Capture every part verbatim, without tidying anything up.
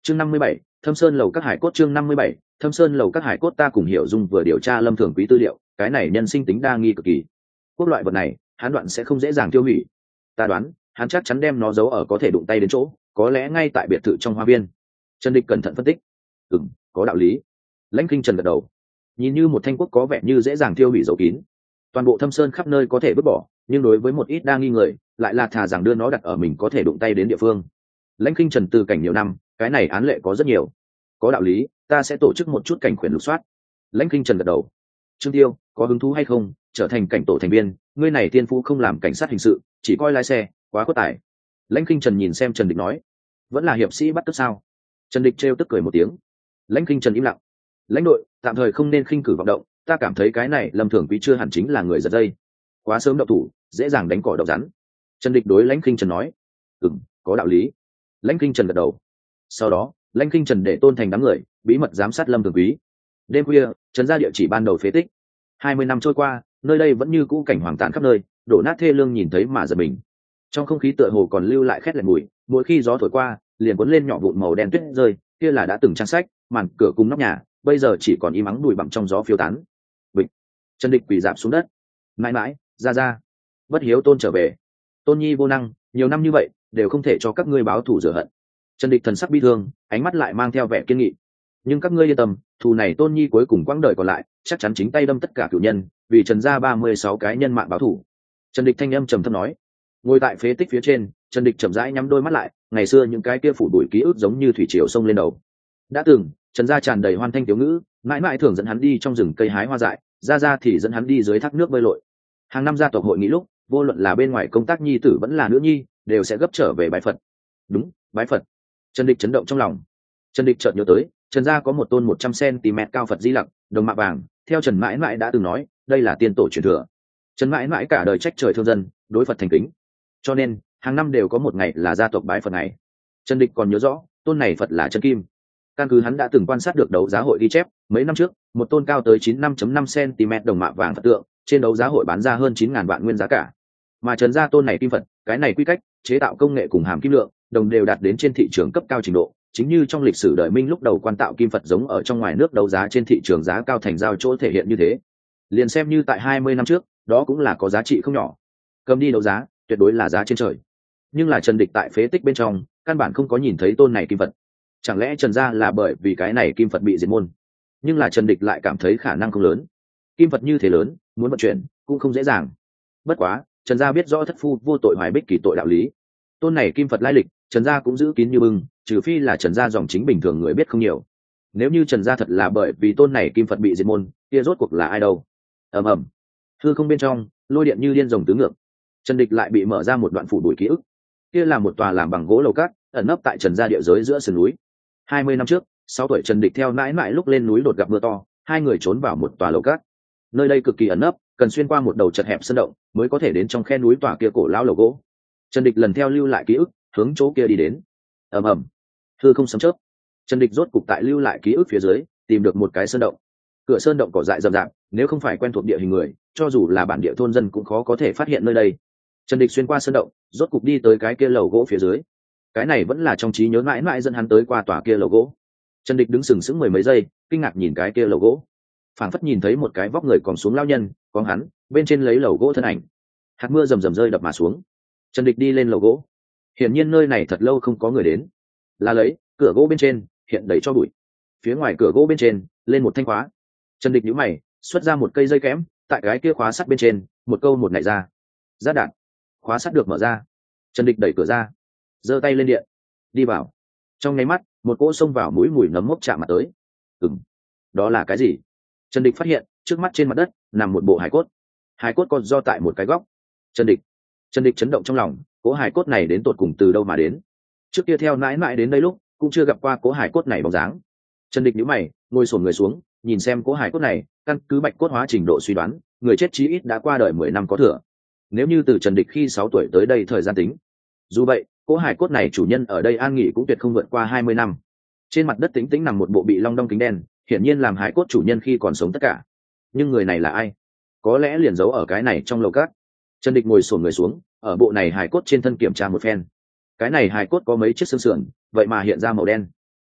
chương năm mươi bảy, Thâm Sơn lầu các hải cốt. chương năm mươi bảy, Thâm Sơn lầu các hải cốt. Ta cùng Hiểu Dung vừa điều tra Lâm Thường Quý tư liệu, cái này nhân sinh tính đa nghi cực kỳ. Quốc loại vật này, hắn đoạn sẽ không dễ dàng tiêu hủy. Ta đoán, hắn chắc chắn đem nó giấu ở có thể đụng tay đến chỗ, có lẽ ngay tại biệt thự trong hoa viên. Trần Địch cẩn thận phân tích. Ừm, có đạo lý. Lãnh Kinh Trần gật đầu. Nhìn như một thanh quốc có vẻ như dễ dàng tiêu hủy giấu kín. Toàn bộ Thâm Sơn khắp nơi có thể vứt bỏ, nhưng đối với một ít đa nghi người, lại là thà rằng đưa nó đặt ở mình có thể đụng tay đến địa phương. Lãnh Kinh Trần từ cảnh nhiều năm, cái này án lệ có rất nhiều. Có đạo lý, ta sẽ tổ chức một chút cảnh khuyển lục soát. Lãnh Kinh Trần gật đầu. Trương Tiêu, có hứng thú hay không trở thành cảnh tổ thành viên? Ngươi này tiên phú không làm cảnh sát hình sự, chỉ coi lái xe, quá có tài. Lãnh Kinh Trần nhìn xem Trần Địch nói, vẫn là hiệp sĩ bắt tức sao? Trần Địch trêu tức cười một tiếng. Lãnh Kinh Trần im lặng. Lãnh đội, tạm thời không nên khinh cử vọng động, ta cảm thấy cái này Lâm Thường Quý chưa hẳn chính là người giật dây, quá sớm động thủ, dễ dàng đánh cỏ độc rắn. Trần Địch đối Lãnh Kinh Trần nói, ừm, có đạo lý. Lãnh Kinh Trần gật đầu. Sau đó, Lãnh Kinh Trần để Tôn Thành đám người bí mật giám sát Lâm Thường Quý. Đêm khuya, Trần ra địa chỉ ban đầu phế tích. Hai mươi năm trôi qua, nơi đây vẫn như cũ cảnh hoàng tàn khắp nơi, đổ nát thê lương nhìn thấy mà giật mình. Trong không khí tựa hồ còn lưu lại khét lẹt mùi, mỗi khi gió thổi qua, liền cuốn lên nhỏ vụn màu đen tuyết rơi, kia là đã từng trang sách, màn cửa cùng nóc nhà, bây giờ chỉ còn im ắng bụi bặm trong gió phiêu tán. Bịch. Trần Địch quỳ rạp xuống đất. Mãi mãi, ra ra. Bất hiếu Tôn trở về. Tôn nhi vô năng, nhiều năm như vậy, đều không thể cho các ngươi báo thù rửa hận. Trần Địch thần sắc bi thương, ánh mắt lại mang theo vẻ kiên nghị. Nhưng các ngươi yên tâm, thù này Tôn nhi cuối cùng quãng đời còn lại, chắc chắn chính tay đâm tất cả cửu nhân, vì Trần gia ba mươi sáu cái nhân mạng báo thù. Trần Địch thanh âm trầm thấp nói. Ngồi tại phế tích phía trên, Trần Địch chậm rãi nhắm đôi mắt lại, ngày xưa những cái kia phủ đuổi ký ức giống như thủy triều sông lên đầu. Đã từng, Trần gia tràn đầy hoan thanh tiểu ngữ, mãi mãi thường dẫn hắn đi trong rừng cây hái hoa dại, ra ra thì dẫn hắn đi dưới thác nước bơi lội. Hàng năm gia tộc hội nghị lúc, vô luận là bên ngoài công tác nhi tử vẫn là nữ nhi, đều sẽ gấp trở về bái Phật. Đúng, bái Phật. Trần Địch chấn động trong lòng. Trần Địch chợt nhớ tới, Trần gia có một tôn một trăm xăng-ti-mét cao Phật Di Lặc, đồng mạ vàng, theo Trần mãi mãi đã từng nói, đây là tiên tổ truyền thừa. Trần mãi mãi cả đời trách trời thương dân, đối Phật thành kính. Cho nên, hàng năm đều có một ngày là gia tộc bái Phật ngày. Trần Địch còn nhớ rõ, tôn này Phật là chân kim. Căn cứ hắn đã từng quan sát được đấu giá hội ghi chép, mấy năm trước, một tôn cao tới chín mươi lăm phẩy năm xăng-ti-mét đồng mạ vàng Phật tượng, trên đấu giá hội bán ra hơn chín nghìn vạn nguyên giá cả. Mà Trần gia tôn này kim Phật, cái này quy cách, chế tạo công nghệ cùng hàm kim lượng, đồng đều đạt đến trên thị trường cấp cao trình độ, chính như trong lịch sử đời Minh lúc đầu quan tạo kim Phật giống ở trong ngoài nước đấu giá trên thị trường giá cao thành giao chỗ thể hiện như thế. Liền xem như tại hai mươi năm trước, đó cũng là có giá trị không nhỏ. Cầm đi đấu giá, tuyệt đối là giá trên trời. Nhưng là Trần Địch tại phế tích bên trong, căn bản không có nhìn thấy tôn này kim Phật. Chẳng lẽ Trần gia là bởi vì cái này kim Phật bị diệt môn? Nhưng là Trần Địch lại cảm thấy khả năng không lớn. Kim Phật như thế lớn, muốn vận chuyển cũng không dễ dàng. Bất quá, Trần gia biết rõ thất phu vô tội hoài bích kỳ tội đạo lý. Tôn này kim Phật lai lịch, Trần gia cũng giữ kín như bưng, trừ phi là Trần gia dòng chính bình thường người biết không nhiều. Nếu như Trần gia thật là bởi vì tôn này kim Phật bị diệt môn, kia rốt cuộc là ai đâu? Ầm ầm. Hư không bên trong, lôi điện như điên rồng tứ ngược. Trần Địch lại bị mở ra một đoạn phủ đuổi ký ức. Kia là một tòa làm bằng gỗ lầu cát, ẩn nấp tại Trần gia địa giới giữa sườn núi. Hai mươi năm trước, sáu tuổi Trần Địch theo mãi mãi lúc lên núi đột gặp mưa to, hai người trốn vào một tòa lầu cát. Nơi đây cực kỳ ẩn nấp, cần xuyên qua một đầu chật hẹp sơn động mới có thể đến trong khe núi tòa kia cổ lão lầu gỗ. Trần Địch lần theo lưu lại ký ức, hướng chỗ kia đi đến. Ầm ầm, hư không sấm chớp. Trần Địch rốt cục tại lưu lại ký ức phía dưới, tìm được một cái sơn động. Cửa sơn động cỏ dại rậm rạp, nếu không phải quen thuộc địa hình người, cho dù là bản địa thôn dân cũng khó có thể phát hiện nơi đây. Trần Địch xuyên qua sơn động, rốt cục đi tới cái kia lầu gỗ phía dưới. Cái này vẫn là trong trí nhớ mãi mãi dẫn hắn tới qua tòa kia lầu gỗ. Trần Địch đứng sừng sững mười mấy giây, kinh ngạc nhìn cái kia lầu gỗ, phảng phất nhìn thấy một cái vóc người còn xuống lao nhân, con hắn bên trên lấy lầu gỗ thân ảnh. Hạt mưa rầm rầm rơi đập mà xuống. Trần Địch đi lên lầu gỗ. Hiển nhiên nơi này thật lâu không có người đến. Là lấy, cửa gỗ bên trên hiện đầy cho bụi. Phía ngoài cửa gỗ bên trên lên một thanh khóa. Trần Địch nhíu mày, xuất ra một cây dây kẽm, tại cái kia khóa sắt bên trên, một câu một nảy ra. Giáp đạn. Khóa sắt được mở ra. Trần Địch đẩy cửa ra, giơ tay lên điện, đi vào. Trong nháy mắt, một cỗ xông vào mũi mùi nấm mốc chạm mặt tới. Ừm, đó là cái gì? Trần Địch phát hiện, trước mắt trên mặt đất nằm một bộ hài cốt. Hài cốt còn do tại một cái góc. Trần Địch, Trần Địch chấn động trong lòng, cỗ hài cốt này đến tột cùng từ đâu mà đến? Trước kia theo mãi mãi đến đây lúc, cũng chưa gặp qua cỗ hài cốt này bóng dáng. Trần Địch nhíu mày, ngồi xổm người xuống, nhìn xem cỗ hài cốt này, căn cứ bạch cốt hóa trình độ suy đoán, người chết chí ít đã qua đời mười năm có thừa. Nếu như từ Trần Địch khi sáu tuổi tới đây thời gian tính, dù vậy, cỗ hài cốt này chủ nhân ở đây an nghỉ cũng tuyệt không vượt qua hai mươi năm. Trên mặt đất tĩnh tĩnh nằm một bộ bị long đong kính đen, hiển nhiên làm hài cốt chủ nhân khi còn sống tất cả. Nhưng người này là ai? Có lẽ liền giấu ở cái này trong lầu cát. Trần Địch ngồi xổm người xuống, ở bộ này hài cốt trên thân kiểm tra một phen. Cái này hài cốt có mấy chiếc xương sườn, vậy mà hiện ra màu đen.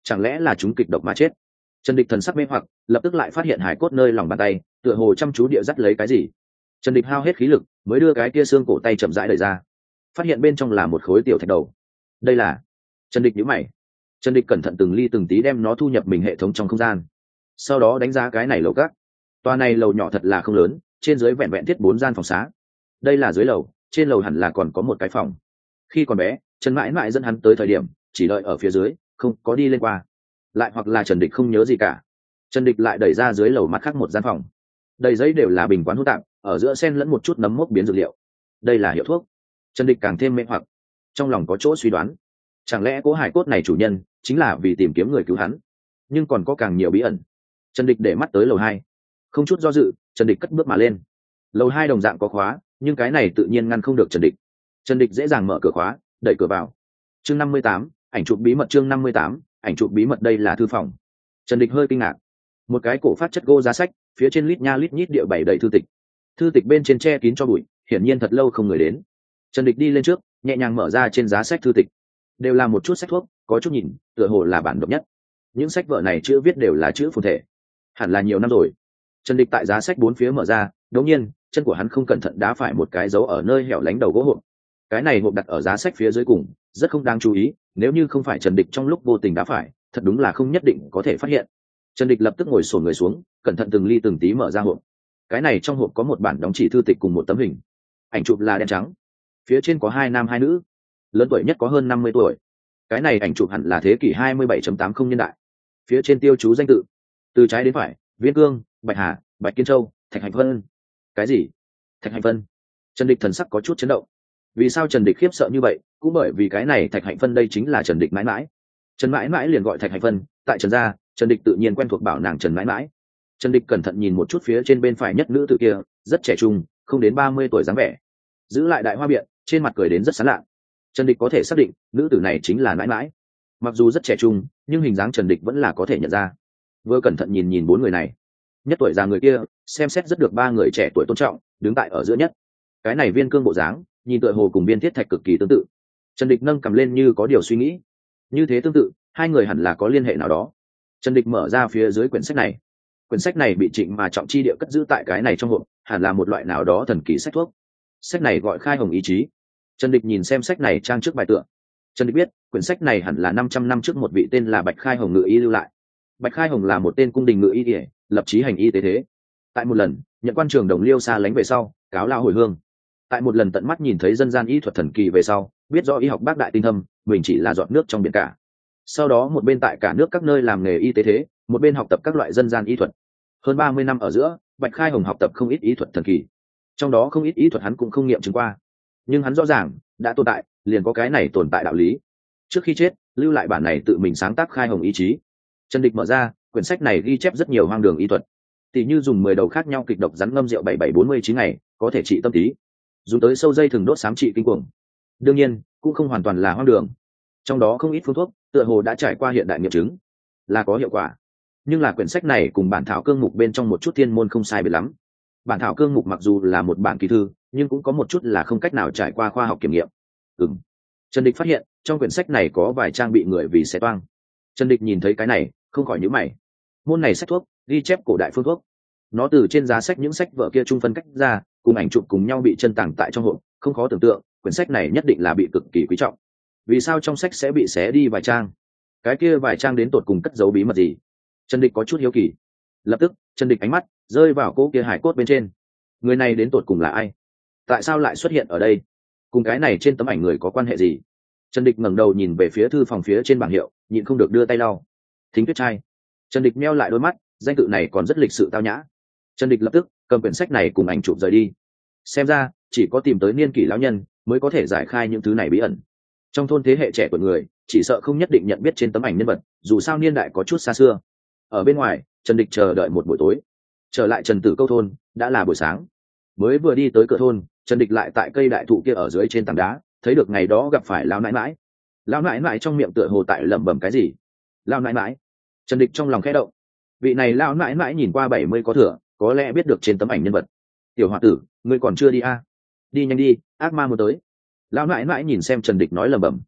chẳng lẽ là chúng kịch độc mà chết? Trần Địch thần sắc mê hoặc, lập tức lại phát hiện hải cốt nơi lòng bàn tay tựa hồ chăm chú địa dắt lấy cái gì. Trần Địch hao hết khí lực mới đưa cái kia xương cổ tay chậm rãi đẩy ra, phát hiện bên trong là một khối tiểu thạch đầu. Đây là... Trần Địch nhíu mày. Trần Địch cẩn thận từng ly từng tí đem nó thu nhập mình hệ thống trong không gian, sau đó đánh giá cái này lầu các. Tòa này lầu nhỏ thật là không lớn, trên dưới vẹn vẹn thiết bốn gian phòng xá. Đây là dưới lầu, trên lầu hẳn là còn có một cái phòng. Khi còn bé, Trần mãi mãi dẫn hắn tới thời điểm chỉ đợi ở phía dưới, không có đi lên qua. Lại hoặc là Trần Địch không nhớ gì cả. Trần Địch lại đẩy ra dưới lầu mặt khác một gian phòng. Đầy giấy đều là bình quán hỗn tạp, ở giữa xen lẫn một chút nấm mốc biến dược liệu. Đây là hiệu thuốc. Trần Địch càng thêm mê hoặc, trong lòng có chỗ suy đoán, chẳng lẽ cố hải cốt này chủ nhân chính là vì tìm kiếm người cứu hắn? Nhưng còn có càng nhiều bí ẩn. Trần Địch để mắt tới lầu hai, không chút do dự, Trần Địch cất bước mà lên. Lầu hai đồng dạng có khóa, nhưng cái này tự nhiên ngăn không được Trần Địch. Trần Địch dễ dàng mở cửa khóa, đẩy cửa vào. Chương năm mươi tám, ảnh chụp bí mật. Chương năm mươi tám, ảnh chụp bí mật. Đây là thư phòng. Trần Địch hơi kinh ngạc. Một cái cổ phát chất gỗ giá sách, phía trên lít nha lít nhít địa bảy đầy thư tịch. Thư tịch bên trên che kín cho bụi, hiển nhiên thật lâu không người đến. Trần Địch đi lên trước, nhẹ nhàng mở ra trên giá sách thư tịch. Đều là một chút sách thuốc, có chút nhìn, tựa hồ là bản độc nhất. Những sách vở này chữ viết đều là chữ phồn thể, hẳn là nhiều năm rồi. Trần Địch tại giá sách bốn phía mở ra, đột nhiên, chân của hắn không cẩn thận đá phải một cái dấu ở nơi hẻo lánh đầu gỗ hộp. Cái này hộp đặt ở giá sách phía dưới cùng, rất không đáng chú ý, nếu như không phải Trần Địch trong lúc vô tình đá phải, thật đúng là không nhất định có thể phát hiện. Trần Địch lập tức ngồi xổm người xuống, cẩn thận từng ly từng tí mở ra hộp. Cái này trong hộp có một bản đóng chỉ thư tịch cùng một tấm hình. Ảnh chụp là đen trắng, phía trên có hai nam hai nữ, lớn tuổi nhất có hơn năm mươi tuổi. Cái này ảnh chụp hẳn là thế kỷ hai mươi bảy tám mươi niên đại. Phía trên tiêu chú danh tự, từ trái đến phải: Viên Cương, Bạch Hà, Bạch Kiên Châu, Thạch Hành Vân. Cái gì? Thạch Hành Vân? Trần Địch thần sắc có chút chấn động. Vì sao Trần Địch khiếp sợ như vậy? Cũng bởi vì cái này Thạch Hạnh Vân đây chính là Trần Địch mãi mãi. Trần mãi mãi liền gọi Thạch Hạnh Vân, tại Trần gia, Trần Địch tự nhiên quen thuộc bảo nàng Trần mãi mãi. Trần Địch cẩn thận nhìn một chút phía trên bên phải nhất nữ tử kia, rất trẻ trung, không đến ba mươi tuổi dáng vẻ, giữ lại đại hoa biện, trên mặt cười đến rất sán lạ. Trần Địch có thể xác định nữ tử này chính là mãi mãi. Mặc dù rất trẻ trung, nhưng hình dáng Trần Địch vẫn là có thể nhận ra. Vừa cẩn thận nhìn nhìn bốn người này, nhất tuổi già người kia xem xét rất được ba người trẻ tuổi tôn trọng, đứng tại ở giữa nhất. Cái này Viên Cương bộ dáng, nhìn tựa hồ cùng Viên Thiết Thạch cực kỳ tương tự. Trần Địch nâng cầm lên như có điều suy nghĩ. Như thế tương tự, hai người hẳn là có liên hệ nào đó. Trần Địch mở ra phía dưới quyển sách này. Quyển sách này bị Trịnh mà Trọng chi địa cất giữ tại cái này trong hộp, hẳn là một loại nào đó thần kỳ sách thuốc. Sách này gọi Khai Hồng Ý Chí. Trần Địch nhìn xem sách này trang trước bài tựa. Trần Địch biết, quyển sách này hẳn là năm trăm năm trước một vị tên là Bạch Khai Hồng ngự y lưu lại. Bạch Khai Hồng là một tên cung đình ngự y, lập chí hành y tế thế. Tại một lần, nhận quan trường Đồng Liêu xa lánh về sau, cáo lao hồi hương. Tại một lần tận mắt nhìn thấy dân gian y thuật thần kỳ về sau, biết rõ y học bác đại tinh thâm, mình chỉ là giọt nước trong biển cả. Sau đó một bên tại cả nước các nơi làm nghề y tế thế, một bên học tập các loại dân gian y thuật. Hơn ba mươi năm ở giữa, Bạch Khai Hồng học tập không ít y thuật thần kỳ. Trong đó không ít y thuật hắn cũng không nghiệm chứng qua. Nhưng hắn rõ ràng, đã tồn tại, liền có cái này tồn tại đạo lý. Trước khi chết, lưu lại bản này tự mình sáng tác Khai Hồng Ý Chí. Trần Địch mở ra, quyển sách này ghi chép rất nhiều hoang đường y thuật. Tỷ như dùng mười đầu khác nhau kịch độc rắn ngâm rượu bảy bảy bốn mươi chín ngày, có thể trị tâm tí. Dùng tới sâu dây thừng đốt xám trị kinh cuồng. Đương nhiên, cũng không hoàn toàn là hoang đường. Trong đó không ít phương thuốc, tựa hồ đã trải qua hiện đại nghiệm chứng, là có hiệu quả. Nhưng là quyển sách này cùng bản thảo cương mục bên trong một chút thiên môn không sai biệt lắm. Bản thảo cương mục mặc dù là một bản kỳ thư, nhưng cũng có một chút là không cách nào trải qua khoa học kiểm nghiệm. Ừm. Trần Địch phát hiện, trong quyển sách này có vài trang bị người vì xé toang. Trần Địch nhìn thấy cái này, không khỏi nhíu mày. Môn này sách thuốc, ghi chép cổ đại phương thuốc. Nó từ trên giá sách những sách vở kia trung phân cách ra, cùng ảnh chụp cùng nhau bị chân tàng tại trong hộp, không khó tưởng tượng, quyển sách này nhất định là bị cực kỳ quý trọng. Vì sao trong sách sẽ bị xé đi vài trang? Cái kia vài trang đến tột cùng cất giấu bí mật gì? Trần Địch có chút hiếu kỳ. Lập tức, Trần Địch ánh mắt rơi vào cô kia hải cốt bên trên. Người này đến tột cùng là ai? Tại sao lại xuất hiện ở đây? Cùng cái này trên tấm ảnh người có quan hệ gì? Trần Địch ngẩng đầu nhìn về phía thư phòng phía trên bảng hiệu, nhịn không được đưa tay lau. Thính Tuyết Trai. Trần Địch meo lại đôi mắt, danh tự này còn rất lịch sự tao nhã. Trần Địch lập tức cầm quyển sách này cùng ảnh chụp rời đi. Xem ra, chỉ có tìm tới niên kỷ lão nhân mới có thể giải khai những thứ này bí ẩn. Trong thôn thế hệ trẻ của người, chỉ sợ không nhất định nhận biết trên tấm ảnh nhân vật, dù sao niên đại có chút xa xưa. Ở bên ngoài, Trần Địch chờ đợi một buổi tối. Trở lại Trần Tử Câu thôn, đã là buổi sáng. Mới vừa đi tới cửa thôn, Trần Địch lại tại cây đại thụ kia ở dưới trên tảng đá, thấy được ngày đó gặp phải lão nãi nãi. Lão nãi nãi trong miệng tựa hồ tại lẩm bẩm cái gì. Lão nãi nãi. Trần Địch trong lòng khẽ động. Vị này lão nãi nãi nhìn qua bảy mươi có thừa, có lẽ biết được trên tấm ảnh nhân vật. Tiểu hòa tử, ngươi còn chưa đi à? Đi nhanh đi, ác ma muốn tới. Lão nãi nãi nhìn xem Trần Địch nói lẩm bẩm.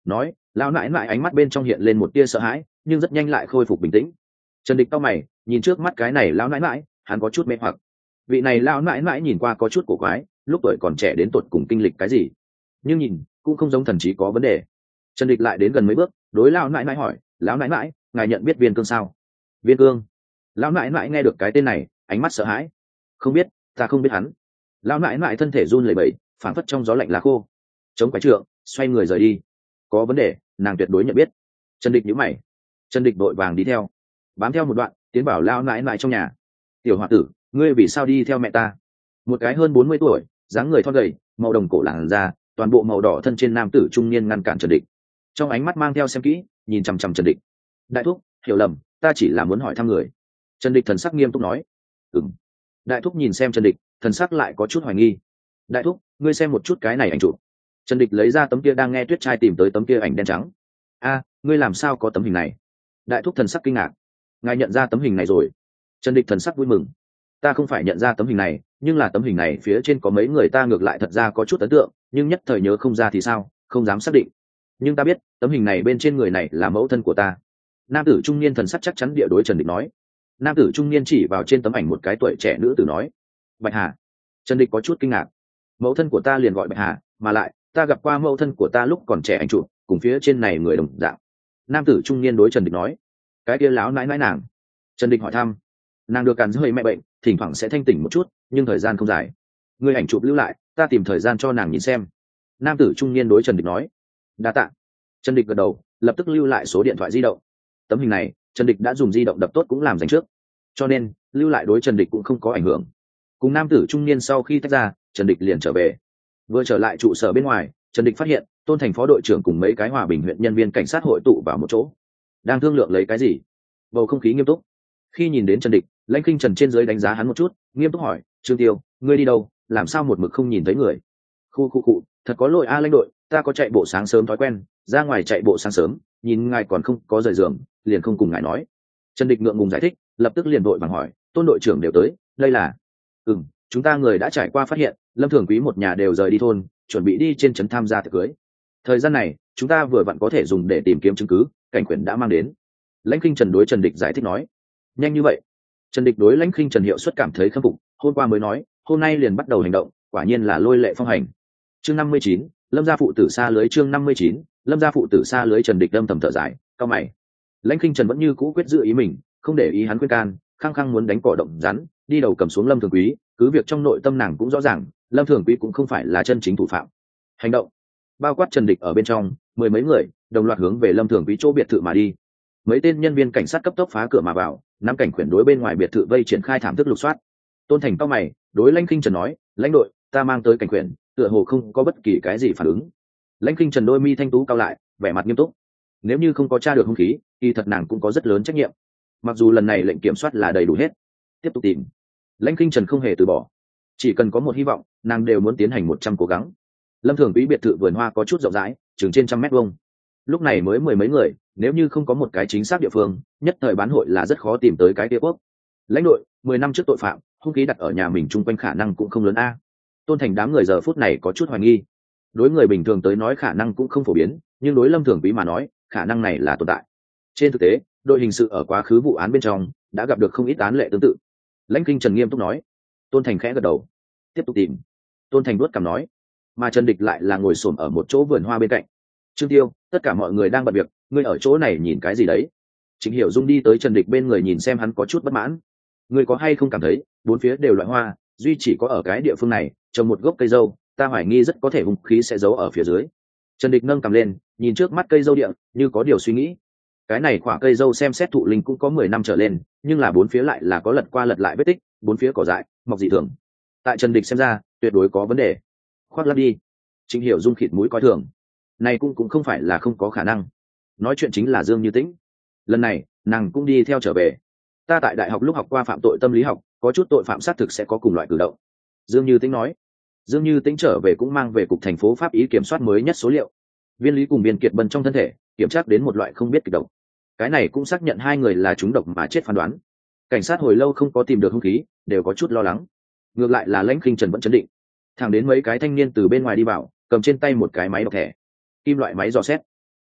nói lão nãi nãi ánh mắt bên trong hiện lên một tia sợ hãi nhưng rất nhanh lại khôi phục bình tĩnh. Trần Địch cau mày nhìn trước mắt cái này lão nãi nãi, hắn có chút mê hoặc. Vị này lão nãi nãi nhìn qua có chút cổ quái, lúc tuổi còn trẻ đến tột cùng kinh lịch cái gì, nhưng nhìn cũng không giống thần trí có vấn đề. Trần Địch lại đến gần mấy bước, đối lão nãi nãi hỏi, lão nãi nãi, ngài nhận biết Viên Cương sao? Viên Cương? Lão nãi nãi nghe được cái tên này, ánh mắt sợ hãi. Không biết, ta không biết hắn. Lão nãi nãi thân thể run lẩy bẩy, phảng phất trong gió lạnh lá khô. Chống quái trượng, xoay người rời đi. Có vấn đề, nàng tuyệt đối nhận biết. Trần Địch nhíu mày. Trần Địch đội vàng đi theo, bám theo một đoạn, tiến vào lão nãi nãi trong nhà. Tiểu hòa tử, ngươi vì sao đi theo mẹ ta? Một cái hơn bốn mươi tuổi, dáng người thon gầy, màu đồng cổ làn da, toàn bộ màu đỏ thân trên nam tử trung niên ngăn cản Trần Địch, trong ánh mắt mang theo xem kỹ, nhìn chằm chằm Trần Địch. Đại thúc, hiểu lầm, ta chỉ là muốn hỏi thăm người. Trần Địch thần sắc nghiêm túc nói. Ừm. Đại thúc nhìn xem Trần Địch, thần sắc lại có chút hoài nghi. Đại thúc, ngươi xem một chút cái này ảnh chụp. Trần Địch lấy ra tấm kia đang nghe Tuyết Trai tìm tới tấm kia ảnh đen trắng. A, ngươi làm sao có tấm hình này? Đại thúc thần sắc kinh ngạc. Ngài nhận ra tấm hình này rồi? Trần Địch thần sắc vui mừng. Ta không phải nhận ra tấm hình này, nhưng là tấm hình này phía trên có mấy người ta ngược lại thật ra có chút ấn tượng, nhưng nhất thời nhớ không ra thì sao, không dám xác định. Nhưng ta biết tấm hình này bên trên người này là mẫu thân của ta. Nam tử trung niên thần sắc chắc chắn địa đối Trần Địch nói. Nam tử trung niên chỉ vào trên tấm ảnh một cái tuổi trẻ nữ tử nói. Bạch Hà. Trần Địch có chút kinh ngạc. Mẫu thân của ta liền gọi Bạch Hà, mà lại ta gặp qua mẫu thân của ta lúc còn trẻ ảnh chụp, cùng phía trên này người đồng dạng. Nam tử trung niên đối Trần Địch nói. Cái kia láo nãi nãi nàng. Trần Địch hỏi thăm. Nàng được càn dưới mẹ bệnh, thỉnh thoảng sẽ thanh tỉnh một chút, nhưng thời gian không dài. Người ảnh chụp lưu lại, ta tìm thời gian cho nàng nhìn xem. Nam tử trung niên đối Trần Địch nói. Đa tạ. Trần Địch gật đầu, lập tức lưu lại số điện thoại di động. Tấm hình này Trần Địch đã dùng di động đập tốt cũng làm dành trước, cho nên lưu lại đối Trần Địch cũng không có ảnh hưởng. Cùng nam tử trung niên sau khi tách ra, Trần Địch liền trở về. Vừa trở lại trụ sở bên ngoài, Trần Địch phát hiện Tôn Thành phó đội trưởng cùng mấy cái Hòa Bình huyện nhân viên cảnh sát hội tụ vào một chỗ, đang thương lượng lấy cái gì. Bầu không khí nghiêm túc. Khi nhìn đến Trần Địch, Lãnh Kinh Trần trên dưới đánh giá hắn một chút, nghiêm túc hỏi, Trương Tiêu, ngươi đi đâu, làm sao một mực không nhìn thấy người? Khu khu khu, thật có lỗi a Lãnh đội, ta có chạy bộ sáng sớm thói quen, ra ngoài chạy bộ sáng sớm, nhìn ngài còn không có rời giường, liền không cùng ngài nói. Trần Địch ngượng ngùng giải thích, lập tức liền đội bằng hỏi, Tôn đội trưởng đều tới, đây là? Ừm, chúng ta người đã trải qua phát hiện, Lâm Thường Quý một nhà đều rời đi thôn, chuẩn bị đi trên trấn tham gia tiệc cưới. Thời gian này, chúng ta vừa vặn có thể dùng để tìm kiếm chứng cứ, cảnh quyển đã mang đến. Lãnh Kinh Trần đối Trần Địch giải thích nói. Nhanh như vậy? Trần Địch đối Lãnh Kinh Trần hiệu suất cảm thấy khâm phục, hôm qua mới nói, hôm nay liền bắt đầu hành động, quả nhiên là lôi lệ phong hành. Chương năm mươi chín, Lâm gia phụ tử xa lưới. Chương năm mươi chín, Lâm gia phụ tử xa lưới. Trần Địch âm thầm thở dài, cao mày. Lãnh Kinh Trần vẫn như cũ quyết giữ ý mình, không để ý hắn khuyên can, khăng khăng muốn đánh cỏ động rắn, đi đầu cầm xuống Lâm Thường Quý, cứ việc trong nội tâm nàng cũng rõ ràng, Lâm Thường Quý cũng không phải là chân chính thủ phạm. Hành động bao quát Trần Địch ở bên trong, mười mấy người đồng loạt hướng về Lâm Thường Quý chỗ biệt thự mà đi. Mấy tên nhân viên cảnh sát cấp tốc phá cửa mà vào, nắm cảnh quyển đối bên ngoài biệt thự vây triển khai thảm thức lục soát. Tôn Thành cao mày, đối Lãnh Kinh Trần nói, lãnh đội, ta mang tới cảnh quyển, tựa hồ không có bất kỳ cái gì phản ứng. Lãnh Kinh Trần đôi mi thanh tú cao lại, vẻ mặt nghiêm túc. Nếu như không có tra được hung khí, thì thật nàng cũng có rất lớn trách nhiệm. Mặc dù lần này lệnh kiểm soát là đầy đủ hết, tiếp tục tìm. Lãnh Kinh Trần không hề từ bỏ, chỉ cần có một hy vọng, nàng đều muốn tiến hành một trăm cố gắng. Lâm Thường Quý biệt thự vườn hoa có chút rộng rãi, chừng trên trăm mét vuông. Lúc này mới mười mấy người, nếu như không có một cái chính xác địa phương, nhất thời bán hội là rất khó tìm tới cái địa quốc. Lãnh đội, mười năm trước tội phạm, hung khí đặt ở nhà mình chung quanh khả năng cũng không lớn a. Tôn Thành đám người giờ phút này có chút hoài nghi. Đối người bình thường tới nói khả năng cũng không phổ biến, nhưng đối Lâm Thường Quý mà nói, khả năng này là tồn tại. Trên thực tế, đội hình sự ở quá khứ vụ án bên trong đã gặp được không ít án lệ tương tự. Lãnh Kinh Trần nghiêm túc nói. Tôn Thành khẽ gật đầu, tiếp tục tìm. Tôn Thành đuốt cằm nói, mà Trần Địch lại là ngồi xổm ở một chỗ vườn hoa bên cạnh. Trương Tiêu, tất cả mọi người đang bận việc, ngươi ở chỗ này nhìn cái gì đấy? Trịnh Hiểu Dung đi tới Trần Địch bên người nhìn xem hắn có chút bất mãn. Ngươi có hay không cảm thấy bốn phía đều loại hoa, duy chỉ có ở cái địa phương này trồng một gốc cây dâu, ta hoài nghi rất có thể hung khí sẽ giấu ở phía dưới. Trần Địch nâng cằm lên, nhìn trước mắt cây dâu địa, như có điều suy nghĩ. Cái này quả cây dâu xem xét thụ linh cũng có mười năm trở lên, nhưng là bốn phía lại là có lật qua lật lại vết tích, bốn phía cỏ dại mọc dị thường. Tại Trần Địch xem ra, tuyệt đối có vấn đề. Khoác lắp đi. Trịnh Hiểu Dung khịt mũi coi thường. Này cũng cũng không phải là không có khả năng. Nói chuyện chính là Dương Như Tĩnh. Lần này, nàng cũng đi theo trở về. Ta tại đại học lúc học qua phạm tội tâm lý học, có chút tội phạm xác thực sẽ có cùng loại cử động. Dương Như Tĩnh nói. Dương Như Tĩnh trở về cũng mang về cục thành phố pháp ý kiểm soát mới nhất số liệu. Viên Lý cùng Viên Kiệt Bân trong thân thể kiểm tra đến một loại không biết kịch độc. Cái này cũng xác nhận hai người là trúng độc mà chết phán đoán. Cảnh sát hồi lâu không có tìm được hung khí, đều có chút lo lắng. Ngược lại là Lãnh Kinh Trần vẫn chấn định. Thẳng đến mấy cái thanh niên từ bên ngoài đi vào, cầm trên tay một cái máy đọc thẻ, kim loại máy dò xét.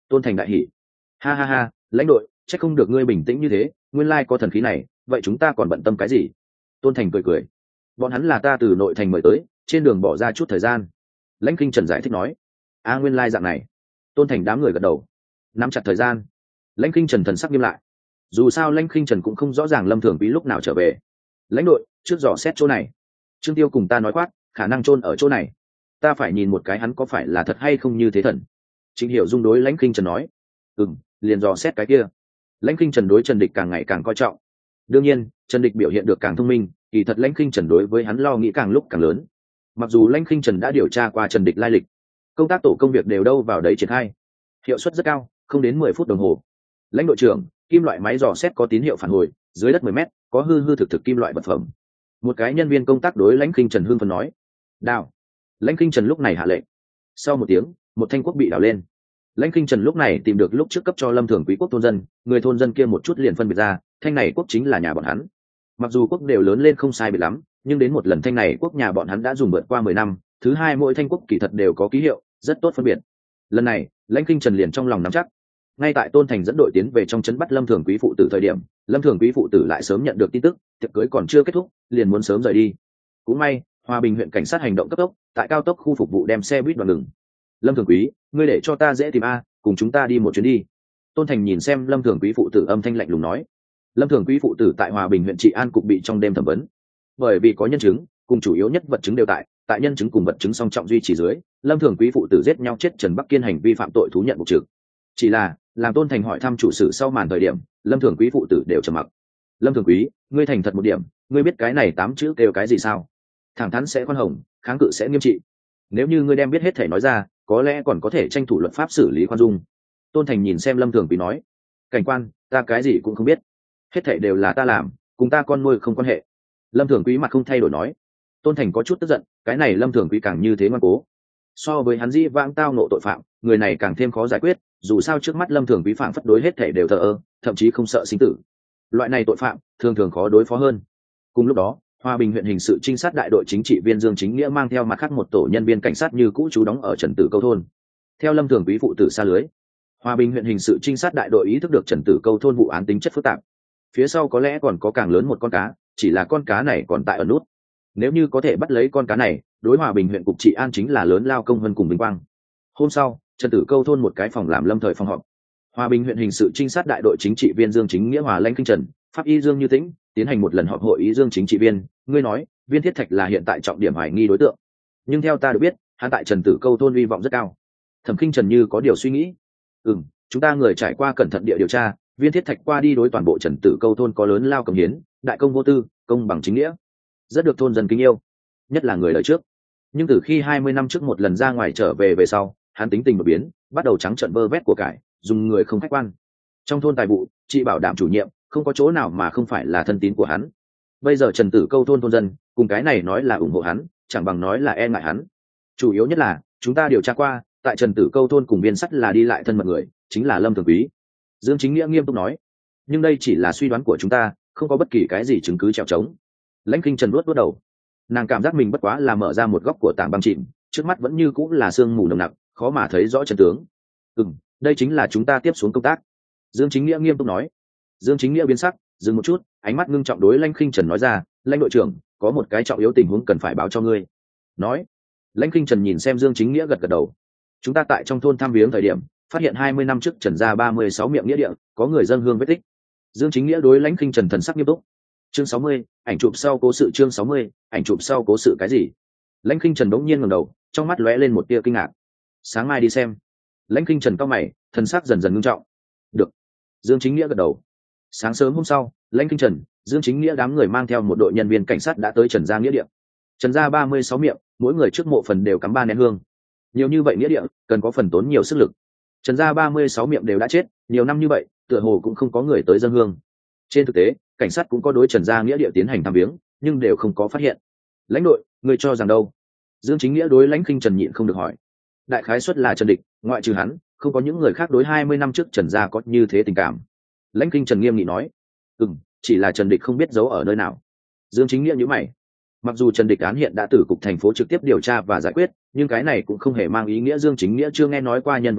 Tôn Thành đại hỉ. Ha ha ha, lãnh đội, chắc không được ngươi bình tĩnh như thế, nguyên lai có thần khí này, vậy chúng ta còn bận tâm cái gì? Tôn Thành cười cười. Bọn hắn là ta từ nội thành mời tới, trên đường bỏ ra chút thời gian. Lãnh Kinh Trần giải thích nói. A nguyên lai dạng này. Tôn Thành đám người gật đầu, nắm chặt thời gian. Lãnh Kinh Trần thần sắc nghiêm lại. Dù sao Lãnh Kinh Trần cũng không rõ ràng Lâm Thường Quý lúc nào trở về. Lãnh đội, trước dò xét chỗ này. Trương Tiêu cùng ta nói quát, khả năng chôn ở chỗ này. Ta phải nhìn một cái hắn có phải là thật hay không như thế thần. Trịnh Hiểu Dung đối Lãnh Kinh Trần nói. Ừm, liền dò xét cái kia. Lãnh Kinh Trần đối Trần Địch càng ngày càng coi trọng. Đương nhiên, Trần Địch biểu hiện được càng thông minh, kỳ thật Lãnh Kinh Trần đối với hắn lo nghĩ càng lúc càng lớn. Mặc dù Lãnh Kinh Trần đã điều tra qua Trần Địch lai lịch, công tác tổ công việc đều đâu vào đấy triển khai, hiệu suất rất cao, không đến mười phút đồng hồ. Lãnh đội trưởng, kim loại máy dò xét có tín hiệu phản hồi, dưới đất mười mét, có hư hư thực thực kim loại vật phẩm. Một cái nhân viên công tác đối Lãnh Kinh Trần hưng phấn nói. Đào. Lãnh Kinh Trần lúc này hạ lệnh. Sau một tiếng, một thanh quốc bị đào lên. Lãnh Kinh Trần lúc này tìm được lúc trước cấp cho Lâm Thường Quý quốc thôn dân, người thôn dân kia một chút liền phân biệt ra, thanh này quốc chính là nhà bọn hắn. Mặc dù quốc đều lớn lên không sai biệt lắm, nhưng đến một lần thanh này quốc nhà bọn hắn đã dùng vượt qua mười năm, thứ hai mỗi thanh quốc kỳ thật đều có ký hiệu, rất tốt phân biệt. Lần này, Lãnh Kinh Trần liền trong lòng nắm chắc. Ngay tại Tôn Thành dẫn đội tiến về trong trấn bắt Lâm Thường Quý phụ tử thời điểm, Lâm Thường Quý phụ tử lại sớm nhận được tin tức, tiệc cưới còn chưa kết thúc, liền muốn sớm rời đi. Cũng may, Hòa Bình huyện cảnh sát hành động cấp tốc, tại cao tốc khu phục vụ đem xe buýt đoạn ngừng. Lâm Thường Quý, ngươi để cho ta dễ tìm a, cùng chúng ta đi một chuyến đi. Tôn Thành nhìn xem Lâm Thường Quý phụ tử âm thanh lạnh lùng nói. Lâm Thường Quý phụ tử tại Hòa Bình huyện trị an cục bị trong đêm thẩm vấn, bởi vì có nhân chứng, cùng chủ yếu nhất vật chứng đều tại, tại nhân chứng cùng vật chứng song trọng duy trì dưới, Lâm Thường Quý phụ tử giết nhau chết Trần Bắc Kiên hành vi phạm tội thú nhận mục trực. Chỉ là, làm Tôn Thành hỏi thăm chủ sự sau màn thời điểm, Lâm Thường Quý phụ tử đều trầm mặc. Lâm Thường Quý, ngươi thành thật một điểm, ngươi biết cái này tám chữ kêu cái gì sao? Thẳng thắn sẽ khoan hồng, kháng cự sẽ nghiêm trị. Nếu như ngươi đem biết hết thể nói ra, có lẽ còn có thể tranh thủ luật pháp xử lý khoan dung. Tôn Thành nhìn xem Lâm Thường Quý nói. Cảnh quan, ta cái gì cũng không biết, hết thể đều là ta làm, cùng ta con nuôi không quan hệ. Lâm Thường Quý mặt không thay đổi nói. Tôn Thành có chút tức giận, cái này Lâm Thường Quý càng như thế ngoan cố. So với hắn dĩ vãng tao nộ tội phạm, người này càng thêm khó giải quyết, dù sao trước mắt Lâm Thường Quý phạm phất đối hết thể đều thờ ơ, thậm chí không sợ sinh tử. Loại này tội phạm thường thường khó đối phó hơn. Cùng lúc đó, Hòa Bình huyện hình sự trinh sát đại đội chính trị viên Dương Chính Nghĩa mang theo mặt khác một tổ nhân viên cảnh sát như cũ trú đóng ở Trần Tử Câu thôn. Theo Lâm Thường Quý phụ tử xa lưới, Hòa Bình huyện hình sự trinh sát đại đội ý thức được Trần Tử Câu thôn vụ án tính chất phức tạp. Phía sau có lẽ còn có càng lớn một con cá, chỉ là con cá này còn tại ở nút. Nếu như có thể bắt lấy con cá này, đối Hòa Bình huyện cục trị an chính là lớn lao công hơn cùng vinh quang. Hôm sau, Trần Tử Câu thôn một cái phòng làm lâm thời phòng họp. Hòa Bình huyện hình sự trinh sát đại đội chính trị viên Dương Chính Nghĩa Hòa Lãnh Kinh Trần, pháp y Dương Như Tĩnh tiến hành một lần họp hội ý. Dương chính trị viên, ngươi nói, Viên Thiết Thạch là hiện tại trọng điểm hoài nghi đối tượng, nhưng theo ta được biết, hắn tại Trần Tử Câu thôn hy vọng rất cao. Thẩm Kinh Trần như có điều suy nghĩ. Ừm, chúng ta người trải qua cẩn thận địa điều tra, Viên Thiết Thạch qua đi đối toàn bộ Trần Tử Câu thôn có lớn lao cống hiến, đại công vô tư, công bằng chính nghĩa, rất được thôn dân kính yêu, nhất là người đời trước. Nhưng từ khi hai mươi năm trước một lần ra ngoài trở về về sau, hắn tính tình một biến, bắt đầu trắng trợn vơ vét của cải, dùng người không khách quan. Trong thôn tài vụ, chị bảo đảm chủ nhiệm, không có chỗ nào mà không phải là thân tín của hắn. Bây giờ Trần Tử Câu thôn thôn dân, cùng cái này nói là ủng hộ hắn, chẳng bằng nói là e ngại hắn. Chủ yếu nhất là, chúng ta điều tra qua, tại Trần Tử Câu thôn cùng Viên Sắt là đi lại thân mật người, chính là Lâm Thường Quý. Dương Chính Nghĩa nghiêm túc nói. Nhưng đây chỉ là suy đoán của chúng ta, không có bất kỳ cái gì chứng cứ trèo trống. Lãnh Kinh Trần luốt luốt đầu, nàng cảm giác mình bất quá là mở ra một góc của tảng băng chìm, trước mắt vẫn như cũng là sương mù nồng nặc, khó mà thấy rõ chân tướng. Ừm, đây chính là chúng ta tiếp xuống công tác. Dương Chính Nghĩa nghiêm túc nói. Dương Chính Nghĩa biến sắc, dừng một chút, ánh mắt ngưng trọng đối Lãnh Kinh Trần nói ra, Lãnh đội trưởng, có một cái trọng yếu tình huống cần phải báo cho ngươi. Nói. Lãnh Kinh Trần nhìn xem Dương Chính Nghĩa gật gật đầu. Chúng ta tại trong thôn thăm viếng thời điểm, phát hiện hai mươi năm trước Trần gia ba mươi sáu miệng nghĩa địa, có người dâng hương vết tích. Dương Chính Nghĩa đối Lãnh Kinh Trần thần sắc nghiêm túc. Chương sáu mươi, ảnh chụp sau cố sự. Chương sáu mươi, ảnh chụp sau cố sự cái gì? Lãnh Kinh Trần bỗng nhiên ngẩng đầu, trong mắt lóe lên một tia kinh ngạc. Sáng mai đi xem. Lãnh Kinh Trần cau mày, thần sắc dần dần ngưng trọng. Được. Dương Chính Nghĩa gật đầu. Sáng sớm hôm sau, Lãnh Kinh Trần, Dương Chính Nghĩa đám người mang theo một đội nhân viên cảnh sát đã tới Trần gia nghĩa địa. Trần gia ba mươi sáu miệng, mỗi người trước mộ phần đều cắm ba nén hương. Nhiều như vậy nghĩa địa, cần có phần tốn nhiều sức lực. Trần gia ba mươi sáu miệng đều đã chết, nhiều năm như vậy, tựa hồ cũng không có người tới dâng hương. Trên thực tế, cảnh sát cũng có đối Trần gia nghĩa địa tiến hành thăm viếng, nhưng đều không có phát hiện. Lãnh đội, người cho rằng đâu? Dương Chính Nghĩa đối Lãnh Kinh Trần nhịn không được hỏi. Đại khái suất là Trần Địch, ngoại trừ hắn, không có những người khác đối hai mươi năm trước Trần gia có như thế tình cảm. Lãnh Kinh Trần nghiêm nghị nói. Ừm, chỉ là Trần Địch không biết giấu ở nơi nào. Dương Chính Nghĩa nhíu mày. Mặc dù Trần Địch án hiện đã từ cục thành phố trực tiếp điều tra và giải quyết, nhưng cái này cũng không hề mang ý nghĩa Dương Chính Nghĩa chưa nghe nói qua nhân vật này,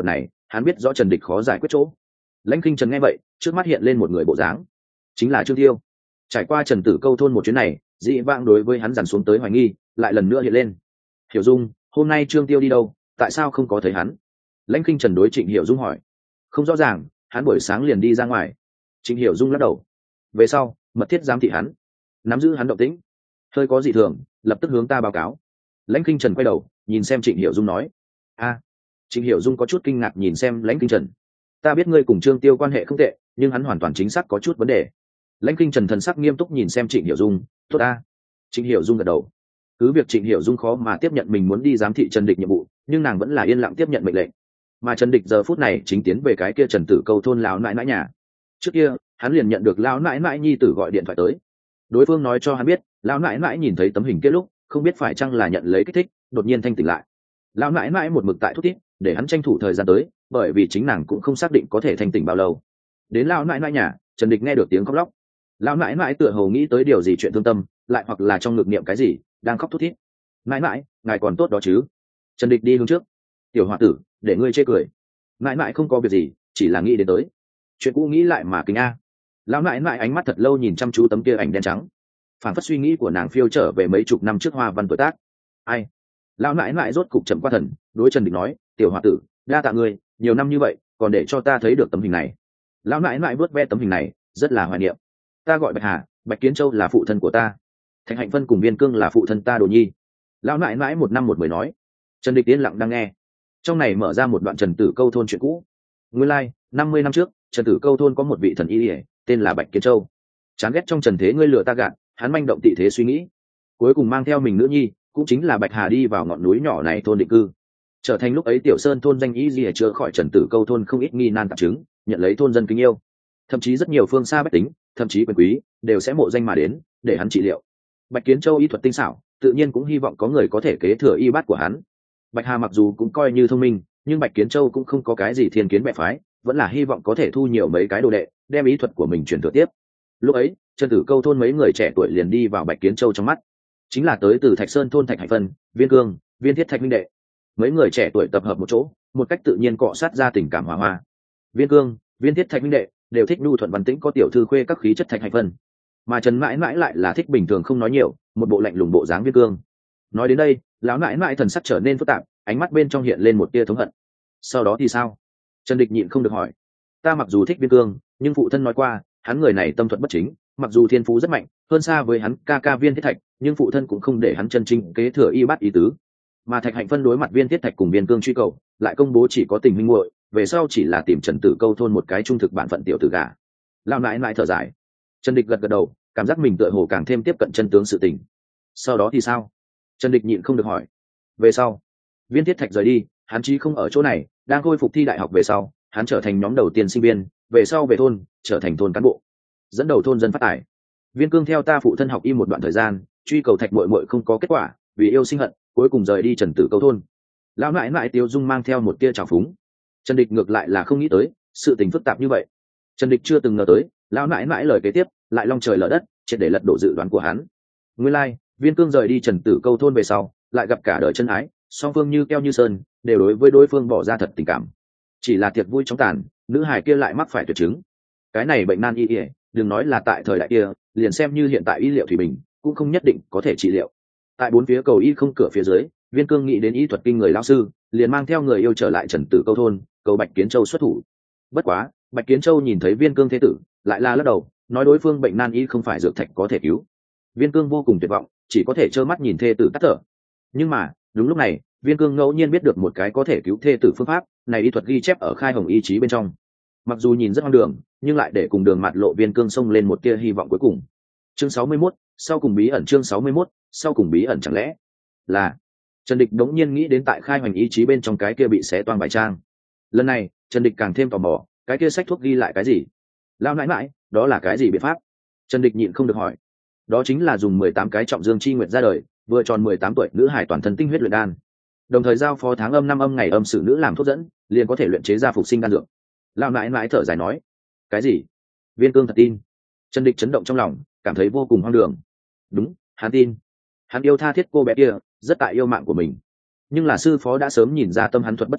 hắn biết rõ Trần Địch khó giải quyết chỗ. Lãnh Kinh Trần nghe vậy, trước mắt hiện lên một người bộ dáng, chính là Trương Tiêu. Trải qua Trần Tử Câu thôn một chuyến này, dị vãng đối với hắn dằn xuống tới hoài nghi lại lần nữa hiện lên. Hiểu Dung, hôm nay Trương Tiêu đi đâu, tại sao không có thấy hắn? Lãnh Kinh Trần đối Trịnh Hiểu Dung hỏi. Không rõ ràng, hắn buổi sáng liền đi ra ngoài. Trịnh Hiểu Dung lắc đầu. Về sau, mật thiết giám thị hắn, nắm giữ hắn động tĩnh, hơi có dị thường lập tức hướng ta báo cáo. Lãnh Kinh Trần quay đầu nhìn xem Trịnh Hiểu Dung nói. A. Trịnh Hiểu Dung có chút kinh ngạc nhìn xem Lãnh Kinh Trần. Ta biết ngươi cùng Trương Tiêu quan hệ không tệ, nhưng hắn hoàn toàn chính xác có chút vấn đề. Lãnh Kinh Trần thần sắc nghiêm túc nhìn xem Trịnh Hiểu Dung. Tốt ta. Trịnh Hiểu Dung gật đầu. Cứ việc Trịnh Hiểu Dung khó mà tiếp nhận mình muốn đi giám thị Trần Địch nhiệm vụ, nhưng nàng vẫn là yên lặng tiếp nhận mệnh lệnh. Mà Trần Địch giờ phút này chính tiến về cái kia Trần Tử Câu thôn lão nãi nãi nhà. Trước kia hắn liền nhận được lão nãi nãi nhi tử gọi điện thoại tới. Đối phương nói cho hắn biết lão nãi nãi nhìn thấy tấm hình kia lúc không biết phải chăng là nhận lấy kích thích, đột nhiên thanh tỉnh lại. Lão nãi nãi một mực tại thúc thiết để hắn tranh thủ thời gian tới, bởi vì chính nàng cũng không xác định có thể thanh tỉnh bao lâu. Đến lão nãi nãi nhà, Trần Địch nghe được tiếng khóc lóc. Lão nãi nãi tựa hồ nghĩ tới điều gì chuyện thương tâm, lại hoặc là trong ngực niệm cái gì, đang khóc thút thít. Nãi nãi, ngài còn tốt đó chứ? Trần Địch đi hướng trước. Tiểu h o a tử, để ngươi chê cười. Nãi nãi không có việc gì, chỉ là nghĩ đến tới. Chuyện cũ nghĩ lại mà kính a. Lão nãi nãi ánh mắt thật lâu nhìn chăm chú tấm kia ảnh đen trắng, phản phất suy nghĩ của nàng phiêu trở về mấy chục năm trước hoa văn tuổi tác. Ai? Lão nãi nãi rốt cục chậm qua thần, đối Trần Địch nói, tiểu h o a tử, đa tạ ngươi, nhiều năm như vậy, còn để cho ta thấy được tấm hình này. Lão nãi nãi vớt ve tấm hình này, rất là hoài niệm. Ta gọi Bạch Hà, Bạch Kiến Châu là phụ thân của ta, Thạch Hạnh Phân cùng Viên Cương là phụ thân ta Đồ Nhi. Lão nãi nãi một năm một mười nói. Trần Địch yên lặng đang nghe. Trong này mở ra một đoạn Trần Tử Câu thôn chuyện cũ. Nguyên lai, like, năm mươi năm trước, Trần Tử Câu thôn có một vị thần y ỉa, tên là Bạch Kiến Châu. Chán ghét trong trần thế ngươi lừa ta gạt, hắn manh động tị thế suy nghĩ, cuối cùng mang theo mình nữ nhi, cũng chính là Bạch Hà đi vào ngọn núi nhỏ này thôn định cư, trở thành lúc ấy Tiểu Sơn thôn danh y ỉa chữa khỏi Trần Tử Câu thôn không ít nghi nan tạp chứng, nhận lấy thôn dân kính yêu. Thậm chí rất nhiều phương xa bách tính, thậm chí quyền quý, đều sẽ mộ danh mà đến để hắn trị liệu. Bạch Kiến Châu y thuật tinh xảo, tự nhiên cũng hy vọng có người có thể kế thừa y bát của hắn. Bạch Hà mặc dù cũng coi như thông minh, nhưng Bạch Kiến Châu cũng không có cái gì thiên kiến bệ phái, vẫn là hy vọng có thể thu nhiều mấy cái đồ đệ, đem ý thuật của mình truyền thừa tiếp. Lúc ấy, Trần Tử Câu thôn mấy người trẻ tuổi liền đi vào Bạch Kiến Châu trong mắt, chính là tới từ Thạch Sơn thôn Thạch Hạnh Phân, Viên Cương, Viên Thiết Thạch minh đệ. Mấy người trẻ tuổi tập hợp một chỗ, một cách tự nhiên cọ sát ra tình cảm hòa hoa. Viên Cương, Viên Thiết Thạch minh đệ đều thích nhu thuận văn tĩnh có tiểu thư khuê các khí chất Thạch Hạnh Phân, mà Trần mãi mãi lại là thích bình thường không nói nhiều, một bộ lạnh lùng bộ dáng Viên Cương. Nói đến đây, lão mãi mãi thần sắc trở nên phức tạp, ánh mắt bên trong hiện lên một tia thống hận. Sau đó thì sao? Trần Địch nhịn không được hỏi. Ta mặc dù thích Viên Cương, nhưng phụ thân nói qua, hắn người này tâm thuật bất chính, mặc dù thiên phú rất mạnh, hơn xa với hắn ca ca Viên Thiết Thạch, nhưng phụ thân cũng không để hắn chân chính kế thừa y bát ý tứ. Mà Thạch Hạnh Phân đối mặt Viên Thiết Thạch cùng Viên Cương truy cầu, lại công bố chỉ có tình huynh muội, về sau chỉ là tìm Trần Tử Câu thôn một cái trung thực bản phận tiểu tử gà. Lão nãi nãi thở dài. Trần Địch gật gật đầu, cảm giác mình tựa hồ càng thêm tiếp cận chân tướng sự tình. Sau đó thì sao? Trần Địch nhịn không được hỏi. Về sau, Viên Thiết Thạch rời đi, hắn chí không ở chỗ này, đang khôi phục thi đại học về sau, hắn trở thành nhóm đầu tiên sinh viên, về sau về thôn, trở thành thôn cán bộ, dẫn đầu thôn dân phát tài. Viên Cương theo ta phụ thân học y một đoạn thời gian, truy cầu Thạch muội muội không có kết quả, vì yêu sinh hận, cuối cùng rời đi Trần Tử Câu thôn. Lão nãi nãi Tiêu Dung mang theo một tia trào phúng. Trần Địch ngược lại là không nghĩ tới, sự tình phức tạp như vậy. Trần Địch chưa từng ngờ tới, lão nãi nãi lời kế tiếp lại long trời lở đất, triệt để lật đổ dự đoán của hắn. Nguyên lai, like, Viên Cương rời đi Trần Tử Câu thôn về sau, lại gặp cả đời chân ái, song phương như keo như sơn, đều đối với đối phương bỏ ra thật tình cảm. Chỉ là tiệc vui chóng tàn, nữ hài kia lại mắc phải tuyệt chứng. Cái này bệnh nan y y, đừng nói là tại thời đại kia, liền xem như hiện tại y liệu thủy bình, cũng không nhất định có thể trị liệu. Tại bốn phía cầu y không cửa phía dưới, Viên Cương nghĩ đến y thuật kinh người lão sư, liền mang theo người yêu trở lại Trần Tử Câu thôn, cầu Bạch Kiến Châu xuất thủ. Bất quá, Bạch Kiến Châu nhìn thấy Viên Cương thế tử, lại la lắc đầu, nói đối phương bệnh nan y không phải dược thạch có thể cứu. Viên Cương vô cùng tuyệt vọng, chỉ có thể trơ mắt nhìn thê tử tắt thở. Nhưng mà, đúng lúc này, Viên Cương ngẫu nhiên biết được một cái có thể cứu thê tử phương pháp, này y thuật ghi chép ở khai hồng y chí bên trong. Mặc dù nhìn rất hoang đường, nhưng lại để cùng đường mặt lộ Viên Cương xông lên một tia hy vọng cuối cùng. Chương sáu mươi mốt, sau cùng bí ẩn chương sáu mươi mốt, sau cùng bí ẩn chẳng lẽ là Trần Địch đống nhiên nghĩ đến tại khai hoành ý chí bên trong cái kia bị xé toang bài trang. Lần này, Trần Địch càng thêm tò mò, cái kia sách thuốc ghi lại cái gì? Lao nãi nãi, đó là cái gì biện pháp? Trần Địch nhịn không được hỏi. Đó chính là dùng mười tám cái trọng dương chi nguyệt ra đời, vừa tròn mười tám tuổi nữ hải toàn thân tinh huyết luyện đan. Đồng thời giao phó tháng âm năm âm ngày âm sử nữ làm thuốc dẫn, liền có thể luyện chế ra phục sinh đan dược. Lao nãi nãi thở dài nói. Cái gì? Viên Cương thật tin. Trần Địch chấn động trong lòng, cảm thấy vô cùng hoang đường. Đúng, hắn tin. Hắn yêu tha thiết cô bé kia, rất tại yêu mạng của mình. Nhưng là sư phó đã sớm nhìn ra tâm hắn thuật bất chính,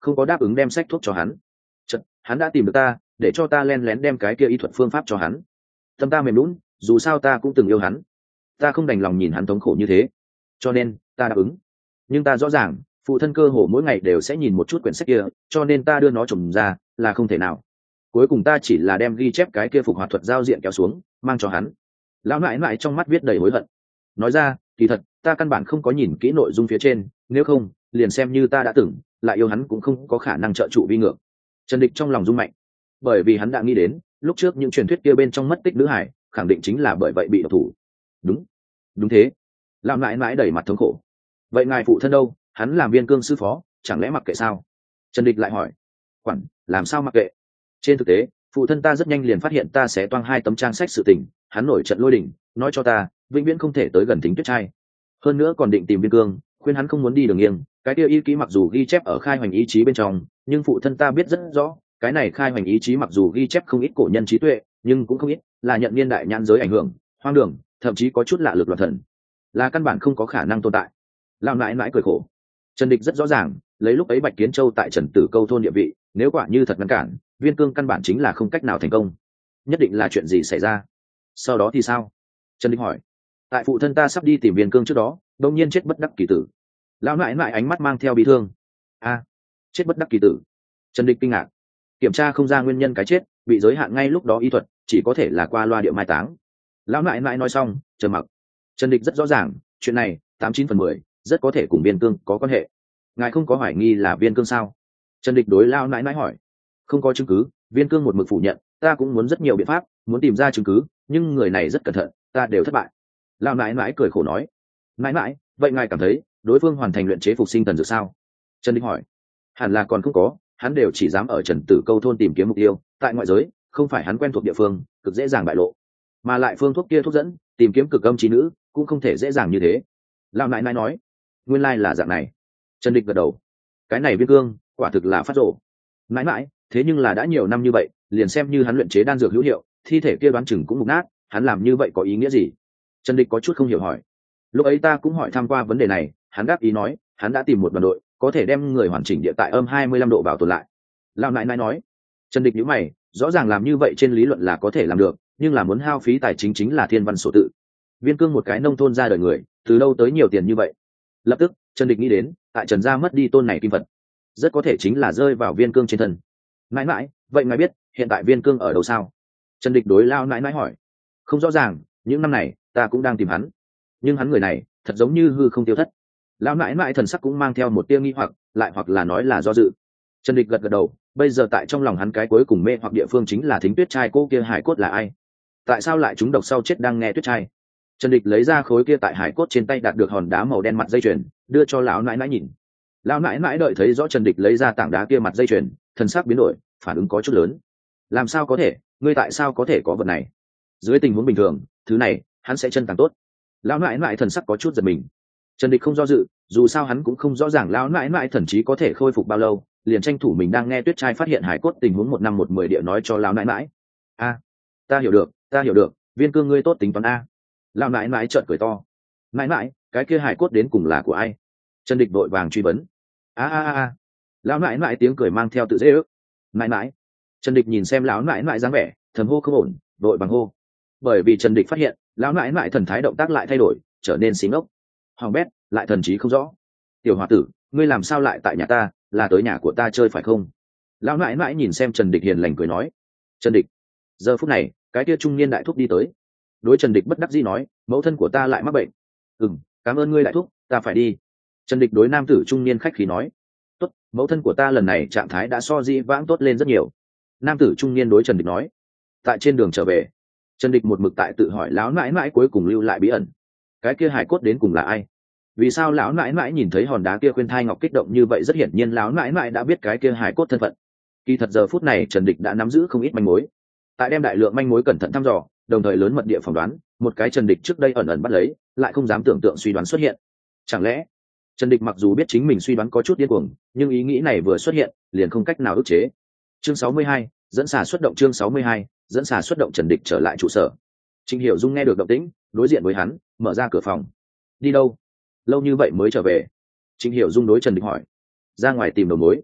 không có đáp ứng đem sách thuốc cho hắn. Chật, hắn đã tìm được ta, để cho ta len lén đem cái kia y thuật phương pháp cho hắn. Tâm ta mềm lún, dù sao ta cũng từng yêu hắn, ta không đành lòng nhìn hắn thống khổ như thế, cho nên ta đáp ứng. Nhưng ta rõ ràng phụ thân cơ hồ mỗi ngày đều sẽ nhìn một chút quyển sách kia, cho nên ta đưa nó trồng ra là không thể nào. Cuối cùng ta chỉ là đem ghi chép cái kia phục hoạt thuật giao diện kéo xuống mang cho hắn. Lão nại nại trong mắt viết đầy hối hận, nói ra kỳ thật ta căn bản không có nhìn kỹ nội dung phía trên, nếu không liền xem như ta đã từng lại yêu hắn cũng không có khả năng trợ trụ vi ngược. Trần Địch trong lòng rung mạnh, bởi vì hắn đã nghĩ đến lúc trước những truyền thuyết kia bên trong mất tích nữ hải khẳng định chính là bởi vậy bị độc thủ. Đúng, đúng thế. Lão nại nại đầy mặt thống khổ. Vậy ngài phụ thân đâu, hắn làm Viên Cương sư phó, chẳng lẽ mặc kệ sao? Trần Địch lại hỏi. Quản, làm sao mặc kệ? Trên thực tế phụ thân ta rất nhanh liền phát hiện ta sẽ toang hai tấm trang sách sự tình, hắn nổi trận lôi đình, nói cho ta vĩnh viễn không thể tới gần Thính Tuyết trai, hơn nữa còn định tìm Viên Cương, khuyên hắn không muốn đi đường nghiêng. Cái kia y ký mặc dù ghi chép ở khai hoành ý chí bên trong, nhưng phụ thân ta biết rất rõ cái này khai hoành ý chí mặc dù ghi chép không ít cổ nhân trí tuệ, nhưng cũng không ít là nhận niên đại nhãn giới ảnh hưởng, hoang đường, thậm chí có chút lạ lực loạn thần, là căn bản không có khả năng tồn tại. Lão nãi nãi cười khổ. Trần Địch rất rõ ràng lấy lúc ấy Bạch Kiến Châu tại Trần Tử Câu thôn địa vị, nếu quả như thật ngăn cản Viên Cương, căn bản chính là không cách nào thành công. Nhất định là chuyện gì xảy ra. Sau đó thì sao? Trần Địch hỏi. Tại phụ thân ta sắp đi tìm Viên Cương trước đó đông nhiên chết bất đắc kỳ tử. Lão nãi nãi ánh mắt mang theo bi thương. A, chết bất đắc kỳ tử. Trần Địch kinh ngạc. Kiểm tra không ra nguyên nhân cái chết, bị giới hạn ngay lúc đó y thuật chỉ có thể là qua loa địa mai táng. Lão nãi nãi nói xong trầm mặc. Trần Địch rất rõ ràng chuyện này tám chín phần mười rất có thể cùng Viên Cương có quan hệ. Ngài không có hoài nghi là Viên Cương sao? Trần Địch đối Lão nãi nãi hỏi. Không có chứng cứ, Viên Cương một mực phủ nhận, ta cũng muốn rất nhiều biện pháp muốn tìm ra chứng cứ, nhưng người này rất cẩn thận, ta đều thất bại. Lão nãi nãi cười khổ nói. Nãi nãi, vậy ngài cảm thấy đối phương hoàn thành luyện chế phục sinh tần dược sao? Trần Địch hỏi. Hẳn là còn không có, hắn đều chỉ dám ở Trần Tử Câu thôn tìm kiếm mục tiêu, tại ngoại giới không phải hắn quen thuộc địa phương, cực dễ dàng bại lộ. Mà lại phương thuốc kia thuốc dẫn tìm kiếm cực âm trí nữ cũng không thể dễ dàng như thế. Lão nãi nãi nói. Nguyên lai là dạng này. Trần Địch gật đầu. Cái này Viên Cương quả thực là phát rồ. Nãi nãi, thế nhưng là đã nhiều năm như vậy, liền xem như hắn luyện chế đan dược hữu hiệu, thi thể kia đoán chừng cũng mục nát, hắn làm như vậy có ý nghĩa gì? Trần Địch có chút không hiểu hỏi. Lúc ấy ta cũng hỏi tham qua vấn đề này, hắn đáp ý nói hắn đã tìm một đoàn đội có thể đem người hoàn chỉnh địa tại âm hai mươi lăm độ bảo tồn lại. Lão nãi nãi nói. Trần Địch nhíu mày, rõ ràng làm như vậy trên lý luận là có thể làm được, nhưng là muốn hao phí tài chính chính là thiên văn sổ tự. Viên Cương một cái nông thôn ra đời người, từ đâu tới nhiều tiền như vậy? Lập tức Trần Địch nghĩ đến tại Trần gia mất đi tôn này kim vật, rất có thể chính là rơi vào Viên Cương trên thân. Nãi nãi, vậy ngài biết hiện tại Viên Cương ở đâu sao? Trần Địch đối Lão nãi nãi hỏi. Không rõ ràng, những năm này ta cũng đang tìm hắn, nhưng hắn người này thật giống như hư không tiêu thất. Lão nãi nãi thần sắc cũng mang theo một tia nghi hoặc, lại hoặc là nói là do dự. Trần Địch gật gật đầu, bây giờ tại trong lòng hắn cái cuối cùng mê hoặc địa phương chính là Thính Tuyết trai cô kia hải cốt là ai? Tại sao lại chúng độc sau chết đang nghe Tuyết trai? Trần Địch lấy ra khối kia tại hải cốt trên tay đạt được hòn đá màu đen mặt dây chuyền, đưa cho lão nãi nãi nhìn. Lão nãi nãi đợi thấy rõ Trần Địch lấy ra tảng đá kia mặt dây chuyền, thần sắc biến đổi, phản ứng có chút lớn. Làm sao có thể, ngươi tại sao có thể có vật này? Dưới tình huống bình thường, thứ này hắn sẽ chân tàng tốt. Lão nãi nãi thần sắc có chút giật mình. Trần Địch không do dự, dù sao hắn cũng không rõ ràng lão nãi nãi thần trí có thể khôi phục bao lâu, liền tranh thủ mình đang nghe Tuyết trai phát hiện hải cốt tình huống một năm một mười địa nói cho lão nãi nãi. A, ta hiểu được, ta hiểu được, Viên Cương ngươi tốt tính toán a. Lão nãi nãi trợn cười to. Nãi nãi, cái kia hải cốt đến cùng là của ai? Trần Địch vội vàng truy vấn. A a a. Lão nãi nãi tiếng cười mang theo tự dễ ước. Nãi nãi. Trần Địch nhìn xem lão nãi nãi dáng vẻ, thầm hô không ổn, vội bằng hô. Bởi vì Trần Địch phát hiện lão nãi nãi thần thái động tác lại thay đổi, trở nên xí ngốc, hoàng bét, lại thần trí không rõ. Tiểu hòa tử, ngươi làm sao lại tại nhà ta, là tới nhà của ta chơi phải không? Lão nãi nãi nhìn xem Trần Địch hiền lành cười nói. Trần Địch. Giờ phút này cái kia trung niên đại thúc đi tới, đối Trần Địch bất đắc dĩ nói, mẫu thân của ta lại mắc bệnh. Ừm, cảm ơn ngươi đại thúc, ta phải đi. Trần Địch đối nam tử trung niên khách khí nói. Tốt, mẫu thân của ta lần này trạng thái đã so di vãng tốt lên rất nhiều. Nam tử trung niên đối Trần Địch nói. Tại trên đường trở về, Trần Địch một mực tại tự hỏi lão nãi nãi cuối cùng lưu lại bí ẩn, cái kia hải cốt đến cùng là ai? Vì sao lão nãi nãi nhìn thấy hòn đá kia khuyên thai ngọc kích động như vậy? Rất hiển nhiên lão nãi nãi đã biết cái kia hải cốt thân phận. Kỳ thật giờ phút này Trần Địch đã nắm giữ không ít manh mối, tại đem đại lượng manh mối cẩn thận thăm dò, đồng thời lớn mật địa phỏng đoán, một cái Trần Địch trước đây ẩn ẩn bắt lấy, lại không dám tưởng tượng suy đoán xuất hiện. Chẳng lẽ Trần Địch mặc dù biết chính mình suy đoán có chút điên cuồng, nhưng ý nghĩ này vừa xuất hiện liền không cách nào ức chế. Chương sáu mươi hai, dẫn xà xuất động. Chương sáu mươi hai, dẫn xà xuất động. Trần Địch trở lại trụ sở. Trình Hiểu Dung nghe được động tĩnh, đối diện với hắn, mở ra cửa phòng. Đi đâu? Lâu như vậy mới trở về. Trình Hiểu Dung đối Trần Địch hỏi. Ra ngoài tìm đầu mối.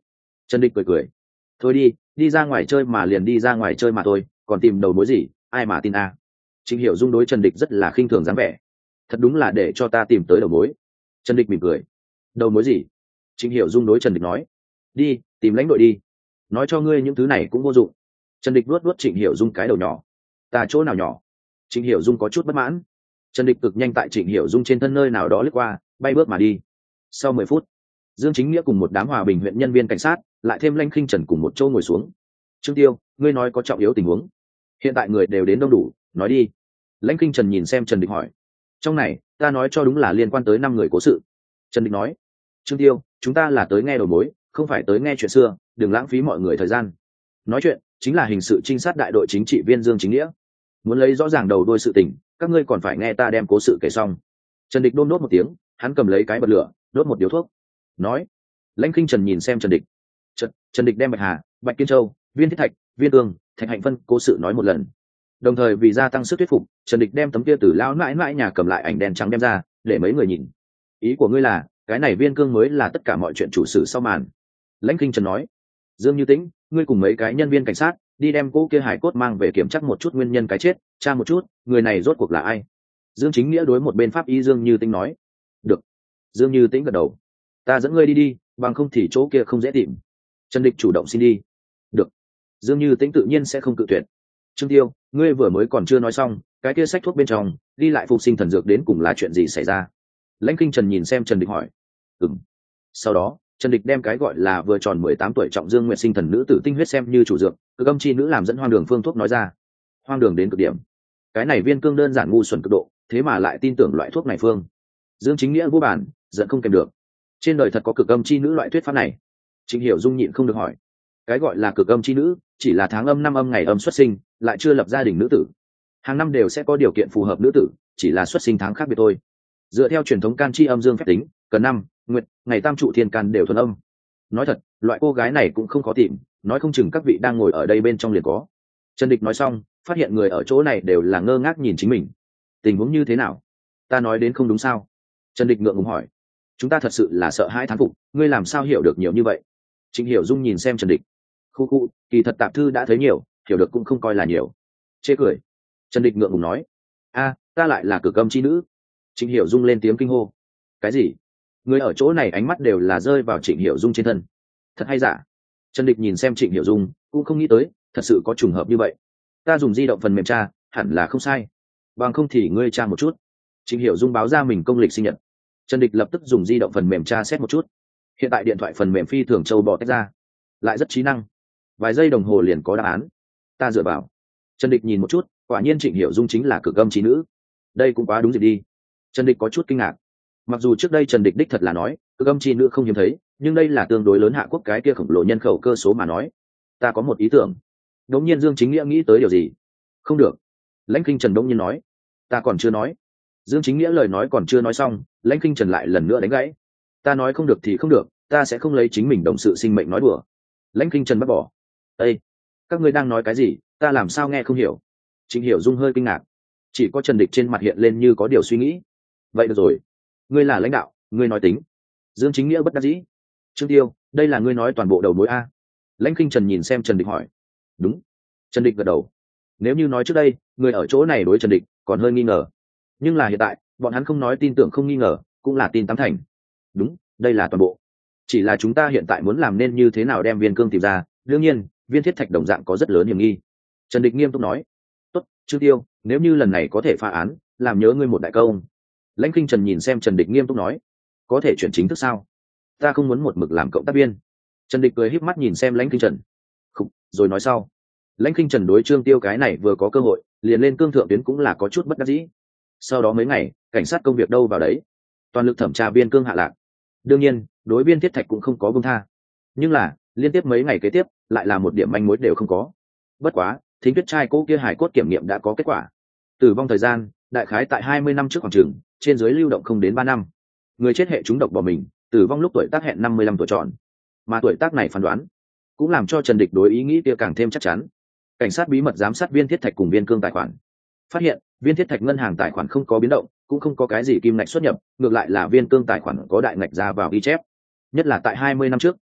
Trần Địch cười cười, thôi đi, đi ra ngoài chơi mà liền đi ra ngoài chơi mà thôi, còn tìm đầu mối gì, ai mà tin a. Trịnh Hiểu Dung đối Trần Địch rất là khinh thường dáng vẻ. Thật đúng là để cho ta tìm tới đầu mối. Trần Địch mỉm cười. Đầu mối gì? Trịnh Hiểu Dung đối Trần Địch nói. Đi, tìm lãnh đội đi. Nói cho ngươi những thứ này cũng vô dụng. Trần Địch vuốt vuốt Trịnh Hiểu Dung cái đầu nhỏ. Ta chỗ nào nhỏ? Trịnh Hiểu Dung có chút bất mãn. Trần Địch cực nhanh tại Trịnh Hiểu Dung trên thân nơi nào đó lướt qua, bay bước mà đi. Sau mười phút, Dương Chính Nghĩa cùng một đám Hòa Bình huyện nhân viên cảnh sát, lại thêm Lãnh Khinh Trần cùng một chỗ ngồi xuống. Trương Tiêu, ngươi nói có trọng yếu tình huống. Hiện tại người đều đến đông đủ, nói đi. Lãnh Khinh Trần nhìn xem Trần Địch hỏi. Trong này, ta nói cho đúng là liên quan tới năm người cố sự. Trần Địch nói. Trương Tiêu, chúng ta là tới nghe đầu mối, không phải tới nghe chuyện xưa, đừng lãng phí mọi người thời gian. Nói chuyện chính là hình sự trinh sát đại đội chính trị viên Dương Chính Nghĩa. Muốn lấy rõ ràng đầu đuôi sự tình, các ngươi còn phải nghe ta đem cố sự kể xong. Trần Địch đôn đốt một tiếng, hắn cầm lấy cái bật lửa, đốt một điếu thuốc. Nói. Lãnh Khinh Trần nhìn xem Trần Địch. Trần, Trần Địch đem Bạch Hà, Bạch Kiên Châu, Viên Thiết Thạch, Viên Tương, Thạch Hạnh Phân cố sự nói một lần. Đồng thời vì gia tăng sức thuyết phục, Trần Địch đem tấm kia từ lão mãi mãi nhà cầm lại ảnh đen trắng đem ra để mấy người nhìn. Ý của ngươi là cái này Viên Cương mới là tất cả mọi chuyện chủ sử sau màn. Lãnh Khinh Trần nói. Dương Như Tĩnh, ngươi cùng mấy cái nhân viên cảnh sát đi đem cô kia hải cốt mang về kiểm tra một chút nguyên nhân cái chết, tra một chút người này rốt cuộc là ai. Dương Chính Nghĩa đối một bên pháp y Dương Như Tĩnh nói. Được. Dương Như Tĩnh gật đầu. Ta dẫn ngươi đi đi, bằng không thì chỗ kia không dễ tìm. Trần Địch chủ động xin đi. Được. Dương Như Tĩnh tự nhiên sẽ không cự tuyệt. Trương Tiêu, ngươi vừa mới còn chưa nói xong, cái kia sách thuốc bên trong đi lại phục sinh thần dược đến cùng là chuyện gì xảy ra? Lãnh Kinh Trần nhìn xem Trần Địch hỏi. Ừm. Sau đó, Trần Địch đem cái gọi là vừa tròn mười tám tuổi trọng dương nguyệt sinh thần nữ tử tinh huyết xem như chủ dược, cực âm chi nữ làm dẫn hoang đường phương thuốc nói ra. Hoang đường đến cực điểm. Cái này Viên Cương đơn giản ngu xuẩn cực độ, thế mà lại tin tưởng loại thuốc này phương. Dương Chính Nghĩa vô bản, giận không kèm được. Trên đời thật có cực âm chi nữ loại thuyết pháp này? Trịnh Hiểu Dung nhịn không được hỏi. Cái gọi là cực âm chi nữ, chỉ là tháng âm năm âm ngày âm xuất sinh, lại chưa lập gia đình nữ tử. Hàng năm đều sẽ có điều kiện phù hợp nữ tử, chỉ là xuất sinh tháng khác biệt thôi. Dựa theo truyền thống can chi âm dương phép tính, cần năm, nguyệt, ngày tam trụ thiên can đều thuần âm. Nói thật, loại cô gái này cũng không khó tìm, nói không chừng các vị đang ngồi ở đây bên trong liền có. Trần Địch nói xong, phát hiện người ở chỗ này đều là ngơ ngác nhìn chính mình. Tình huống như thế nào? Ta nói đến không đúng sao? Trần Địch ngượng ngùng hỏi. Chúng ta thật sự là sợ hãi thán phục, ngươi làm sao hiểu được nhiều như vậy? Trịnh Hiểu Dung nhìn xem Trần Địch. Khu khu, kỳ thật tạp thư đã thấy nhiều, hiểu được cũng không coi là nhiều. Chê cười. Trần Địch ngượng ngùng nói. A, ta lại là cực âm chi nữ. Trịnh Hiểu Dung lên tiếng kinh hô. Cái gì? Người ở chỗ này ánh mắt đều là rơi vào Trịnh Hiểu Dung trên thân. Thật hay giả? Trần Địch nhìn xem Trịnh Hiểu Dung, cũng không nghĩ tới, thật sự có trùng hợp như vậy. Ta dùng di động phần mềm tra, hẳn là không sai. Bằng không thì ngươi tra một chút. Trịnh Hiểu Dung báo ra mình công lịch sinh nhật. Trần Địch lập tức dùng di động phần mềm tra xét một chút. Hiện tại điện thoại phần mềm phi thường châu bò tách ra, lại rất trí năng. Vài giây đồng hồ liền có đáp án. Ta dựa vào. Trần Địch nhìn một chút, quả nhiên Trịnh Hiểu Dung chính là cực âm trí nữ. Đây cũng quá đúng dịp đi. Trần Địch có chút kinh ngạc. Mặc dù trước đây Trần Địch đích thật là nói cực âm trí nữ không hiếm thấy, nhưng đây là tương đối lớn hạ quốc cái kia khổng lồ nhân khẩu cơ số mà nói. Ta có một ý tưởng. Đống nhiên Dương Chính Nghĩa nghĩ tới điều gì. Không được. Lãnh Kinh Trần đống nhiên nói. Ta còn chưa nói. Dương Chính Nghĩa lời nói còn chưa nói xong, Lãnh Kinh Trần lại lần nữa đánh gãy. Ta nói không được thì không được, ta sẽ không lấy chính mình đồng sự sinh mệnh nói đùa. Lãnh Kinh Trần bắt bỏ. Ê, các ngươi đang nói cái gì, ta làm sao nghe không hiểu? Trịnh Hiểu Dung hơi kinh ngạc. Chỉ có Trần Địch trên mặt hiện lên như có điều suy nghĩ. Vậy được rồi, ngươi là lãnh đạo, ngươi nói tính. Dương Chính Nghĩa bất đắc dĩ. Trương Tiêu, đây là ngươi nói toàn bộ đầu mối a? Lãnh Kinh Trần nhìn xem Trần Địch hỏi. Đúng. Trần Địch gật đầu. Nếu như nói trước đây, người ở chỗ này đối Trần Địch còn hơi nghi ngờ, nhưng là hiện tại, bọn hắn không nói tin tưởng không nghi ngờ, cũng là tin tám thành. Đúng, đây là toàn bộ. Chỉ là chúng ta hiện tại muốn làm nên như thế nào đem Viên Cương tìm ra, đương nhiên Viên Thiết Thạch đồng dạng có rất lớn hiểm nghi. Trần Địch nghiêm túc nói. Tốt, Trương Tiêu, nếu như lần này có thể phá án, làm nhớ ngươi một đại công. Lãnh Kinh Trần nhìn xem Trần Địch nghiêm túc nói. Có thể chuyển chính thức sao? Ta không muốn một mực làm cộng tác viên. Trần Địch cười híp mắt nhìn xem Lãnh Kinh Trần. Khục, rồi nói sau. Lãnh Kinh Trần đối Trương Tiêu cái này vừa có cơ hội, liền lên cương thượng tuyến cũng là có chút bất đắc dĩ. Sau đó mấy ngày, cảnh sát công việc đâu vào đấy, toàn lực thẩm tra Viên Cương hạ lạc. Đương nhiên, đối Viên Thiết Thạch cũng không có buông tha. Nhưng là, liên tiếp mấy ngày kế tiếp, lại là một điểm manh mối đều không có. Bất quá, thính tuyết trai cô kia hải cốt kiểm nghiệm đã có kết quả. Tử vong thời gian, đại khái tại hai mươi năm trước khoảng chừng, trên dưới lưu động không đến ba năm. Người chết hệ trúng độc bỏ mình, tử vong lúc tuổi tác hẹn năm mươi lăm tuổi tròn. Mà tuổi tác này phán đoán, cũng làm cho Trần Địch đối ý nghĩ kia càng thêm chắc chắn. Cảnh sát bí mật giám sát Viên Thiết Thạch cùng Viên Cương tài khoản. Phát hiện, Viên Thiết Thạch ngân hàng tài khoản không có biến động, cũng không có cái gì kim ngạch xuất nhập, ngược lại là Viên Cương tài khoản có đại ngạch ra vào ghi chép. Nhất là tại hai mươi năm trước,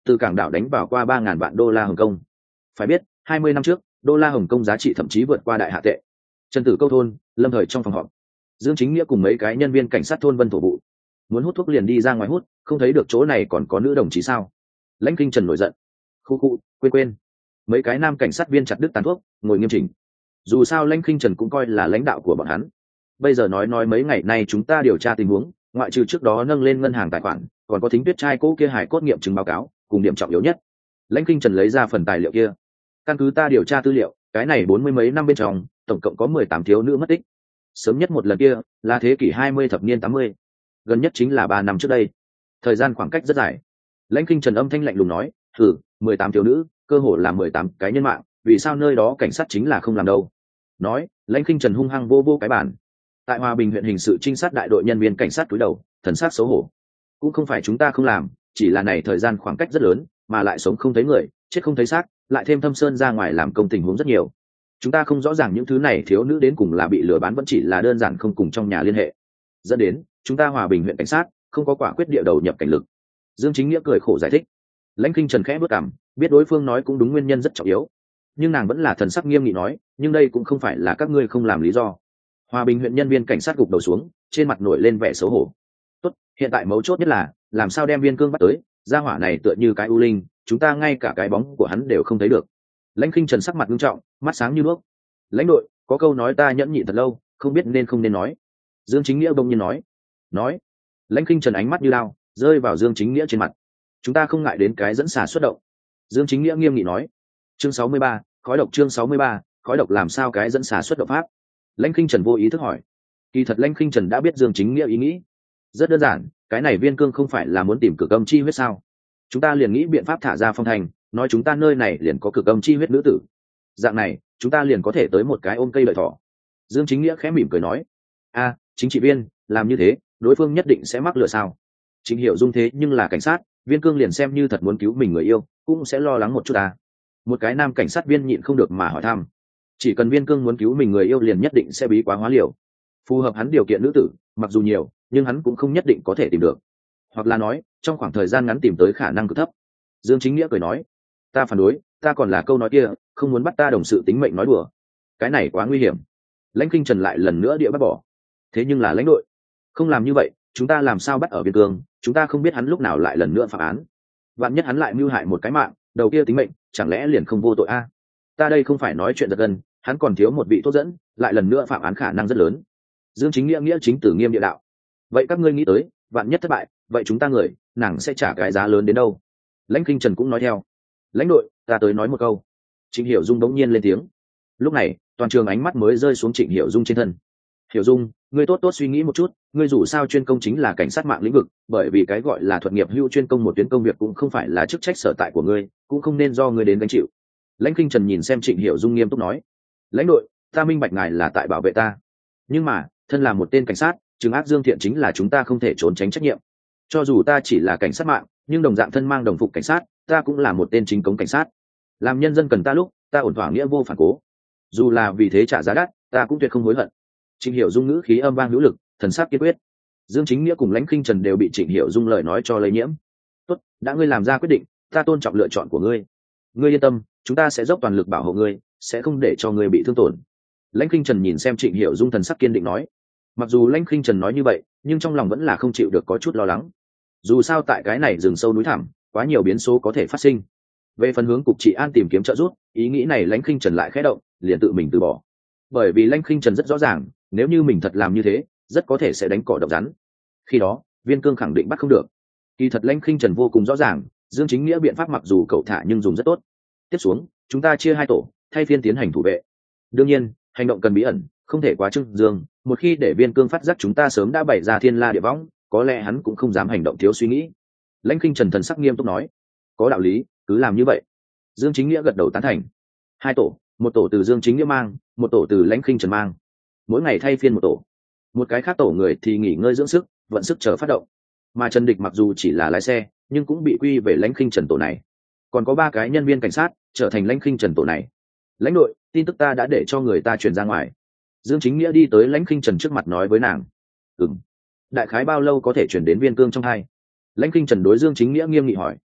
từ cảng đảo đánh vào qua ba ngàn vạn đô la Hồng Kông. Phải biết hai mươi năm trước đô la Hồng Kông giá trị thậm chí vượt qua đại hạ tệ. Trần Tử Câu thôn lâm thời trong phòng họp, Dương Chính Nghĩa cùng mấy cái nhân viên cảnh sát thôn Vân Thổ Vụ muốn hút thuốc liền đi ra ngoài hút, không thấy được chỗ này còn có nữ đồng chí sao? Lãnh Kinh Trần nổi giận, khu khu quên quên mấy cái nam cảnh sát viên chặt đứt tàn thuốc ngồi nghiêm chỉnh. Dù sao Lãnh Kinh Trần cũng coi là lãnh đạo của bọn hắn, bây giờ nói nói mấy ngày nay chúng ta điều tra tình huống, ngoại trừ trước đó nâng lên ngân hàng tài khoản, còn có Thính Tuyết trai cũ kia hải cốt nghiệm chứng báo cáo cùng điểm trọng yếu nhất. Lãnh Kinh Trần lấy ra phần tài liệu kia, căn cứ ta điều tra tư liệu, cái này bốn mươi mấy năm bên trong tổng cộng có mười tám thiếu nữ mất tích. Sớm nhất một lần kia là thế kỷ hai mươi thập niên tám mươi, gần nhất chính là ba năm trước đây, thời gian khoảng cách rất dài. Lãnh Kinh Trần âm thanh lạnh lùng nói, thử mười tám thiếu nữ, cơ hồ là mười tám cái nhân mạng, vì sao nơi đó cảnh sát chính là không làm đâu? Nói, Lãnh Kinh Trần hung hăng vô vô cái bàn. Tại Hòa Bình huyện hình sự trinh sát đại đội nhân viên cảnh sát cúi đầu, thần sắc xấu hổ. Cũng không phải chúng ta không làm, chỉ là này thời gian khoảng cách rất lớn, mà lại sống không thấy người, chết không thấy xác, lại thêm Thâm Sơn ra ngoài làm công tình huống rất nhiều. Chúng ta không rõ ràng những thứ này thiếu nữ đến cùng là bị lừa bán vẫn chỉ là đơn giản không cùng trong nhà liên hệ, dẫn đến chúng ta Hòa Bình huyện cảnh sát không có quả quyết địa đầu nhập cảnh lực. Dương Chính Nghĩa cười khổ giải thích. Lãnh Kinh Trần khẽ bước cằm, biết đối phương nói cũng đúng, nguyên nhân rất trọng yếu, nhưng nàng vẫn là thần sắc nghiêm nghị nói, nhưng đây cũng không phải là các ngươi không làm lý do. Hòa Bình huyện nhân viên cảnh sát gục đầu xuống, trên mặt nổi lên vẻ xấu hổ. Tốt, hiện tại mấu chốt nhất là làm sao đem Viên Cương bắt tới, gia hỏa này tựa như cái u linh, chúng ta ngay cả cái bóng của hắn đều không thấy được. Lãnh Kinh Trần sắc mặt nghiêm trọng, mắt sáng như đuốc. Lãnh đội, có câu nói ta nhẫn nhịn thật lâu, không biết nên không nên nói. Dương Chính Nghĩa bỗng nhiên nói. Nói. Lãnh Kinh Trần ánh mắt như lao, rơi vào Dương Chính Nghĩa trên mặt. Chúng ta không ngại đến cái dẫn xà xuất động. Dương Chính Nghĩa nghiêm nghị nói. Chương sáu mươi ba, khói độc. Chương sáu mươi ba, khói độc làm sao cái dẫn xà xuất động pháp? Lãnh Kinh Trần vô ý thức hỏi. Kỳ thật Lãnh Kinh Trần đã biết Dương Chính Nghĩa ý nghĩ. Rất đơn giản, cái này Viên Cương không phải là muốn tìm cực âm chi huyết sao? Chúng ta liền nghĩ biện pháp thả ra phong thành, nói chúng ta nơi này liền có cực âm chi huyết nữ tử. Dạng này, chúng ta liền có thể tới một cái ôm cây lợi thỏ. Dương Chính Nghĩa khẽ mỉm cười nói. A, chính trị viên, làm như thế, đối phương nhất định sẽ mắc lừa sao? Chính Hiểu Dung thế nhưng là cảnh sát, Viên Cương liền xem như thật muốn cứu mình người yêu, cũng sẽ lo lắng một chút à. Một cái nam cảnh sát viên nhịn không được mà hỏi thăm. Chỉ cần Viên Cương muốn cứu mình người yêu liền nhất định sẽ bí quá hóa liều. Phù hợp hắn điều kiện nữ tử, mặc dù nhiều, nhưng hắn cũng không nhất định có thể tìm được. Hoặc là nói, trong khoảng thời gian ngắn tìm tới khả năng cực thấp. Dương Chính Nghĩa cười nói. Ta phản đối, ta còn là câu nói kia, không muốn bắt ta đồng sự tính mệnh nói đùa. Cái này quá nguy hiểm. Lãnh Kinh Trần lại lần nữa địa bắt bỏ. Thế nhưng là lãnh đội, không làm như vậy, chúng ta làm sao bắt ở Viên Cương, chúng ta không biết hắn lúc nào lại lần nữa phạm án. Vạn nhất hắn lại mưu hại một cái mạng, đầu kia tính mệnh, chẳng lẽ liền không vô tội a? À? Ta đây không phải nói chuyện giật gân, hắn còn thiếu một vị tốt dẫn, lại lần nữa phạm án khả năng rất lớn. Dương Chính Nghĩa nghĩa chính tử nghiêm địa đạo. Vậy các ngươi nghĩ tới, vạn nhất thất bại, vậy chúng ta người, nàng sẽ trả cái giá lớn đến đâu? Lãnh Kinh Trần cũng nói theo. Lãnh đội, ta tới nói một câu. Trịnh Hiểu Dung đống nhiên lên tiếng. Lúc này, toàn trường ánh mắt mới rơi xuống Trịnh Hiểu Dung trên thân. Hiểu Dung, ngươi tốt tốt suy nghĩ một chút, ngươi dù sao chuyên công chính là cảnh sát mạng lĩnh vực, bởi vì cái gọi là thuật nghiệp hữu chuyên công, một tuyến công việc cũng không phải là chức trách sở tại của ngươi, cũng không nên do ngươi đến gánh chịu. Lãnh Kinh Trần nhìn xem Trịnh Hiểu Dung nghiêm túc nói. Lãnh đội, ta minh bạch ngài là tại bảo vệ ta, nhưng mà thân là một tên cảnh sát, trừng ác dương thiện chính là chúng ta không thể trốn tránh trách nhiệm. Cho dù ta chỉ là cảnh sát mạng, nhưng đồng dạng thân mang đồng phục cảnh sát, ta cũng là một tên chính cống cảnh sát. Làm nhân dân cần ta lúc, ta ổn thỏa nghĩa vô phản cố, dù là vì thế trả giá đắt, ta cũng tuyệt không hối hận. Trịnh Hiểu Dung ngữ khí âm vang hữu lực, thần sắc kiên quyết. Dương Chính Nghĩa cùng Lãnh Kinh Trần đều bị Trịnh Hiểu Dung lời nói cho lây nhiễm. Tốt, đã ngươi làm ra quyết định, ta tôn trọng lựa chọn của ngươi. Ngươi yên tâm, chúng ta sẽ dốc toàn lực bảo hộ ngươi, sẽ không để cho ngươi bị thương tổn. Lãnh Kinh Trần nhìn xem Trịnh Hiểu Dung thần sắc kiên định nói. Mặc dù Lãnh Kinh Trần nói như vậy, nhưng trong lòng vẫn là không chịu được có chút lo lắng. Dù sao tại cái này rừng sâu núi thẳm, quá nhiều biến số có thể phát sinh. Về phần hướng cục trị an tìm kiếm trợ giúp, ý nghĩ này Lãnh Kinh Trần lại khẽ động, liền tự mình từ bỏ. Bởi vì Lãnh Kinh Trần rất rõ ràng, nếu như mình thật làm như thế, rất có thể sẽ đánh cỏ độc rắn. Khi đó, Viên Cương khẳng định bắt không được. Kỳ thật Lãnh Kinh Trần vô cùng rõ ràng, Dương Chính Nghĩa biện pháp mặc dù cậu thả nhưng dùng rất tốt. Tiếp xuống, chúng ta chia hai tổ, thay phiên tiến hành thủ vệ. Đương nhiên, hành động cần bí ẩn, không thể quá trưng dương, một khi để Viên Cương phát giác chúng ta sớm đã bày ra thiên la địa võng, có lẽ hắn cũng không dám hành động thiếu suy nghĩ. Lãnh Kinh Trần thần sắc nghiêm túc nói. Có đạo lý, cứ làm như vậy. Dương Chính Nghĩa gật đầu tán thành. Hai tổ, một tổ từ Dương Chính Nghĩa mang, một tổ từ Lãnh Kinh Trần mang. Mỗi ngày thay phiên một tổ, một cái khác tổ người thì nghỉ ngơi dưỡng sức, vận sức chờ phát động. Mà Trần Địch mặc dù chỉ là lái xe, nhưng cũng bị quy về Lãnh Kinh Trần tổ này. Còn có ba cái nhân viên cảnh sát trở thành Lãnh Kinh Trần tổ này. Lãnh đội, tin tức ta đã để cho người ta truyền ra ngoài. Dương Chính Nghĩa đi tới Lãnh Kinh Trần trước mặt nói với nàng. Ừm. Đại khái bao lâu có thể chuyển đến Viên Cương trong hai? Lãnh Kinh Trần đối Dương Chính Nghĩa nghiêm nghị hỏi.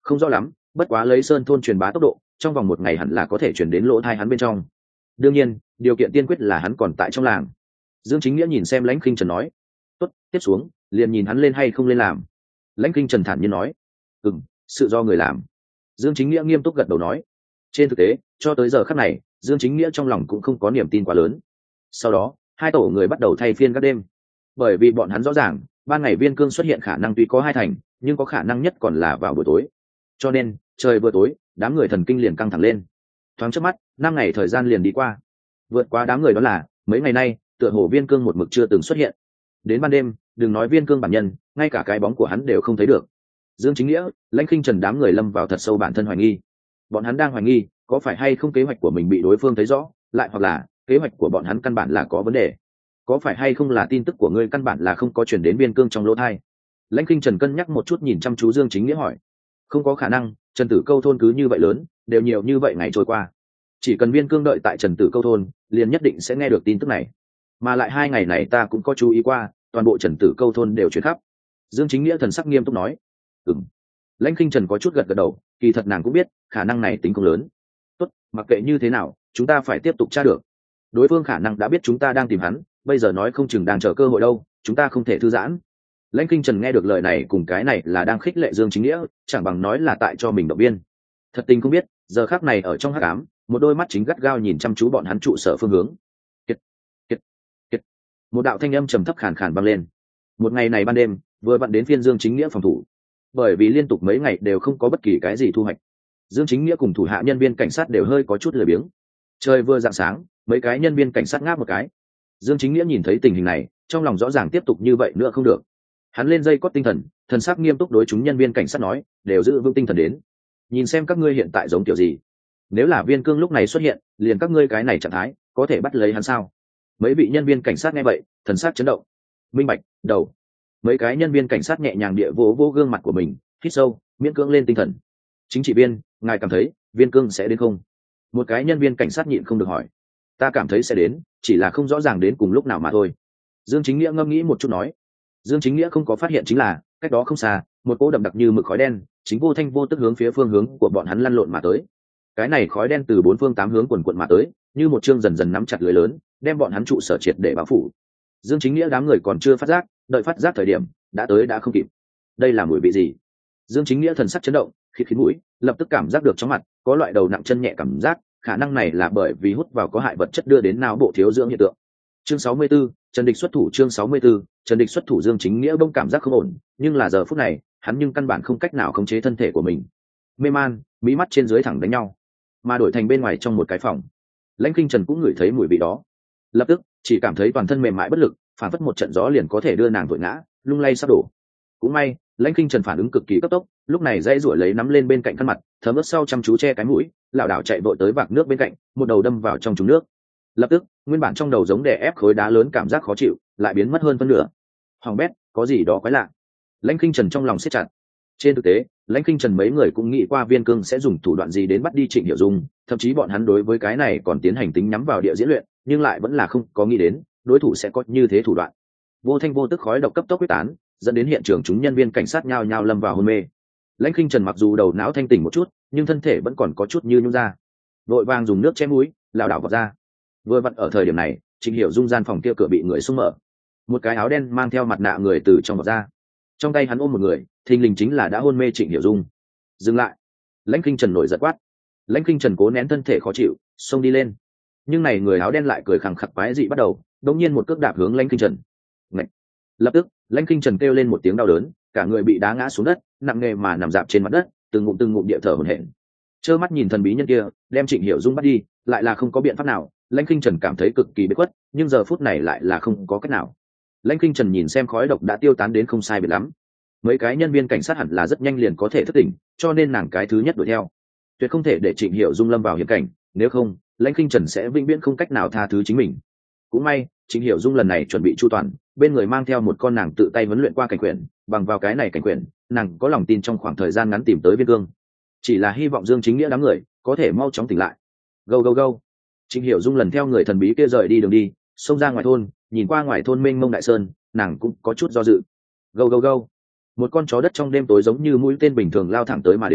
Không rõ lắm, bất quá lấy sơn thôn truyền bá tốc độ, trong vòng một ngày hẳn là có thể truyền đến lỗ tai hắn bên trong. Đương nhiên, điều kiện tiên quyết là hắn còn tại trong làng. Dương Chính Nghĩa nhìn xem Lãnh Khinh Trần nói, tốt, tiếp xuống liền nhìn hắn lên hay không lên làm. Lãnh Khinh Trần thản nhiên nói, ừm, sự do người làm. Dương Chính Nghĩa nghiêm túc gật đầu nói, trên thực tế cho tới giờ khắc này Dương Chính Nghĩa trong lòng cũng không có niềm tin quá lớn. Sau đó hai tổ người bắt đầu thay phiên các đêm, bởi vì bọn hắn rõ ràng ban ngày Viên Cương xuất hiện khả năng tuy có hai thành, nhưng có khả năng nhất còn là vào buổi tối, cho nên trời vừa tối đám người thần kinh liền căng thẳng lên. Thoáng trước mắt năm ngày thời gian liền đi qua, vượt qua đám người đó là mấy ngày nay tựa hồ Viên Cương một mực chưa từng xuất hiện. Đến ban đêm đừng nói Viên Cương bản nhân, ngay cả cái bóng của hắn đều không thấy được. Dương Chính Nghĩa, Lãnh Khinh Trần đám người lâm vào thật sâu bản thân hoài nghi. Bọn hắn đang hoài nghi có phải hay không kế hoạch của mình bị đối phương thấy rõ, lại hoặc là kế hoạch của bọn hắn căn bản là có vấn đề. Có phải hay không là tin tức của ngươi căn bản là không có chuyển đến Viên Cương trong lỗ thai? Lãnh Khinh Trần cân nhắc một chút nhìn chăm chú Dương Chính Nghĩa hỏi. Không có khả năng, Trần Tử Câu thôn cứ như vậy lớn, đều nhiều như vậy ngày trôi qua, chỉ cần Viên Cương đợi tại Trần Tử Câu thôn liền nhất định sẽ nghe được tin tức này. Mà lại hai ngày này ta cũng có chú ý qua, toàn bộ Trần Tử Câu thôn đều chuyển khắp. Dương Chính Nghĩa thần sắc nghiêm túc nói. Ừm. Lãnh Khinh Trần có chút gật gật đầu, kỳ thật nàng cũng biết khả năng này tính không lớn. Tốt, mặc kệ như thế nào chúng ta phải tiếp tục tra được. Đối phương khả năng đã biết chúng ta đang tìm hắn, bây giờ nói không chừng đang chờ cơ hội đâu, chúng ta không thể thư giãn. Lãnh Khinh Trần nghe được lời này cùng cái này là đang khích lệ Dương Chính Nghĩa, chẳng bằng nói là tại cho mình động viên. Thật tình không biết giờ khắc này ở trong hắc ám, một đôi mắt chính gắt gao nhìn chăm chú bọn hắn trụ sở phương hướng. Kiệt, kiệt, kiệt. Một đạo thanh âm trầm thấp khàn khàn vang lên. Một ngày này ban đêm vừa vặn đến phiên Dương Chính Nghĩa phòng thủ, bởi vì liên tục mấy ngày đều không có bất kỳ cái gì thu hoạch, Dương Chính Nghĩa cùng thủ hạ nhân viên cảnh sát đều hơi có chút lười biếng. Trời vừa rạng sáng mấy cái nhân viên cảnh sát ngáp một cái. Dương Chính Nghĩa nhìn thấy tình hình này trong lòng rõ ràng tiếp tục như vậy nữa không được. Hắn lên dây cót tinh thần, thần sắc nghiêm túc đối chúng nhân viên cảnh sát nói, đều giữ vững tinh thần đến, nhìn xem các ngươi hiện tại giống kiểu gì. Nếu là Viên Cương lúc này xuất hiện liền các ngươi cái này trạng thái có thể bắt lấy hắn sao? Mấy vị nhân viên cảnh sát nghe vậy thần sắc chấn động. Minh bạch, đầu. Mấy cái nhân viên cảnh sát nhẹ nhàng địa vỗ vỗ gương mặt của mình, hít sâu miễn cưỡng lên tinh thần. Chính trị viên, ngài cảm thấy Viên Cương sẽ đến không? Một cái nhân viên cảnh sát nhịn không được hỏi. Ta cảm thấy sẽ đến, chỉ là không rõ ràng đến cùng lúc nào mà thôi. Dương Chính Nghĩa ngâm nghĩ một chút nói. Dương Chính Nghĩa không có phát hiện chính là cách đó không xa một cỗ đậm đặc như mực khói đen chính vô thanh vô tức hướng phía phương hướng của bọn hắn lăn lộn mà tới. Cái này khói đen từ bốn phương tám hướng quần quận mà tới, như một chương dần dần nắm chặt lưới lớn, đem bọn hắn trụ sở triệt để bao phủ. Dương Chính Nghĩa đám người còn chưa phát giác, đợi phát giác thời điểm đã tới đã không kịp. Đây là mùi vị gì? Dương Chính Nghĩa thần sắc chấn động, khịt khịt mũi, lập tức cảm giác được chóng mặt, có loại đầu nặng chân nhẹ cảm giác, khả năng này là bởi vì hút vào có hại vật chất đưa đến não bộ thiếu dưỡng hiện tượng. Chương sáu mươi 64, Trần Địch xuất thủ. Chương sáu mươi 64, Trần Địch xuất thủ. Dương Chính Nghĩa bỗng cảm giác không ổn, nhưng là giờ phút này hắn nhưng căn bản không cách nào khống chế thân thể của mình. Mê man, mí mắt trên dưới thẳng đánh nhau, mà đổi thành bên ngoài trong một cái phòng. Lãnh Khinh Trần cũng ngửi thấy mùi vị đó, lập tức chỉ cảm thấy toàn thân mềm mại bất lực, phản phất một trận gió liền có thể đưa nàng vội ngã, lung lay sắp đổ. Cũng may Lãnh Khinh Trần phản ứng cực kỳ cấp tốc, lúc này dãy ruổi lấy nắm lên bên cạnh khăn mặt, thấm ướt sau chăm chú che cái mũi, lảo đảo chạy vội tới vạc nước bên cạnh, một đầu đâm vào trong trúng nước. Lập tức nguyên bản trong đầu giống đè ép khối đá lớn cảm giác khó chịu lại biến mất hơn phân nửa. Hoàng bét, có gì đó quái lạ. Lãnh Khinh Trần trong lòng siết chặt. Trên thực tế Lãnh Khinh Trần mấy người cũng nghĩ qua Viên Cương sẽ dùng thủ đoạn gì đến bắt đi Trịnh Hiểu Dung, thậm chí bọn hắn đối với cái này còn tiến hành tính nhắm vào địa diễn luyện, nhưng lại vẫn là không có nghĩ đến đối thủ sẽ có như thế thủ đoạn. Vô thanh vô tức khói độc cấp tốc quyết tán, dẫn đến hiện trường chúng nhân viên cảnh sát nhao nhao lâm vào hôn mê. Lãnh Khinh Trần mặc dù đầu não thanh tỉnh một chút, nhưng thân thể vẫn còn có chút như nhũn ra, vội vàng dùng nước che mũi, lảo đảo vào ra. Vừa vặn ở thời điểm này Trịnh Hiểu Dung gian phòng kia cửa bị người xung mở, một cái áo đen mang theo mặt nạ người từ trong vọt ra, trong tay hắn ôm một người, thình lình chính là đã hôn mê Trịnh Hiểu Dung. Dừng lại. Lãnh Khinh Trần nổi giận quát. Lãnh Khinh Trần cố nén thân thể khó chịu, xông đi lên, nhưng này người áo đen lại cười khẳng khặc quái dị bắt đầu, đột nhiên một cước đạp hướng Lãnh Khinh Trần. Ngậy. Lập tức Lãnh Khinh Trần kêu lên một tiếng đau đớn, cả người bị đá ngã xuống đất, nặng nề mà nằm dạp trên mặt đất, từng ngụm từng ngụm địa thở hổn hển. Trơ mắt nhìn thần bí nhân kia đem Trịnh Hiểu Dung bắt đi, lại là không có biện pháp nào. Lãnh Khinh Trần cảm thấy cực kỳ bế khuất, nhưng giờ phút này lại là không có cách nào. Lãnh Khinh Trần nhìn xem khói độc đã tiêu tán đến không sai biệt lắm, mấy cái nhân viên cảnh sát hẳn là rất nhanh liền có thể thức tỉnh, cho nên nàng cái thứ nhất đuổi theo, tuyệt không thể để Trịnh Hiểu Dung lâm vào hiểm cảnh, nếu không Lãnh Khinh Trần sẽ vĩnh viễn không cách nào tha thứ chính mình. Cũng may Trịnh Hiểu Dung lần này chuẩn bị chu toàn, bên người mang theo một con nàng tự tay huấn luyện qua cảnh quyển, bằng vào cái này cảnh quyển nàng có lòng tin trong khoảng thời gian ngắn tìm tới Viên Cương, chỉ là hy vọng Dương Chính Nghĩa đám người có thể mau chóng tỉnh lại. Go go go. Trịnh Hiểu Dung lần theo người thần bí kia rời đi đường đi, xông ra ngoài thôn, nhìn qua ngoài thôn mênh mông đại sơn, nàng cũng có chút do dự. Go go go. Một con chó đất trong đêm tối giống như mũi tên bình thường lao thẳng tới mà đến,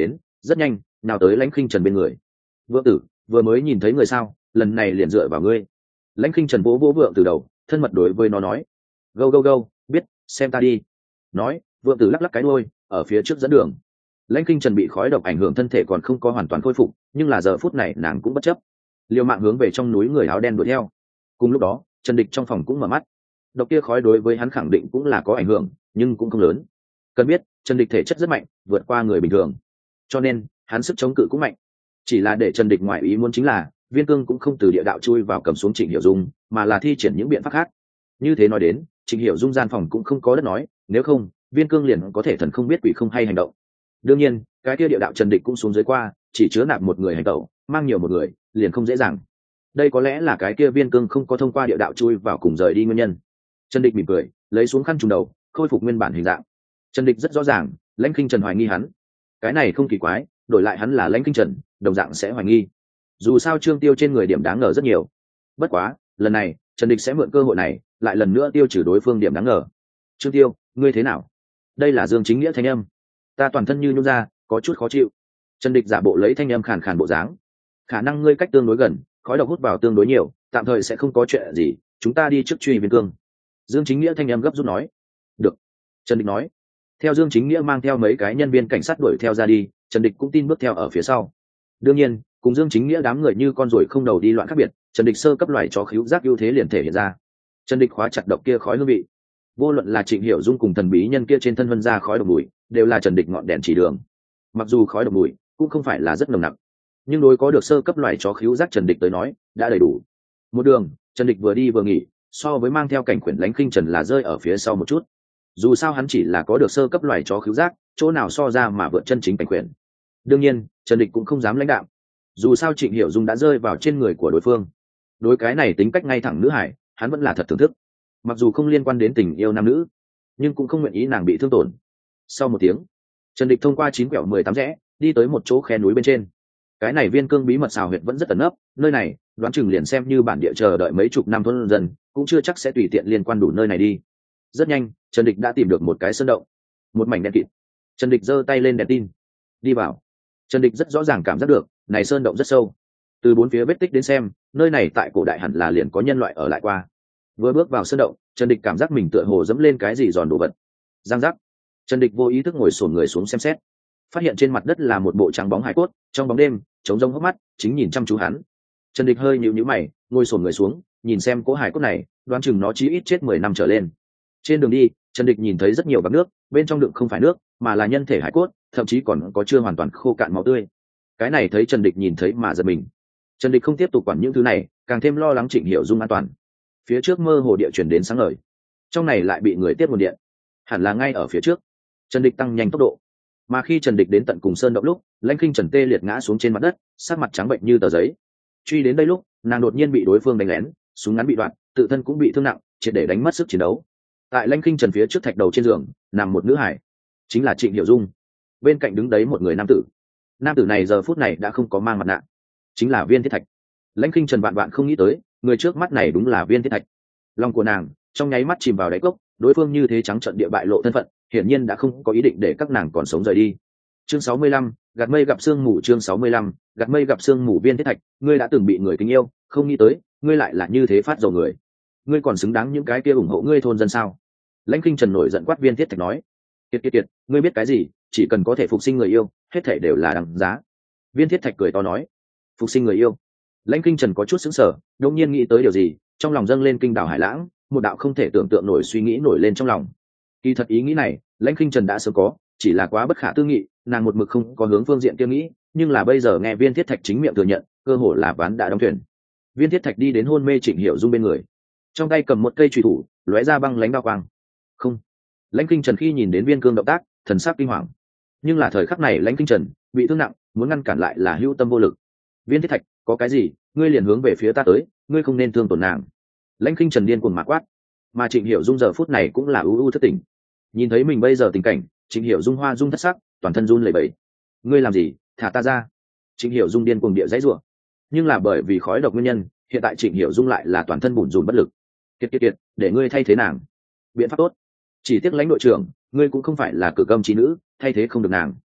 rất nhanh nào tới lãnh khinh trần bên người. Vượng tử vừa mới nhìn thấy người sao, lần này liền dựa vào ngươi. Lãnh khinh trần vỗ vỗ vượng từ đầu, thân mật đối với nó nói. Gâu gâu gâu, biết, xem ta đi. Nói, vượng tử lắc lắc cái đuôi, ở phía trước dẫn đường. Lãnh khinh trần bị khói độc ảnh hưởng thân thể còn không có hoàn toàn khôi phục, nhưng là giờ phút này nàng cũng bất chấp, liều mạng hướng về trong núi người áo đen đuổi theo. Cùng lúc đó Trần Địch trong phòng cũng mở mắt. Độc kia khói đối với hắn khẳng định cũng là có ảnh hưởng, nhưng cũng không lớn. Cần biết Trần Địch thể chất rất mạnh, vượt qua người bình thường, cho nên hắn sức chống cự cũng mạnh. Chỉ là để Trần Địch ngoại ý muốn chính là Viên Cương cũng không từ địa đạo chui vào cầm xuống Trịnh Hiểu Dung, mà là thi triển những biện pháp khác. Như thế nói đến, Trịnh Hiểu Dung gian phòng cũng không có đất nói, nếu không Viên Cương liền có thể thần không biết quỷ không hay hành động. Đương nhiên cái kia địa đạo Trần Địch cũng xuống dưới qua, chỉ chứa nạp một người hành động, mang nhiều một người liền không dễ dàng. Đây có lẽ là cái kia Viên Cương không có thông qua địa đạo chui vào cùng rời đi nguyên nhân. Trần Địch mỉm cười, lấy xuống khăn trùm đầu, khôi phục nguyên bản hình dạng. Trần Địch rất rõ ràng, Lãnh Khinh Trần hoài nghi hắn. Cái này không kỳ quái, đổi lại hắn là Lãnh Khinh Trần, đồng dạng sẽ hoài nghi. Dù sao Trương Tiêu trên người điểm đáng ngờ rất nhiều. Bất quá, lần này, Trần Địch sẽ mượn cơ hội này, lại lần nữa tiêu trừ đối phương điểm đáng ngờ. Trương Tiêu, ngươi thế nào? Đây là Dương Chính Nghĩa thanh âm. Ta toàn thân như nhũn ra, có chút khó chịu. Trần Địch giả bộ lấy thanh âm khàn khàn bộ dáng. Khả năng ngươi cách tương đối gần, khói độc hút vào tương đối nhiều, tạm thời sẽ không có chuyện gì, chúng ta đi trước truy Viên Cương. Dương Chính Nghĩa thanh âm gấp rút nói. Được. Trần Địch nói. Theo Dương Chính Nghĩa mang theo mấy cái nhân viên cảnh sát đuổi theo ra đi, Trần Địch cũng tin bước theo ở phía sau. Đương nhiên, cùng Dương Chính Nghĩa đám người như con ruồi không đầu đi loạn khác biệt, Trần Địch sơ cấp loài chó khíu giác ưu thế liền thể hiện ra. Trần Địch khóa chặt độc kia khói hương vị. Vô luận là Trịnh Hiểu Dung cùng thần bí nhân kia trên thân vân ra khói độc mùi, đều là Trần Địch ngọn đèn chỉ đường. Mặc dù khói độc mùi cũng không phải là rất nồng nặc, nhưng đối có được sơ cấp loài chó khíu giác Trần Địch tới nói, đã đầy đủ. Một đường, Trần Địch vừa đi vừa nghỉ, so với mang theo cảnh quyển Lãnh Khinh Trần là rơi ở phía sau một chút. Dù sao hắn chỉ là có được sơ cấp loài chó khíu giác, chỗ nào so ra mà vượt chân chính cảnh quyển. Đương nhiên, Trần Địch cũng không dám lãnh đạm. Dù sao Trịnh Hiểu Dung đã rơi vào trên người của đối phương. Đối cái này tính cách ngay thẳng nữ hải, hắn vẫn là thật thưởng thức. Mặc dù không liên quan đến tình yêu nam nữ, nhưng cũng không nguyện ý nàng bị thương tổn. Sau một tiếng, Trần Địch thông qua chín quẹo mười tám rẽ, đi tới một chỗ khe núi bên trên. Cái này Viên Cương bí mật xào huyệt vẫn rất ẩn nấp, nơi này, đoán chừng liền xem như bản địa chờ đợi mấy chục năm thôn dân, cũng chưa chắc sẽ tùy tiện liên quan đủ nơi này đi. Rất nhanh, Trần Địch đã tìm được một cái sơn động, một mảnh đen kịt. Trần Địch giơ tay lên đèn tin, đi vào. Trần Địch rất rõ ràng cảm giác được, này sơn động rất sâu. Từ bốn phía vết tích đến xem, nơi này tại cổ đại hẳn là liền có nhân loại ở lại qua. Vừa bước vào sơn động, Trần Địch cảm giác mình tựa hồ dẫm lên cái gì giòn đồ vật. Giang giác. Trần Địch vô ý thức ngồi xổm người xuống xem xét, phát hiện trên mặt đất là một bộ trắng bóng hải cốt, trong bóng đêm, trống rỗng hốc mắt, chính nhìn chăm chú hắn. Trần Địch hơi nhíu nhíu mày, ngồi xổm người xuống, nhìn xem cỗ hải cốt này, đoán chừng nó chí ít chết mười năm trở lên. Trên đường đi, Trần Địch nhìn thấy rất nhiều bạc nước, bên trong đựng không phải nước, mà là nhân thể hải cốt, thậm chí còn có chưa hoàn toàn khô cạn máu tươi. Cái này thấy Trần Địch nhìn thấy mà giật mình. Trần Địch không tiếp tục quản những thứ này, càng thêm lo lắng Trịnh Hiểu Dung an toàn. Phía trước mơ hồ địa chuyển đến sáng ngời, trong này lại bị người tiếp nguồn điện, hẳn là ngay ở phía trước. Trần Địch tăng nhanh tốc độ, mà khi Trần Địch đến tận cùng sơn động lúc, Lãnh Khinh Trần tê liệt ngã xuống trên mặt đất, sắc mặt trắng bệnh như tờ giấy. Truy đến đây lúc, nàng đột nhiên bị đối phương đánh lén, súng ngắn bị đoạn, tự thân cũng bị thương nặng, triệt để đánh mất sức chiến đấu. Tại Lãnh Khinh Trần phía trước thạch đầu trên giường nằm một nữ hải, chính là Trịnh Hiểu Dung. Bên cạnh đứng đấy một người nam tử. Nam tử này giờ phút này đã không có mang mặt nạ, chính là Viên Thiết Thạch. Lãnh Khinh Trần vạn vạn không nghĩ tới, người trước mắt này đúng là Viên Thiết Thạch. Lòng của nàng trong nháy mắt chìm vào đáy cốc, đối phương như thế trắng trợn địa bại lộ thân phận, hiển nhiên đã không có ý định để các nàng còn sống rời đi. Chương sáu mươi lăm, gạt mây gặp sương mù. Chương sáu mươi lăm, gạt mây gặp sương mù. Viên Thiết Thạch, ngươi đã từng bị người kính yêu, không nghĩ tới ngươi lại là như thế phát dầu người. Ngươi còn xứng đáng những cái kia ủng hộ ngươi thôn dân sao? Lãnh Khinh Trần nổi giận quát Viên Thiết Thạch nói. Kiệt kiệt kiệt, ngươi biết cái gì? Chỉ cần có thể phục sinh người yêu, hết thảy đều là đằng giá. Viên Thiết Thạch cười to nói. Phục sinh người yêu? Lãnh Khinh Trần có chút sững sờ, đột nhiên nghĩ tới điều gì, trong lòng dâng lên kinh đảo hải lãng, một đạo không thể tưởng tượng nổi suy nghĩ nổi lên trong lòng. Kỳ thật ý nghĩ này, Lãnh Khinh Trần đã sớm có, chỉ là quá bất khả tư nghị, nàng một mực không có hướng phương diện kia nghĩ, nhưng là bây giờ nghe Viên Thiết Thạch chính miệng thừa nhận, cơ hồ là ván đã đóng thuyền. Viên Thiết Thạch đi đến hôn mê Trịnh Hiểu Dung bên người, trong tay cầm một cây chùy thủ, lóe ra băng lãnh đao quang. Không. Lãnh Khinh Trần khi nhìn đến Viên Cương động tác, thần sắc kinh hoàng. Nhưng là thời khắc này Lãnh Khinh Trần bị thương nặng, muốn ngăn cản lại là hữu tâm vô lực. Viên Thiết Thạch, có cái gì, ngươi liền hướng về phía ta tới, ngươi không nên thương tổn nàng. Lãnh Khinh Trần điên cuồng mạ quát, mà Trịnh Hiểu Dung giờ phút này cũng là ưu ưu thất tỉnh. Nhìn thấy mình bây giờ tình cảnh, Trịnh Hiểu Dung hoa dung thất sắc, toàn thân run lẩy bẩy. Ngươi làm gì, thả ta ra. Trịnh Hiểu Dung điên cuồng địa dãy rủa, nhưng là bởi vì khói độc nguyên nhân, hiện tại Trịnh Hiểu Dung lại là toàn thân bủn rủn bất lực. Kiệt kiệt kiệt, để ngươi thay thế nàng. Biện pháp tốt. Chỉ tiếc Lãnh đội trưởng, ngươi cũng không phải là cực âm trí nữ, thay thế không được nàng.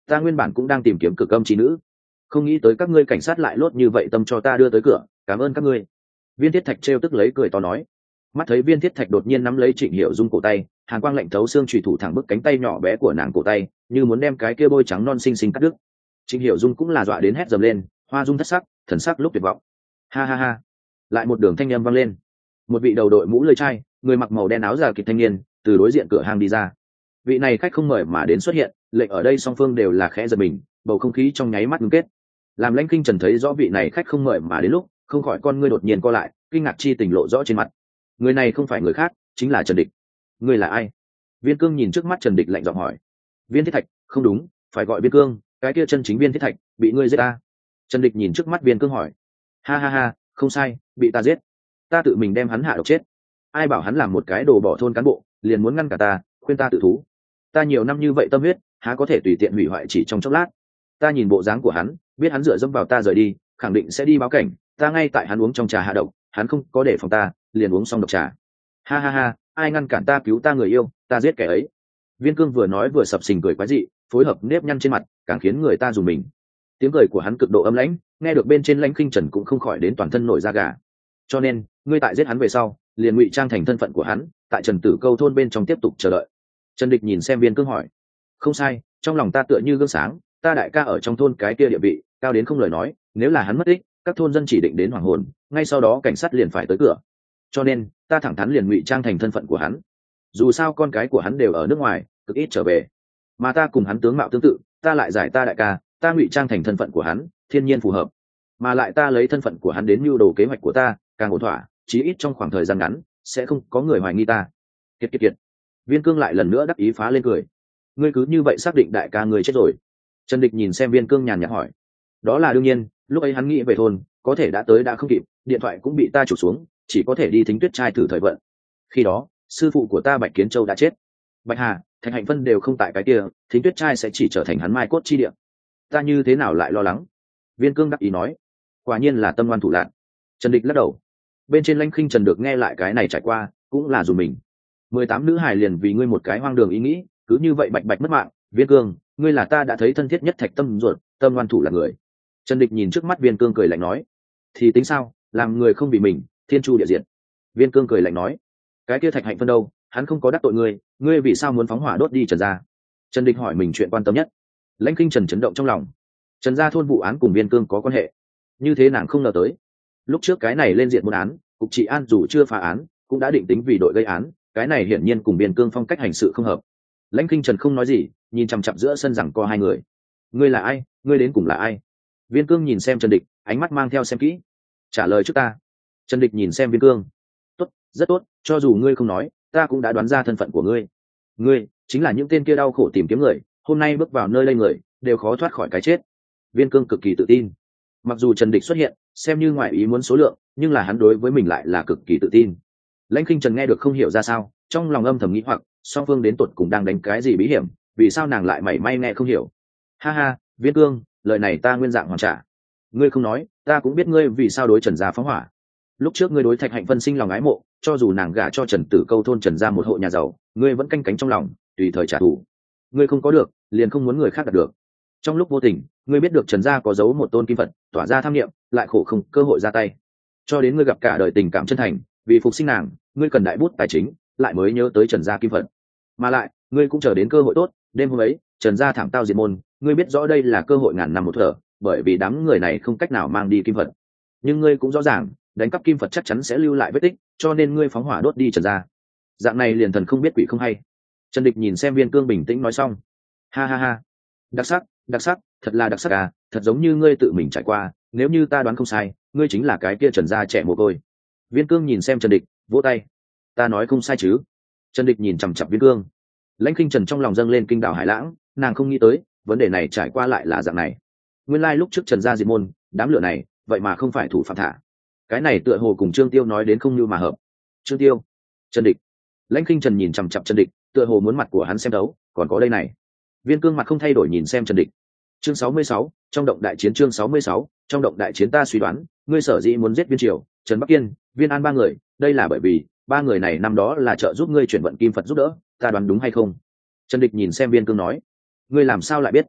ta nguyên bản cũng đang tìm kiếm cực âm trí nữ, không nghĩ tới các ngươi cảnh sát lại lốt như vậy tâm cho ta đưa tới cửa, cảm ơn các ngươi. Viên thiết thạch trêu tức lấy cười to nói. Mắt thấy viên thiết thạch đột nhiên nắm lấy Trịnh Hiểu Dung cổ tay, hàn quang lạnh thấu xương chủy thủ thẳng bức cánh tay nhỏ bé của nàng cổ tay, như muốn đem cái kia bôi trắng non xinh xinh cắt đứt. Trịnh Hiểu Dung cũng là dọa đến hét dầm lên, hoa dung thất sắc, thần sắc lúc tuyệt vọng. Ha ha ha. Lại một đường thanh âm vang lên. Một vị đầu đội mũ lưỡi chai, người mặc màu đen áo già kịp thanh niên, từ đối diện cửa hàng đi ra. Vị này khách không mời mà đến xuất hiện, lệnh ở đây song phương đều là khẽ giật mình, bầu không khí trong nháy mắt ngưng kết. Làm Lãnh Kinh Trần thấy rõ vị này khách không mời mà đến lúc, không khỏi con ngươi đột nhiên co lại, kinh ngạc chi tình lộ rõ trên mặt. Người này không phải người khác, chính là Trần Địch. Ngươi là ai? Viên Cương nhìn trước mắt Trần Địch lạnh giọng hỏi. Viên Thiết Thạch, không đúng, phải gọi Viên Cương, cái kia chân chính Viên Thiết Thạch, bị ngươi giết ta. Trần Địch nhìn trước mắt Viên Cương hỏi. Ha ha ha, không sai, bị ta giết. Ta tự mình đem hắn hạ độc chết. Ai bảo hắn làm một cái đồ bỏ thôn cán bộ, liền muốn ngăn cả ta, khuyên ta tự thú. Ta nhiều năm như vậy tâm huyết, há có thể tùy tiện hủy hoại chỉ trong chốc lát. Ta nhìn bộ dáng của hắn, biết hắn dựa dẫm vào ta rời đi, khẳng định sẽ đi báo cảnh. Ta ngay tại hắn uống trong trà hạ độc, hắn không có để phòng ta, liền uống xong độc trà. Ha ha ha, ai ngăn cản ta cứu ta người yêu, ta giết kẻ ấy. Viên Cương vừa nói vừa sập sình cười quái dị, phối hợp nếp nhăn trên mặt, càng khiến người ta dùng mình. Tiếng cười của hắn cực độ âm lãnh, nghe được bên trên Lãnh Kinh Trần cũng không khỏi đến toàn thân nổi da gà. Cho nên, ngươi tại giết hắn về sau, liền ngụy trang thành thân phận của hắn, tại Trần Tử Câu thôn bên trong tiếp tục chờ đợi. Trần Địch nhìn xem Viên Cương hỏi. Không sai, trong lòng ta tựa như gương sáng, ta đại ca ở trong thôn cái kia địa vị cao đến không lời nói, nếu là hắn mất tích, các thôn dân chỉ định đến hoàng hồn, ngay sau đó cảnh sát liền phải tới cửa. Cho nên ta thẳng thắn liền ngụy trang thành thân phận của hắn. Dù sao con cái của hắn đều ở nước ngoài, cực ít trở về, mà ta cùng hắn tướng mạo tương tự, ta lại giải ta đại ca, ta ngụy trang thành thân phận của hắn, thiên nhiên phù hợp. Mà lại ta lấy thân phận của hắn đến mưu đồ kế hoạch của ta, càng ổn thỏa, chí ít trong khoảng thời gian ngắn sẽ không có người hoài nghi ta. Kiệt kiệt kiệt. Viên Cương lại lần nữa đắc ý phá lên cười. Ngươi cứ như vậy xác định đại ca ngươi chết rồi? Trần Địch nhìn xem Viên Cương nhàn nhạt hỏi. Đó là đương nhiên, lúc ấy hắn nghĩ về thôn, có thể đã tới đã không kịp, điện thoại cũng bị ta chụp xuống, chỉ có thể đi Thính Tuyết trai thử thời vận. Khi đó sư phụ của ta Bạch Kiến Châu đã chết, Bạch Hà, Thạch Hạnh Vân đều không tại cái kia, Thính Tuyết trai sẽ chỉ trở thành hắn mai cốt chi địa. Ta như thế nào lại lo lắng? Viên Cương đắc ý nói. Quả nhiên là tâm ngoan thủ lạn. Trần Địch lắc đầu. Bên trên Lãnh Khinh Trần được nghe lại cái này trải qua, cũng là dùng mình. Mười tám nữ hài liền vì ngươi một cái hoang đường ý nghĩ, cứ như vậy bạch bạch mất mạng. Viên Cương, ngươi là ta đã thấy thân thiết nhất Thạch Tâm ruột, tâm ngoan thủ là người. Trần Địch nhìn trước mắt Viên Cương cười lạnh nói. Thì tính sao, làm người không vì mình, thiên chu địa diện. Viên Cương cười lạnh nói. Cái kia Thạch Hạnh Vân đâu, hắn không có đắc tội ngươi, ngươi vì sao muốn phóng hỏa đốt đi Trần gia? Trần Địch hỏi mình chuyện quan tâm nhất. Lãnh Kinh Trần chấn động trong lòng. Trần gia thôn vụ án cùng Viên Cương có quan hệ, như thế nàng không ngờ tới. Lúc trước cái này lên diện buôn án, cục trị an dù chưa phá án, cũng đã định tính vì đội gây án, cái này hiển nhiên cùng Viên Cương phong cách hành sự không hợp. Lãnh Kinh Trần không nói gì, nhìn chằm chằm giữa sân rằng co hai người. Ngươi là ai? Ngươi đến cùng là ai? Viên Cương nhìn xem Trần Địch, ánh mắt mang theo xem kỹ. Trả lời trước ta. Trần Địch nhìn xem Viên Cương. Tốt, rất tốt, cho dù ngươi không nói, ta cũng đã đoán ra thân phận của ngươi. Ngươi chính là những tên kia đau khổ tìm kiếm người, hôm nay bước vào nơi đây người đều khó thoát khỏi cái chết. Viên Cương cực kỳ tự tin. Mặc dù Trần Địch xuất hiện xem như ngoại ý muốn số lượng, nhưng là hắn đối với mình lại là cực kỳ tự tin. Lãnh Kinh Trần nghe được không hiểu ra sao, trong lòng âm thầm nghĩ hoặc song phương đến tột cùng đang đánh cái gì bí hiểm, vì sao nàng lại mảy may nghe không hiểu. Ha ha, Viên Cương, lời này ta nguyên dạng hoàn trả. Ngươi không nói, ta cũng biết ngươi vì sao đối Trần gia phóng hỏa. Lúc trước ngươi đối Thạch Hạnh Vân sinh lòng ái mộ, cho dù nàng gả cho Trần Tử Câu thôn Trần gia một hộ nhà giàu, ngươi vẫn canh cánh trong lòng, tùy thời trả thù. Ngươi không có được, liền không muốn người khác đạt được. Trong lúc vô tình, ngươi biết được Trần gia có giấu một tôn kim Phật, tỏa ra tham niệm, lại khổ không cơ hội ra tay. Cho đến ngươi gặp cả đời tình cảm chân thành, vì phục sinh nàng, ngươi cần đại bút tài chính, lại mới nhớ tới Trần gia kim Phật. Mà lại, ngươi cũng chờ đến cơ hội tốt, đêm hôm ấy, Trần gia thảm tao diệt môn, ngươi biết rõ đây là cơ hội ngàn năm một thở, bởi vì đám người này không cách nào mang đi kim Phật. Nhưng ngươi cũng rõ ràng, đánh cắp kim Phật chắc chắn sẽ lưu lại vết tích, cho nên ngươi phóng hỏa đốt đi Trần gia. Dạng này liền thần không biết quỷ không hay. Trần Địch nhìn xem Viên Cương bình tĩnh nói xong. Ha ha ha, đặc sắc, đặc sắc, thật là đặc sắc à, thật giống như ngươi tự mình trải qua, nếu như ta đoán không sai, ngươi chính là cái kia Trần gia trẻ mồ côi. Viên Cương nhìn xem Trần Địch, vỗ tay. Ta nói không sai chứ? Trần Địch nhìn chằm chằm Viên Cương. Lãnh Kinh Trần trong lòng dâng lên kinh đảo hải lãng, nàng không nghĩ tới vấn đề này trải qua lại là dạng này. Nguyên lai like lúc trước Trần gia diệt môn, đám lửa này vậy mà không phải thủ phạm thả. Cái này tựa hồ cùng Trương Tiêu nói đến không như mà hợp. Trương Tiêu, Trần Địch. Lãnh Kinh Trần nhìn chằm chằm Trần Địch, tựa hồ muốn mặt của hắn xem đấu, còn có đây này. Viên Cương mặt không thay đổi nhìn xem Trần Địch. Chương sáu mươi sáu, trong động đại chiến. Chương sáu mươi sáu, trong động đại chiến. Ta suy đoán, ngươi sở dĩ muốn giết Viên Triều, Trần Bắc Kiên, Viên An ba người, đây là bởi vì ba người này năm đó là trợ giúp ngươi chuyển vận kim Phật giúp đỡ, ta đoán đúng hay không? Trần Địch nhìn xem Viên Cương nói. Ngươi làm sao lại biết?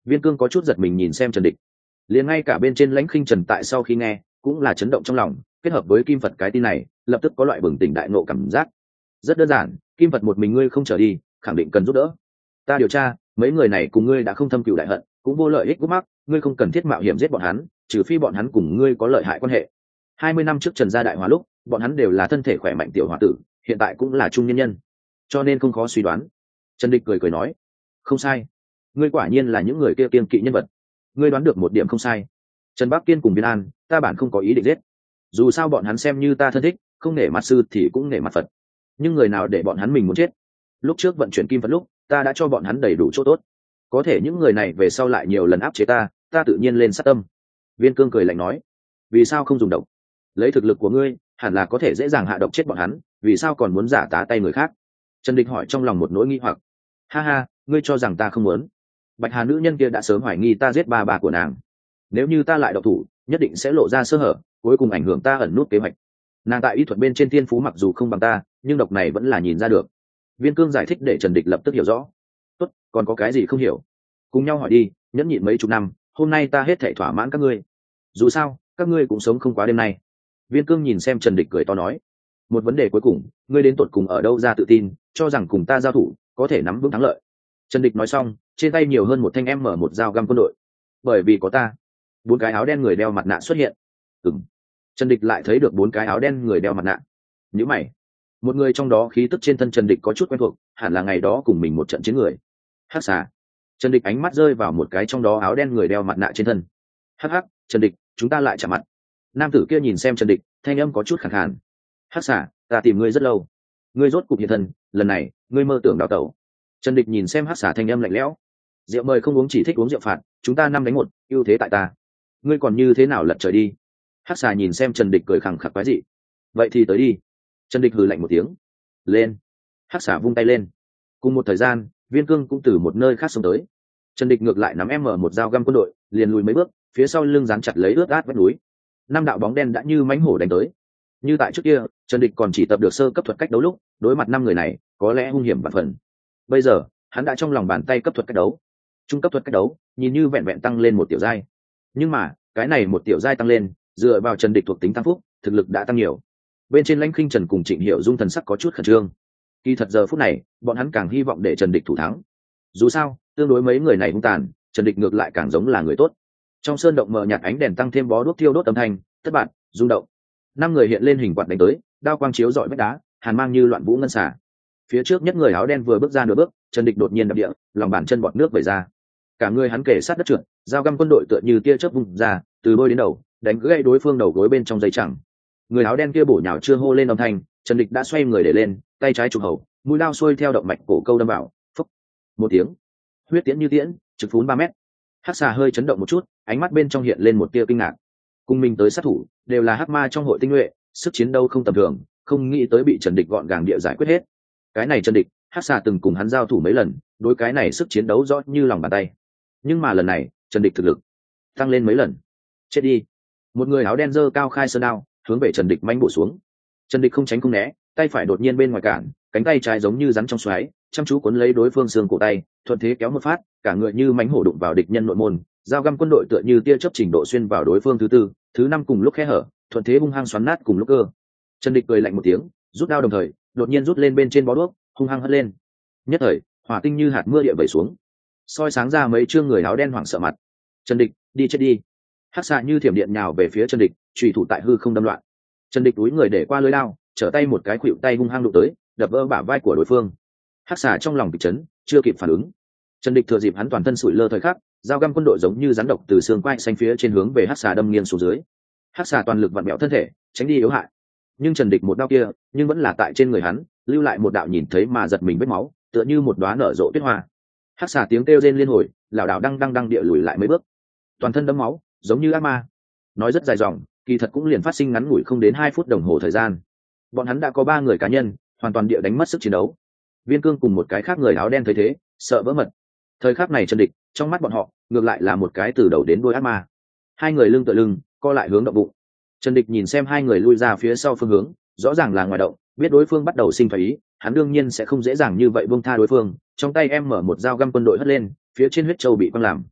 Viên Cương có chút giật mình nhìn xem Trần Địch, liền ngay cả bên trên Lãnh Khinh Trần tại sau khi nghe cũng là chấn động trong lòng, kết hợp với Kim Phật cái tin này, lập tức có loại bừng tỉnh đại ngộ cảm giác. Rất đơn giản, Kim Phật một mình ngươi không trở đi, khẳng định cần giúp đỡ. Ta điều tra, mấy người này cùng ngươi đã không thâm cừu đại hận, cũng vô lợi ích gút mắc, ngươi không cần thiết mạo hiểm giết bọn hắn, trừ phi bọn hắn cùng ngươi có lợi hại quan hệ. Hai mươi năm trước Trần gia đại hóa lúc, bọn hắn đều là thân thể khỏe mạnh tiểu hòa tử, hiện tại cũng là trung nhân nhân, cho nên không khó suy đoán. Trần Địch cười cười nói, không sai, ngươi quả nhiên là những người kia kiên kỵ nhân vật. Ngươi đoán được một điểm không sai. Trần Bắc Kiên cùng Viên An, ta bản không có ý định giết. Dù sao bọn hắn xem như ta thân thích, không nể mặt sư thì cũng nể mặt Phật. Nhưng người nào để bọn hắn mình muốn chết? Lúc trước vận chuyển kim Phật lúc, ta đã cho bọn hắn đầy đủ chỗ tốt. Có thể những người này về sau lại nhiều lần áp chế ta, ta tự nhiên lên sát tâm. Viên Cương cười lạnh nói, vì sao không dùng độc? Lấy thực lực của ngươi, hẳn là có thể dễ dàng hạ độc chết bọn hắn, vì sao còn muốn giả tá tay người khác? Trần Địch hỏi trong lòng một nỗi nghi hoặc. Ha ha, ngươi cho rằng ta không muốn? Bạch Hà nữ nhân kia đã sớm hoài nghi ta giết ba bà của nàng. Nếu như ta lại độc thủ, nhất định sẽ lộ ra sơ hở, cuối cùng ảnh hưởng ta ẩn nút kế hoạch. Nàng tại y thuật bên trên thiên phú mặc dù không bằng ta, nhưng độc này vẫn là nhìn ra được. Viên Cương giải thích để Trần Địch lập tức hiểu rõ. Tốt, còn có cái gì không hiểu? Cùng nhau hỏi đi, nhẫn nhịn mấy chục năm, hôm nay ta hết thảy thỏa mãn các ngươi. Dù sao, các ngươi cũng sống không quá đêm nay. Viên Cương nhìn xem Trần Địch cười to nói, một vấn đề cuối cùng, ngươi đến tột cùng ở đâu ra tự tin, cho rằng cùng ta giao thủ có thể nắm vững thắng lợi? Trần Địch nói xong, trên tay nhiều hơn một thanh em mở một dao găm quân đội. Bởi vì có ta. Bốn cái áo đen người đeo mặt nạ xuất hiện. Ừm. Trần Địch lại thấy được bốn cái áo đen người đeo mặt nạ. Nhíu mày. Một người trong đó khí tức trên thân Trần Địch có chút quen thuộc, hẳn là ngày đó cùng mình một trận chiến người. Hắc xà. Trần Địch ánh mắt rơi vào một cái trong đó áo đen người đeo mặt nạ trên thân. Hắc hắc, Trần Địch, chúng ta lại chạm mặt. Nam tử kia nhìn xem Trần Địch, thanh âm có chút khàn khàn. Hắc xà, ta tìm ngươi rất lâu. Ngươi rốt cục hiện thân, lần này, ngươi mơ tưởng đào tẩu. Trần Địch nhìn xem Hắc xà thanh âm lạnh lẽo. Rượu mời không uống chỉ thích uống rượu phạt, chúng ta năm đánh một, ưu thế tại ta. Ngươi còn như thế nào lật trời đi? Hắc xà nhìn xem Trần Địch cười khẳng khặc quái dị. Vậy thì tới đi. Trần Địch hừ lạnh một tiếng. Lên. Hắc xà vung tay lên. Cùng một thời gian, Viên Cương cũng từ một nơi khác xông tới. Trần Địch ngược lại nắm em mở một dao găm quân đội, liền lùi mấy bước, phía sau lưng dán chặt lấy ướt át vách núi. Năm đạo bóng đen đã như mãnh hổ đánh tới. Như tại trước kia, Trần Địch còn chỉ tập được sơ cấp thuật cách đấu lúc, đối mặt năm người này, có lẽ hung hiểm vạn phần. Bây giờ, hắn đã trong lòng bàn tay cấp thuật cách đấu. Trung cấp thuật cách đấu, nhìn như vẹn vẹn tăng lên một tiểu giai. Nhưng mà, cái này một tiểu giai tăng lên, dựa vào Trần Địch thuộc tính tăng phúc, thực lực đã tăng nhiều. Bên trên Lãnh Khinh Trần cùng Trịnh Hiểu Dung thần sắc có chút khẩn trương. Kỳ thật giờ phút này, bọn hắn càng hy vọng để Trần Địch thủ thắng. Dù sao, tương đối mấy người này hung tàn, Trần Địch ngược lại càng giống là người tốt. Trong sơn động mờ nhạt ánh đèn tăng thêm bó đuốc thiêu đốt âm thanh, thất bại, rung động. Năm người hiện lên hình quạt đánh tới, đao quang chiếu rọi vách đá, hàn mang như loạn vũ ngân xả. Phía trước nhất người áo đen vừa bước ra nửa bước, Trần Địch đột nhiên đập địa, lòng bàn chân bọt nước vẩy ra. Cả người hắn kề sát đất trượt, dao găm quân đội tựa như tia chớp vung ra, từ đôi đến đầu, đánh gãy đối phương đầu gối bên trong dây chẳng. Người áo đen kia bổ nhào chưa hô lên âm thanh, Trần Địch đã xoay người để lên, tay trái chụp hầu, mũi lao xuôi theo động mạch cổ câu đâm vào, phốc. Một tiếng, huyết tiễn như tiễn, trực phún ba mét. Hắc xà hơi chấn động một chút, ánh mắt bên trong hiện lên một tia kinh ngạc. Cùng mình tới sát thủ, đều là hắc ma trong hội tinh nhuệ, sức chiến đấu không tầm thường, không nghĩ tới bị Trần Địch gọn gàng địa giải quyết hết. Cái này Trần Địch, Hắc xà từng cùng hắn giao thủ mấy lần, đối cái này sức chiến đấu rõ như lòng bàn tay. Nhưng mà lần này, Trần Địch thực lực tăng lên mấy lần. Chết đi. Một người áo đen giơ cao khai sơn đao, hướng về Trần Địch manh bổ xuống. Trần Địch không tránh không né, tay phải đột nhiên bên ngoài cản, cánh tay trái giống như rắn trong xoáy, chăm chú cuốn lấy đối phương xương cổ tay, thuận thế kéo một phát, cả người như mãnh hổ đụng vào địch nhân nội môn, dao găm quân đội tựa như tia chớp trình độ xuyên vào đối phương thứ tư, thứ năm cùng lúc khe hở, thuận thế hung hăng xoắn nát cùng lúc cơ. Trần Địch cười lạnh một tiếng, rút đao đồng thời, đột nhiên rút lên bên trên bó đuốc, hung hăng hất lên. Nhất thời, hỏa tinh như hạt mưa địa vẩy xuống, soi sáng ra mấy trương người áo đen hoảng sợ mặt. Trần Địch, đi chết đi. Hắc xạ như thiểm điện nhào về phía Trần Địch, chủy thủ tại hư không đâm loạn. Trần Địch túi người để qua lưới đao, trở tay một cái khuỵu tay hung hăng đụng tới, đập vỡ bả vai của đối phương. Hắc xạ trong lòng kịch chấn, chưa kịp phản ứng. Trần Địch thừa dịp hắn toàn thân sủi lơ thời khắc, dao găm quân đội giống như rắn độc từ xương quai xanh phía trên hướng về Hắc xạ đâm nghiêng xuống dưới. Hắc xạ toàn lực vặn bẹo thân thể, tránh đi yếu hại. Nhưng Trần Địch một đao kia, nhưng vẫn là tại trên người hắn, lưu lại một đạo nhìn thấy mà giật mình vết máu, tựa như một đóa nở rộ tuyết hoa. Hắc xà tiếng kêu rên liên hồi, lảo đảo đang đang đang địa lùi lại mấy bước, toàn thân đẫm máu, giống như ác ma. Nói rất dài dòng, kỳ thật cũng liền phát sinh ngắn ngủi không đến hai phút đồng hồ thời gian. Bọn hắn đã có ba người cá nhân, hoàn toàn địa đánh mất sức chiến đấu. Viên Cương cùng một cái khác người áo đen thấy thế, sợ vỡ mật. Thời khắc này Trần Địch, trong mắt bọn họ, ngược lại là một cái từ đầu đến đuôi ác ma. Hai người lưng tựa lưng, co lại hướng động bụng. Trần Địch nhìn xem hai người lui ra phía sau phương hướng, rõ ràng là ngoài động, biết đối phương bắt đầu sinh phái ý, hắn đương nhiên sẽ không dễ dàng như vậy buông tha đối phương. Trong tay em mở một dao găm quân đội hất lên, phía trên huyết châu bị quăng làm.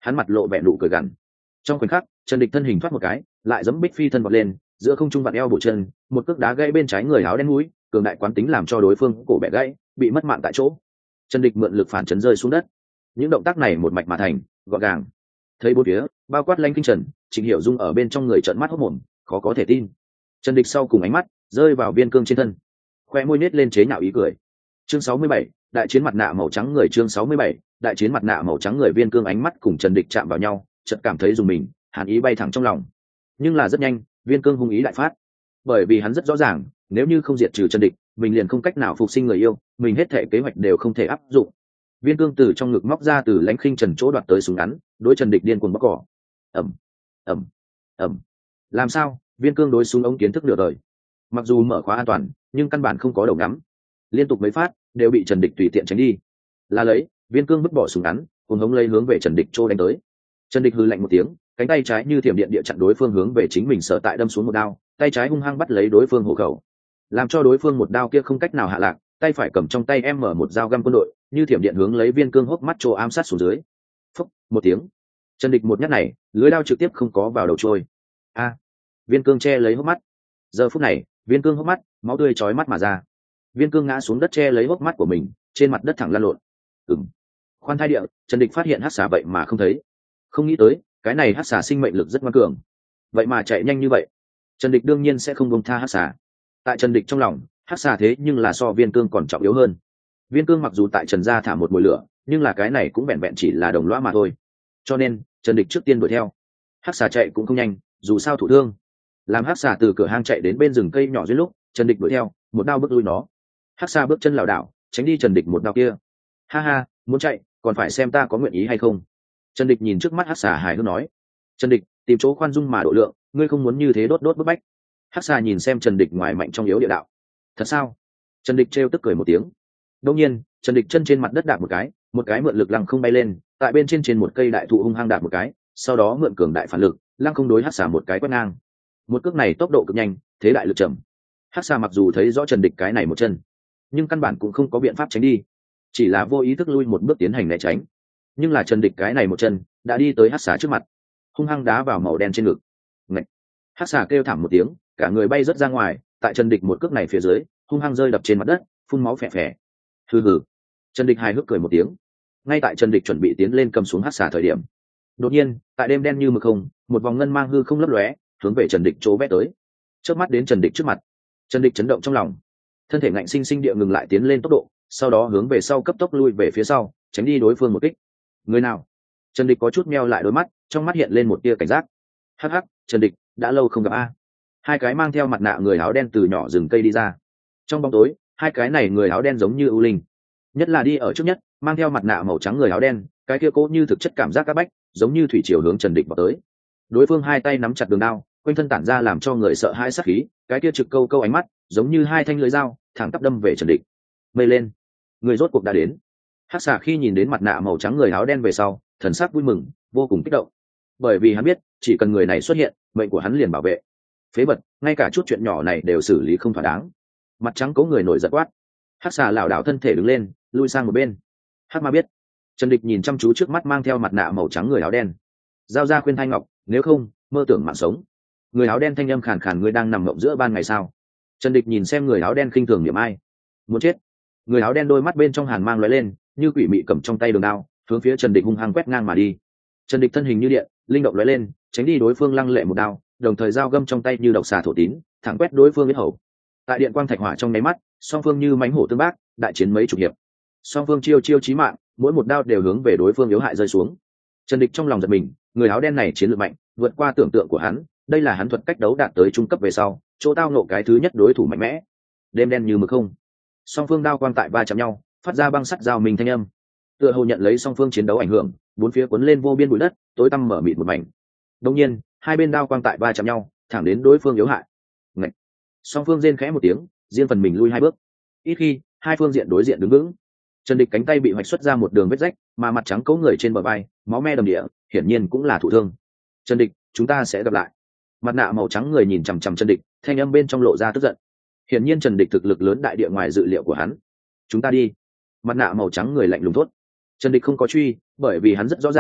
hắn mặt lộ vẻ nụ cười gằn. Trong khoảnh khắc, Trần Địch thân hình thoát một cái, lại giẫm bích phi thân vọt lên, giữa không trung vặn eo bổ chân, một cước đá gãy bên trái người áo đen mũi, cường đại quán tính làm cho đối phương cổ bẻ gãy, bị mất mạng tại chỗ. Trần Địch mượn lực phản chấn rơi xuống đất. Những động tác này một mạch mà thành, gọn gàng. Thấy bốn phía, bao quát Lãnh Kinh Trần, Trịnh Hiểu Dung ở bên trong người trợn mắt hốt mồm, khó có thể tin. Trần Địch sau cùng ánh mắt rơi vào Viên Cương trên thân, khoe môi nết lên chế nhạo ý cười. Chương sáu mươi bảy, đại chiến mặt nạ màu trắng người. Chương sáu mươi bảy, đại chiến mặt nạ màu trắng người. Viên Cương ánh mắt cùng Trần Địch chạm vào nhau, chợt cảm thấy dùng mình, hàn ý bay thẳng trong lòng. Nhưng là rất nhanh, Viên Cương hung ý đại phát, bởi vì hắn rất rõ ràng, nếu như không diệt trừ Trần Địch, mình liền không cách nào phục sinh người yêu, mình hết thể kế hoạch đều không thể áp dụng. Viên Cương từ trong ngực móc ra từ Lãnh Khinh Trần chỗ đoạt tới súng ngắn, đối Trần Địch điên cuồng bóc cỏ. Ầm, ầm, ầm. Làm sao? Viên Cương đối súng ống kiến thức nửa đời, mặc dù mở khóa an toàn, nhưng căn bản không có đầu ngắm, liên tục mấy phát đều bị Trần Địch tùy tiện tránh đi. Là lấy, Viên Cương vứt bỏ súng ngắn, cùng hống lấy hướng về Trần Địch chỗ đánh tới. Trần Địch hừ lạnh một tiếng, cánh tay trái như thiểm điện địa chặn đối phương hướng về chính mình sở tại đâm xuống một đao, tay trái hung hăng bắt lấy đối phương hộ khẩu, làm cho đối phương một đao kia không cách nào hạ lạc, tay phải cầm trong tay em mở một dao găm quân đội, như thiểm điện hướng lấy Viên Cương hốc mắt chỗ ám sát xuống dưới. Phốc một tiếng, Trần Địch một nhát này, lưỡi đao trực tiếp không có vào đầu trôi. A! Viên Cương che lấy hốc mắt. Giờ phút này, Viên Cương hốc mắt, máu tươi chói mắt mà ra. Viên Cương ngã xuống đất che lấy hốc mắt của mình, trên mặt đất thẳng lăn lộn. Ừm. Khoan thai địa, Trần Địch phát hiện hắc xà vậy mà không thấy. Không nghĩ tới, cái này hắc xà sinh mệnh lực rất ngoan cường, vậy mà chạy nhanh như vậy. Trần Địch đương nhiên sẽ không buông tha hắc xà. Tại Trần Địch trong lòng, hắc xà thế nhưng là so Viên Cương còn trọng yếu hơn. Viên Cương mặc dù tại Trần gia thả một mùi lửa, nhưng là cái này cũng vẹn vẹn chỉ là đồng lõa mà thôi. Cho nên, Trần Địch trước tiên đuổi theo. Hắc xà chạy cũng không nhanh, dù sao thụ thương. Làm hắc xà từ cửa hang chạy đến bên rừng cây nhỏ dưới lúc, Trần Địch đuổi theo, một đao bước lui nó. Hắc xà bước chân lảo đảo, tránh đi Trần Địch một đao kia. Ha ha, muốn chạy, còn phải xem ta có nguyện ý hay không. Trần Địch nhìn trước mắt hắc xà hài hước nói. Trần Địch, tìm chỗ khoan dung mà độ lượng, ngươi không muốn như thế đốt đốt bức bách. Hắc xà nhìn xem Trần Địch ngoài mạnh trong yếu địa đạo. Thật sao? Trần Địch trêu tức cười một tiếng. Đương nhiên, Trần Địch chân trên mặt đất đạp một cái, một cái mượn lực lăng không bay lên, tại bên trên trên một cây đại thụ hung hăng đạp một cái, sau đó mượn cường đại phản lực, lăng không đối hắc xà một cái quét ngang. Một cước này tốc độ cực nhanh, thế đại lực chậm. Hắc xà mặc dù thấy rõ Trần Địch cái này một chân, nhưng căn bản cũng không có biện pháp tránh đi, chỉ là vô ý thức lui một bước tiến hành né tránh. Nhưng là Trần Địch cái này một chân đã đi tới hắc xà trước mặt, hung hăng đá vào màu đen trên ngực. Ngạch! Hắc xà kêu thảm một tiếng, cả người bay rớt ra ngoài, tại Trần Địch một cước này phía dưới, hung hăng rơi đập trên mặt đất, phun máu phè phè. Hừ hừ. Trần Địch hài hước cười một tiếng. Ngay tại Trần Địch chuẩn bị tiến lên cầm xuống hắc xà thời điểm, đột nhiên, tại đêm đen như mực không, một vòng ngân mang hư không lấp lóe, hướng về Trần Địch chỗ vét tới. Chớp mắt đến Trần Địch trước mặt. Trần Địch chấn động trong lòng, thân thể ngạnh sinh sinh địa ngừng lại tiến lên tốc độ, sau đó hướng về sau cấp tốc lui về phía sau, tránh đi đối phương một kích. Người nào? Trần Địch có chút meo lại đôi mắt, trong mắt hiện lên một tia cảnh giác. Hắc hắc, Trần Địch, đã lâu không gặp a. Hai cái mang theo mặt nạ người áo đen từ nhỏ rừng cây đi ra. Trong bóng tối, hai cái này người áo đen giống như ưu linh, nhất là đi ở trước nhất, mang theo mặt nạ màu trắng người áo đen, cái kia cố như thực chất cảm giác các bách, giống như thủy triều hướng Trần Địch vào tới. Đối phương hai tay nắm chặt đường đao, quanh thân tản ra làm cho người sợ hãi sát khí, cái kia trực câu câu ánh mắt, giống như hai thanh lưỡi dao, thẳng tắp đâm về Trần Địch. Mây lên, người rốt cuộc đã đến. Hắc xà khi nhìn đến mặt nạ màu trắng người áo đen về sau, thần sắc vui mừng, vô cùng kích động, bởi vì hắn biết, chỉ cần người này xuất hiện, mệnh của hắn liền bảo vệ. Phế vật, ngay cả chút chuyện nhỏ này đều xử lý không thỏa đáng. Mặt trắng cố người nổi giận quát. Hắc xà lảo đảo thân thể đứng lên, lui sang một bên. Hắc ma biết. Trần Địch nhìn chăm chú trước mắt mang theo mặt nạ màu trắng người áo đen, giao ra khuyên thanh ngọc, nếu không mơ tưởng mạng sống. Người áo đen thanh âm khàn khàn, người đang nằm mộng giữa ban ngày sao? Trần Địch nhìn xem người áo đen khinh thường niệm ai, muốn chết. Người áo đen đôi mắt bên trong hàn mang lóe lên, như quỷ mị cầm trong tay đường đao, hướng phía Trần Địch hung hăng quét ngang mà đi. Trần Địch thân hình như điện, linh động lóe lên, tránh đi đối phương lăng lệ một đao, đồng thời dao găm trong tay như độc xà thổ tín, thẳng quét đối phương huyết hầu. Tại điện quang thạch hỏa trong nháy mắt, song phương như mãnh hổ tương bác, đại chiến mấy chục hiệp. Song phương chiêu chiêu chí mạng, mỗi một đao đều hướng về đối phương yếu hại rơi xuống. Trần Địch trong lòng giật mình, người áo đen này chiến lược mạnh, vượt qua tưởng tượng của hắn, đây là hắn thuật cách đấu đạt tới trung cấp về sau, chỗ tao nộ cái thứ nhất đối thủ mạnh mẽ. Đêm đen như mực không, song phương đao quang tại va chạm nhau, phát ra băng sắt giao mình thanh âm. Tựa hồ nhận lấy song phương chiến đấu ảnh hưởng, bốn phía cuốn lên vô biên bụi đất, tối tăm mở mịt một mảnh. Đột nhiên, hai bên đao quang tại va chạm nhau, thẳng đến đối phương yếu hại. Ngậy. Song phương rên khẽ một tiếng, riêng phần mình lui hai bước. Ít khi, hai phương diện đối diện đứng vững. Trần Địch cánh tay bị hoạch xuất ra một đường vết rách, mà mặt trắng cấu người trên bờ vai, máu me đầm địa, hiển nhiên cũng là thụ thương. Trần Địch, chúng ta sẽ gặp lại. Mặt nạ màu trắng người nhìn chằm chằm Trần Địch, thanh âm bên trong lộ ra tức giận. Hiển nhiên Trần Địch thực lực lớn đại địa ngoài dự liệu của hắn. Chúng ta đi. Mặt nạ màu trắng người lạnh lùng thốt. Trần Địch không có truy, bởi vì hắn rất rõ ràng,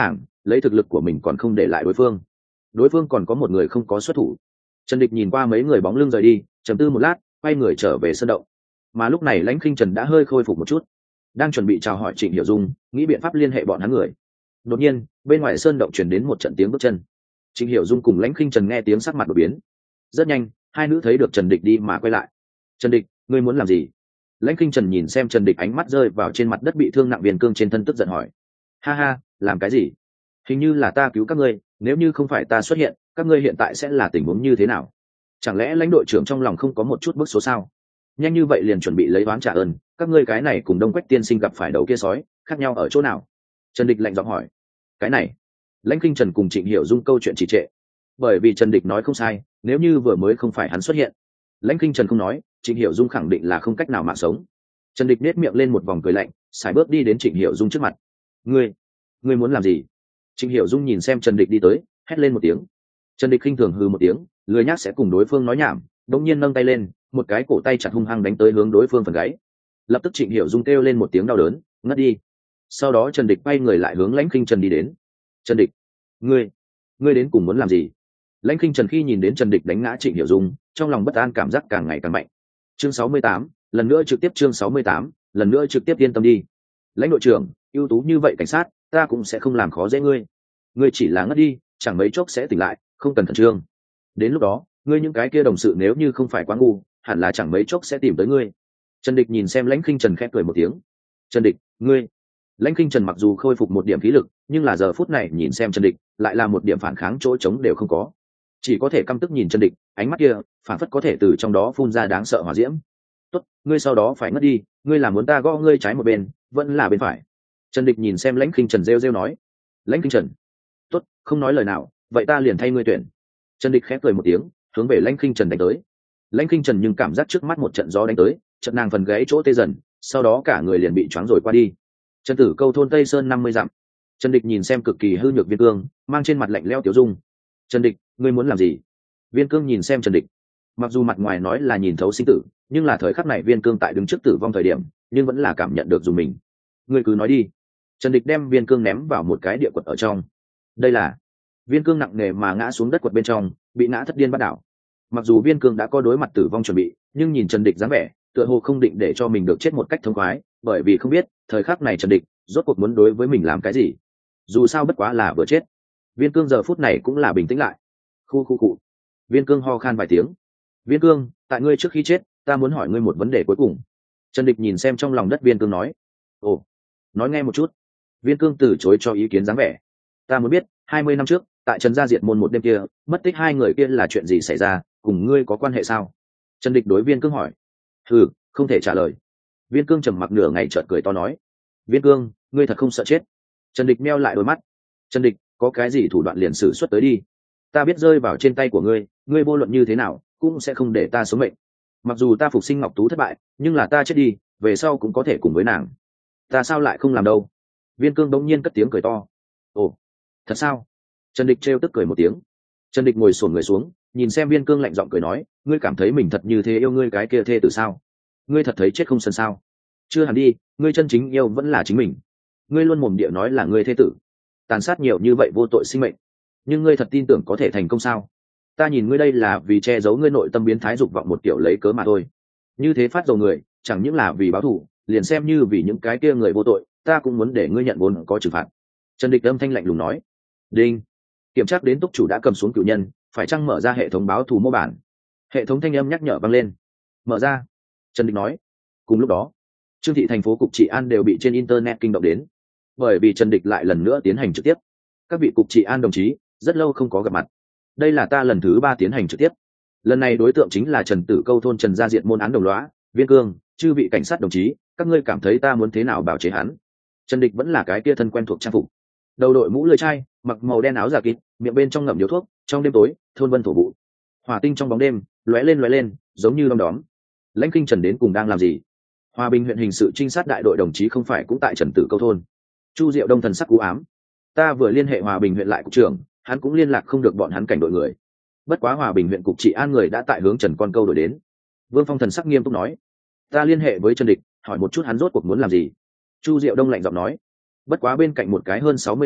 lấy thực lực của mình còn không để lại đối phương, đối phương còn có một người không có xuất thủ. Trần Địch nhìn qua mấy người bóng lưng rời đi, trầm tư một lát, quay người trở về sân động. Mà lúc này Lãnh Khinh Trần đã hơi khôi phục một chút, đang chuẩn bị chào hỏi Trịnh Hiểu Dung, nghĩ biện pháp liên hệ bọn hắn người. Đột nhiên bên ngoài sơn động truyền đến một trận tiếng bước chân. Trịnh Hiểu Dung cùng Lãnh Khinh Trần nghe tiếng sắc mặt đột biến. Rất nhanh hai nữ thấy được Trần Địch đi mà quay lại. Trần Địch, ngươi muốn làm gì? Lãnh Khinh Trần nhìn xem Trần Địch, ánh mắt rơi vào trên mặt đất bị thương nặng Viên Cương trên thân, tức giận hỏi. Ha ha, làm cái gì? Hình như là ta cứu các ngươi, nếu như không phải ta xuất hiện, các ngươi hiện tại sẽ là tình huống như thế nào? Chẳng lẽ lãnh đội trưởng trong lòng không có một chút bức số sao? Nhanh như vậy liền chuẩn bị lấy oán trả ơn, các ngươi cái này cùng Đông Quách tiên sinh gặp phải đầu kia sói khác nhau ở chỗ nào? Trần Địch lạnh giọng hỏi. Cái này Lãnh Khinh Trần cùng Trịnh Hiểu Dung câu chuyện trì trệ, bởi vì Trần Địch nói không sai, nếu như vừa mới không phải hắn xuất hiện, Lãnh Khinh Trần không nói, Trịnh Hiểu Dung khẳng định là không cách nào mạng sống. Trần Địch nét miệng lên một vòng cười lạnh, sải bước đi đến Trịnh Hiểu Dung trước mặt. Ngươi, ngươi muốn làm gì? Trịnh Hiểu Dung nhìn xem Trần Địch đi tới, hét lên một tiếng. Trần Địch khinh thường hừ một tiếng, lười nhác sẽ cùng đối phương nói nhảm, đột nhiên nâng tay lên, một cái cổ tay chặt hung hăng đánh tới hướng đối phương phần gáy. Lập tức Trịnh Hiểu Dung kêu lên một tiếng đau đớn, ngất đi. Sau đó Trần Địch quay người lại hướng Lãnh Khinh Trần đi đến. Trần Địch, ngươi, ngươi đến cùng muốn làm gì? Lãnh Khinh Trần khi nhìn đến Trần Địch đánh ngã Trịnh Hiểu Dung, trong lòng bất an cảm giác càng ngày càng mạnh. Chương sáu mươi tám, lần nữa trực tiếp chương sáu mươi tám, lần nữa trực tiếp yên tâm đi. Lãnh đội trưởng, ưu tú như vậy cảnh sát, ta cũng sẽ không làm khó dễ ngươi. Ngươi chỉ là ngất đi, chẳng mấy chốc sẽ tỉnh lại, không cần khẩn trương. Đến lúc đó, ngươi những cái kia đồng sự nếu như không phải quá ngu, hẳn là chẳng mấy chốc sẽ tìm tới ngươi. Trần Địch nhìn xem Lãnh Khinh Trần khẽ cười một tiếng. Trần Địch, ngươi. Lãnh Khinh Trần mặc dù khôi phục một điểm khí lực, nhưng là giờ phút này nhìn xem Trần Địch, lại là một điểm phản kháng chỗ trống đều không có, chỉ có thể căm tức nhìn Trần Địch, ánh mắt kia phản phất có thể từ trong đó phun ra đáng sợ hỏa diễm. Tốt, ngươi sau đó phải ngất đi, ngươi là muốn ta gõ ngươi trái một bên, vẫn là bên phải? Trần Địch nhìn xem Lãnh Khinh Trần rêu rêu nói. Lãnh Khinh Trần, tốt, không nói lời nào, vậy ta liền thay ngươi tuyển. Trần Địch khẽ cười một tiếng, hướng về Lãnh Khinh Trần đánh tới. Lãnh Khinh Trần nhưng cảm giác trước mắt một trận gió đánh tới, chợt nàng phần gáy chỗ tê dần, sau đó cả người liền bị choáng rồi qua đi. Trần Tử Câu thôn Tây Sơn năm mươi dặm. Trần Địch nhìn xem cực kỳ hư nhược Viên Cương, mang trên mặt lạnh lẽo tiểu dung. Trần Địch, ngươi muốn làm gì? Viên Cương nhìn xem Trần Địch, mặc dù mặt ngoài nói là nhìn thấu sinh tử, nhưng là thời khắc này Viên Cương tại đứng trước tử vong thời điểm, nhưng vẫn là cảm nhận được dùng mình. Ngươi cứ nói đi. Trần Địch đem Viên Cương ném vào một cái địa quật ở trong. Đây là Viên Cương nặng nề mà ngã xuống đất quật bên trong, bị ngã thất điên bắt đảo. Mặc dù Viên Cương đã có đối mặt tử vong chuẩn bị, nhưng nhìn Trần Địch dáng vẻ, tựa hồ không định để cho mình được chết một cách thông khoái, bởi vì không biết thời khắc này Trần Địch rốt cuộc muốn đối với mình làm cái gì. Dù sao bất quá là vừa chết. Viên Cương giờ phút này cũng là bình tĩnh lại. Khu khu cụ. Viên Cương ho khan vài tiếng. Viên Cương, tại ngươi trước khi chết, ta muốn hỏi ngươi một vấn đề cuối cùng. Trần Địch nhìn xem trong lòng đất Viên Cương nói. Ồ, nói nghe một chút. Viên Cương từ chối cho ý kiến dáng vẻ. Ta muốn biết, hai mươi năm trước, tại Trần Gia Diệt môn một đêm kia, mất tích hai người kia là chuyện gì xảy ra, cùng ngươi có quan hệ sao? Trần Địch đối Viên Cương hỏi. Ừ, không thể trả lời. Viên Cương trầm mặc nửa ngày chợt cười to nói. Viên Cương, ngươi thật không sợ chết? Trần Địch meo lại đôi mắt. Trần Địch, có cái gì thủ đoạn liền sử xuất tới đi. Ta biết rơi vào trên tay của ngươi, ngươi vô luận như thế nào cũng sẽ không để ta sống mệnh. Mặc dù ta phục sinh Ngọc Tú thất bại, nhưng là ta chết đi, về sau cũng có thể cùng với nàng. Ta sao lại không làm đâu? Viên Cương bỗng nhiên cất tiếng cười to. Ồ, thật sao? Trần Địch trêu tức cười một tiếng. Trần Địch ngồi xổm người xuống, nhìn xem Viên Cương lạnh giọng cười nói, ngươi cảm thấy mình thật như thế yêu ngươi cái kia thê tử sao? Ngươi thật thấy chết không sân sao? Chưa hẳn đi, ngươi chân chính yêu vẫn là chính mình. Ngươi luôn mồm địa nói là ngươi thê tử, tàn sát nhiều như vậy vô tội sinh mệnh, nhưng ngươi thật tin tưởng có thể thành công sao? Ta nhìn ngươi đây là vì che giấu ngươi nội tâm biến thái dục vọng một kiểu lấy cớ mà thôi. Như thế phát dầu người, chẳng những là vì báo thù, liền xem như vì những cái kia người vô tội, ta cũng muốn để ngươi nhận vốn có trừng phạt. Trần Địch âm thanh lạnh lùng nói. Đinh. Kiểm tra đến túc chủ đã cầm xuống cửu nhân, phải chăng mở ra hệ thống báo thù mô bản? Hệ thống thanh âm nhắc nhở vang lên. Mở ra. Trần Địch nói. Cùng lúc đó, Trương thị thành phố cục trị an đều bị trên internet kinh động đến, bởi vì Trần Địch lại lần nữa tiến hành trực tiếp. Các vị cục trị an đồng chí, rất lâu không có gặp mặt. Đây là ta lần thứ ba tiến hành trực tiếp. Lần này đối tượng chính là Trần Tử Câu thôn Trần Gia Diệt môn án đồng lõa, Viên Cương, chư vị cảnh sát đồng chí, các ngươi cảm thấy ta muốn thế nào bảo chế hắn? Trần Địch vẫn là cái kia thân quen thuộc trang phục, đầu đội mũ lưỡi chai, mặc màu đen áo giả kín, miệng bên trong ngậm điếu thuốc, trong đêm tối, thôn vân thổ vụ. Hỏa tinh trong bóng đêm, lóe lên lóe lên, giống như đom đóm. Lãnh Kinh Trần đến cùng đang làm gì? Hòa Bình huyện hình sự trinh sát đại đội đồng chí không phải cũng tại Trần Tử Câu thôn? Chu Diệu Đông thần sắc cú ám. Ta vừa liên hệ Hòa Bình huyện lại cục trưởng, hắn cũng liên lạc không được bọn hắn cảnh đội người. Bất quá Hòa Bình huyện cục trị an người đã tại hướng Trần Con Câu đổi đến. Vương Phong thần sắc nghiêm túc nói. Ta liên hệ với Trần Địch, hỏi một chút hắn rốt cuộc muốn làm gì. Chu Diệu Đông lạnh giọng nói. Bất quá bên cạnh một cái hơn sáu mươi tuổi,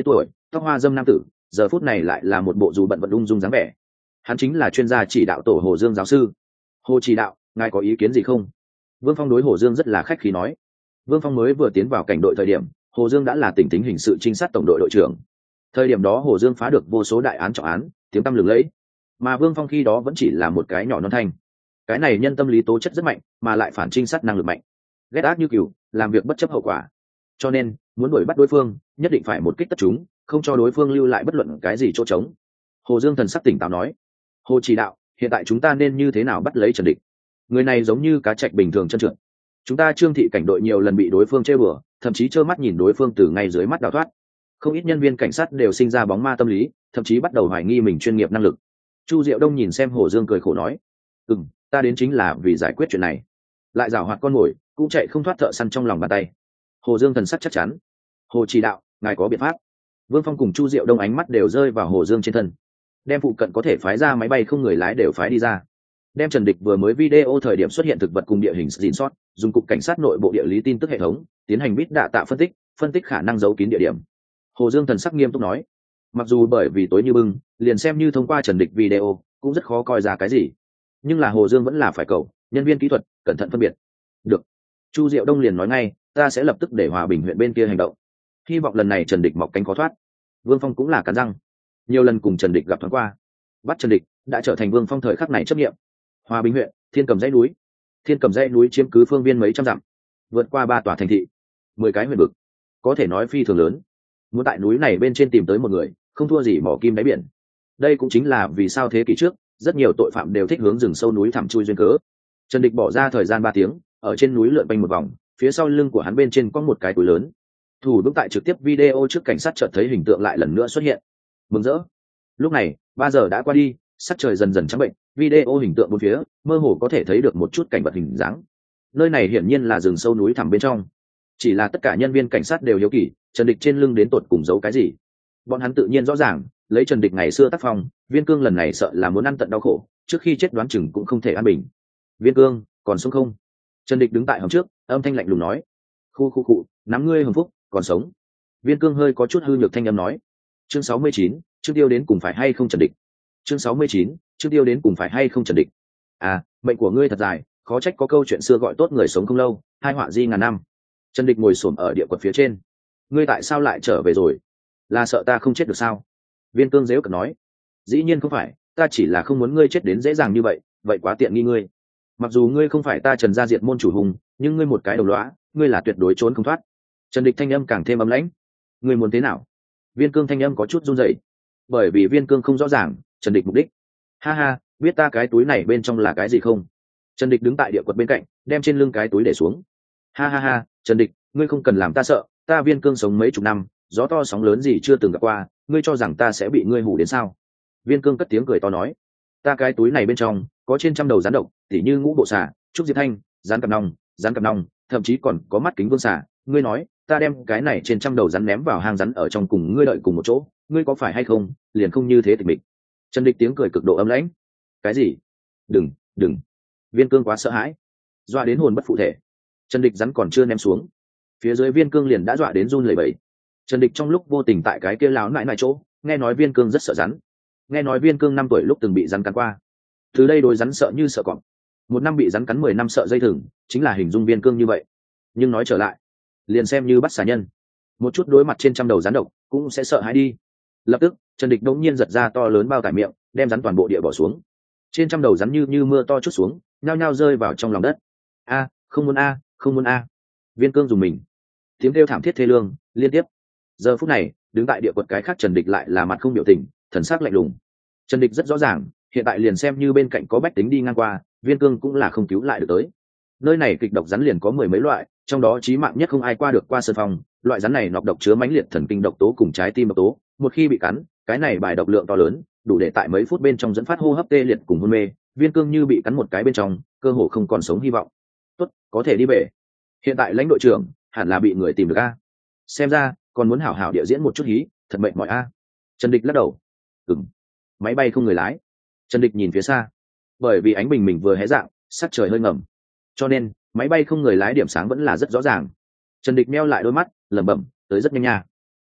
tóc hoa dâm nam tử giờ phút này lại là một bộ dù bận vận ung dung dáng vẻ. Hắn chính là chuyên gia chỉ đạo tổ Hồ Dương giáo sư. Hồ chỉ đạo, ngài có ý kiến gì không? Vương Phong đối Hồ Dương rất là khách khí nói. Vương Phong mới vừa tiến vào cảnh đội thời điểm, Hồ Dương đã là tỉnh tính hình sự trinh sát tổng đội đội trưởng. Thời điểm đó Hồ Dương phá được vô số đại án trọng án, tiếng tăm lừng lẫy. Mà Vương Phong khi đó vẫn chỉ là một cái nhỏ non thanh. Cái này nhân tâm lý tố chất rất mạnh, mà lại phản trinh sát năng lực mạnh. Ghét ác như cừu, làm việc bất chấp hậu quả. Cho nên, muốn đuổi bắt đối phương, nhất định phải một kích tất chúng, không cho đối phương lưu lại bất luận cái gì chỗ trống. Hồ Dương thần sắc tỉnh táo nói. Hồ chỉ đạo, hiện tại chúng ta nên như thế nào bắt lấy Trần Địch? Người này giống như cá trạch bình thường trơn trượt. Chúng ta Trương thị cảnh đội nhiều lần bị đối phương chơi bừa, thậm chí trơ mắt nhìn đối phương từ ngay dưới mắt đào thoát. Không ít nhân viên cảnh sát đều sinh ra bóng ma tâm lý, thậm chí bắt đầu hoài nghi mình chuyên nghiệp năng lực. Chu Diệu Đông nhìn xem Hồ Dương cười khổ nói, ừm, ta đến chính là vì giải quyết chuyện này. Lại giảo hoạt con mồi, cũng chạy không thoát thợ săn trong lòng bàn tay. Hồ Dương thần sắc chắc chắn. Hồ chỉ đạo, ngài có biện pháp? Vương Phong cùng Chu Diệu Đông ánh mắt đều rơi vào Hồ Dương trên thân. Đem phụ cận có thể phái ra máy bay không người lái đều phái đi ra. Đem Trần Địch vừa mới video thời điểm xuất hiện thực vật cùng địa hình gìn sót, dùng cục cảnh sát nội bộ địa lý tin tức hệ thống tiến hành bit đạ tạ phân tích, phân tích khả năng giấu kín địa điểm. Hồ Dương thần sắc nghiêm túc nói, mặc dù bởi vì tối như bưng, liền xem như thông qua Trần Địch video cũng rất khó coi ra cái gì, nhưng là Hồ Dương vẫn là phải cầu nhân viên kỹ thuật cẩn thận phân biệt. Được. Chu Diệu Đông liền nói ngay, ta sẽ lập tức để Hòa Bình huyện bên kia hành động. Hy vọng lần này Trần Địch mọc cánh khó thoát. Vương Phong cũng là cắn răng, nhiều lần cùng Trần Địch gặp thoáng qua, bắt Trần Địch đã trở thành Vương Phong thời khắc này chấp nghiệm. Hòa Bình huyện, Thiên Cầm dãy núi. Thiên Cầm dãy núi chiếm cứ phương viên mấy trăm dặm, vượt qua ba tòa thành thị, mười cái huyện vực, có thể nói phi thường lớn. Muốn tại núi này bên trên tìm tới một người, không thua gì mỏ kim đáy biển. Đây cũng chính là vì sao thế kỷ trước, rất nhiều tội phạm đều thích hướng rừng sâu núi thẳm chui duyên cớ. Trần Địch bỏ ra thời gian ba tiếng, ở trên núi lượn quanh một vòng, phía sau lưng của hắn bên trên có một cái túi lớn. Thủ vững tại trực tiếp video trước cảnh sát chợt thấy hình tượng lại lần nữa xuất hiện. Mừng rỡ. Lúc này, ba giờ đã qua đi, sắc trời dần dần trắng bệnh, video hình tượng bốn phía, mơ hồ có thể thấy được một chút cảnh vật hình dáng. Nơi này hiển nhiên là rừng sâu núi thẳm bên trong. Chỉ là tất cả nhân viên cảnh sát đều hiếu kỳ, Trần Địch trên lưng đến tột cùng giấu cái gì. Bọn hắn tự nhiên rõ ràng, lấy Trần Địch ngày xưa tác phong, Viên Cương lần này sợ là muốn ăn tận đau khổ, trước khi chết đoán chừng cũng không thể an bình. Viên Cương, còn sống không? Trần Địch đứng tại hầm trước, âm thanh lạnh lùng nói. Khu khu cụ, nắm ngươi hồng phúc, còn sống. Viên Cương hơi có chút hư nhược thanh âm nói. Chương sáu mươi chín, Trương Tiêu đến cùng phải hay không Trần Địch. Chương sáu mươi chín, Trương Tiêu đến cùng phải hay không Trần Địch. À, mệnh của ngươi thật dài, khó trách có câu chuyện xưa gọi tốt người sống không lâu, hai họa di ngàn năm. Trần Địch ngồi xổm ở địa quật phía trên. Ngươi tại sao lại trở về rồi? Là sợ ta không chết được sao? Viên Cương dễu cợt nói. Dĩ nhiên không phải, ta chỉ là không muốn ngươi chết đến dễ dàng như vậy, vậy quá tiện nghi ngươi. Mặc dù ngươi không phải ta Trần gia diệt môn chủ hùng, nhưng ngươi một cái đầu lõa, ngươi là tuyệt đối trốn không thoát. Trần Địch thanh âm càng thêm ấm lãnh. Ngươi muốn thế nào? Viên Cương thanh âm có chút run rẩy, bởi vì Viên Cương không rõ ràng Trần Địch mục đích. Ha ha, biết ta cái túi này bên trong là cái gì không? Trần Địch đứng tại địa quật bên cạnh, đem trên lưng cái túi để xuống. Ha ha ha, Trần Địch, ngươi không cần làm ta sợ, ta Viên Cương sống mấy chục năm, gió to sóng lớn gì chưa từng gặp qua, ngươi cho rằng ta sẽ bị ngươi hù đến sao? Viên Cương cất tiếng cười to nói, ta cái túi này bên trong có trên trăm đầu rắn độc, tỉ như ngũ bộ xà, trúc diệp thanh, rắn cặp nòng, rắn cặp nòng, thậm chí còn có mắt kính vương xà. Ngươi nói, ta đem cái này trên trăm đầu rắn ném vào hang rắn ở trong cùng ngươi đợi cùng một chỗ, ngươi có phải hay không? Liền không như thế tịch mịch. Trần Địch tiếng cười cực độ ấm lãnh. Cái gì? Đừng, đừng. Viên Cương quá sợ hãi, dọa đến hồn bất phụ thể. Trần Địch rắn còn chưa ném xuống, phía dưới Viên Cương liền đã dọa đến run lẩy bẩy. Trần Địch trong lúc vô tình tại cái kia láo nại nại chỗ, nghe nói Viên Cương rất sợ rắn. Nghe nói Viên Cương năm tuổi lúc từng bị rắn cắn qua, từ đây đối rắn sợ như sợ cọp. Một năm bị rắn cắn mười năm sợ dây thừng, chính là hình dung Viên Cương như vậy. Nhưng nói trở lại, liền xem như bắt xà nhân, một chút đối mặt trên trăm đầu rắn độc cũng sẽ sợ hãi đi. Lập tức Trần Địch đống nhiên giật ra to lớn bao tải miệng, đem rắn toàn bộ địa bỏ xuống. Trên trăm đầu rắn như như mưa to chút xuống, nhao nhao rơi vào trong lòng đất. A, không muốn a, không muốn a. Viên Cương dùng mình, tiếng kêu thảm thiết thê lương liên tiếp. Giờ phút này, đứng tại địa quật cái khác Trần Địch lại là mặt không biểu tình, thần sắc lạnh lùng. Trần Địch rất rõ ràng, hiện tại liền xem như bên cạnh có bách tính đi ngang qua, Viên Cương cũng là không cứu lại được tới. Nơi này kịch độc rắn liền có mười mấy loại, trong đó chí mạng nhất không ai qua được qua sơn phong. Loại rắn này nọc độc chứa mãnh liệt thần kinh độc tố cùng trái tim độc tố, một khi bị cắn, cái này bài độc lượng to lớn, đủ để tại mấy phút bên trong dẫn phát hô hấp tê liệt cùng hôn mê. Viên Cương như bị cắn một cái bên trong, cơ hồ không còn sống hy vọng. Tốt, có thể đi về. Hiện tại lãnh đội trưởng hẳn là bị người tìm được a. Xem ra còn muốn hảo hảo địa diễn một chút hí, thật mệt mỏi a. Trần Địch lắc đầu. Ừm. Máy bay không người lái. Trần Địch nhìn phía xa, bởi vì ánh bình mình vừa hé dạng, sắc trời hơi ngầm, cho nên máy bay không người lái điểm sáng vẫn là rất rõ ràng. Trần Địch meo lại đôi mắt, lẩm bẩm, tới rất nhanh nha.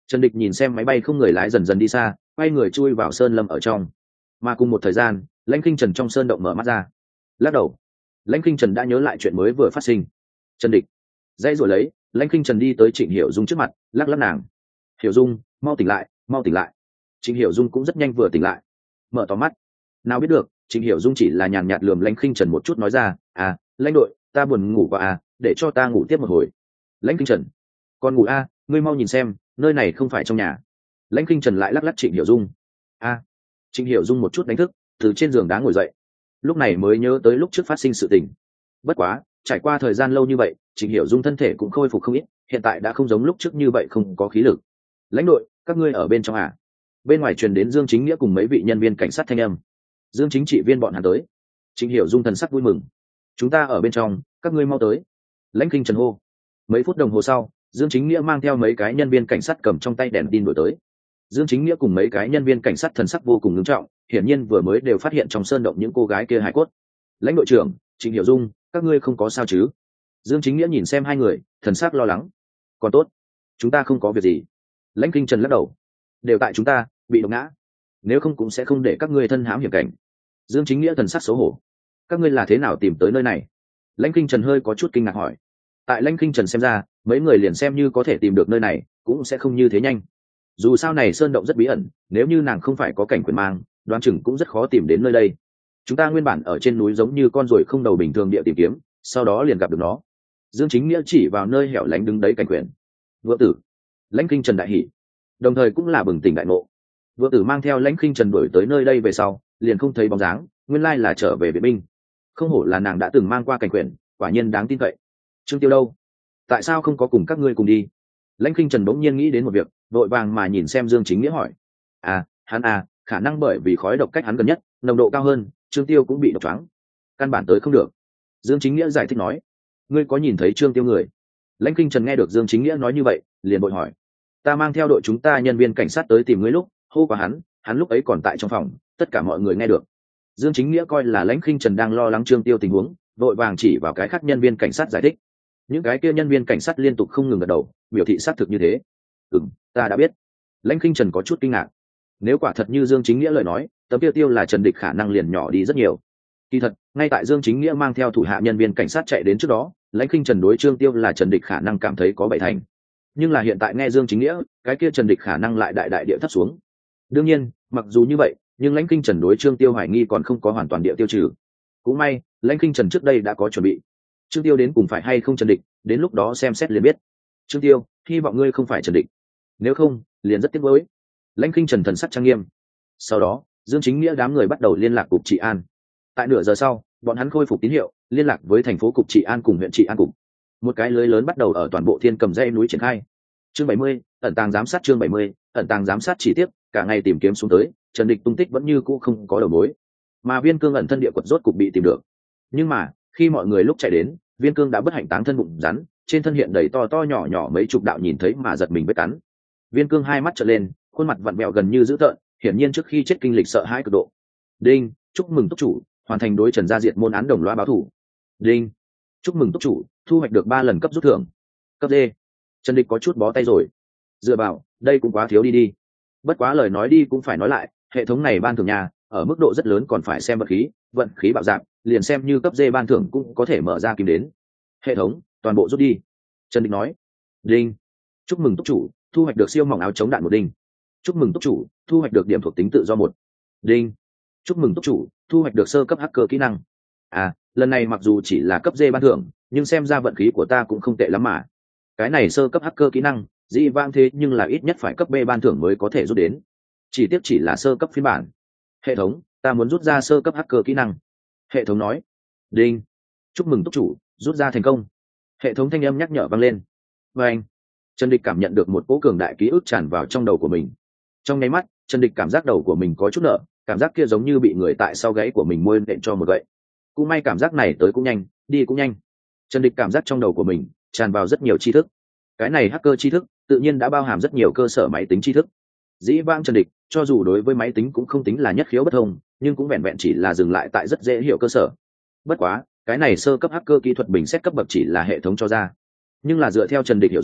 Trần Địch nhìn xem máy bay không người lái dần dần đi xa, quay người chui vào sơn lâm ở trong. Mà cùng một thời gian, Lãnh Kinh Trần trong sơn động mở mắt ra, lắc đầu. Lãnh Kinh Trần đã nhớ lại chuyện mới vừa phát sinh. Trần Địch dãy rồi lấy, Lãnh Kinh Trần đi tới Trịnh Hiểu Dung trước mặt, lắc lắc nàng. Hiểu Dung, mau tỉnh lại, mau tỉnh lại. Trịnh Hiểu Dung cũng rất nhanh vừa tỉnh lại, mở to mắt. Nào biết được, Trịnh Hiểu Dung chỉ là nhàn nhạt lườm Lãnh Kinh Trần một chút nói ra, à, Lãnh đội, ta buồn ngủ quá à, để cho ta ngủ tiếp một hồi. Lãnh Kinh Trần, còn ngủ à, ngươi mau nhìn xem, nơi này không phải trong nhà. Lãnh Kinh Trần lại lắc lắc Trịnh Hiểu Dung. A, à, Trịnh Hiểu Dung một chút đánh thức, từ trên giường đá ngồi dậy, lúc này mới nhớ tới lúc trước phát sinh sự tình. Bất quá, trải qua thời gian lâu như vậy, Trịnh Hiểu Dung thân thể cũng khôi phục không ít, hiện tại đã không giống lúc trước như vậy không có khí lực. Lãnh đội, các ngươi ở bên trong à? Bên ngoài truyền đến Dương Chính Nghĩa cùng mấy vị nhân viên cảnh sát thanh âm. Dương chính trị viên bọn hắn tới. Trịnh Hiểu Dung thần sắc vui mừng. Chúng ta ở bên trong, các ngươi mau tới. Lãnh Kinh Trần hô. Mấy phút đồng hồ sau, Dương Chính Nghĩa mang theo mấy cái nhân viên cảnh sát cầm trong tay đèn tin đuổi tới. Dương Chính Nghĩa cùng mấy cái nhân viên cảnh sát thần sắc vô cùng nghiêm trọng, hiển nhiên vừa mới đều phát hiện trong sơn động những cô gái kia hài cốt. Lãnh đội trưởng, Trịnh Hiểu Dung, các ngươi không có sao chứ? Dương Chính Nghĩa nhìn xem hai người, thần sắc lo lắng. Còn tốt, chúng ta không có việc gì. Lãnh Kinh Trần lắc đầu. Đều tại chúng ta, bị độc ngã. Nếu không cũng sẽ không để các ngươi thân hãm hiểm cảnh. Dương Chính Nghĩa thần sắc xấu hổ. Các ngươi là thế nào tìm tới nơi này? Lãnh Kinh Trần hơi có chút kinh ngạc hỏi. Tại Lãnh Kinh Trần xem ra, mấy người liền xem như có thể tìm được nơi này, cũng sẽ không như thế nhanh. Dù sao này sơn động rất bí ẩn, nếu như nàng không phải có cảnh quyền mang, đoán chừng cũng rất khó tìm đến nơi đây. Chúng ta nguyên bản ở trên núi giống như con ruồi không đầu bình thường địa tìm kiếm, sau đó liền gặp được nó. Dương Chính Nghĩa chỉ vào nơi hẻo lánh đứng đấy cảnh quyền. Vượng tử. Lãnh Kinh Trần đại hỉ, đồng thời cũng là bừng tỉnh đại ngộ. Vượng tử mang theo Lãnh Kinh Trần đuổi tới nơi đây về sau, liền không thấy bóng dáng, nguyên lai là trở về viện binh. Không hổ là nàng đã từng mang qua cảnh quyền, quả nhiên đáng tin cậy. Trương Tiêu đâu? Tại sao không có cùng các ngươi cùng đi? Lãnh Kinh Trần bỗng nhiên nghĩ đến một việc, vội vàng mà nhìn xem Dương Chính Nghĩa hỏi. À, hắn à, khả năng bởi vì khói độc cách hắn gần nhất, nồng độ cao hơn, Trương Tiêu cũng bị độc choáng, căn bản tới không được. Dương Chính Nghĩa giải thích nói. Ngươi có nhìn thấy Trương Tiêu người? Lãnh Kinh Trần nghe được Dương Chính Nghĩa nói như vậy, liền vội hỏi. Ta mang theo đội chúng ta nhân viên cảnh sát tới tìm ngươi lúc, hô qua hắn, hắn lúc ấy còn tại trong phòng, tất cả mọi người nghe được. Dương Chính Nghĩa coi là Lãnh Kinh Trần đang lo lắng Trương Tiêu tình huống, vội vàng chỉ vào cái khác nhân viên cảnh sát giải thích. Những cái kia nhân viên cảnh sát liên tục không ngừng gật đầu, biểu thị xác thực như thế. Ừm, ta đã biết. Lãnh Kinh Trần có chút kinh ngạc. Nếu quả thật như Dương Chính Nghĩa lời nói, tấm tiêu tiêu là Trần Địch khả năng liền nhỏ đi rất nhiều. Kỳ thật, ngay tại Dương Chính Nghĩa mang theo thủ hạ nhân viên cảnh sát chạy đến trước đó, Lãnh Kinh Trần đối Trương Tiêu là Trần Địch khả năng cảm thấy có bảy thành. Nhưng là hiện tại nghe Dương Chính Nghĩa, cái kia Trần Địch khả năng lại đại đại địa thấp xuống. Đương nhiên, mặc dù như vậy, nhưng Lãnh Kinh Trần đối Trương Tiêu hoài nghi còn không có hoàn toàn địa tiêu trừ. Cũng may, Lãnh Kinh Trần trước đây đã có chuẩn bị. Trương Tiêu đến cùng phải hay không Trần Địch, đến lúc đó xem xét liền biết. Trương Tiêu, hy vọng ngươi không phải Trần Địch. Nếu không, liền rất tiếc nuối. Lãnh Kinh Trần thần sắc trang nghiêm. Sau đó, Dương Chính Nghĩa đám người bắt đầu liên lạc cục trị an. Tại nửa giờ sau, bọn hắn khôi phục tín hiệu, liên lạc với thành phố cục trị an cùng huyện trị an cục. Một cái lưới lớn bắt đầu ở toàn bộ Thiên Cầm dãy núi triển khai. Chương bảy mươi, ẩn tàng giám sát chương bảy mươi, ẩn tàng giám sát chỉ tiếp, cả ngày tìm kiếm xuống tới, Trần Địch tung tích vẫn như cũ không có đầu mối. Mà Viên Cương ẩn thân địa quật rốt cục bị tìm được. Nhưng mà, khi mọi người lúc chạy đến, Viên Cương đã bất hạnh táng thân bụng rắn, trên thân hiện đầy to to nhỏ nhỏ mấy chục đạo nhìn thấy mà giật mình vết cắn. Viên Cương hai mắt trợn lên, khuôn mặt vặn vẹo gần như dữ tợn, hiển nhiên trước khi chết kinh lịch sợ hãi cực độ. Đinh, chúc mừng túc chủ, hoàn thành đối Trần gia diệt môn án đồng loa báo thủ. Đinh, chúc mừng túc chủ, thu hoạch được ba lần cấp rút thưởng. Cấp D. Trần Địch có chút bó tay rồi. Dựa vào, đây cũng quá thiếu đi đi. Bất quá lời nói đi cũng phải nói lại, hệ thống này ban thưởng nhà, ở mức độ rất lớn còn phải xem vận khí, vận khí bạo dạng, liền xem như cấp D ban thưởng cũng có thể mở ra kim đến. Hệ thống, toàn bộ rút đi. Trần Địch nói. Đinh, chúc mừng túc chủ, thu hoạch được siêu mỏng áo chống đạn một đinh. Chúc mừng túc chủ, thu hoạch được điểm thuộc tính tự do một đinh. Chúc mừng túc chủ, thu hoạch được sơ cấp hacker kỹ năng. À, lần này mặc dù chỉ là cấp D ban thưởng, nhưng xem ra vận khí của ta cũng không tệ lắm mà. Cái này sơ cấp hacker kỹ năng, dĩ vãng thế nhưng là ít nhất phải cấp B ban thưởng mới có thể rút đến. Chỉ tiếc chỉ là sơ cấp phiên bản. Hệ thống, ta muốn rút ra sơ cấp hacker kỹ năng. Hệ thống nói. Đinh. Chúc mừng túc chủ, rút ra thành công. Hệ thống thanh âm nhắc nhở vang lên. Và anh, Trần Địch cảm nhận được một cỗ cường đại ký ức tràn vào trong đầu của mình. Trong nháy mắt, Trần Địch cảm giác đầu của mình có chút nợ, cảm giác kia giống như bị người tại sau gáy của mình môi nện cho một gậy. Cũng may cảm giác này tới cũng nhanh, đi cũng nhanh. Trần Địch cảm giác trong đầu của mình tràn vào rất nhiều tri thức. Cái này hacker tri thức tự nhiên đã bao hàm rất nhiều cơ sở máy tính tri thức. Dĩ vãng Trần Địch, cho dù đối với máy tính cũng không tính là nhất khiếu bất thông, nhưng cũng vẹn vẹn chỉ là dừng lại tại rất dễ hiểu cơ sở. Bất quá, cái này sơ cấp hacker kỹ thuật bình xét cấp bậc chỉ là hệ thống cho ra. Nhưng là dựa theo Trần Địch hiểu rõ,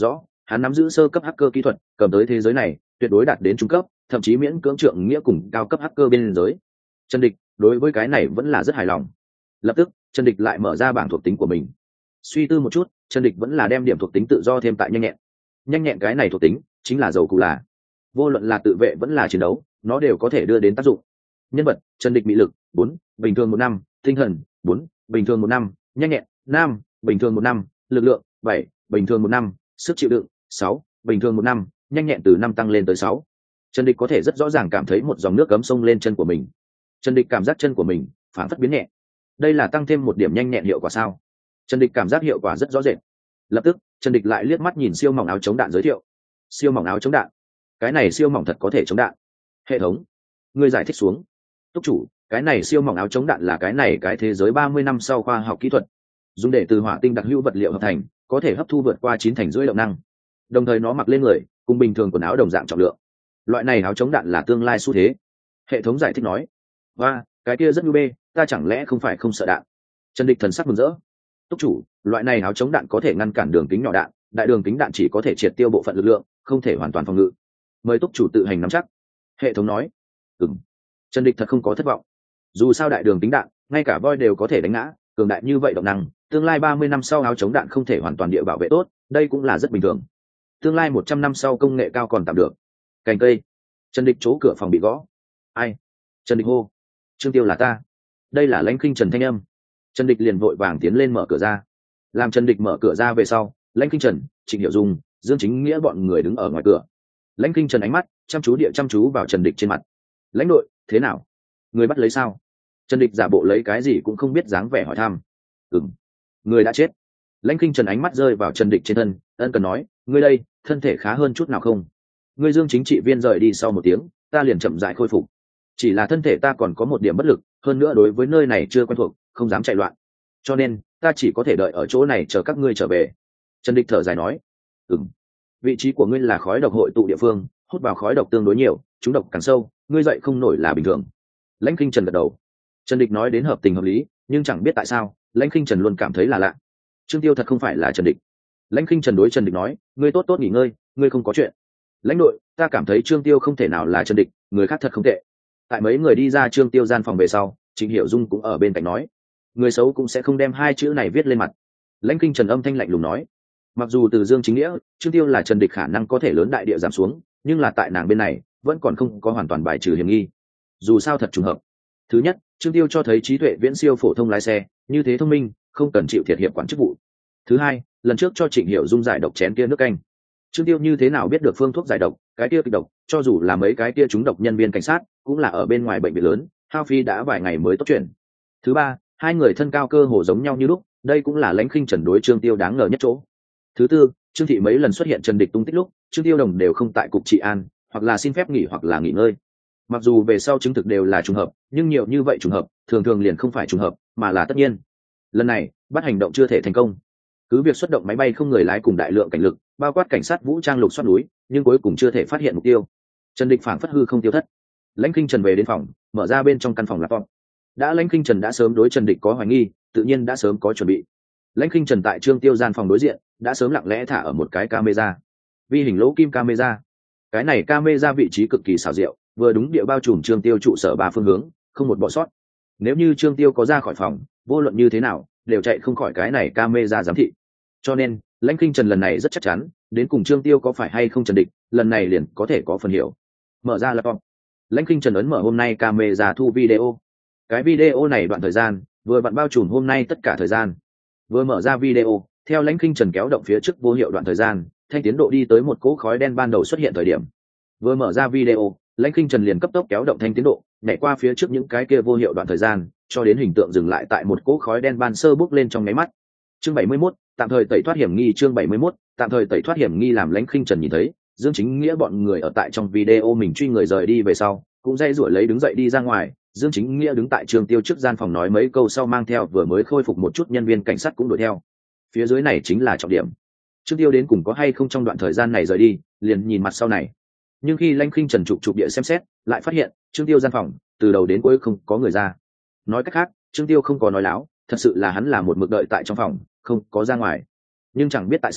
hắn nắm giữ sơ cấp hacker kỹ thuật, cầm tới thế giới này tuyệt đối đạt đến trung cấp, thậm chí miễn cưỡng trượng nghĩa cùng cao cấp hacker bên giới. Trần Địch đối với cái này vẫn là rất hài lòng. Lập tức Trần Địch lại mở ra bảng thuộc tính của mình. Suy tư một chút, Trần Địch vẫn là đem điểm thuộc tính tự do thêm tại nhanh nhẹn. Nhanh nhẹn cái này thuộc tính chính là dầu cụ là, vô luận là tự vệ vẫn là chiến đấu, nó đều có thể đưa đến tác dụng. Nhân vật: Trần Địch mị lực bốn, bình thường một năm, tinh thần bốn, bình thường một năm, nhanh nhẹn năm, bình thường một năm, lực lượng bảy, bình thường một năm, sức chịu đựng sáu, bình thường một năm, nhanh nhẹn từ năm tăng lên tới sáu. Trần Địch có thể rất rõ ràng cảm thấy một dòng nước cấm sông lên chân của mình. Trần Địch cảm giác chân của mình phản phất biến nhẹ. Đây là tăng thêm một điểm nhanh nhẹn hiệu quả sao? Trần Địch cảm giác hiệu quả rất rõ rệt. Lập tức Trần Địch lại liếc mắt nhìn siêu mỏng áo chống đạn giới thiệu. Siêu mỏng áo chống đạn, cái này siêu mỏng thật có thể chống đạn. Hệ thống, ngươi giải thích xuống. Túc chủ, cái này siêu mỏng áo chống đạn là cái này cái thế giới ba mươi năm sau khoa học kỹ thuật, dùng để từ hỏa tinh đặc hữu vật liệu hợp thành, có thể hấp thu vượt qua chín thành rưỡi động năng. Đồng thời nó mặc lên người cùng bình thường quần áo đồng dạng trọng lượng. Loại này áo chống đạn là tương lai xu thế. Hệ thống giải thích nói. Và cái kia rất nhu bê, ta chẳng lẽ không phải không sợ đạn? Trần Địch thần sắc mừng rỡ. Túc chủ, loại này áo chống đạn có thể ngăn cản đường kính nhỏ đạn, đại đường kính đạn chỉ có thể triệt tiêu bộ phận lực lượng, không thể hoàn toàn phòng ngự. Mời túc chủ tự hành nắm chắc. Hệ thống nói. Ừm. Trần Địch thật không có thất vọng. Dù sao đại đường kính đạn, ngay cả voi đều có thể đánh ngã, cường đại như vậy động năng, tương lai ba mươi năm sau áo chống đạn không thể hoàn toàn địa bảo vệ tốt, đây cũng là rất bình thường. Tương lai một trăm năm sau công nghệ cao còn tạm được. Cành cây. Trần Địch chỗ cửa phòng bị gõ. Ai? Trần Địch hô. Trương Tiêu là ta. Đây là Lãnh Khinh Trần thanh âm. Trần Địch liền vội vàng tiến lên mở cửa ra. Làm Trần Địch mở cửa ra về sau, Lãnh Khinh Trần, Trịnh Hiểu Dung, Dương Chính Nghĩa bọn người đứng ở ngoài cửa. Lãnh Khinh Trần ánh mắt chăm chú địa chăm chú vào Trần Địch trên mặt. Lãnh đội, thế nào? Người bắt lấy sao? Trần Địch giả bộ lấy cái gì cũng không biết dáng vẻ hỏi thăm. Ừm, người đã chết. Lãnh Khinh Trần ánh mắt rơi vào Trần Địch trên thân, ân cần nói, ngươi đây, thân thể khá hơn chút nào không? Ngươi Dương chính trị viên rời đi sau một tiếng, ta liền chậm rãi khôi phục. Chỉ là thân thể ta còn có một điểm bất lực, hơn nữa đối với nơi này chưa quen thuộc, không dám chạy loạn. Cho nên, ta chỉ có thể đợi ở chỗ này chờ các ngươi trở về. Trần Địch thở dài nói, ừm, vị trí của ngươi là khói độc hội tụ địa phương, hút vào khói độc tương đối nhiều, chúng độc càng sâu, ngươi dậy không nổi là bình thường. Lãnh Khinh Trần gật đầu. Trần Địch nói đến hợp tình hợp lý, nhưng chẳng biết tại sao, Lãnh Khinh Trần luôn cảm thấy là lạ. Trương Tiêu thật không phải là Trần Địch. Lãnh Khinh Trần đối Trần Địch nói, ngươi tốt tốt nghỉ ngơi, ngươi không có chuyện. Lãnh đội, ta cảm thấy Trương Tiêu không thể nào là Trần Địch, người khác thật không tệ. Tại mấy người đi ra Trương Tiêu gian phòng về sau, Trịnh Hiểu Dung cũng ở bên cạnh nói, người xấu cũng sẽ không đem hai chữ này viết lên mặt. Lãnh Khinh Trần âm thanh lạnh lùng nói, mặc dù từ Dương chính nghĩa, Trương Tiêu là Trần Địch khả năng có thể lớn đại địa giảm xuống, nhưng là tại nàng bên này vẫn còn không có hoàn toàn bài trừ hiểm nghi. Dù sao thật trùng hợp. Thứ nhất, Trương Tiêu cho thấy trí tuệ viễn siêu phổ thông lái xe, như thế thông minh, không cần chịu thiệt hiệp quản chức vụ. Thứ hai, lần trước cho Trịnh Hiểu Dung giải độc chén kia nước canh, Trương Tiêu như thế nào biết được phương thuốc giải độc, cái kia kịch độc, cho dù là mấy cái kia trúng độc nhân viên cảnh sát, cũng là ở bên ngoài bệnh viện lớn, hao phí đã vài ngày mới tốt chuyện. Thứ ba, hai người thân cao cơ hồ giống nhau như lúc, đây cũng là Lãnh Khinh Trần đối Trương Tiêu đáng ngờ nhất chỗ. Thứ tư, Trương thị mấy lần xuất hiện Trần Địch tung tích lúc, Trương Tiêu đồng đều không tại cục trị an, hoặc là xin phép nghỉ hoặc là nghỉ ngơi. Mặc dù về sau chứng thực đều là trùng hợp, nhưng nhiều như vậy trùng hợp, thường thường liền không phải trùng hợp, mà là tất nhiên. Lần này, bắt hành động chưa thể thành công. Cứ việc xuất động máy bay không người lái cùng đại lượng cảnh lực, bao quát cảnh sát vũ trang lục soát núi, nhưng cuối cùng chưa thể phát hiện mục tiêu. Trần Địch phảng phất hư không tiêu thất. Lãnh Khinh Trần về đến phòng, mở ra bên trong căn phòng laptop. Đã Lãnh Khinh Trần đã sớm đối Trần Địch có hoài nghi, tự nhiên đã sớm có chuẩn bị. Lãnh Khinh Trần tại Trương Tiêu gian phòng đối diện, đã sớm lặng lẽ thả ở một cái camera, vi hình lỗ kim camera. Cái này camera vị trí cực kỳ xảo diệu, vừa đúng địa bao trùm Trương Tiêu trụ sở ba phương hướng, không một bỏ sót. Nếu như Trương Tiêu có ra khỏi phòng, vô luận như thế nào, đều chạy không khỏi cái này camera giám thị. Cho nên, Lãnh Khinh Trần lần này rất chắc chắn, đến cùng Trương Tiêu có phải hay không Trần Địch, lần này liền có thể có phần hiểu. Mở ra laptop, Lãnh Khinh Trần ấn mở hôm nay camera thu video. Cái video này đoạn thời gian, vừa vặn bao trùm hôm nay tất cả thời gian. Vừa mở ra video, theo Lãnh Khinh Trần kéo động phía trước vô hiệu đoạn thời gian, thanh tiến độ đi tới một cỗ khói đen ban đầu xuất hiện thời điểm. Vừa mở ra video, Lãnh Khinh Trần liền cấp tốc kéo động thanh tiến độ, nhảy qua phía trước những cái kia vô hiệu đoạn thời gian, cho đến hình tượng dừng lại tại một cỗ khói đen ban sơ bốc lên trong máy mắt. Chương bảy mươi mốt, tạm thời tẩy thoát hiểm nghi. Chương bảy mươi mốt, tạm thời tẩy thoát hiểm nghi. Làm Lãnh Khinh Trần nhìn thấy Dương Chính Nghĩa bọn người ở tại trong video mình truy người rời đi về sau, cũng dây rủi lấy đứng dậy đi ra ngoài. Dương Chính Nghĩa đứng tại Trương Tiêu trước gian phòng nói mấy câu sau mang theo vừa mới khôi phục một chút nhân viên cảnh sát cũng đuổi theo. Phía dưới này chính là trọng điểm. Trương Tiêu đến cùng có hay không trong đoạn thời gian này rời đi, liền nhìn mặt sau này. Nhưng khi Lãnh Khinh Trần chụp chụp địa xem xét, lại phát hiện Trương Tiêu gian phòng từ đầu đến cuối không có người ra. Nói cách khác, Trương Tiêu không có nói láo, thật sự là hắn là một mực đợi tại trong phòng, không có ra ngoài. Nhưng chẳng biết tại sao,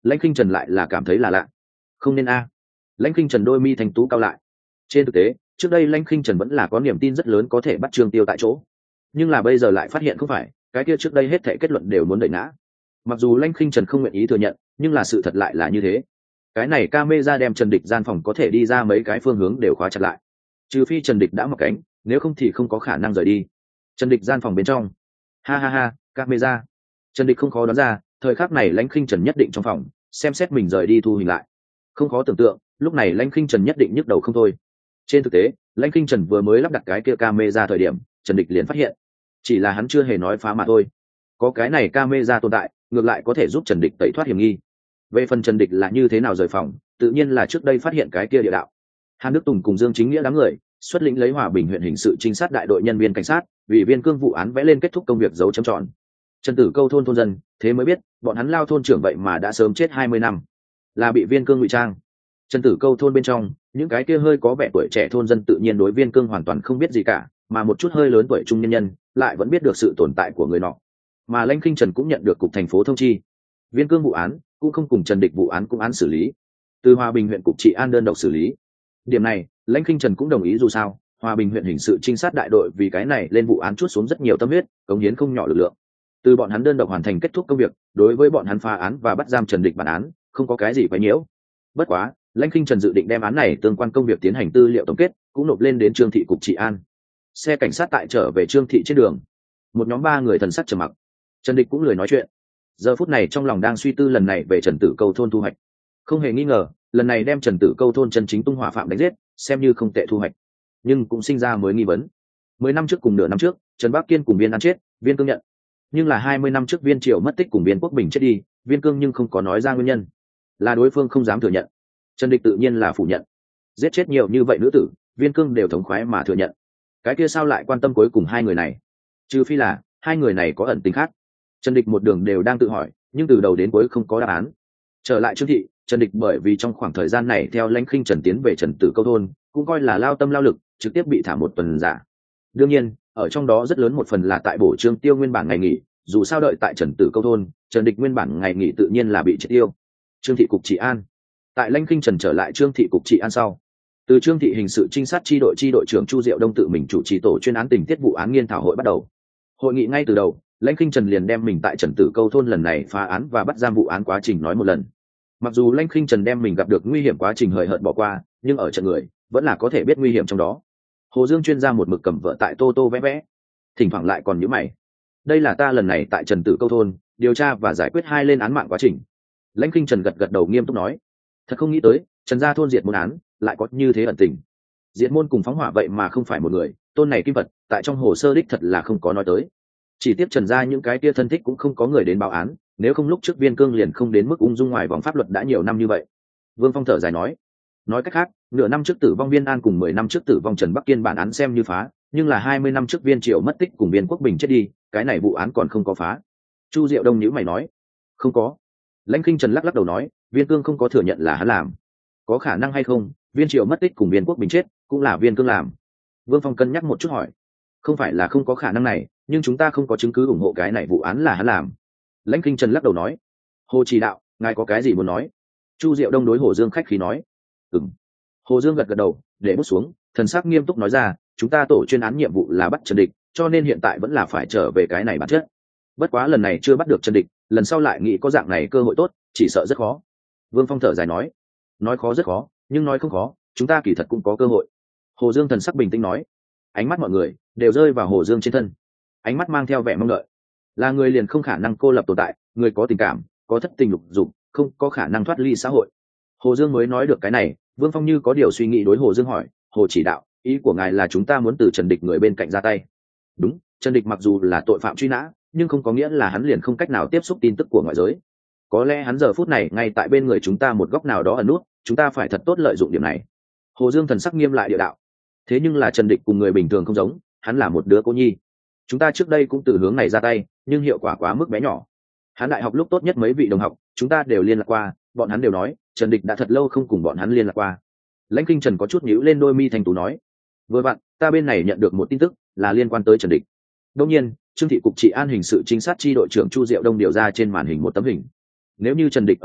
lãnh khinh trần lại là cảm thấy là lạ. Không nên a. Lãnh khinh trần đôi mi thành tú cao lại. Trên thực tế trước đây lãnh khinh trần vẫn là có niềm tin rất lớn có thể bắt trương tiêu tại chỗ, nhưng là bây giờ lại phát hiện không phải, cái kia trước đây hết thảy kết luận đều muốn đẩy ngã. Mặc dù lãnh khinh trần không nguyện ý thừa nhận, nhưng là sự thật lại là như thế. Cái này camera đem Trần Địch gian phòng có thể đi ra mấy cái phương hướng đều khóa chặt lại, trừ phi Trần Địch đã mặc cánh, nếu không thì không có khả năng rời đi. Trần Địch gian phòng bên trong, ha ha ha, camera. Trần Địch không khó đoán ra, thời khắc này lãnh khinh trần nhất định trong phòng xem xét mình rời đi thu hình lại. Không khó tưởng tượng, lúc này lãnh khinh trần nhất định nhức đầu không thôi. Trên thực tế lãnh khinh trần vừa mới lắp đặt cái kia camera thời điểm, Trần Địch liền phát hiện, chỉ là hắn chưa hề nói phá mà thôi. Có cái này camera tồn tại, ngược lại có thể giúp Trần Địch tẩy thoát hiểm nghi. Về phần Trần Địch là như thế nào rời phòng, tự nhiên là trước đây phát hiện cái kia địa đạo. Hàn Đức Tùng cùng Dương Chính Nghĩa đám người xuất lĩnh lấy Hòa Bình huyện hình sự trinh sát đại đội nhân viên cảnh sát, vì Viên Cương vụ án vẽ lên kết thúc công việc dấu chấm tròn. Trần Tử Câu thôn thôn dân thế mới biết, bọn hắn lao thôn trưởng vậy mà đã sớm chết hai mươi năm, là bị Viên Cương ngụy trang. Trần Tử Câu thôn bên trong, những cái kia hơi có vẻ tuổi trẻ thôn dân tự nhiên đối Viên Cương hoàn toàn không biết gì cả, mà một chút hơi lớn tuổi trung nhân nhân lại vẫn biết được sự tồn tại của người nọ. Mà Lãnh Khinh Trần cũng nhận được cục thành phố thông chi, Viên Cương vụ án cũng không cùng Trần Địch vụ án cũng án xử lý, từ Hòa Bình huyện cục trị an đơn độc xử lý. Điểm này Lãnh Khinh Trần cũng đồng ý, dù sao Hòa Bình huyện hình sự trinh sát đại đội vì cái này lên vụ án chuốt xuống rất nhiều tâm huyết, cống hiến không nhỏ lực lượng. Từ bọn hắn đơn độc hoàn thành kết thúc công việc, đối với bọn hắn phá án và bắt giam Trần Địch bản án không có cái gì phải nhiễu. Bất quá Lãnh Khinh Trần dự định đem án này tương quan công việc tiến hành tư liệu tổng kết, cũng nộp lên đến Trương thị cục trị an. Xe cảnh sát tại trở về Trương thị trên đường, một nhóm ba người thần sắc trầm mặc. Trần Địch cũng lười nói chuyện, giờ phút này trong lòng đang suy tư lần này về Trần Tử Câu thôn thu hoạch. Không hề nghi ngờ, lần này đem Trần Tử Câu thôn chân chính tung hỏa phạm đánh giết, xem như không tệ thu hoạch. Nhưng cũng sinh ra mới nghi vấn. Mười năm trước cùng nửa năm trước, Trần Bắc Kiên cùng Viên An chết, Viên Cương nhận. Nhưng là hai mươi năm trước Viên Triều mất tích cùng Viên Quốc Bình chết đi, Viên Cương nhưng không có nói ra nguyên nhân, là đối phương không dám thừa nhận. Trần Địch tự nhiên là phủ nhận. Giết chết nhiều như vậy nữ tử, Viên Cương đều thống khoái mà thừa nhận. Cái kia sao lại quan tâm cuối cùng hai người này? Trừ phi là hai người này có ẩn tình khác. Trần Địch một đường đều đang tự hỏi, nhưng từ đầu đến cuối không có đáp án. Trở lại Trương thị, Trần Địch bởi vì trong khoảng thời gian này theo Lãnh Khinh Trần tiến về Trần Tử Câu thôn, cũng coi là lao tâm lao lực, trực tiếp bị thả một tuần giả. Đương nhiên, ở trong đó rất lớn một phần là tại bổ Trương Tiêu nguyên bản ngày nghỉ, dù sao đợi tại Trần Tử Câu thôn, Trần Địch nguyên bản ngày nghỉ tự nhiên là bị triệt tiêu. Trương thị cục trị an. Tại Lãnh Khinh Trần trở lại Trương thị cục trị an sau, từ Trương thị hình sự trinh sát chi đội chi đội trưởng Chu Diệu Đông tự mình chủ trì tổ chuyên án tình tiết vụ án nghiên thảo hội bắt đầu. Hội nghị ngay từ đầu, Lãnh Khinh Trần liền đem mình tại Trần Tử Câu thôn lần này phá án và bắt giam vụ án quá trình nói một lần. Mặc dù Lãnh Khinh Trần đem mình gặp được nguy hiểm quá trình hời hợt bỏ qua, nhưng ở trận người vẫn là có thể biết nguy hiểm trong đó. Hồ Dương chuyên gia một mực cầm vợ tại tô tô vẽ vẽ, thỉnh thoảng lại còn nhíu mày. Đây là ta lần này tại Trần Tử Câu thôn điều tra và giải quyết hai lên án mạng quá trình. Lãnh Khinh Trần gật gật đầu nghiêm túc nói, thật không nghĩ tới Trần gia thôn diệt môn án lại có như thế ẩn tình. Diệt môn cùng phóng hỏa vậy mà không phải một người, tôn này kim vật tại trong hồ sơ đích thật là không có nói tới. Chỉ tiếp Trần gia những cái kia thân thích cũng không có người đến báo án, nếu không lúc trước Viên Cương liền không đến mức ung dung ngoài vòng pháp luật đã nhiều năm như vậy. Vương Phong thở dài nói, nói cách khác, nửa năm trước tử vong Viên An cùng mười năm trước tử vong Trần Bắc Kiên bản án xem như phá, nhưng là hai mươi năm trước Viên Triệu mất tích cùng Viên Quốc Bình chết đi, cái này vụ án còn không có phá. Chu Diệu Đông nhíu mày nói, không có. Lãnh Khinh Trần lắc lắc đầu nói, Viên Cương không có thừa nhận là hắn làm. Có khả năng hay không, Viên Triệu mất tích cùng Viên Quốc Bình chết cũng là Viên Cương làm? Vương Phong cân nhắc một chút hỏi, không phải là không có khả năng này, nhưng chúng ta không có chứng cứ ủng hộ cái này vụ án là hắn làm. Lãnh Khinh Trần lắc đầu nói, Hồ chỉ đạo, ngài có cái gì muốn nói? Chu Diệu Đông đối Hồ Dương khách khí nói, ừm. Hồ Dương gật gật đầu, để bút xuống, thần sắc nghiêm túc nói ra, chúng ta tổ chuyên án nhiệm vụ là bắt Trần Địch, cho nên hiện tại vẫn là phải trở về cái này bản chất. Bất quá lần này chưa bắt được Trần Địch, lần sau lại nghĩ có dạng này cơ hội tốt, chỉ sợ rất khó. Vương Phong thở dài nói, nói khó rất khó, nhưng nói không khó, chúng ta kỳ thật cũng có cơ hội. Hồ Dương thần sắc bình tĩnh nói, ánh mắt mọi người đều rơi vào Hồ Dương trên thân, ánh mắt mang theo vẻ mong đợi. Là người liền không khả năng cô lập tồn tại, người có tình cảm, có thất tình lục dục, không có khả năng thoát ly xã hội. Hồ Dương mới nói được cái này, Vương Phong như có điều suy nghĩ đối Hồ Dương hỏi, Hồ chỉ đạo, ý của ngài là chúng ta muốn từ Trần Địch người bên cạnh ra tay? Đúng, Trần Địch mặc dù là tội phạm truy nã, nhưng không có nghĩa là hắn liền không cách nào tiếp xúc tin tức của ngoại giới. Có lẽ hắn giờ phút này ngay tại bên người chúng ta một góc nào đó ẩn nút, chúng ta phải thật tốt lợi dụng điểm này. Hồ Dương thần sắc nghiêm lại địa đạo. Thế nhưng là Trần Địch cùng người bình thường không giống, hắn là một đứa cô nhi. Chúng ta trước đây cũng từ hướng này ra tay, nhưng hiệu quả quá mức bé nhỏ. Hắn đại học lúc tốt nhất mấy vị đồng học, chúng ta đều liên lạc qua, bọn hắn đều nói, Trần Địch đã thật lâu không cùng bọn hắn liên lạc qua. Lãnh Khinh Trần có chút nhíu lên đôi mi thành tú nói, vừa bạn, ta bên này nhận được một tin tức, là liên quan tới Trần Địch. Đương nhiên, Trương thị cục trị an hình sự trinh sát chi đội trưởng Chu Diệu Đông điều ra trên màn hình một tấm hình. Nếu như Trần Địch ở đây,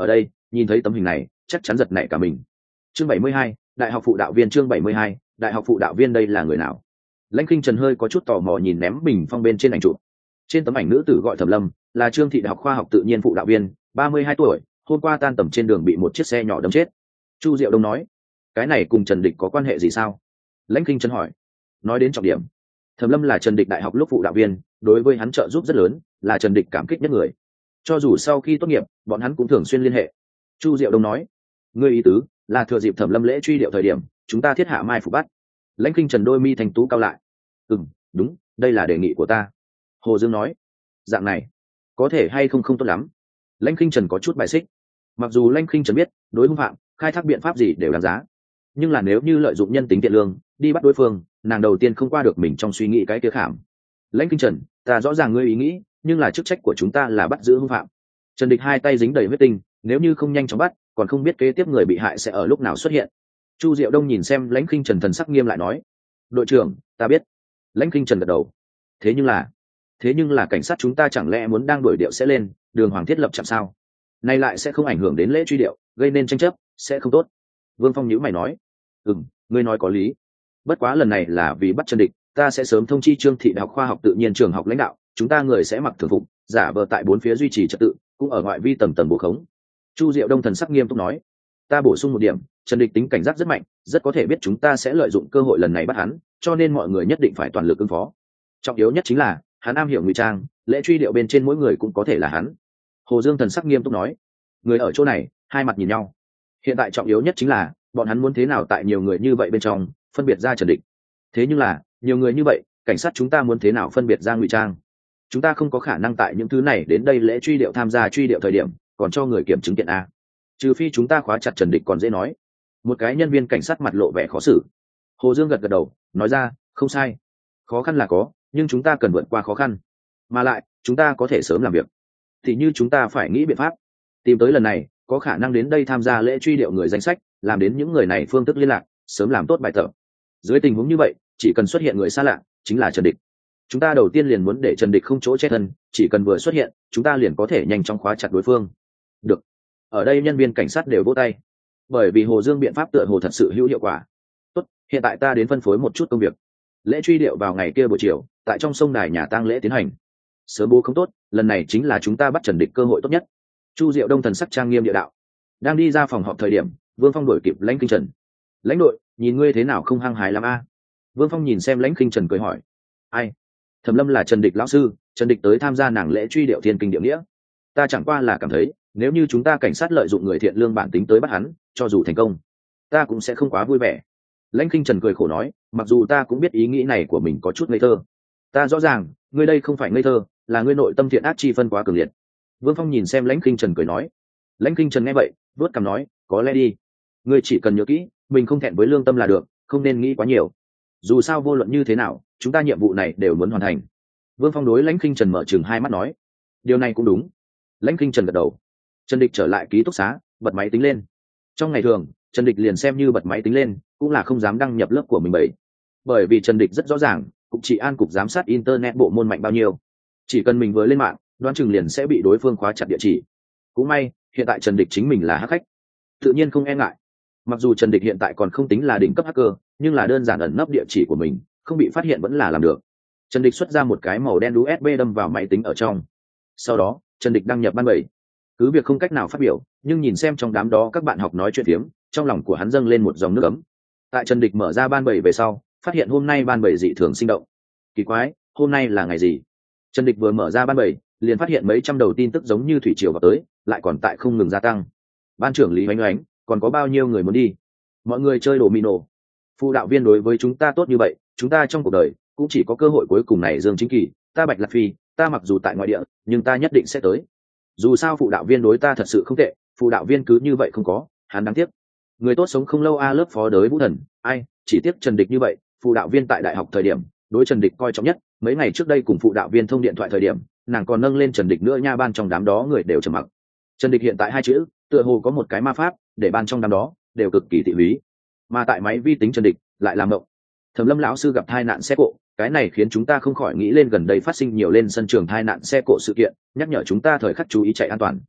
nhìn thấy tấm hình này chắc chắn giật nảy cả mình. Chương bảy mươi hai, đại học phụ đạo viên. Chương bảy mươi hai, đại học phụ đạo viên. Đây là người nào? Lãnh Kinh Trần hơi có chút tò mò nhìn ném bình phong bên trên ảnh chụp. Trên tấm ảnh nữ tử gọi Thẩm Lâm, là Trương Thị Đại học khoa học tự nhiên phụ đạo viên, ba mươi hai tuổi, hôm qua tan tầm trên đường bị một chiếc xe nhỏ đâm chết. Chu Diệu Đông nói, cái này cùng Trần Địch có quan hệ gì sao? Lãnh Kinh Trần hỏi. Nói đến trọng điểm, Thẩm Lâm là Trần Địch đại học lúc phụ đạo viên, đối với hắn trợ giúp rất lớn, là Trần Địch cảm kích nhất người. Cho dù sau khi tốt nghiệp, bọn hắn cũng thường xuyên liên hệ. Chu Diệu Đông nói, ngươi ý tứ là thừa dịp Thẩm Lâm lễ truy điệu thời điểm, chúng ta thiết hạ mai phục bắt. Lãnh Kinh Trần đôi mi thành tú cao lại. Ừm, đúng, đây là đề nghị của ta. Hồ Dương nói, dạng này có thể hay không không tốt lắm. Lãnh Kinh Trần có chút bài xích. Mặc dù Lãnh Kinh Trần biết đối hung phạm khai thác biện pháp gì đều đáng giá, nhưng là nếu như lợi dụng nhân tính thiện lương đi bắt đối phương, nàng đầu tiên không qua được mình trong suy nghĩ cái kia khảm. Lãnh Kinh Trần, ta rõ ràng ngươi ý nghĩ, nhưng là chức trách của chúng ta là bắt giữ hung phạm. Trần Địch hai tay dính đầy huyết tinh, nếu như không nhanh chóng bắt, còn không biết kế tiếp người bị hại sẽ ở lúc nào xuất hiện. Chu Diệu Đông nhìn xem Lãnh Kinh Trần thần sắc nghiêm lại nói, đội trưởng, ta biết. Lãnh Kinh Trần gật đầu. Thế nhưng là, thế nhưng là cảnh sát chúng ta chẳng lẽ muốn đang đuổi điệu sẽ lên đường hoàng thiết lập chạm sao? Nay lại sẽ không ảnh hưởng đến lễ truy điệu, gây nên tranh chấp, sẽ không tốt. Vương Phong nhíu mày nói, ừm, ngươi nói có lý. Bất quá lần này là vì bắt Trần Địch, ta sẽ sớm thông chi Trương Thị Đại học khoa học tự nhiên trường học lãnh đạo, chúng ta người sẽ mặc thường phục, giả vờ tại bốn phía duy trì trật tự, cũng ở ngoại vi tầng tầng bố khống. Chu Diệu Đông thần sắc nghiêm túc nói, ta bổ sung một điểm, Trần Địch tính cảnh giác rất mạnh, rất có thể biết chúng ta sẽ lợi dụng cơ hội lần này bắt hắn, cho nên mọi người nhất định phải toàn lực ứng phó. Trọng yếu nhất chính là hắn am hiểu ngụy trang, lễ truy điệu bên trên mỗi người cũng có thể là hắn. Hồ Dương thần sắc nghiêm túc nói, người ở chỗ này hai mặt nhìn nhau. Hiện tại trọng yếu nhất chính là bọn hắn muốn thế nào tại nhiều người như vậy bên trong phân biệt ra Trần Địch. Thế nhưng là nhiều người như vậy, cảnh sát chúng ta muốn thế nào phân biệt ra ngụy trang? Chúng ta không có khả năng tại những thứ này đến đây lễ truy điệu tham gia truy điệu thời điểm còn cho người kiểm chứng kiện a, trừ phi chúng ta khóa chặt Trần Địch còn dễ nói. Một cái nhân viên cảnh sát mặt lộ vẻ khó xử. Hồ Dương gật gật đầu nói ra, không sai, khó khăn là có, nhưng chúng ta cần vượt qua khó khăn, mà lại chúng ta có thể sớm làm việc. Thì như chúng ta phải nghĩ biện pháp tìm tới lần này có khả năng đến đây tham gia lễ truy điệu người danh sách, làm đến những người này phương thức liên lạc, sớm làm tốt bài tập. Dưới tình huống như vậy, chỉ cần xuất hiện người xa lạ chính là Trần Địch, chúng ta đầu tiên liền muốn để Trần Địch không chỗ che thân, chỉ cần vừa xuất hiện chúng ta liền có thể nhanh chóng khóa chặt đối phương. Được. Ở đây nhân viên cảnh sát đều vỗ tay, bởi vì Hồ Dương biện pháp tựa hồ thật sự hữu hiệu quả. Tốt, hiện tại ta đến phân phối một chút công việc. Lễ truy điệu vào ngày kia buổi chiều tại trong sông đài nhà tang lễ tiến hành, sớm bố không tốt, lần này chính là chúng ta bắt Trần Địch cơ hội tốt nhất. Chu Diệu Đông thần sắc trang nghiêm địa đạo. Đang đi ra phòng họp thời điểm, Vương Phong đuổi kịp Lãnh Kinh Trần. Lãnh đội, nhìn ngươi thế nào không hăng hái lắm a? Vương Phong nhìn xem Lãnh Kinh Trần cười hỏi. Ai? Thẩm Lâm là Trần Địch lão sư, Trần Địch tới tham gia nàng lễ truy điệu thiên kinh địa nghĩa. Ta chẳng qua là cảm thấy, nếu như chúng ta cảnh sát lợi dụng người thiện lương bản tính tới bắt hắn, cho dù thành công, ta cũng sẽ không quá vui vẻ. Lãnh Kinh Trần cười khổ nói, mặc dù ta cũng biết ý nghĩ này của mình có chút ngây thơ. Ta rõ ràng, ngươi đây không phải ngây thơ, là ngươi nội tâm thiện ác chi phân quá cường liệt. Vương Phong nhìn xem Lãnh Kinh Trần cười nói. Lãnh Kinh Trần nghe vậy vớt cằm nói, có lẽ đi, ngươi chỉ cần nhớ kỹ mình không thẹn với lương tâm là được, không nên nghĩ quá nhiều. Dù sao vô luận như thế nào chúng ta nhiệm vụ này đều muốn hoàn thành. Vương Phong đối Lãnh Kinh Trần mở chừng hai mắt nói, điều này cũng đúng. Lãnh Kinh Trần gật đầu. Trần Địch trở lại ký túc xá, bật máy tính lên. Trong ngày thường Trần Địch liền xem như bật máy tính lên cũng là không dám đăng nhập lớp của mình bảy, bởi vì Trần Địch rất rõ ràng cục trị an cục giám sát internet bộ môn mạnh bao nhiêu, chỉ cần mình vừa lên mạng đoán chừng liền sẽ bị đối phương khóa chặt địa chỉ. Cũng may hiện tại Trần Địch chính mình là hack khách, tự nhiên không e ngại. Mặc dù Trần Địch hiện tại còn không tính là đỉnh cấp hacker, nhưng là đơn giản ẩn nấp địa chỉ của mình không bị phát hiện vẫn là làm được. Trần Địch xuất ra một cái màu đen u ét bê đâm vào máy tính ở trong, sau đó Trần Địch đăng nhập ban bảy. Cứ việc không cách nào phát biểu, nhưng nhìn xem trong đám đó các bạn học nói chuyện phiếm, trong lòng của hắn dâng lên một dòng nước ấm. Tại Trần Địch mở ra ban bảy về sau, phát hiện hôm nay ban bảy dị thường sinh động. Kỳ quái, hôm nay là ngày gì? Trần Địch vừa mở ra ban bảy, liền phát hiện mấy trăm đầu tin tức giống như thủy triều vào tới, lại còn tại không ngừng gia tăng. Ban trưởng Lý Oánh Oánh, còn có bao nhiêu người muốn đi? Mọi người chơi đồ mino. Phụ đạo viên đối với chúng ta tốt như vậy, chúng ta trong cuộc đời cũng chỉ có cơ hội cuối cùng này. Dương Chính Kỳ, ta Bạch Lạc Phi, ta mặc dù tại ngoại địa, nhưng ta nhất định sẽ tới. Dù sao phụ đạo viên đối ta thật sự không tệ, phụ đạo viên cứ như vậy không có, hắn đáng tiếc. Người tốt sống không lâu a. Lớp phó đới Vũ Thần, ai, chỉ tiếc Trần Địch như vậy. Phụ đạo viên tại đại học thời điểm, đối Trần Địch coi trọng nhất, mấy ngày trước đây cùng phụ đạo viên thông điện thoại thời điểm, nàng còn nâng lên Trần Địch nữa nha. Ban trong đám đó người đều trầm mặc. Trần Địch hiện tại hai chữ, tựa hồ có một cái ma pháp, để ban trong đám đó đều cực kỳ thị lý. Mà tại máy vi tính Trần Địch lại làm mộng. Thẩm Lâm lão sư gặp tai nạn xe cộ, cái này khiến chúng ta không khỏi nghĩ lên gần đây phát sinh nhiều lên sân trường tai nạn xe cộ sự kiện, nhắc nhở chúng ta thời khắc chú ý chạy an toàn.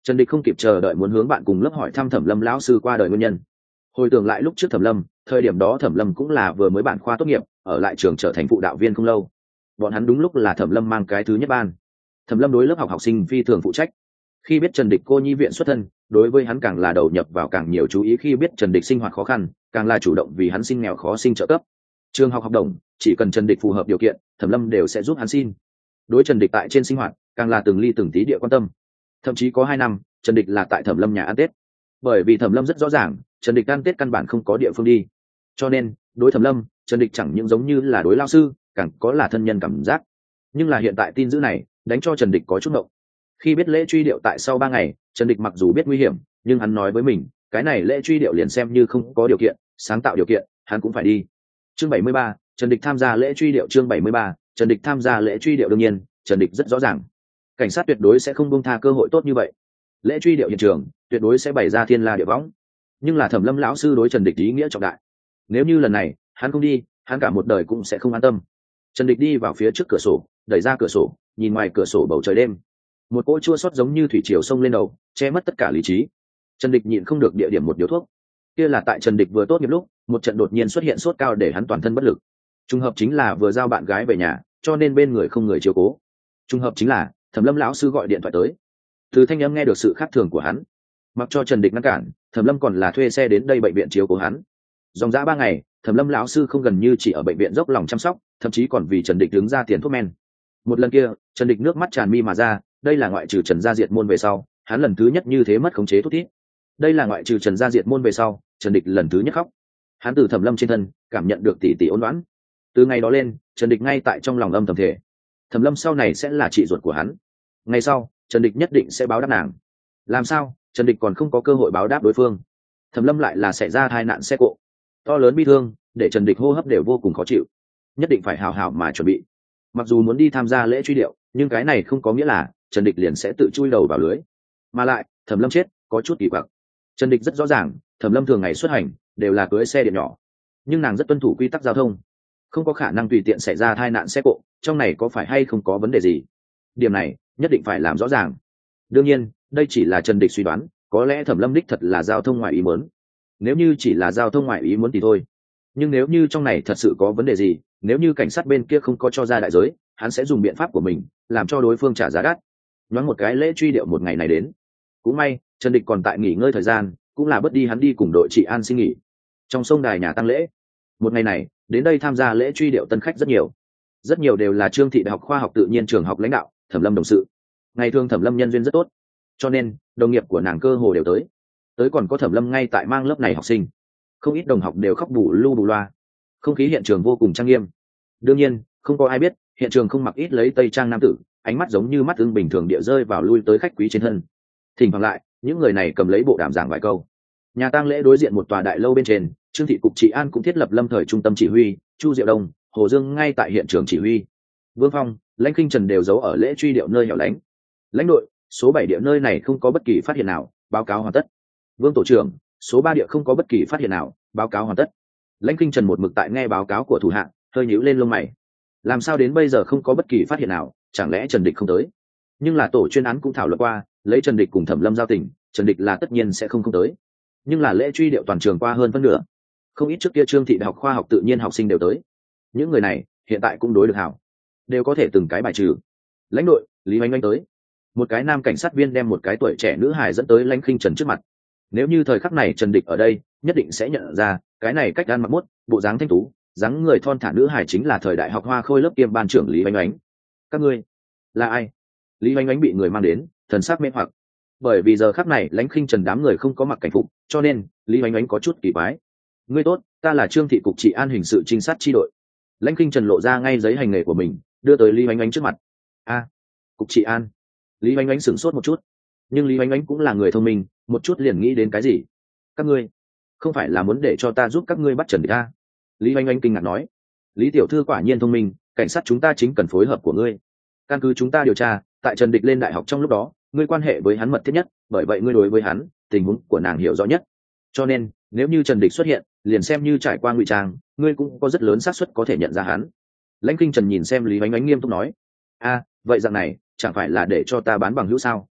Trần Địch không kịp chờ đợi muốn hướng bạn cùng lớp hỏi thăm Thẩm Lâm lão sư qua đời nguyên nhân. Hồi tưởng lại lúc trước Thẩm Lâm, thời điểm đó Thẩm Lâm cũng là vừa mới bản khoa tốt nghiệp, ở lại trường trở thành phụ đạo viên không lâu. Bọn hắn đúng lúc là Thẩm Lâm mang cái thứ nhất ban. Thẩm Lâm đối lớp học học sinh phi thường phụ trách. Khi biết Trần Địch cô nhi viện xuất thân, đối với hắn càng là đầu nhập vào càng nhiều chú ý, khi biết Trần Địch sinh hoạt khó khăn, càng là chủ động vì hắn sinh nghèo khó sinh trợ cấp. Trường học học đồng, chỉ cần Trần Địch phù hợp điều kiện, Thẩm Lâm đều sẽ giúp hắn xin. Đối Trần Địch tại trên sinh hoạt, càng là từng ly từng tí địa quan tâm. Thậm chí có hai năm, Trần Địch là tại Thẩm Lâm nhà ăn Tết. Bởi vì Thẩm Lâm rất rõ ràng, Trần Địch ăn Tết căn bản không có địa phương đi. Cho nên, đối Thẩm Lâm, Trần Địch chẳng những giống như là đối lao sư, càng có là thân nhân cảm giác. Nhưng là hiện tại tin dữ này, đánh cho Trần Địch có chút động. Khi biết lễ truy điệu tại sau ba ngày, Trần Địch mặc dù biết nguy hiểm, nhưng hắn nói với mình, cái này lễ truy điệu liền xem như không có điều kiện, sáng tạo điều kiện, hắn cũng phải đi. Chương bảy mươi ba, Trần Địch tham gia lễ truy điệu. Chương bảy mươi ba, Trần Địch tham gia lễ truy điệu. Đương nhiên, Trần Địch rất rõ ràng, cảnh sát tuyệt đối sẽ không buông tha cơ hội tốt như vậy. Lễ truy điệu hiện trường, tuyệt đối sẽ bày ra thiên la địa võng. Nhưng là Thẩm Lâm lão sư đối Trần Địch ý nghĩa trọng đại. Nếu như lần này, hắn không đi, hắn cả một đời cũng sẽ không an tâm. Trần Địch đi vào phía trước cửa sổ, đẩy ra cửa sổ, nhìn ngoài cửa sổ bầu trời đêm. Một cỗ chua xót giống như thủy triều sông lên đầu, che mất tất cả lý trí. Trần Địch nhịn không được địa điểm một điếu thuốc. Kia là tại Trần Địch vừa tốt nghiệp lúc, một trận đột nhiên xuất hiện sốt cao để hắn toàn thân bất lực. Trùng hợp chính là vừa giao bạn gái về nhà, cho nên bên người không người chiếu cố. Trùng hợp chính là Thẩm Lâm lão sư gọi điện thoại tới. Từ thanh âm nghe được sự khác thường của hắn. Mặc cho Trần Địch ngăn cản, Thẩm Lâm còn là thuê xe đến đây bệnh viện chiếu cố hắn. Dòng dã ba ngày, Thẩm Lâm lão sư không gần như chỉ ở bệnh viện dốc lòng chăm sóc, thậm chí còn vì Trần Địch đứng ra tiền thuốc men. Một lần kia, Trần Địch nước mắt tràn mi mà ra, đây là ngoại trừ Trần gia diệt môn về sau, hắn lần thứ nhất như thế mất khống chế thút thít. Đây là ngoại trừ Trần gia diệt môn về sau, Trần Địch lần thứ nhất khóc. Hắn từ Thẩm Lâm trên thân cảm nhận được tỷ tỷ ôn loãn. Từ ngày đó lên, Trần Địch ngay tại trong lòng âm thầm thể, Thẩm Lâm sau này sẽ là chị ruột của hắn. Ngày sau, Trần Địch nhất định sẽ báo đáp nàng. Làm sao, Trần Địch còn không có cơ hội báo đáp đối phương. Thẩm Lâm lại là xảy ra tai nạn xe cộ, to lớn bi thương, để Trần Địch hô hấp đều vô cùng khó chịu. Nhất định phải hào hào mà chuẩn bị. Mặc dù muốn đi tham gia lễ truy điệu, nhưng cái này không có nghĩa là Trần Địch liền sẽ tự chui đầu vào lưới. Mà lại, Thẩm Lâm chết, có chút kỳ quặc. Trần Địch rất rõ ràng, Thẩm Lâm thường ngày xuất hành đều là cưỡi xe điện nhỏ, nhưng nàng rất tuân thủ quy tắc giao thông, không có khả năng tùy tiện xảy ra tai nạn xe cộ, trong này có phải hay không có vấn đề gì? Điểm này nhất định phải làm rõ ràng. Đương nhiên, đây chỉ là Trần Địch suy đoán, có lẽ Thẩm Lâm đích thật là giao thông ngoài ý muốn. Nếu như chỉ là giao thông ngoài ý muốn thì thôi. Nhưng nếu như trong này thật sự có vấn đề gì, nếu như cảnh sát bên kia không có cho ra đại giới, hắn sẽ dùng biện pháp của mình, làm cho đối phương trả giá đắt. Nhoáng một cái lễ truy điệu một ngày này đến. Cũng may, Trần Địch còn tại nghỉ ngơi thời gian, cũng là bớt đi hắn đi cùng đội trị an xin nghỉ. Trong sông đài nhà tang lễ, một ngày này, đến đây tham gia lễ truy điệu tân khách rất nhiều. Rất nhiều đều là Trương thị đại học khoa học tự nhiên trường học lãnh đạo, Thẩm Lâm đồng sự. Ngày thường Thẩm Lâm nhân duyên rất tốt, cho nên đồng nghiệp của nàng cơ hồ đều tới. Tới còn có Thẩm Lâm ngay tại mang lớp này học sinh. Không ít đồng học đều khóc bù lu bù loa. Không khí hiện trường vô cùng trang nghiêm. Đương nhiên, không có ai biết, hiện trường không mặc ít lấy tây trang nam tử, ánh mắt giống như mắt ưng bình thường địa rơi vào lui tới khách quý trên thân. Thỉnh thoảng lại, những người này cầm lấy bộ đàm giảng vài câu. Nhà tang lễ đối diện một tòa đại lâu bên trên, Trương thị cục trị an cũng thiết lập lâm thời trung tâm chỉ huy, Chu Diệu Đông, Hồ Dương ngay tại hiện trường chỉ huy. Vương Phong, Lãnh Kinh Trần đều giấu ở lễ truy điệu nơi hẻo lánh. Lãnh đội, số bảy địa nơi này không có bất kỳ phát hiện nào, báo cáo hoàn tất. Vương tổ trưởng, số ba địa không có bất kỳ phát hiện nào, báo cáo hoàn tất. Lãnh Kinh Trần một mực tại nghe báo cáo của thủ hạ, hơi nhíu lên lông mày. Làm sao đến bây giờ không có bất kỳ phát hiện nào, chẳng lẽ Trần Địch không tới? Nhưng là tổ chuyên án cũng thảo luận qua, lấy Trần Địch cùng Thẩm Lâm giao tình, Trần Địch là tất nhiên sẽ không không tới. Nhưng là lễ truy điệu toàn trường qua hơn phân nửa, không ít trước kia Trương thị đại học khoa học tự nhiên học sinh đều tới. Những người này hiện tại cũng đối được hảo, đều có thể từng cái bài trừ. Lãnh đội, Lý Oanh Oanh tới. Một cái nam cảnh sát viên đem một cái tuổi trẻ nữ hài dẫn tới Lãnh Khinh Trần trước mặt. Nếu như thời khắc này Trần Địch ở đây, nhất định sẽ nhận ra, cái này cách ăn mặc mốt, bộ dáng thanh tú, dáng người thon thả nữ hài chính là thời đại học Hoa Khôi lớp kiêm ban trưởng Lý Oanh Oanh. Các ngươi là ai? Lý Oanh Oanh bị người mang đến, thần sắc mê hoặc. Bởi vì giờ khắc này Lãnh Khinh Trần đám người không có mặc cảnh phục, cho nên Lý Oanh Oanh có chút kỳ quái. Ngươi tốt, ta là Trương thị cục trị an hình sự trinh sát chi đội. Lãnh Khinh Trần lộ ra ngay giấy hành nghề của mình, đưa tới Lý Oanh Oanh trước mặt. A, cục trị an. Lý Oanh Oanh sửng sốt một chút, nhưng Lý Oanh Oanh cũng là người thông minh, một chút liền nghĩ đến cái gì. Các ngươi không phải là muốn để cho ta giúp các ngươi bắt Trần Địch a? Lý Oanh Oanh kinh ngạc nói. Lý tiểu thư quả nhiên thông minh, cảnh sát chúng ta chính cần phối hợp của ngươi. Căn cứ chúng ta điều tra, tại Trần Địch lên đại học trong lúc đó, ngươi quan hệ với hắn mật thiết nhất, bởi vậy ngươi đối với hắn, tình huống của nàng hiểu rõ nhất. Cho nên, nếu như Trần Địch xuất hiện, liền xem như trải qua ngụy trang, ngươi cũng có rất lớn xác suất có thể nhận ra hắn. Lãnh Kinh Trần nhìn xem Lý Oanh Oanh nghiêm túc nói. A, vậy dạng này, chẳng phải là để cho ta bán bằng hữu sao?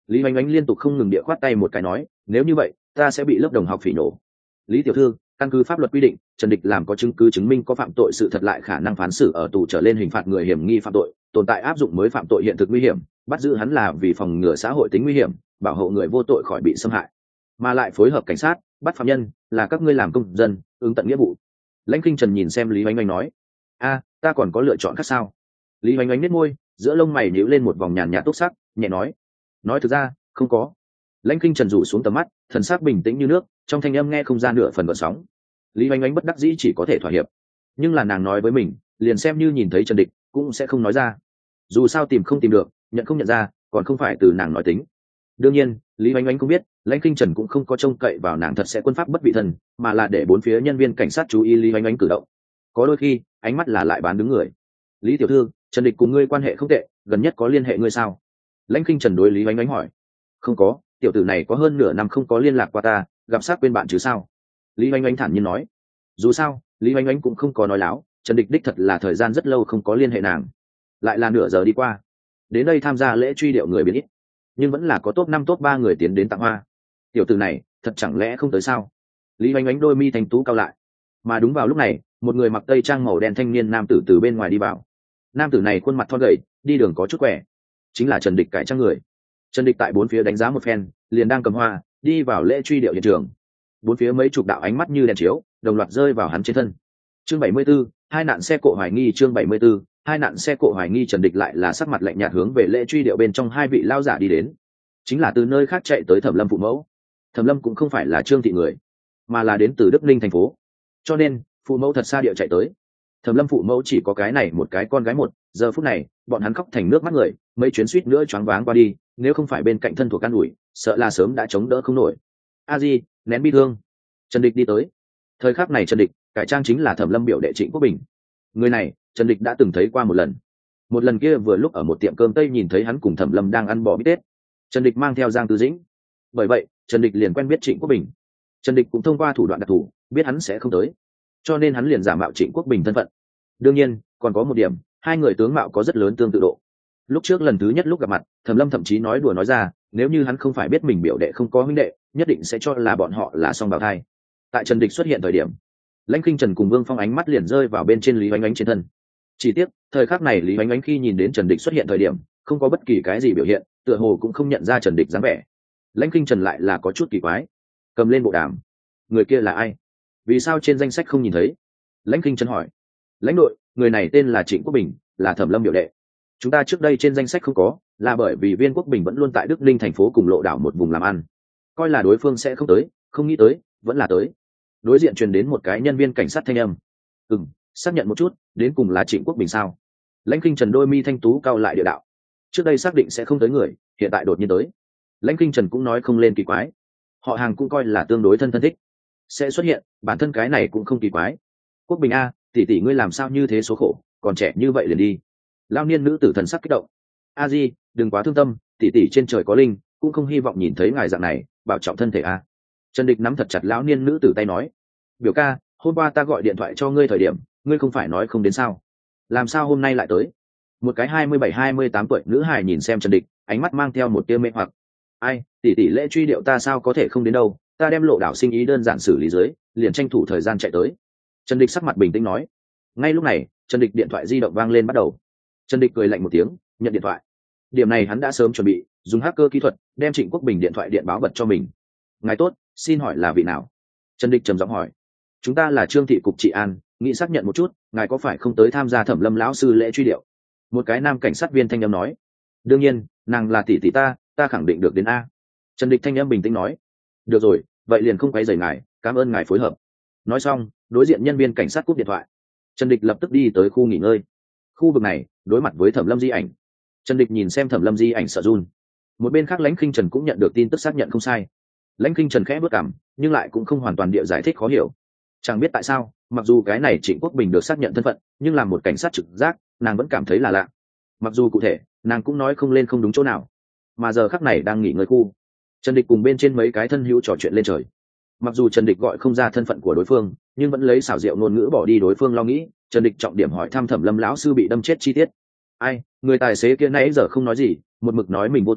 Lý Oanh Oanh liên tục không ngừng địa khoát tay một cái nói, nếu như vậy ta sẽ bị lớp đồng học phỉ nổ. Lý tiểu thư, căn cứ pháp luật quy định, Trần Địch làm có chứng cứ chứng minh có phạm tội sự thật lại khả năng phán xử ở tù trở lên hình phạt người hiểm nghi phạm tội, tồn tại áp dụng mới phạm tội hiện thực nguy hiểm, bắt giữ hắn là vì phòng ngừa xã hội tính nguy hiểm, bảo hộ người vô tội khỏi bị xâm hại, mà lại phối hợp cảnh sát bắt phạm nhân là các ngươi làm công dân ứng tận nghĩa vụ. Lãnh Kinh Trần nhìn xem Lý Oanh Oanh nói, a ta còn có lựa chọn khác sao? Lý Oanh Oanh nhếch môi, giữa lông mày nhíu lên một vòng nhàn nhạt túc sắc, nhẹ nói, nói thực ra không có. Lãnh Kinh Trần rủ xuống tầm mắt, thần sắc bình tĩnh như nước, trong thanh âm nghe không ra nửa phần gợn sóng. Lý Oanh Oanh bất đắc dĩ chỉ có thể thỏa hiệp, nhưng là nàng nói với mình, liền xem như nhìn thấy Trần Địch cũng sẽ không nói ra. Dù sao tìm không tìm được, nhận không nhận ra, còn không phải từ nàng nói tính. Đương nhiên, Lý Oanh Oanh cũng biết, Lãnh Kinh Trần cũng không có trông cậy vào nàng thật sẽ quân pháp bất vị thần, mà là để bốn phía nhân viên cảnh sát chú ý Lý Oanh Oanh cử động. Có đôi khi, ánh mắt là lại bán đứng người. Lý tiểu thư, Trần Địch cùng ngươi quan hệ không tệ, gần nhất có liên hệ ngươi sao? Lãnh Kinh Trần đối Lý Oanh Oanh hỏi. Không có, tiểu tử này có hơn nửa năm không có liên lạc qua ta, gặp sát quên bạn chứ sao? Lý Oanh Oanh thản nhiên nói. Dù sao, Lý Oanh Oanh cũng không có nói láo, Trần Địch đích thật là thời gian rất lâu không có liên hệ nàng, lại là nửa giờ đi qua. Đến đây tham gia lễ truy điệu người biến ít, nhưng vẫn là có top năm top ba người tiến đến tặng hoa. Tiểu tử này thật chẳng lẽ không tới sao? Lý Oanh Oanh đôi mi thành tú cao lại. Mà đúng vào lúc này, một người mặc tây trang màu đen thanh niên nam tử từ bên ngoài đi vào. Nam tử này khuôn mặt thon gầy, đi đường có chút quẻ, chính là Trần Địch cải trang người. Trần Địch tại bốn phía đánh giá một phen, liền đang cầm hoa đi vào lễ truy điệu hiện trường. Bốn phía mấy chục đạo ánh mắt như đèn chiếu, đồng loạt rơi vào hắn trên thân. Chương bảy mươi 74, hai nạn xe cộ hoài nghi. Chương bảy mươi 74, hai nạn xe cộ hoài nghi. Trần Địch lại là sắc mặt lạnh nhạt hướng về lễ truy điệu bên trong hai vị lao giả đi đến, chính là từ nơi khác chạy tới Thẩm Lâm phụ mẫu. Thẩm Lâm cũng không phải là Trương thị người, mà là đến từ Đức Ninh thành phố, cho nên phụ mẫu thật xa địa chạy tới. Thẩm Lâm phụ mẫu chỉ có cái này một cái con gái một, giờ phút này bọn hắn khóc thành nước mắt người, mấy chuyến suýt nữa choáng váng qua đi, nếu không phải bên cạnh thân thuộc can ủi, sợ là sớm đã chống đỡ không nổi. A Di, nén bi thương. Trần Địch đi tới. Thời khắc này Trần Địch cải trang chính là Thẩm Lâm biểu đệ Trịnh Quốc Bình. Người này Trần Địch đã từng thấy qua một lần, một lần kia vừa lúc ở một tiệm cơm tây nhìn thấy hắn cùng Thẩm Lâm đang ăn bò bít tết. Trần Địch mang theo Giang Tư Dĩnh, bởi vậy Trần Địch liền quen biết Trịnh Quốc Bình. Trần Địch cũng thông qua thủ đoạn đặc thù biết hắn sẽ không tới, cho nên hắn liền giả mạo Trịnh Quốc Bình thân phận. Đương nhiên còn có một điểm, hai người tướng mạo có rất lớn tương tự độ. Lúc trước lần thứ nhất lúc gặp mặt, Thẩm Lâm thậm chí nói đùa nói ra, nếu như hắn không phải biết mình biểu đệ không có huynh đệ, nhất định sẽ cho là bọn họ là song bào thai. Tại Trần Địch xuất hiện thời điểm, Lãnh Kinh Trần cùng Vương Phong ánh mắt liền rơi vào bên trên Lý Oanh Oanh trên thân. Chỉ tiếc thời khắc này Lý Oanh Oanh khi nhìn đến Trần Địch xuất hiện thời điểm, không có bất kỳ cái gì biểu hiện, tựa hồ cũng không nhận ra Trần Địch dáng vẻ. Lãnh Kinh Trần lại là có chút kỳ quái, cầm lên bộ đàm, người kia là ai, vì sao trên danh sách không nhìn thấy? Lãnh Kinh Trần hỏi. Lãnh đội, người này tên là Trịnh Quốc Bình, là Thẩm Lâm biểu đệ. Chúng ta trước đây trên danh sách không có, là bởi vì Viên Quốc Bình vẫn luôn tại Đức Ninh thành phố cùng Lộ đảo một vùng làm ăn, coi là đối phương sẽ không tới, không nghĩ tới vẫn là tới. Đối diện truyền đến một cái nhân viên cảnh sát thanh âm. Ừm, xác nhận một chút, đến cùng là Trịnh Quốc Bình sao? Lãnh Kinh Trần đôi mi thanh tú cao lại địa đạo. Trước đây xác định sẽ không tới người, hiện tại đột nhiên tới. Lãnh Kinh Trần cũng nói không lên kỳ quái, họ hàng cũng coi là tương đối thân thân thích, sẽ xuất hiện bản thân cái này cũng không kỳ quái. Quốc Bình a, tỷ tỷ ngươi làm sao như thế số khổ, còn trẻ như vậy liền đi. Lao niên nữ tử thần sắc kích động. A Di, đừng quá thương tâm, tỷ tỷ trên trời có linh, cũng không hy vọng nhìn thấy ngài dạng này, bảo trọng thân thể a. Trần Địch nắm thật chặt lão niên nữ tử tay nói, biểu ca, hôm qua ta gọi điện thoại cho ngươi thời điểm, ngươi không phải nói không đến sao? Làm sao hôm nay lại tới? Một cái hai mươi bảy hai mươi tám tuổi nữ hài nhìn xem Trần Địch, ánh mắt mang theo một tia mê hoặc. Ai, tỷ tỷ lễ truy điệu ta sao có thể không đến đâu, ta đem Lộ đảo sinh ý đơn giản xử lý dưới, liền tranh thủ thời gian chạy tới. Trần Địch sắc mặt bình tĩnh nói. Ngay lúc này, Trần Địch điện thoại di động vang lên bắt đầu. Trần Địch cười lạnh một tiếng, nhận điện thoại. Điểm này hắn đã sớm chuẩn bị, dùng hacker kỹ thuật đem Trịnh Quốc Bình điện thoại điện báo bật cho mình. Ngài tốt, xin hỏi là vị nào? Trần Địch trầm giọng hỏi. Chúng ta là Trương thị cục trị an, nghĩ xác nhận một chút, ngài có phải không tới tham gia Thẩm Lâm lão sư lễ truy điệu? Một cái nam cảnh sát viên thanh âm nói. Đương nhiên, nàng là tỷ tỷ ta, ta khẳng định được đến a. Trần Địch thanh âm bình tĩnh nói. Được rồi, vậy liền không quấy rầy ngài, cảm ơn ngài phối hợp. Nói xong, đối diện nhân viên cảnh sát cúp điện thoại. Trần Địch lập tức đi tới khu nghỉ ngơi. Khu vực này đối mặt với Thẩm Lâm di ảnh. Trần Địch nhìn xem Thẩm Lâm di ảnh sợ run. Một bên khác Lãnh Kinh Trần cũng nhận được tin tức xác nhận không sai. Lãnh Kinh Trần khẽ bước cằm, nhưng lại cũng không hoàn toàn địa giải thích khó hiểu. Chẳng biết tại sao, mặc dù cái này Trịnh Quốc Bình được xác nhận thân phận, nhưng làm một cảnh sát trực giác, nàng vẫn cảm thấy là lạ. Mặc dù cụ thể, nàng cũng nói không lên không đúng chỗ nào. Mà giờ khắc này đang nghỉ ngơi khu, Trần Địch cùng bên trên mấy cái thân hữu trò chuyện lên trời. Mặc dù Trần Địch gọi không ra thân phận của đối phương, nhưng vẫn lấy xảo diệu ngôn ngữ bỏ đi đối phương lo nghĩ. Trần Địch trọng điểm hỏi thăm Thẩm Lâm lão sư bị đâm chết chi tiết. Ai, người tài xế kia nãy giờ không nói gì, một mực nói mình vô tội,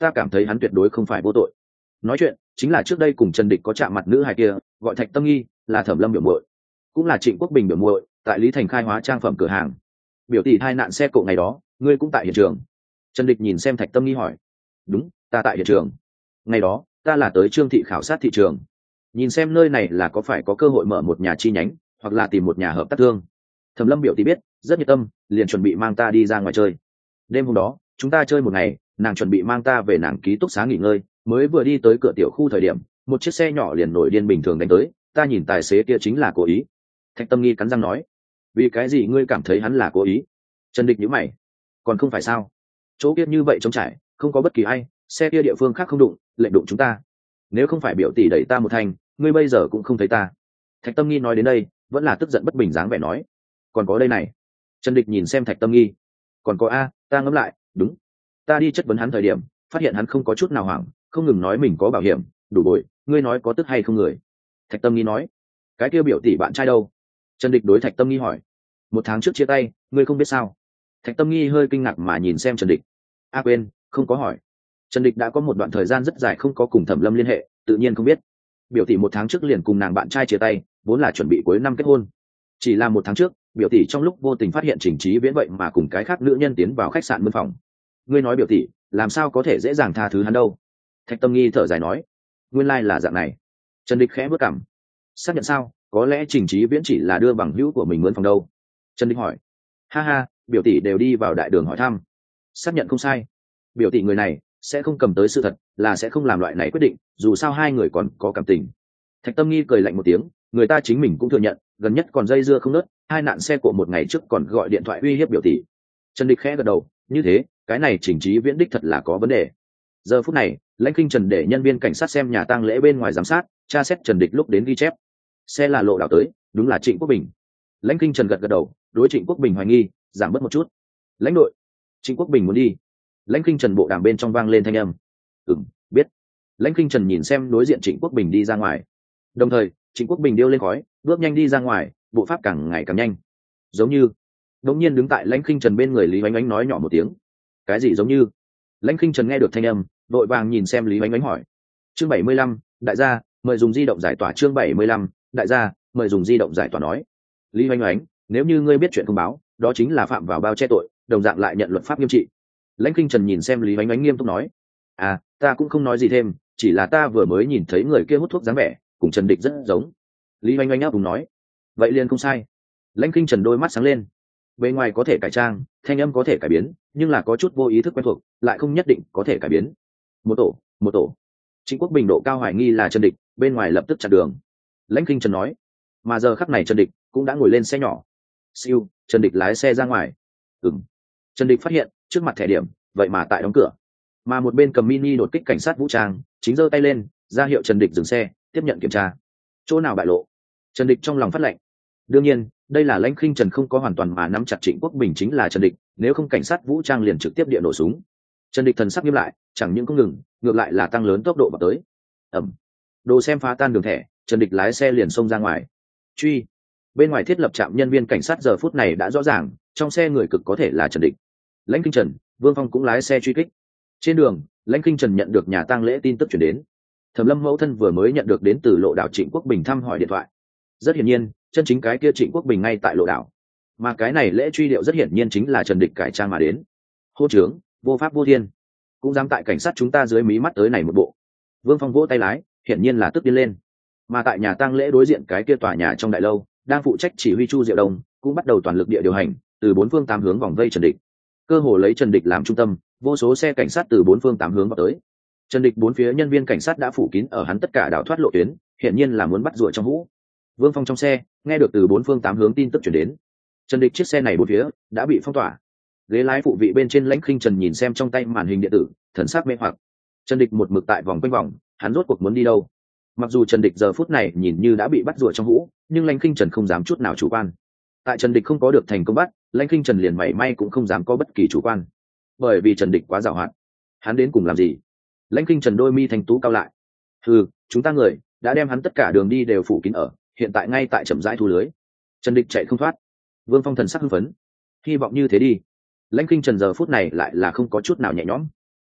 ta cảm thấy hắn tuyệt đối không phải vô tội. Nói chuyện chính là trước đây cùng Trần Địch có chạm mặt nữ hài kia, gọi Thạch Tâm Nghi, là Thẩm Lâm biểu muội, cũng là Trịnh Quốc Bình biểu muội, tại Lý Thành khai hóa trang phẩm cửa hàng. Biểu tỷ hai nạn xe cộ ngày đó, ngươi cũng tại hiện trường. Trần Địch nhìn xem Thạch Tâm Nghi hỏi. Đúng, ta tại hiện trường. Ngày đó ta là tới Trương thị khảo sát thị trường, nhìn xem nơi này là có phải có cơ hội mở một nhà chi nhánh, hoặc là tìm một nhà hợp tác thương. Thẩm Lâm biểu tỷ biết rất nhiệt tâm, liền chuẩn bị mang ta đi ra ngoài chơi. Đêm hôm đó chúng ta chơi một ngày, nàng chuẩn bị mang ta về nàng ký túc xá nghỉ ngơi, mới vừa đi tới cửa tiểu khu thời điểm, một chiếc xe nhỏ liền nổi điên bình thường đánh tới, ta nhìn tài xế kia chính là cố ý. Thạch Tâm Nghi cắn răng nói. Vì cái gì ngươi cảm thấy hắn là cố ý? Trần Địch nhíu mày. Còn không phải sao? Chỗ kia như vậy trống trải, không có bất kỳ ai, xe kia địa phương khác không đụng, lệnh đụng chúng ta. Nếu không phải biểu tỷ đẩy ta một thành, ngươi bây giờ cũng không thấy ta. Thạch Tâm Nghi nói đến đây, vẫn là tức giận bất bình dáng vẻ nói. Còn có đây này. Trần Địch nhìn xem Thạch Tâm Nghi. Còn có a, ta ngẫm lại, đúng. Ta đi chất vấn hắn thời điểm, phát hiện hắn không có chút nào hoảng, không ngừng nói mình có bảo hiểm, đủ bội, ngươi nói có tức hay không người? Thạch Tâm Nghi nói. Cái kia biểu tỷ bạn trai đâu? Trần Địch đối Thạch Tâm Nghi hỏi. Một tháng trước chia tay, ngươi không biết sao? Thạch Tâm Nghi hơi kinh ngạc mà nhìn xem Trần Địch. A quên, không có hỏi. Trần Địch đã có một đoạn thời gian rất dài không có cùng Thẩm Lâm liên hệ, tự nhiên không biết. Biểu tỷ một tháng trước liền cùng nàng bạn trai chia tay, vốn là chuẩn bị cuối năm kết hôn. Chỉ là một tháng trước, biểu tỷ trong lúc vô tình phát hiện Trình Chí Viễn vậy mà cùng cái khác nữ nhân tiến vào khách sạn mướn phòng. Ngươi nói biểu tỷ, làm sao có thể dễ dàng tha thứ hắn đâu? Thạch Tâm Nghi thở dài nói. Nguyên lai là dạng này. Trần Địch khẽ bước cằm. Xác nhận sao? Có lẽ Trình Chí Viễn chỉ là đưa bằng hữu của mình mướn phòng đâu? Trần Địch hỏi. Ha ha, biểu tỷ đều đi vào đại đường hỏi thăm. Xác nhận không sai. Biểu tỷ người này sẽ không cầm tới sự thật, là sẽ không làm loại này quyết định, dù sao hai người còn có cảm tình. Thạch Tâm Nghi cười lạnh một tiếng, người ta chính mình cũng thừa nhận, gần nhất còn dây dưa không nớt, hai nạn xe cộ một ngày trước còn gọi điện thoại uy hiếp biểu tỷ. Trần Địch khẽ gật đầu, như thế, cái này Trình Chí Viễn đích thật là có vấn đề. Giờ phút này, Lãnh Kinh Trần để nhân viên cảnh sát xem nhà tang lễ bên ngoài giám sát, tra xét Trần Địch lúc đến ghi chép. Xe là lộ đảo tới, đúng là Trịnh Quốc Bình. Lãnh Kinh Trần gật gật đầu, đối Trịnh Quốc Bình hoài nghi, giảm bớt một chút. Lãnh đội, Trịnh Quốc Bình muốn đi. Lãnh Kinh Trần bộ đàm bên trong vang lên thanh âm. Ừm, biết. Lãnh Kinh Trần nhìn xem đối diện Trịnh Quốc Bình đi ra ngoài. Đồng thời, Trịnh Quốc Bình điêu lên khói, bước nhanh đi ra ngoài, bộ pháp càng ngày càng nhanh. Giống như, đột nhiên đứng tại Lãnh Kinh Trần bên người Lý Oánh Oánh nói nhỏ một tiếng. Cái gì giống như? Lãnh Kinh Trần nghe được thanh âm, vội vàng nhìn xem Lý Oánh Oánh hỏi. Chương bảy mươi lăm, đại gia, mời dùng di động giải tỏa. Chương bảy mươi lăm, đại gia, mời dùng di động giải tỏa nói. Lý Oánh Oánh, nếu như ngươi biết chuyện thông báo, đó chính là phạm vào bao che tội, đồng dạng lại nhận luật pháp nghiêm trị. Lãnh Kinh Trần nhìn xem Lý Oánh Oánh nghiêm túc nói. À, ta cũng không nói gì thêm, chỉ là ta vừa mới nhìn thấy người kia hút thuốc dáng vẻ, cùng Trần Địch rất giống. Lý Oánh Oánh áp cùng nói. Vậy liền không sai. Lãnh Kinh Trần đôi mắt sáng lên. Bề ngoài có thể cải trang, thanh âm có thể cải biến, nhưng là có chút vô ý thức quen thuộc, lại không nhất định có thể cải biến. Một tổ, một tổ. Trịnh Quốc Bình độ cao hoài nghi là Trần Địch, bên ngoài lập tức chặn đường. Lãnh Kinh Trần nói. Mà giờ khắc này Trần Địch cũng đã ngồi lên xe nhỏ. Siêu, Trần Địch lái xe ra ngoài. Ừm. Trần Địch phát hiện trước mặt thẻ điểm, vậy mà tại đóng cửa. Mà một bên cầm mini đột kích cảnh sát vũ trang, chính giơ tay lên, ra hiệu Trần Địch dừng xe, tiếp nhận kiểm tra. Chỗ nào bại lộ? Trần Địch trong lòng phát lệnh. Đương nhiên, đây là Lãnh Khinh Trần không có hoàn toàn mà nắm chặt Trịnh Quốc Bình chính là Trần Địch, nếu không cảnh sát vũ trang liền trực tiếp địa nổ súng. Trần Địch thần sắc nghiêm lại, chẳng những không ngừng, ngược lại là tăng lớn tốc độ vào tới. Ầm. Đồ xem phá tan đường thẻ, Trần Địch lái xe liền xông ra ngoài. Truy. Bên ngoài thiết lập trạm nhân viên cảnh sát giờ phút này đã rõ ràng, trong xe người cực có thể là Trần Địch. Lãnh Kinh Trần, Vương Phong cũng lái xe truy kích. Trên đường, Lãnh Kinh Trần nhận được nhà tang lễ tin tức chuyển đến. Thẩm Lâm mẫu thân vừa mới nhận được đến từ Lộ Đảo Trịnh Quốc Bình thăm hỏi điện thoại. Rất hiển nhiên, chân chính cái kia Trịnh Quốc Bình ngay tại Lộ Đảo. Mà cái này lễ truy điệu rất hiển nhiên chính là Trần Địch cải trang mà đến. Hô trưởng, vô pháp vô thiên, cũng dám tại cảnh sát chúng ta dưới mí mắt tới này một bộ. Vương Phong vỗ tay lái, hiển nhiên là tức điên lên. Mà tại nhà tang lễ đối diện cái kia tòa nhà trong đại lâu, đang phụ trách chỉ huy Chu Diệu Đông cũng bắt đầu toàn lực địa điều hành, từ bốn phương tám hướng vòng vây Trần Địch. Cơ hồ lấy Trần Địch làm trung tâm, vô số xe cảnh sát từ bốn phương tám hướng vào tới. Trần Địch bốn phía nhân viên cảnh sát đã phủ kín ở hắn tất cả đảo thoát lộ tuyến, hiển nhiên là muốn bắt rùa trong hũ. Vương Phong trong xe nghe được từ bốn phương tám hướng tin tức chuyển đến. Trần Địch chiếc xe này bốn phía đã bị phong tỏa. Ghế lái phụ vị bên trên Lãnh Khinh Trần nhìn xem trong tay màn hình điện tử, thần sắc mê hoặc. Trần Địch một mực tại vòng quanh vòng, hắn rốt cuộc muốn đi đâu? Mặc dù Trần Địch giờ phút này nhìn như đã bị bắt rùa trong hũ, nhưng Lãnh Khinh Trần không dám chút nào chủ quan. Tại Trần Địch không có được thành công bắt, Lãnh Khinh Trần liền mảy may cũng không dám có bất kỳ chủ quan, bởi vì Trần Địch quá giàu hạn. Hắn đến cùng làm gì? Lãnh Khinh Trần đôi mi thành tú cao lại. Ừ, chúng ta người đã đem hắn tất cả đường đi đều phủ kín ở, hiện tại ngay tại chậm rãi thu lưới. Trần Địch chạy không thoát. Vương Phong thần sắc hưng phấn. Hy vọng như thế đi. Lãnh Khinh Trần giờ phút này lại là không có chút nào nhẹ nhõm.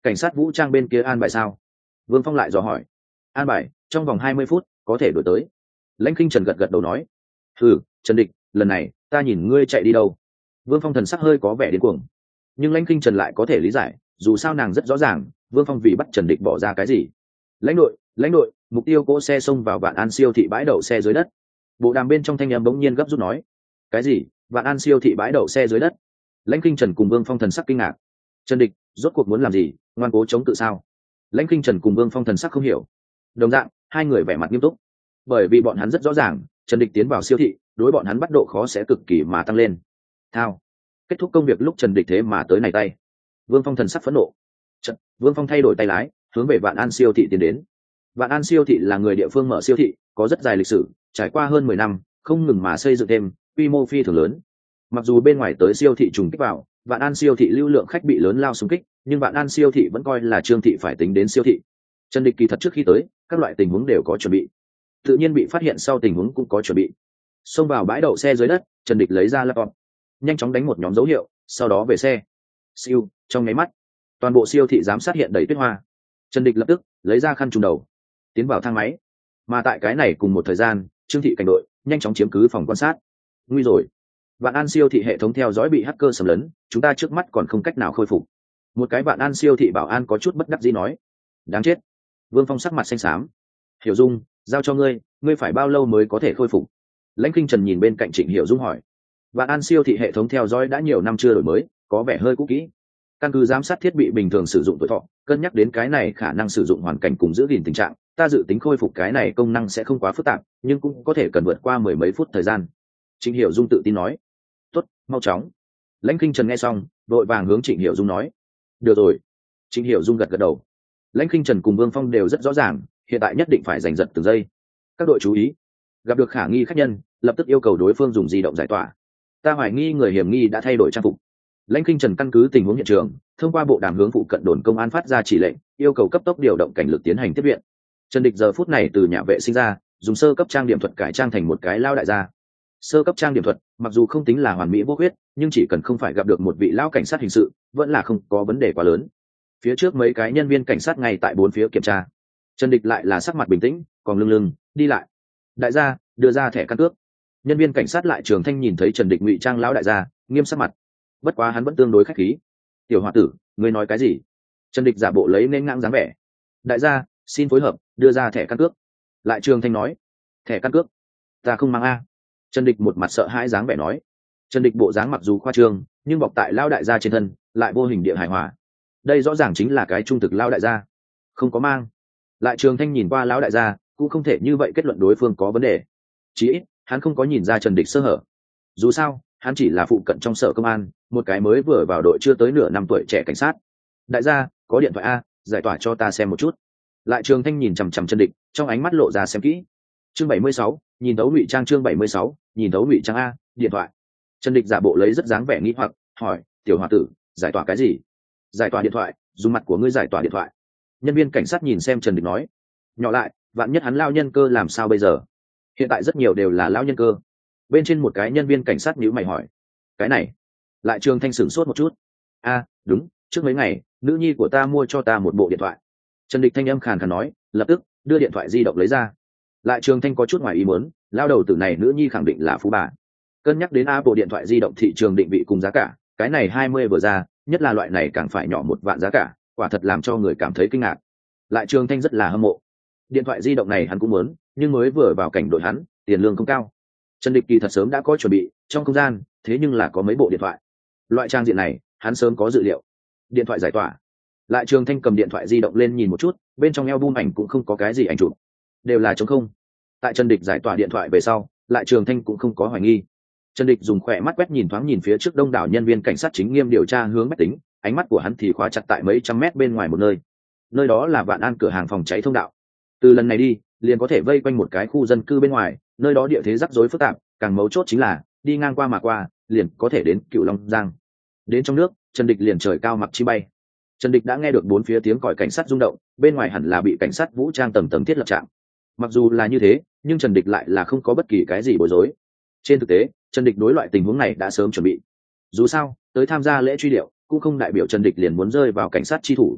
cảnh sát vũ trang bên kia an bài sao? Vương Phong lại dò hỏi. An bài trong vòng hai mươi phút có thể đổi tới. Lãnh Kinh Trần gật gật đầu nói. Ừ, Trần Địch, lần này ta nhìn ngươi chạy đi đâu? Vương Phong thần sắc hơi có vẻ điên cuồng, nhưng Lãnh Kinh Trần lại có thể lý giải, dù sao nàng rất rõ ràng Vương Phong vì bắt Trần Địch bỏ ra cái gì. Lãnh đội, lãnh đội, mục tiêu cỗ xe xông vào Vạn An siêu thị bãi đậu xe dưới đất. Bộ đàm bên trong thanh âm bỗng nhiên gấp rút nói. Cái gì? Vạn An siêu thị bãi đậu xe dưới đất? Lãnh Kinh Trần cùng Vương Phong thần sắc kinh ngạc. Trần Địch rốt cuộc muốn làm gì? Ngoan cố chống tự sao? Lãnh Kinh Trần cùng Vương Phong thần sắc không hiểu. Đồng dạng, hai người vẻ mặt nghiêm túc, bởi vì bọn hắn rất rõ ràng Trần Địch tiến vào siêu thị đối bọn hắn bắt độ khó sẽ cực kỳ mà tăng lên. Thao, kết thúc công việc lúc Trần Địch thế mà tới này tay. Vương Phong thần sắc phẫn nộ. Trận, Vương Phong thay đổi tay lái hướng về Vạn An siêu thị tiến đến. Vạn An siêu thị là người địa phương mở siêu thị, có rất dài lịch sử, trải qua hơn mười năm không ngừng mà xây dựng thêm, quy mô phi thường lớn. Mặc dù bên ngoài tới siêu thị trùng kích vào, Vạn An siêu thị lưu lượng khách bị lớn lao xung kích, nhưng Vạn An siêu thị vẫn coi là Trương thị phải tính đến siêu thị. Trần Địch kỳ thật trước khi tới các loại tình huống đều có chuẩn bị, tự nhiên bị phát hiện sau tình huống cũng có chuẩn bị. Xông vào bãi đậu xe dưới đất, Trần Địch lấy ra laptop, nhanh chóng đánh một nhóm dấu hiệu, sau đó về xe. Siêu, trong nháy mắt toàn bộ siêu thị giám sát hiện đầy tuyết hoa. Trần Địch lập tức lấy ra khăn trùm đầu, tiến vào thang máy. Mà tại cái này cùng một thời gian, Trương thị cảnh đội nhanh chóng chiếm cứ phòng quan sát. Nguy rồi, Vạn An siêu thị hệ thống theo dõi bị hacker xâm lấn, chúng ta trước mắt còn không cách nào khôi phục. Một cái Vạn An siêu thị bảo an có chút bất đắc dĩ nói. Đáng chết. Vương Phong sắc mặt xanh xám. Hiểu Dung, giao cho ngươi, ngươi phải bao lâu mới có thể khôi phục? Lãnh Kinh Trần nhìn bên cạnh Trịnh Hiểu Dung hỏi. Vạn An siêu thị hệ thống theo dõi đã nhiều năm chưa đổi mới, có vẻ hơi cũ kỹ. Căn cứ giám sát thiết bị bình thường sử dụng tuổi thọ, cân nhắc đến cái này khả năng sử dụng hoàn cảnh cùng giữ gìn tình trạng, ta dự tính khôi phục cái này công năng sẽ không quá phức tạp, nhưng cũng có thể cần vượt qua mười mấy phút thời gian. Trịnh Hiểu Dung tự tin nói. Tốt, mau chóng. Lãnh Kinh Trần nghe xong, vội vàng hướng Trịnh Hiểu Dung nói. Được rồi. Trịnh Hiểu Dung gật gật đầu. Lãnh Kinh Trần cùng Vương Phong đều rất rõ ràng, hiện tại nhất định phải giành giật từng giây. Các đội chú ý, gặp được khả nghi khách nhân, lập tức yêu cầu đối phương dùng di động giải tỏa. Ta hoài nghi người hiểm nghi đã thay đổi trang phục. Lãnh Kinh Trần căn cứ tình huống hiện trường, thông qua bộ đàm hướng phụ cận đồn công an phát ra chỉ lệnh, yêu cầu cấp tốc điều động cảnh lực tiến hành tiếp viện. Trần Địch giờ phút này từ nhà vệ sinh ra, dùng sơ cấp trang điểm thuật cải trang thành một cái lao đại gia. Sơ cấp trang điểm thuật, mặc dù không tính là hoàn mỹ vô huyết, nhưng chỉ cần không phải gặp được một vị lão cảnh sát hình sự, vẫn là không có vấn đề quá lớn. Phía trước mấy cái nhân viên cảnh sát ngay tại bốn phía kiểm tra. Trần Địch lại là sắc mặt bình tĩnh, còn lưng lưng đi lại. Đại gia, đưa ra thẻ căn cước. Nhân viên cảnh sát lại Trường Thanh nhìn thấy Trần Địch ngụy trang lão đại gia, nghiêm sắc mặt. Bất quá hắn vẫn tương đối khách khí. Tiểu hòa tử, ngươi nói cái gì? Trần Địch giả bộ lấy nên ngang dáng vẻ. Đại gia, xin phối hợp, đưa ra thẻ căn cước. Lại Trường Thanh nói. Thẻ căn cước? Ta không mang a. Trần Địch một mặt sợ hãi dáng vẻ nói. Trần Địch bộ dáng mặc dù khoa trương, nhưng bọc tại lão đại gia trên thân, lại vô hình địa hài hòa. Đây rõ ràng chính là cái trung thực lão đại gia. Không có mang. Lại Trường Thanh nhìn qua lão đại gia, cũng không thể như vậy kết luận đối phương có vấn đề. Chỉ ít, hắn không có nhìn ra Trần Địch sơ hở. Dù sao, hắn chỉ là phụ cận trong sở công an, một cái mới vừa vào đội chưa tới nửa năm tuổi trẻ cảnh sát. Đại gia, có điện thoại a, giải tỏa cho ta xem một chút. Lại Trường Thanh nhìn chằm chằm Trần Địch, trong ánh mắt lộ ra xem kỹ. Chương bảy mươi sáu, nhìn thấu ngụy trang. Chương bảy mươi sáu, nhìn thấu ngụy trang a, điện thoại. Trần Địch giả bộ lấy rất dáng vẻ nghi hoặc, hỏi, tiểu hòa tử, giải tỏa cái gì? Giải tỏa điện thoại, dùng mặt của ngươi giải tỏa điện thoại. Nhân viên cảnh sát nhìn xem Trần Địch nói. Nhỏ lại, vạn nhất hắn lao nhân cơ làm sao bây giờ? Hiện tại rất nhiều đều là lao nhân cơ. Bên trên một cái nhân viên cảnh sát nhíu mày hỏi. Cái này? Lại Trường Thanh sửng sốt một chút. A, đúng, trước mấy ngày, nữ nhi của ta mua cho ta một bộ điện thoại. Trần Địch thanh âm khàn khàn nói, lập tức đưa điện thoại di động lấy ra. Lại Trường Thanh có chút ngoài ý muốn, lao đầu tử này nữ nhi khẳng định là phú bà. Cân nhắc đến Apple điện thoại di động thị trường định vị cùng giá cả, cái này hai mươi vừa ra, nhất là loại này càng phải nhỏ một vạn giá cả, quả thật làm cho người cảm thấy kinh ngạc. Lại Trường Thanh rất là hâm mộ. Điện thoại di động này hắn cũng muốn, nhưng mới vừa vào cảnh đội hắn, tiền lương không cao. Trần Địch kỳ thật sớm đã có chuẩn bị, trong không gian, thế nhưng là có mấy bộ điện thoại. Loại trang diện này, hắn sớm có dự liệu. Điện thoại giải tỏa. Lại Trường Thanh cầm điện thoại di động lên nhìn một chút, bên trong album ảnh cũng không có cái gì ảnh chụp, đều là trống không. Tại Trần Địch giải tỏa điện thoại về sau, Lại Trường Thanh cũng không có hoài nghi. Trần Địch dùng khỏe mắt quét nhìn thoáng nhìn phía trước đông đảo nhân viên cảnh sát chính nghiêm điều tra hướng máy tính, ánh mắt của hắn thì khóa chặt tại mấy trăm mét bên ngoài một nơi. Nơi đó là Vạn An cửa hàng phòng cháy thông đạo. Từ lần này đi, liền có thể vây quanh một cái khu dân cư bên ngoài, nơi đó địa thế rắc rối phức tạp, càng mấu chốt chính là đi ngang qua mà qua, liền có thể đến Cửu Long Giang. Đến trong nước, Trần Địch liền trời cao mặc chi bay. Trần Địch đã nghe được bốn phía tiếng còi cảnh sát rung động, bên ngoài hẳn là bị cảnh sát vũ trang tầng tầng thiết lập trạm. Mặc dù là như thế, nhưng Trần Địch lại là không có bất kỳ cái gì bối rối. Trên thực tế, Trần Địch đối loại tình huống này đã sớm chuẩn bị. Dù sao, tới tham gia lễ truy điệu, cũng không đại biểu Trần Địch liền muốn rơi vào cảnh sát chi thủ.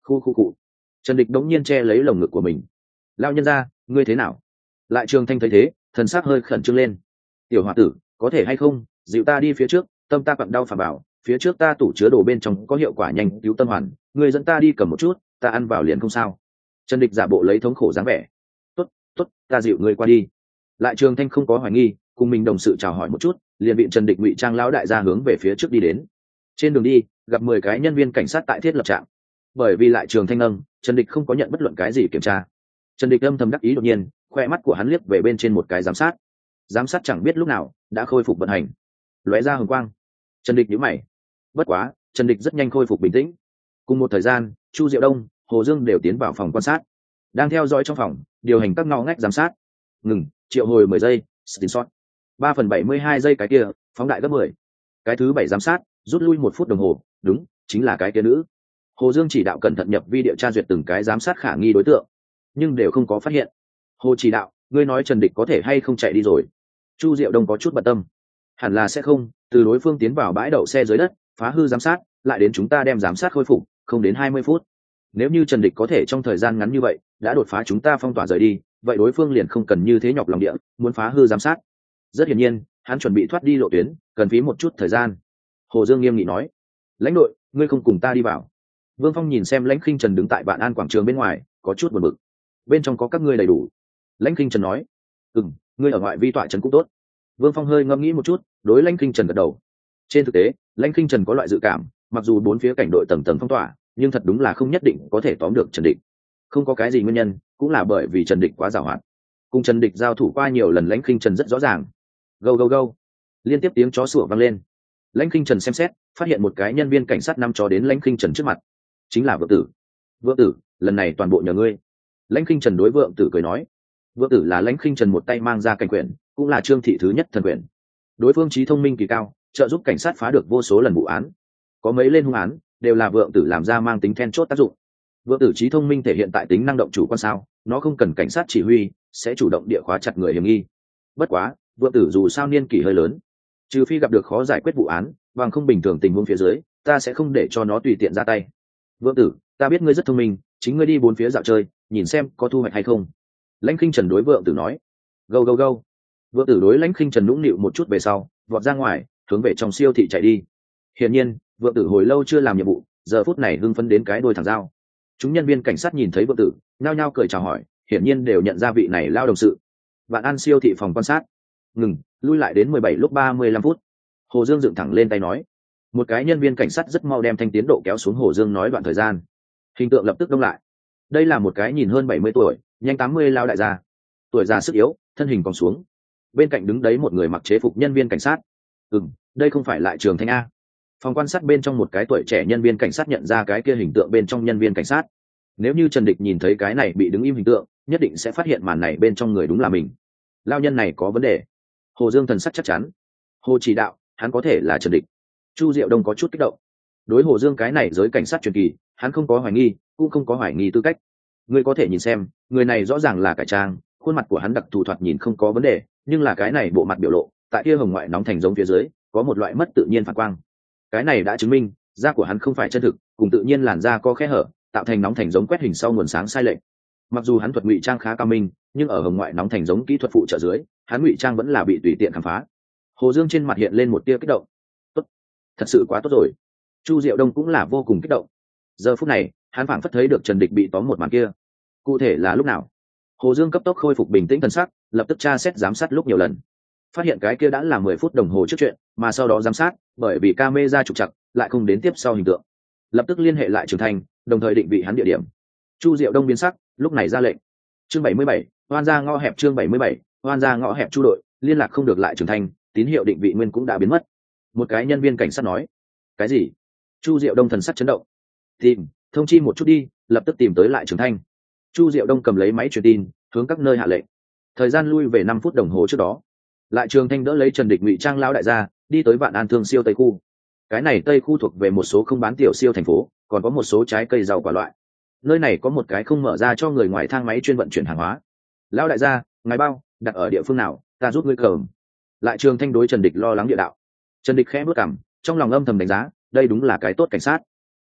Khu khu cụ. Trần Địch đống nhiên che lấy lồng ngực của mình. Lao nhân ra, ngươi thế nào? Lại Trường Thanh thấy thế, thần sắc hơi khẩn trương lên. Tiểu hòa tử, có thể hay không dịu ta đi phía trước, tâm ta quặn đau phà bảo, phía trước ta tủ chứa đồ bên trong có hiệu quả nhanh cứu tâm hoàn, ngươi dẫn ta đi cầm một chút, ta ăn vào liền không sao. Trần Địch giả bộ lấy thống khổ dáng vẻ. Tốt, tốt, ta dịu ngươi qua đi. Lại Trường Thanh không có hoài nghi, cùng mình đồng sự chào hỏi một chút, liền bị Trần Địch ngụy trang lão đại gia hướng về phía trước đi đến. Trên đường đi, gặp mười cái nhân viên cảnh sát tại thiết lập trạm. Bởi vì Lại Trường Thanh nâng, Trần Địch không có nhận bất luận cái gì kiểm tra. Trần Địch âm thầm đắc ý đột nhiên, khoe mắt của hắn liếc về bên trên một cái giám sát. Giám sát chẳng biết lúc nào đã khôi phục vận hành, lóe ra hồng quang. Trần Địch nhíu mày. Bất quá, Trần Địch rất nhanh khôi phục bình tĩnh. Cùng một thời gian, Chu Diệu Đông, Hồ Dương đều tiến vào phòng quan sát, đang theo dõi trong phòng, điều hành các ngõ ngách giám sát. Ngừng, triệu hồi mười giây, screenshot. ba phần bảy mươi hai giây cái kia, phóng đại gấp mười. Cái thứ bảy giám sát, rút lui một phút đồng hồ, đúng, chính là cái kia nữ. Hồ Dương chỉ đạo cẩn thận nhập video tra duyệt từng cái giám sát khả nghi đối tượng, nhưng đều không có phát hiện. Hồ chỉ đạo, ngươi nói Trần Địch có thể hay không chạy đi rồi? Chu Diệu Đông có chút bận tâm. Hẳn là sẽ không, từ đối phương tiến vào bãi đậu xe dưới đất, phá hư giám sát, lại đến chúng ta đem giám sát khôi phục, không đến hai mươi phút. Nếu như Trần Địch có thể trong thời gian ngắn như vậy đã đột phá chúng ta phong tỏa rời đi, vậy đối phương liền không cần như thế nhọc lòng địa muốn phá hư giám sát. Rất hiển nhiên, hắn chuẩn bị thoát đi lộ tuyến, cần phí một chút thời gian. Hồ Dương nghiêm nghị nói. Lãnh đội, ngươi không cùng ta đi vào. Vương Phong nhìn xem Lãnh Khinh Trần đứng tại Vạn An quảng trường bên ngoài, có chút buồn bực. Bên trong có các ngươi đầy đủ. Lãnh Khinh Trần nói. Ừm, ngươi ở ngoại vi tọa trấn cũng tốt. Vương Phong hơi ngẫm nghĩ một chút, đối Lãnh Khinh Trần gật đầu. Trên thực tế, Lãnh Khinh Trần có loại dự cảm, mặc dù bốn phía cảnh đội tầng tầng phong tỏa, nhưng thật đúng là không nhất định có thể tóm được Trần Địch. Không có cái gì nguyên nhân, cũng là bởi vì Trần Địch quá giàu hoạt. Cùng Trần Địch giao thủ qua nhiều lần, Lãnh Khinh Trần rất rõ ràng. Go go go. Liên tiếp tiếng chó sủa vang lên. Lãnh Khinh Trần xem xét, phát hiện một cái nhân viên cảnh sát năm chó đến Lãnh Khinh Trần trước mặt. Chính là Vượng Tử. Vượng Tử, lần này toàn bộ nhờ ngươi. Lãnh Khinh Trần đối Vượng Tử cười nói. Vượng Tử là Lãnh Khinh Trần một tay mang ra cảnh quyền, cũng là Trương thị thứ nhất thần quyền. Đối phương trí thông minh kỳ cao, trợ giúp cảnh sát phá được vô số lần vụ án. Có mấy lên hung án, đều là Vượng Tử làm ra mang tính then chốt tác dụng. Vượng Tử trí thông minh thể hiện tại tính năng động chủ quan sao, nó không cần cảnh sát chỉ huy, sẽ chủ động địa khóa chặt người hiểm nghi. Bất quá, Vượng Tử dù sao niên kỷ hơi lớn, trừ phi gặp được khó giải quyết vụ án, bằng không bình thường tình huống phía dưới, ta sẽ không để cho nó tùy tiện ra tay. Vượng Tử, ta biết ngươi rất thông minh, chính ngươi đi bốn phía dạo chơi, nhìn xem có thu hoạch hay không. Lãnh Khinh Trần đối Vượng Tử nói. Go go go. Vượng Tử đối Lãnh Khinh Trần nũng nịu một chút về sau, vọt ra ngoài, hướng về trong siêu thị chạy đi. Hiển nhiên, Vượng Tử hồi lâu chưa làm nhiệm vụ, giờ phút này hưng phấn đến cái đôi thẳng dao. Chúng nhân viên cảnh sát nhìn thấy Vượng Tử, nhao nhao cười chào hỏi, hiển nhiên đều nhận ra vị này lao đồng sự. Vạn An siêu thị phòng quan sát. Ngừng, lui lại đến mười bảy lúc ba mươi lăm phút. Hồ Dương dựng thẳng lên tay nói. Một cái nhân viên cảnh sát rất mau đem thanh tiến độ kéo xuống Hồ Dương nói đoạn thời gian. Hình tượng lập tức đông lại. Đây là một cái nhìn hơn bảy mươi tuổi, nhanh tám mươi lao đại gia. Tuổi già sức yếu, thân hình còn xuống. Bên cạnh đứng đấy một người mặc chế phục nhân viên cảnh sát. Ừm, đây không phải Lại Trường Thanh a. Phòng quan sát bên trong một cái tuổi trẻ nhân viên cảnh sát nhận ra cái kia hình tượng bên trong nhân viên cảnh sát. Nếu như Trần Địch nhìn thấy cái này bị đứng im hình tượng, nhất định sẽ phát hiện màn này bên trong người đúng là mình. Lao nhân này có vấn đề. Hồ Dương thần sắc chắc chắn. Hồ chỉ đạo, hắn có thể là Trần Địch. Chu Diệu Đông có chút kích động. Đối Hồ Dương cái này giới cảnh sát truyền kỳ, hắn không có hoài nghi, cũng không có hoài nghi tư cách. Ngươi có thể nhìn xem, người này rõ ràng là cải trang, khuôn mặt của hắn đặc thù thoạt nhìn không có vấn đề, nhưng là cái này bộ mặt biểu lộ, tại kia hồng ngoại nóng thành giống phía dưới, có một loại mất tự nhiên phản quang. Cái này đã chứng minh, da của hắn không phải chân thực, cùng tự nhiên làn da có khe hở, tạo thành nóng thành giống quét hình sau nguồn sáng sai lệch. Mặc dù hắn thuật ngụy trang khá cao minh, nhưng ở hồng ngoại nóng thành giống kỹ thuật phụ trợ dưới, hắn ngụy trang vẫn là bị tùy tiện khám phá. Hồ Dương trên mặt hiện lên một tia kích động. Tốt, thật sự quá tốt rồi. Chu Diệu Đông cũng là vô cùng kích động. Giờ phút này, hắn phảng phất thấy được Trần Địch bị tóm một màn kia. Cụ thể là lúc nào? Hồ Dương cấp tốc khôi phục bình tĩnh thần sắc, lập tức tra xét giám sát lúc nhiều lần. Phát hiện cái kia đã là mười phút đồng hồ trước chuyện, mà sau đó giám sát, bởi vì camera trục trặc, lại không đến tiếp sau hình tượng. Lập tức liên hệ lại Trường Thanh, đồng thời định vị hắn địa điểm. Chu Diệu Đông biến sắc, lúc này ra lệnh. Chương bảy mươi bảy, Hoan ra ngõ hẹp chương bảy mươi bảy, Hoan ra ngõ hẹp Chu đội, liên lạc không được lại Trường Thanh, tín hiệu định vị nguyên cũng đã biến mất. Một cái nhân viên cảnh sát nói. Cái gì? Chu Diệu Đông thần sắc chấn động. Tìm, thông chi một chút đi, lập tức tìm tới lại Trường Thanh. Chu Diệu Đông cầm lấy máy truyền tin, hướng các nơi hạ lệnh. Thời gian lui về năm phút đồng hồ trước đó. Lại Trường Thanh đỡ lấy Trần Địch ngụy trang lão đại gia, đi tới Vạn An Thương siêu Tây khu. Cái này Tây khu thuộc về một số không bán tiểu siêu thành phố, còn có một số trái cây rau quả loại. Nơi này có một cái không mở ra cho người ngoài thang máy chuyên vận chuyển hàng hóa. Lão đại gia, ngài bao đặt ở địa phương nào, ta giúp ngươi cầm. Lại Trường Thanh đối Trần Địch lo lắng địa đạo. Trần Địch khẽ bước cằm, trong lòng âm thầm đánh giá, đây đúng là cái tốt cảnh sát.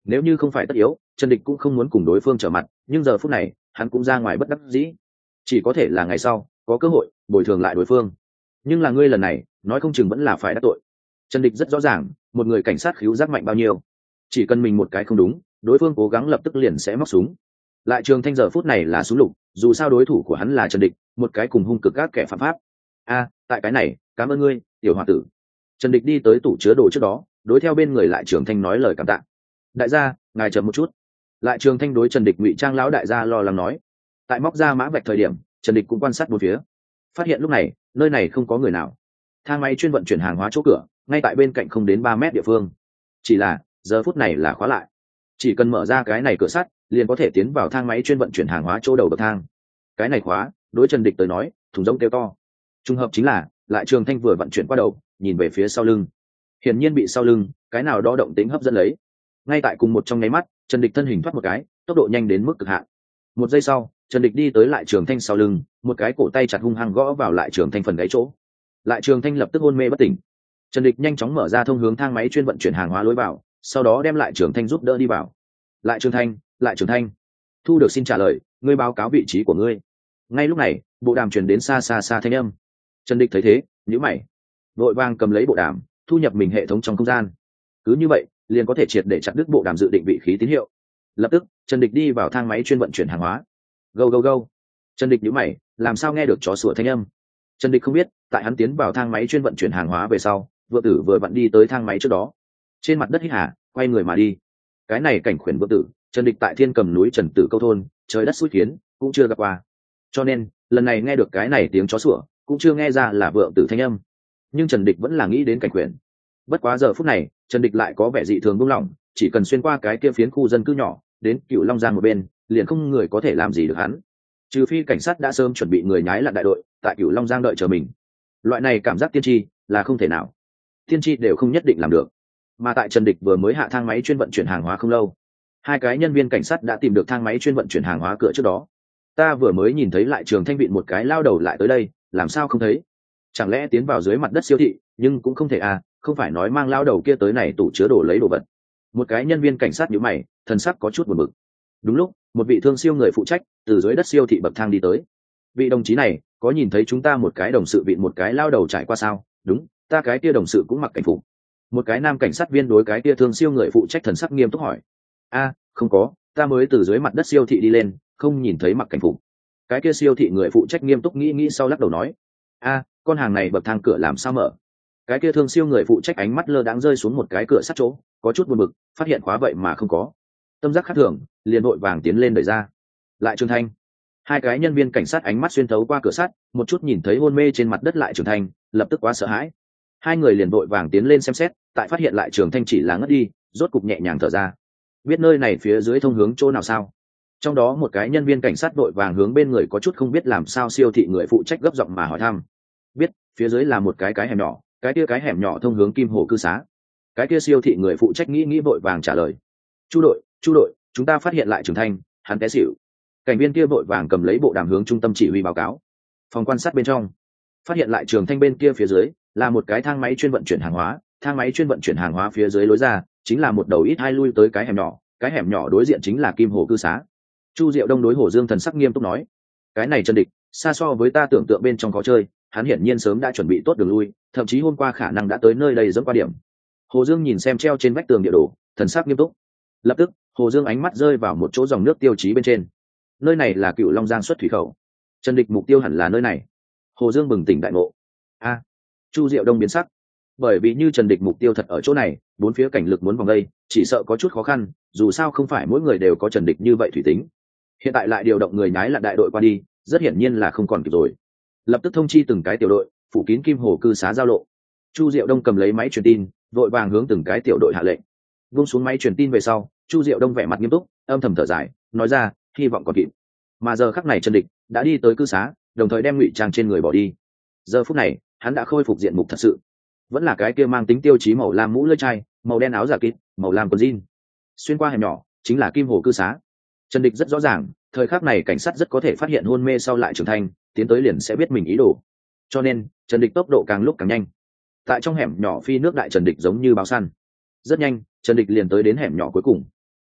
Nếu như không phải tất yếu, Trần Địch cũng không muốn cùng đối phương trở mặt, nhưng giờ phút này hắn cũng ra ngoài bất đắc dĩ, chỉ có thể là ngày sau có cơ hội bồi thường lại đối phương. Nhưng là ngươi lần này nói không chừng vẫn là phải đắc tội. Trần Địch rất rõ ràng một người cảnh sát khíu giác mạnh bao nhiêu, chỉ cần mình một cái không đúng, đối phương cố gắng lập tức liền sẽ móc súng. Lại Trường Thanh giờ phút này là súng lục, dù sao đối thủ của hắn là Trần Địch, một cái cùng hung cực các kẻ phạm pháp. A, tại cái này, cảm ơn ngươi, tiểu hòa tử. Trần Địch đi tới tủ chứa đồ trước đó, đối theo bên người Lại Trường Thanh nói lời cảm tạ. Đại gia, ngài chờ một chút. Lại Trường Thanh đối Trần Địch ngụy trang lão đại gia lo lắng nói. Tại móc ra mã vạch thời điểm, Trần Địch cũng quan sát bốn phía, phát hiện lúc này nơi này không có người nào. Thang máy chuyên vận chuyển hàng hóa chỗ cửa ngay tại bên cạnh không đến ba mét địa phương, chỉ là giờ phút này là khóa lại. Chỉ cần mở ra cái này cửa sắt liền có thể tiến vào thang máy chuyên vận chuyển hàng hóa chỗ đầu bậc thang. Cái này khóa đối Trần Địch tới nói thùng rỗng kêu to. Trùng hợp chính là Lại Trường Thanh vừa vận chuyển qua đầu nhìn về phía sau lưng, hiển nhiên bị sau lưng cái nào đó động tĩnh hấp dẫn lấy. Ngay tại cùng một trong nháy mắt, Trần Địch thân hình thoát một cái, tốc độ nhanh đến mức cực hạn. Một giây sau, Trần Địch đi tới Lại Trường Thanh sau lưng, một cái cổ tay chặt hung hăng gõ vào Lại Trường Thanh phần gáy chỗ. Lại Trường Thanh lập tức hôn mê bất tỉnh. Trần Địch nhanh chóng mở ra thông hướng thang máy chuyên vận chuyển hàng hóa lối vào, sau đó đem Lại Trường Thanh giúp đỡ đi vào. Lại Trường Thanh, Lại Trường Thanh, thu được xin trả lời, ngươi báo cáo vị trí của ngươi. Ngay lúc này, bộ đàm truyền đến xa xa xa thanh âm. Trần Địch thấy thế, nhíu mày, vội vàng cầm lấy bộ đàm, thu nhập mình hệ thống trong không gian. Cứ như vậy, liền có thể triệt để chặt đứt bộ đàm dự định vị khí tín hiệu. Lập tức, Trần Địch đi vào thang máy chuyên vận chuyển hàng hóa. Go go go. Trần Địch nhíu mày, làm sao nghe được chó sủa thanh âm? Trần Địch không biết, tại hắn tiến vào thang máy chuyên vận chuyển hàng hóa về sau, Vượng Tử vừa vặn đi tới thang máy trước đó, trên mặt đất hít hà, quay người mà đi. Cái này cảnh khuyển Vượng Tử, Trần Địch tại Thiên Cầm núi Trần Tử Câu thôn, trời đất xui khiến, cũng chưa gặp qua. Cho nên, lần này nghe được cái này tiếng chó sủa, cũng chưa nghe ra là Vượng Tử thanh âm. Nhưng Trần Địch vẫn là nghĩ đến cảnh khuyển. Bất quá giờ phút này, Trần Địch lại có vẻ dị thường buông lỏng, chỉ cần xuyên qua cái kia phiến khu dân cư nhỏ, đến Cựu Long Giang một bên, liền không người có thể làm gì được hắn. Trừ phi cảnh sát đã sớm chuẩn bị người nhái lặn đại đội, tại Cựu Long Giang đợi chờ mình. Loại này cảm giác tiên tri là không thể nào, tiên tri đều không nhất định làm được. Mà tại Trần Địch vừa mới hạ thang máy chuyên vận chuyển hàng hóa không lâu, hai cái nhân viên cảnh sát đã tìm được thang máy chuyên vận chuyển hàng hóa cửa trước đó. Ta vừa mới nhìn thấy Lại Trường Thanh vịn một cái lao đầu lại tới đây, làm sao không thấy? Chẳng lẽ tiến vào dưới mặt đất siêu thị? Nhưng cũng không thể à, không phải nói mang lao đầu kia tới này tủ chứa đồ lấy đồ vật. Một cái nhân viên cảnh sát nhíu mày, thần sắc có chút buồn bực. Đúng lúc, một vị thương siêu người phụ trách từ dưới đất siêu thị bậc thang đi tới. Vị đồng chí này, có nhìn thấy chúng ta một cái đồng sự vịn một cái lao đầu trải qua sao? Đúng, ta cái kia đồng sự cũng mặc cảnh phục. Một cái nam cảnh sát viên đối cái kia thương siêu người phụ trách thần sắc nghiêm túc hỏi. A, không có, ta mới từ dưới mặt đất siêu thị đi lên, không nhìn thấy mặc cảnh phục. Cái kia siêu thị người phụ trách nghiêm túc nghĩ nghĩ sau lắc đầu nói. A, con hàng này bậc thang cửa làm sao mở? Cái kia thương siêu người phụ trách ánh mắt lơ đãng rơi xuống một cái cửa sắt chỗ, có chút buồn bực, phát hiện khóa vậy mà không có. Tâm giác khác thường, liền vội vàng tiến lên đẩy ra. Lại Trường Thanh. Hai cái nhân viên cảnh sát ánh mắt xuyên thấu qua cửa sắt, một chút nhìn thấy hôn mê trên mặt đất Lại Trường Thanh, lập tức quá sợ hãi. Hai người liền vội vàng tiến lên xem xét, tại phát hiện Lại Trường Thanh chỉ là ngất đi, rốt cục nhẹ nhàng thở ra. Biết nơi này phía dưới thông hướng chỗ nào sao? Trong đó một cái nhân viên cảnh sát vội vàng hướng bên người có chút không biết làm sao siêu thị người phụ trách gấp giọng mà hỏi thăm. Biết, phía dưới là một cái cái hẻm nhỏ, cái kia cái hẻm nhỏ thông hướng Kim Hồ cư xá. Cái kia siêu thị người phụ trách nghĩ nghĩ vội vàng trả lời. Chu đội, chu đội, chúng ta phát hiện Lại Trường Thanh, hắn té xỉu. Cảnh viên kia vội vàng cầm lấy bộ đàm hướng trung tâm chỉ huy báo cáo. Phòng quan sát bên trong, phát hiện Lại Trường Thanh bên kia phía dưới là một cái thang máy chuyên vận chuyển hàng hóa, thang máy chuyên vận chuyển hàng hóa phía dưới lối ra chính là một đầu ít hai lui tới cái hẻm nhỏ, cái hẻm nhỏ đối diện chính là Kim Hồ cư xá. Chu Diệu Đông đối Hồ Dương thần sắc nghiêm túc nói. Cái này Trần Địch, xa so với ta tưởng tượng bên trong có chơi, hắn hiển nhiên sớm đã chuẩn bị tốt đường lui, thậm chí hôm qua khả năng đã tới nơi đây dẫn qua điểm. Hồ Dương nhìn xem treo trên vách tường địa đồ, thần sắc nghiêm túc. Lập tức, Hồ Dương ánh mắt rơi vào một chỗ dòng nước tiêu chí bên trên. Nơi này là Cựu Long Giang xuất thủy khẩu. Trần Địch mục tiêu hẳn là nơi này. Hồ Dương bừng tỉnh đại ngộ. A, Chu Diệu Đông biến sắc. Bởi vì như Trần Địch mục tiêu thật ở chỗ này, bốn phía cảnh lực muốn vòng đây, chỉ sợ có chút khó khăn, dù sao không phải mỗi người đều có Trần Địch như vậy thủy tính. Hiện tại lại điều động người nhái là đại đội qua đi, rất hiển nhiên là không còn kịp rồi. Lập tức thông chi từng cái tiểu đội, phủ kín Kim Hồ cư xá giao lộ. Chu Diệu Đông cầm lấy máy truyền tin, vội vàng hướng từng cái tiểu đội hạ lệnh. Vung xuống máy truyền tin về sau, Chu Diệu Đông vẻ mặt nghiêm túc, âm thầm thở dài, nói ra, hy vọng còn kịp. Mà giờ khắc này Trần Địch đã đi tới cư xá, đồng thời đem ngụy trang trên người bỏ đi. Giờ phút này, hắn đã khôi phục diện mục thật sự, vẫn là cái kia mang tính tiêu chí màu lam mũ lưỡi chai, màu đen áo giả kín, màu lam quần jean. Xuyên qua hẻm nhỏ, chính là Kim Hồ cư xá. Trần Địch rất rõ ràng, thời khắc này cảnh sát rất có thể phát hiện hôn mê sau Lại Trường Thanh, tiến tới liền sẽ biết mình ý đồ. Cho nên, Trần Địch tốc độ càng lúc càng nhanh. Tại trong hẻm nhỏ phi nước đại Trần Địch giống như báo săn. Rất nhanh, Trần Địch liền tới đến hẻm nhỏ cuối cùng.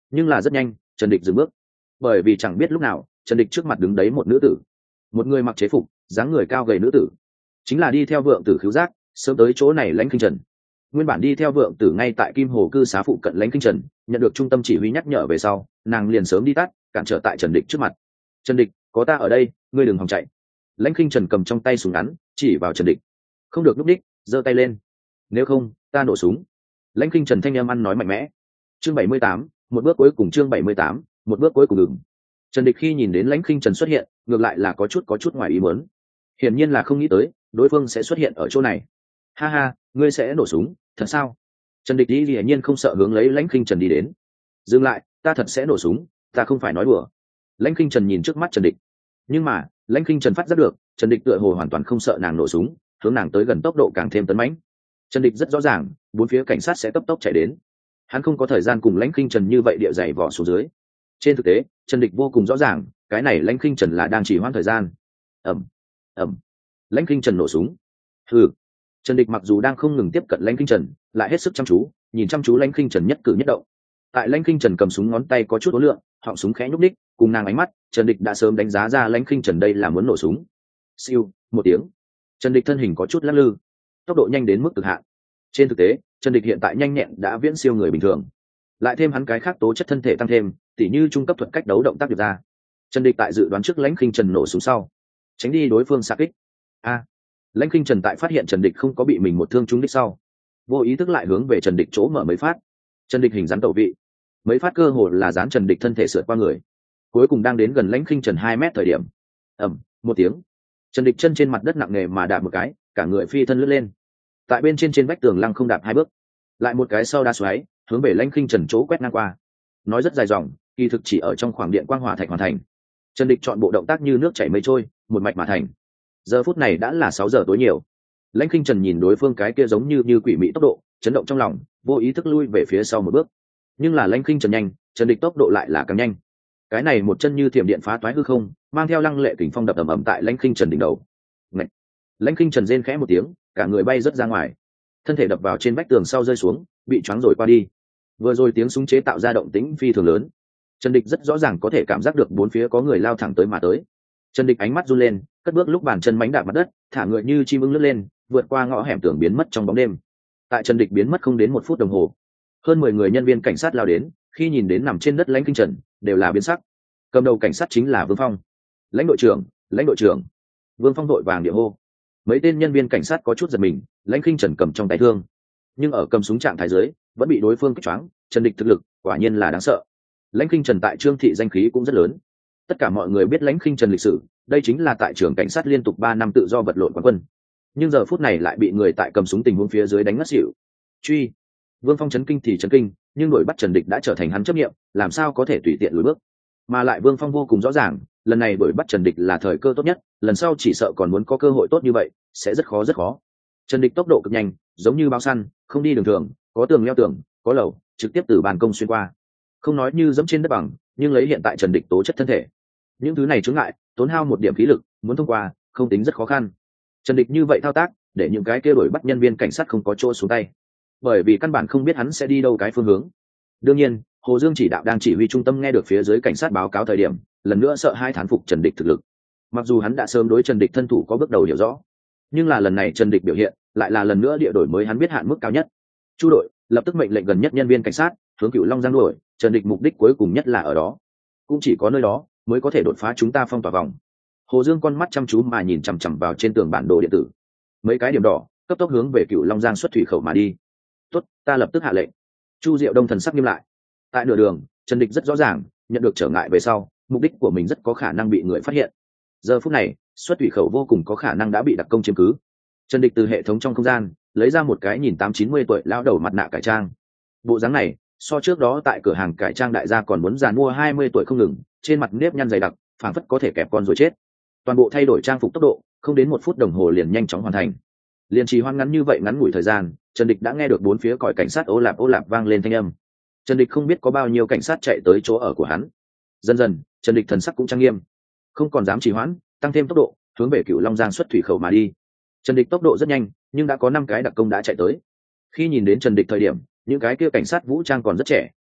Nhưng là rất nhanh Trần Địch dừng bước, bởi vì chẳng biết lúc nào Trần Địch trước mặt đứng đấy một nữ tử, một người mặc chế phục, dáng người cao gầy nữ tử, chính là đi theo vượng tử Khứu Giác sớm tới chỗ này Lãnh Kinh Trần. Nguyên bản đi theo vượng tử ngay tại Kim Hồ cư xá phụ cận Lãnh Kinh Trần nhận được trung tâm chỉ huy nhắc nhở về sau, nàng liền sớm đi tắt cản trở tại Trần Địch trước mặt. Trần Địch, có ta ở đây, ngươi đừng hòng chạy. Lãnh Kinh Trần cầm trong tay súng ngắn chỉ vào Trần Địch, không được núp đích, giơ tay lên, nếu không ta nổ súng. Lãnh Kinh Trần thanh âm ăn nói mạnh mẽ. Chương bảy mươi tám, một bước cuối cùng. Chương bảy mươi tám, một bước cuối cùng. Ngừng. Trần Địch khi nhìn đến Lãnh Kinh Trần xuất hiện, ngược lại là có chút có chút ngoài ý muốn. Hiển nhiên là không nghĩ tới đối phương sẽ xuất hiện ở chỗ này. Ha ha, ngươi sẽ nổ súng, thật sao? Trần Địch đi hiển nhiên không sợ hướng lấy Lãnh Kinh Trần đi đến. Dừng lại, ta thật sẽ nổ súng, ta không phải nói đùa. Lãnh Kinh Trần nhìn trước mắt Trần Địch, nhưng mà Lãnh Kinh Trần phát giác được Trần Địch tựa hồ hoàn toàn không sợ nàng nổ súng, hướng nàng tới gần tốc độ càng thêm tấn mãnh. Trần Địch rất rõ ràng bốn phía cảnh sát sẽ cấp tốc chạy đến, hắn không có thời gian cùng Lãnh Kinh Trần như vậy địa dày vỏ xuống dưới. Trên thực tế Trần Địch vô cùng rõ ràng cái này Lãnh Kinh Trần là đang chỉ hoãn thời gian. Ẩm, Ẩm, Lãnh Kinh Trần nổ súng. Hừ. Trần Địch mặc dù đang không ngừng tiếp cận Lãnh Kinh Trần, lại hết sức chăm chú nhìn chăm chú Lãnh Kinh Trần nhất cử nhất động. Tại Lãnh Kinh Trần cầm súng ngón tay có chút ố lượng, họng súng khẽ nhúc đích, cùng nàng ánh mắt Trần Địch đã sớm đánh giá ra Lãnh Kinh Trần đây là muốn nổ súng. Siêu một tiếng, Trần Địch thân hình có chút lắc lư, tốc độ nhanh đến mức cực hạn. Trên thực tế Trần Địch hiện tại nhanh nhẹn đã viễn siêu người bình thường, lại thêm hắn cái khác tố chất thân thể tăng thêm, tỉ như trung cấp thuật cách đấu động tác được ra. Trần Địch tại dự đoán trước Lãnh Kinh Trần nổ súng sau, tránh đi đối phương xạ kích. A, Lãnh Kinh Trần tại phát hiện Trần Địch không có bị mình một thương trúng đích sau, vô ý thức lại hướng về Trần Địch chỗ mở mấy phát. Trần Địch hình dáng tẩu vị, mấy phát cơ hồ là dán Trần Địch thân thể sượt qua người, cuối cùng đang đến gần Lãnh Kinh Trần hai mét thời điểm, ầm một tiếng, Trần Địch chân trên mặt đất nặng nề mà đạp một cái, cả người phi thân lướt lên, tại bên trên trên vách tường lăng không đạp hai bước, lại một cái sau đa xoáy hướng về Lãnh Kinh Trần chỗ quét ngang qua. Nói rất dài dòng, kỳ thực chỉ ở trong khoảng điện quang hỏa thạch hoàn thành. Trần Địch chọn bộ động tác như nước chảy mây trôi, một mạch mà thành. Giờ phút này đã là sáu giờ tối nhiều. Lãnh Kinh Trần nhìn đối phương cái kia giống như như quỷ mị tốc độ, chấn động trong lòng, vô ý thức lui về phía sau một bước. Nhưng là Lãnh Kinh Trần nhanh, Trần Địch tốc độ lại là càng nhanh. Cái này một chân như thiểm điện phá toái hư không, mang theo lăng lệ kình phong đập ầm ầm tại Lãnh Kinh Trần đỉnh đầu. Ngậy. Lãnh Kinh Trần rên khẽ một tiếng, cả người bay rất ra ngoài, thân thể đập vào trên vách tường sau rơi xuống, bị choáng rồi qua đi. Vừa rồi tiếng súng chế tạo ra động tĩnh phi thường lớn, Trần Địch rất rõ ràng có thể cảm giác được bốn phía có người lao thẳng tới mà tới. Trần Địch ánh mắt run lên, cất bước lúc bàn chân mánh đạp mặt đất, thả người như chim ưng lướt lên, vượt qua ngõ hẻm tường biến mất trong bóng đêm. Tại Trần Địch biến mất không đến một phút đồng hồ, hơn mười người nhân viên cảnh sát lao đến, khi nhìn đến nằm trên đất Lãnh Kinh Trần, đều là biến sắc. Cầm đầu cảnh sát chính là Vương Phong. Lãnh đội trưởng, lãnh đội trưởng. Vương Phong đội vàng địa hô. Mấy tên nhân viên cảnh sát có chút giật mình, Lãnh Kinh Trần cầm trong tay thương, nhưng ở cầm súng trạng thái dưới, vẫn bị đối phương kích choáng. Trần Địch thực lực quả nhiên là đáng sợ. Lãnh Kinh Trần tại Trương thị danh khí cũng rất lớn, tất cả mọi người biết Lãnh Kinh Trần lịch sử, đây chính là tại trường cảnh sát liên tục ba năm tự do vật lộn quán quân, nhưng giờ phút này lại bị người tại cầm súng tình huống phía dưới đánh ngất xỉu. Truy. Vương Phong chấn kinh thì chấn kinh, nhưng đuổi bắt Trần Địch đã trở thành hắn chấp nghiệm, làm sao có thể tùy tiện lùi bước. Mà lại Vương Phong vô cùng rõ ràng, lần này đuổi bắt Trần Địch là thời cơ tốt nhất, lần sau chỉ sợ còn muốn có cơ hội tốt như vậy, sẽ rất khó rất khó. Trần Địch tốc độ cực nhanh, giống như bao săn, không đi đường thường, có tường leo tường, có lầu, trực tiếp từ ban công xuyên qua. Không nói như dẫm trên đất bằng, nhưng lấy hiện tại Trần Địch tố chất thân thể, những thứ này chướng ngại, tốn hao một điểm khí lực, muốn thông qua, không tính rất khó khăn. Trần Địch như vậy thao tác, để những cái kia đuổi bắt nhân viên cảnh sát không có chỗ xuống tay, bởi vì căn bản không biết hắn sẽ đi đâu cái phương hướng. Đương nhiên, Hồ Dương chỉ đạo đang chỉ huy trung tâm nghe được phía dưới cảnh sát báo cáo thời điểm, lần nữa sợ hai thán phục Trần Địch thực lực. Mặc dù hắn đã sớm đối Trần Địch thân thủ có bước đầu hiểu rõ, nhưng là lần này Trần Địch biểu hiện, lại là lần nữa địa đổi mới hắn biết hạn mức cao nhất. Chu đội lập tức mệnh lệnh gần nhất nhân viên cảnh sát hướng Cửu Long Giang đuổi. Trần Địch mục đích cuối cùng nhất là ở đó, cũng chỉ có nơi đó mới có thể đột phá chúng ta phong tỏa vòng. Hồ Dương con mắt chăm chú mà nhìn chằm chằm vào trên tường bản đồ điện tử, mấy cái điểm đỏ cấp tốc hướng về Cửu Long Giang xuất thủy khẩu mà đi. Tốt, ta lập tức hạ lệnh. Chu Diệu Đông thần sắc nghiêm lại. Tại nửa đường, Trần Địch rất rõ ràng nhận được trở ngại về sau, mục đích của mình rất có khả năng bị người phát hiện. Giờ phút này, xuất thủy khẩu vô cùng có khả năng đã bị đặc công chiếm cứ. Trần Địch từ hệ thống trong không gian lấy ra một cái nhìn tám chín mươi tuổi lão đầu mặt nạ cải trang. Bộ dáng này so trước đó tại cửa hàng cải trang đại gia còn muốn già mua hai mươi tuổi không ngừng, trên mặt nếp nhăn dày đặc, phảng phất có thể kẹp con rồi chết. Toàn bộ thay đổi trang phục tốc độ không đến một phút đồng hồ liền nhanh chóng hoàn thành. Liên trì hoãn ngắn như vậy ngắn ngủi thời gian, Trần Địch đã nghe được bốn phía còi cảnh sát ô lạp ô lạp vang lên thanh âm. Trần Địch không biết có bao nhiêu cảnh sát chạy tới chỗ ở của hắn. Dần dần, Trần Địch thần sắc cũng trang nghiêm, không còn dám trì hoãn, tăng thêm tốc độ, hướng về Cửu Long Giang xuất thủy khẩu mà đi. Trần Địch tốc độ rất nhanh, nhưng đã có năm cái đặc công đã chạy tới. Khi nhìn đến Trần Địch thời điểm, những cái kia cảnh sát vũ trang còn rất trẻ,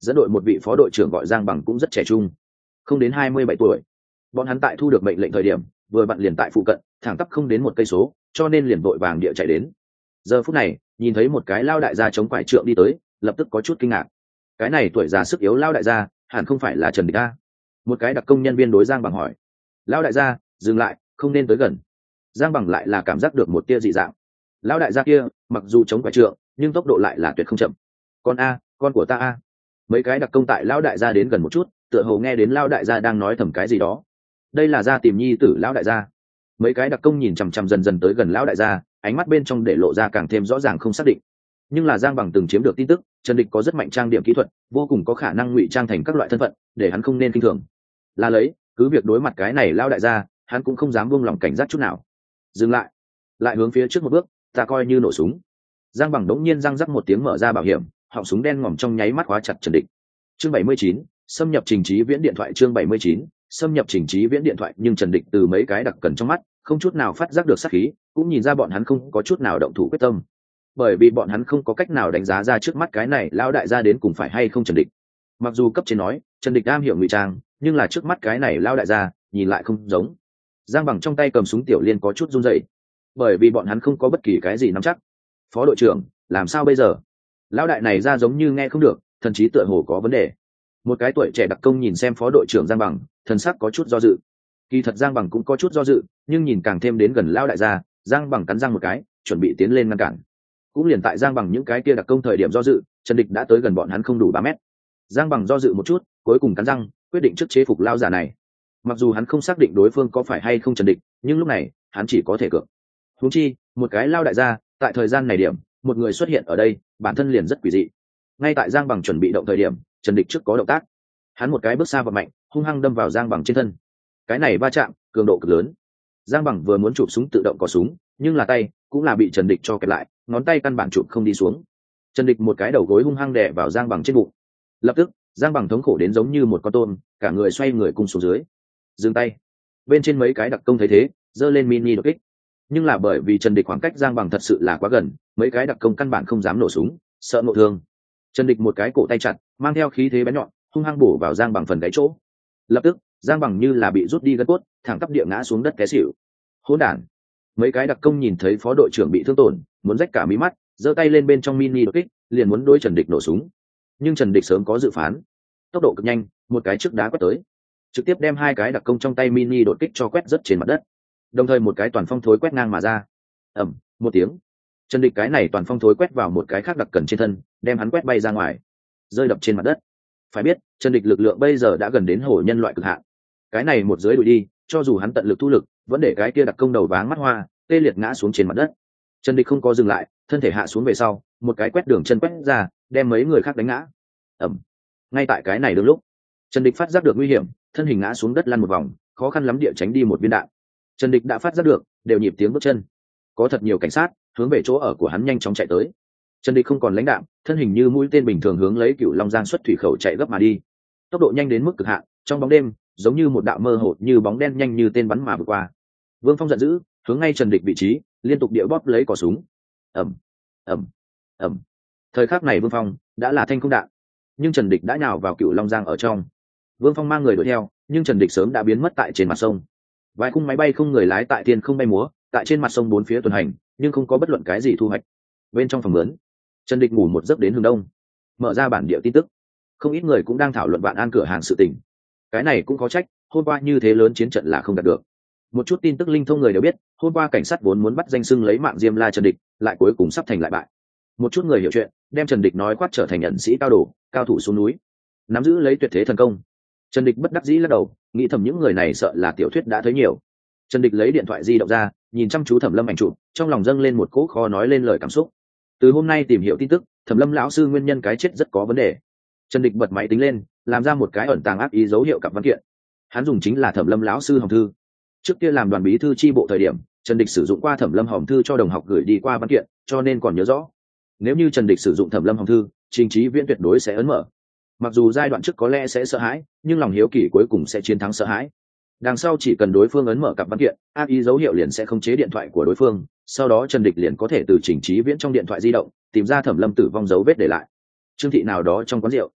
dẫn đội một vị phó đội trưởng gọi Giang Bằng cũng rất trẻ trung, không đến hai mươi bảy tuổi. Bọn hắn tại thu được mệnh lệnh thời điểm vừa vặn liền tại phụ cận, thẳng tắp không đến một cây số, cho nên liền vội vàng địa chạy đến. Giờ phút này nhìn thấy một cái lao đại gia chống quải trượng đi tới, lập tức có chút kinh ngạc. Cái này tuổi già sức yếu lao đại gia hẳn không phải là Trần Địch a? Một cái đặc công nhân viên đối Giang Bằng hỏi. Lao đại gia dừng lại, không nên tới gần. Giang Bằng lại là cảm giác được một tia dị dạng. Lao đại gia kia mặc dù chống quải trượng nhưng tốc độ lại là tuyệt không chậm. Con a, con của ta a. Mấy cái đặc công tại lao đại gia đến gần một chút, tựa hồ nghe đến lao đại gia đang nói thầm cái gì đó. Đây là gia tìm nhi tử lão đại gia. Mấy cái đặc công nhìn chằm chằm dần dần tới gần lão đại gia, ánh mắt bên trong để lộ ra càng thêm rõ ràng không xác định. Nhưng là Giang Bằng từng chiếm được tin tức, Trần Địch có rất mạnh trang điểm kỹ thuật, vô cùng có khả năng ngụy trang thành các loại thân phận, để hắn không nên kinh thường. Là lấy, cứ việc đối mặt cái này lão đại gia, hắn cũng không dám buông lòng cảnh giác chút nào. Dừng lại, lại hướng phía trước một bước, ta coi như nổ súng. Giang Bằng đống nhiên răng rắc một tiếng mở ra bảo hiểm, họng súng đen ngòm trong nháy mắt khóa chặt Trần Địch. Chương bảy mươi chín, xâm nhập Trình Chí Viễn điện thoại. Chương bảy mươi chín, xâm nhập Trình Chí Viễn điện thoại. Nhưng Trần Địch từ mấy cái đặc cần trong mắt không chút nào phát giác được sát khí, cũng nhìn ra bọn hắn không có chút nào động thủ quyết tâm, bởi vì bọn hắn không có cách nào đánh giá ra trước mắt cái này lão đại gia đến cùng phải hay không Trần Địch. Mặc dù cấp trên nói Trần Địch am hiểu ngụy trang, nhưng là trước mắt cái này lão đại gia nhìn lại không giống. Giang Bằng trong tay cầm súng tiểu liên có chút run rẩy, bởi vì bọn hắn không có bất kỳ cái gì nắm chắc. Phó đội trưởng, làm sao bây giờ? Lão đại này ra giống như nghe không được, thần chí tựa hồ có vấn đề. Một cái tuổi trẻ đặc công nhìn xem phó đội trưởng Giang Bằng, thần sắc có chút do dự. Kỳ thật Giang Bằng cũng có chút do dự, nhưng nhìn càng thêm đến gần lão đại gia, Giang Bằng cắn răng một cái, chuẩn bị tiến lên ngăn cản. Cũng liền tại Giang Bằng những cái kia đặc công thời điểm do dự, Trần Địch đã tới gần bọn hắn không đủ ba mét. Giang Bằng do dự một chút, cuối cùng cắn răng, quyết định trước chế phục lao giả này. Mặc dù hắn không xác định đối phương có phải hay không Trần Địch, nhưng lúc này hắn chỉ có thể cược. Huống chi, một cái lao đại gia, tại thời gian này điểm, một người xuất hiện ở đây, bản thân liền rất quỷ dị. Ngay tại Giang Bằng chuẩn bị động thời điểm, Trần Địch trước có động tác. Hắn một cái bước xa và mạnh, hung hăng đâm vào Giang Bằng trên thân. Cái này va chạm, cường độ cực lớn. Giang Bằng vừa muốn chụp súng tự động có súng, nhưng là tay cũng là bị Trần Địch cho kẹp lại, ngón tay căn bản chụp không đi xuống. Trần Địch một cái đầu gối hung hăng đè vào Giang Bằng trên bụng. Lập tức, Giang Bằng thống khổ đến giống như một con tôm, cả người xoay người cung xuống dưới. Dừng tay. Bên trên mấy cái đặc công thấy thế, giơ lên mini đột kích. Nhưng là bởi vì Trần Địch khoảng cách Giang Bằng thật sự là quá gần, mấy cái đặc công căn bản không dám nổ súng, sợ ngộ thương. Trần Địch một cái cổ tay chặt, mang theo khí thế bén nhọn, hung hăng bổ vào Giang Bằng phần gáy chỗ. Lập tức, Giang Bằng như là bị rút đi gân cốt, thẳng tắp địa ngã xuống đất té xỉu. Hỗn đản! Mấy cái đặc công nhìn thấy phó đội trưởng bị thương tổn, muốn rách cả mí mắt, giơ tay lên bên trong mini đột kích, liền muốn đối Trần Địch nổ súng. Nhưng Trần Địch sớm có dự phán, tốc độ cực nhanh, một cái trước đá quét tới, trực tiếp đem hai cái đặc công trong tay mini đột kích cho quét rất trên mặt đất. Đồng thời một cái toàn phong thối quét ngang mà ra. Ầm, một tiếng. Trần Địch cái này toàn phong thối quét vào một cái khác đặc cần trên thân, đem hắn quét bay ra ngoài, rơi đập trên mặt đất. Phải biết, Trần Địch lực lượng bây giờ đã gần đến hổ nhân loại cực hạn. Cái này một dưới đuổi đi, cho dù hắn tận lực thu lực, vẫn để cái kia đặc công đầu váng mắt hoa, tê liệt ngã xuống trên mặt đất. Trần Địch không có dừng lại, thân thể hạ xuống về sau, một cái quét đường chân quét ra, đem mấy người khác đánh ngã. Ầm. Ngay tại cái này đúng lúc, Trần Địch phát giác được nguy hiểm, thân hình ngã xuống đất lăn một vòng, khó khăn lắm địa tránh đi một viên đạn. Trần Địch đã phát giác được, đều nhịp tiếng bước chân. Có thật nhiều cảnh sát hướng về chỗ ở của hắn nhanh chóng chạy tới. Trần Địch không còn lãnh đạm, thân hình như mũi tên bình thường hướng lấy Cửu Long Giang xuất thủy khẩu chạy gấp mà đi. Tốc độ nhanh đến mức cực hạn, trong bóng đêm, giống như một đạo mơ hồ như bóng đen nhanh như tên bắn mà vượt qua. Vương Phong giận dữ, hướng ngay Trần Địch vị trí, liên tục địa bóp lấy cò súng. Ầm, ầm, ầm. Thời khắc này Vương Phong đã là thanh không đạn, nhưng Trần Địch đã nhào vào Cửu Long Giang ở trong. Vương Phong mang người đuổi theo, nhưng Trần Địch sớm đã biến mất tại trên mặt sông. Vài khung máy bay không người lái tại thiên không bay múa, tại trên mặt sông bốn phía tuần hành, nhưng không có bất luận cái gì thu hoạch. Bên trong phòng lớn, Trần Địch ngủ một giấc đến hướng đông, mở ra bản địa tin tức, không ít người cũng đang thảo luận Vạn An cửa hàng sự tình. Cái này cũng có trách, hôm qua như thế lớn chiến trận là không đạt được. Một chút tin tức linh thông người đều biết, hôm qua cảnh sát vốn muốn bắt danh xưng lấy mạng Diêm La Trần Địch, lại cuối cùng sắp thành lại bại. Một chút người hiểu chuyện, đem Trần Địch nói quát trở thành ẩn sĩ cao đồ, cao thủ xuống núi, nắm giữ lấy tuyệt thế thần công. Trần Địch bất đắc dĩ lắc đầu, nghĩ thầm những người này sợ là tiểu thuyết đã thấy nhiều. Trần Địch lấy điện thoại di động ra, nhìn chăm chú Thẩm Lâm ảnh chụp, trong lòng dâng lên một cỗ khó nói lên lời cảm xúc. Từ hôm nay tìm hiểu tin tức, Thẩm Lâm lão sư nguyên nhân cái chết rất có vấn đề. Trần Địch bật máy tính lên, làm ra một cái ẩn tàng ác ý dấu hiệu cặp văn kiện. Hắn dùng chính là Thẩm Lâm lão sư hồng thư. Trước kia làm đoàn bí thư chi bộ thời điểm, Trần Địch sử dụng qua Thẩm Lâm hồng thư cho đồng học gửi đi qua văn kiện, cho nên còn nhớ rõ. Nếu như Trần Địch sử dụng Thẩm Lâm hồng thư, Trình Chí Viễn tuyệt đối sẽ ấn mở. Mặc dù giai đoạn trước có lẽ sẽ sợ hãi, nhưng lòng hiếu kỳ cuối cùng sẽ chiến thắng sợ hãi. Đằng sau chỉ cần đối phương ấn mở cặp văn kiện, ác ý dấu hiệu liền sẽ khống chế điện thoại của đối phương, sau đó Trần Địch liền có thể từ Trình Chí Viễn trong điện thoại di động tìm ra Thẩm Lâm tử vong dấu vết để lại. Trương thị nào đó trong quán rượu,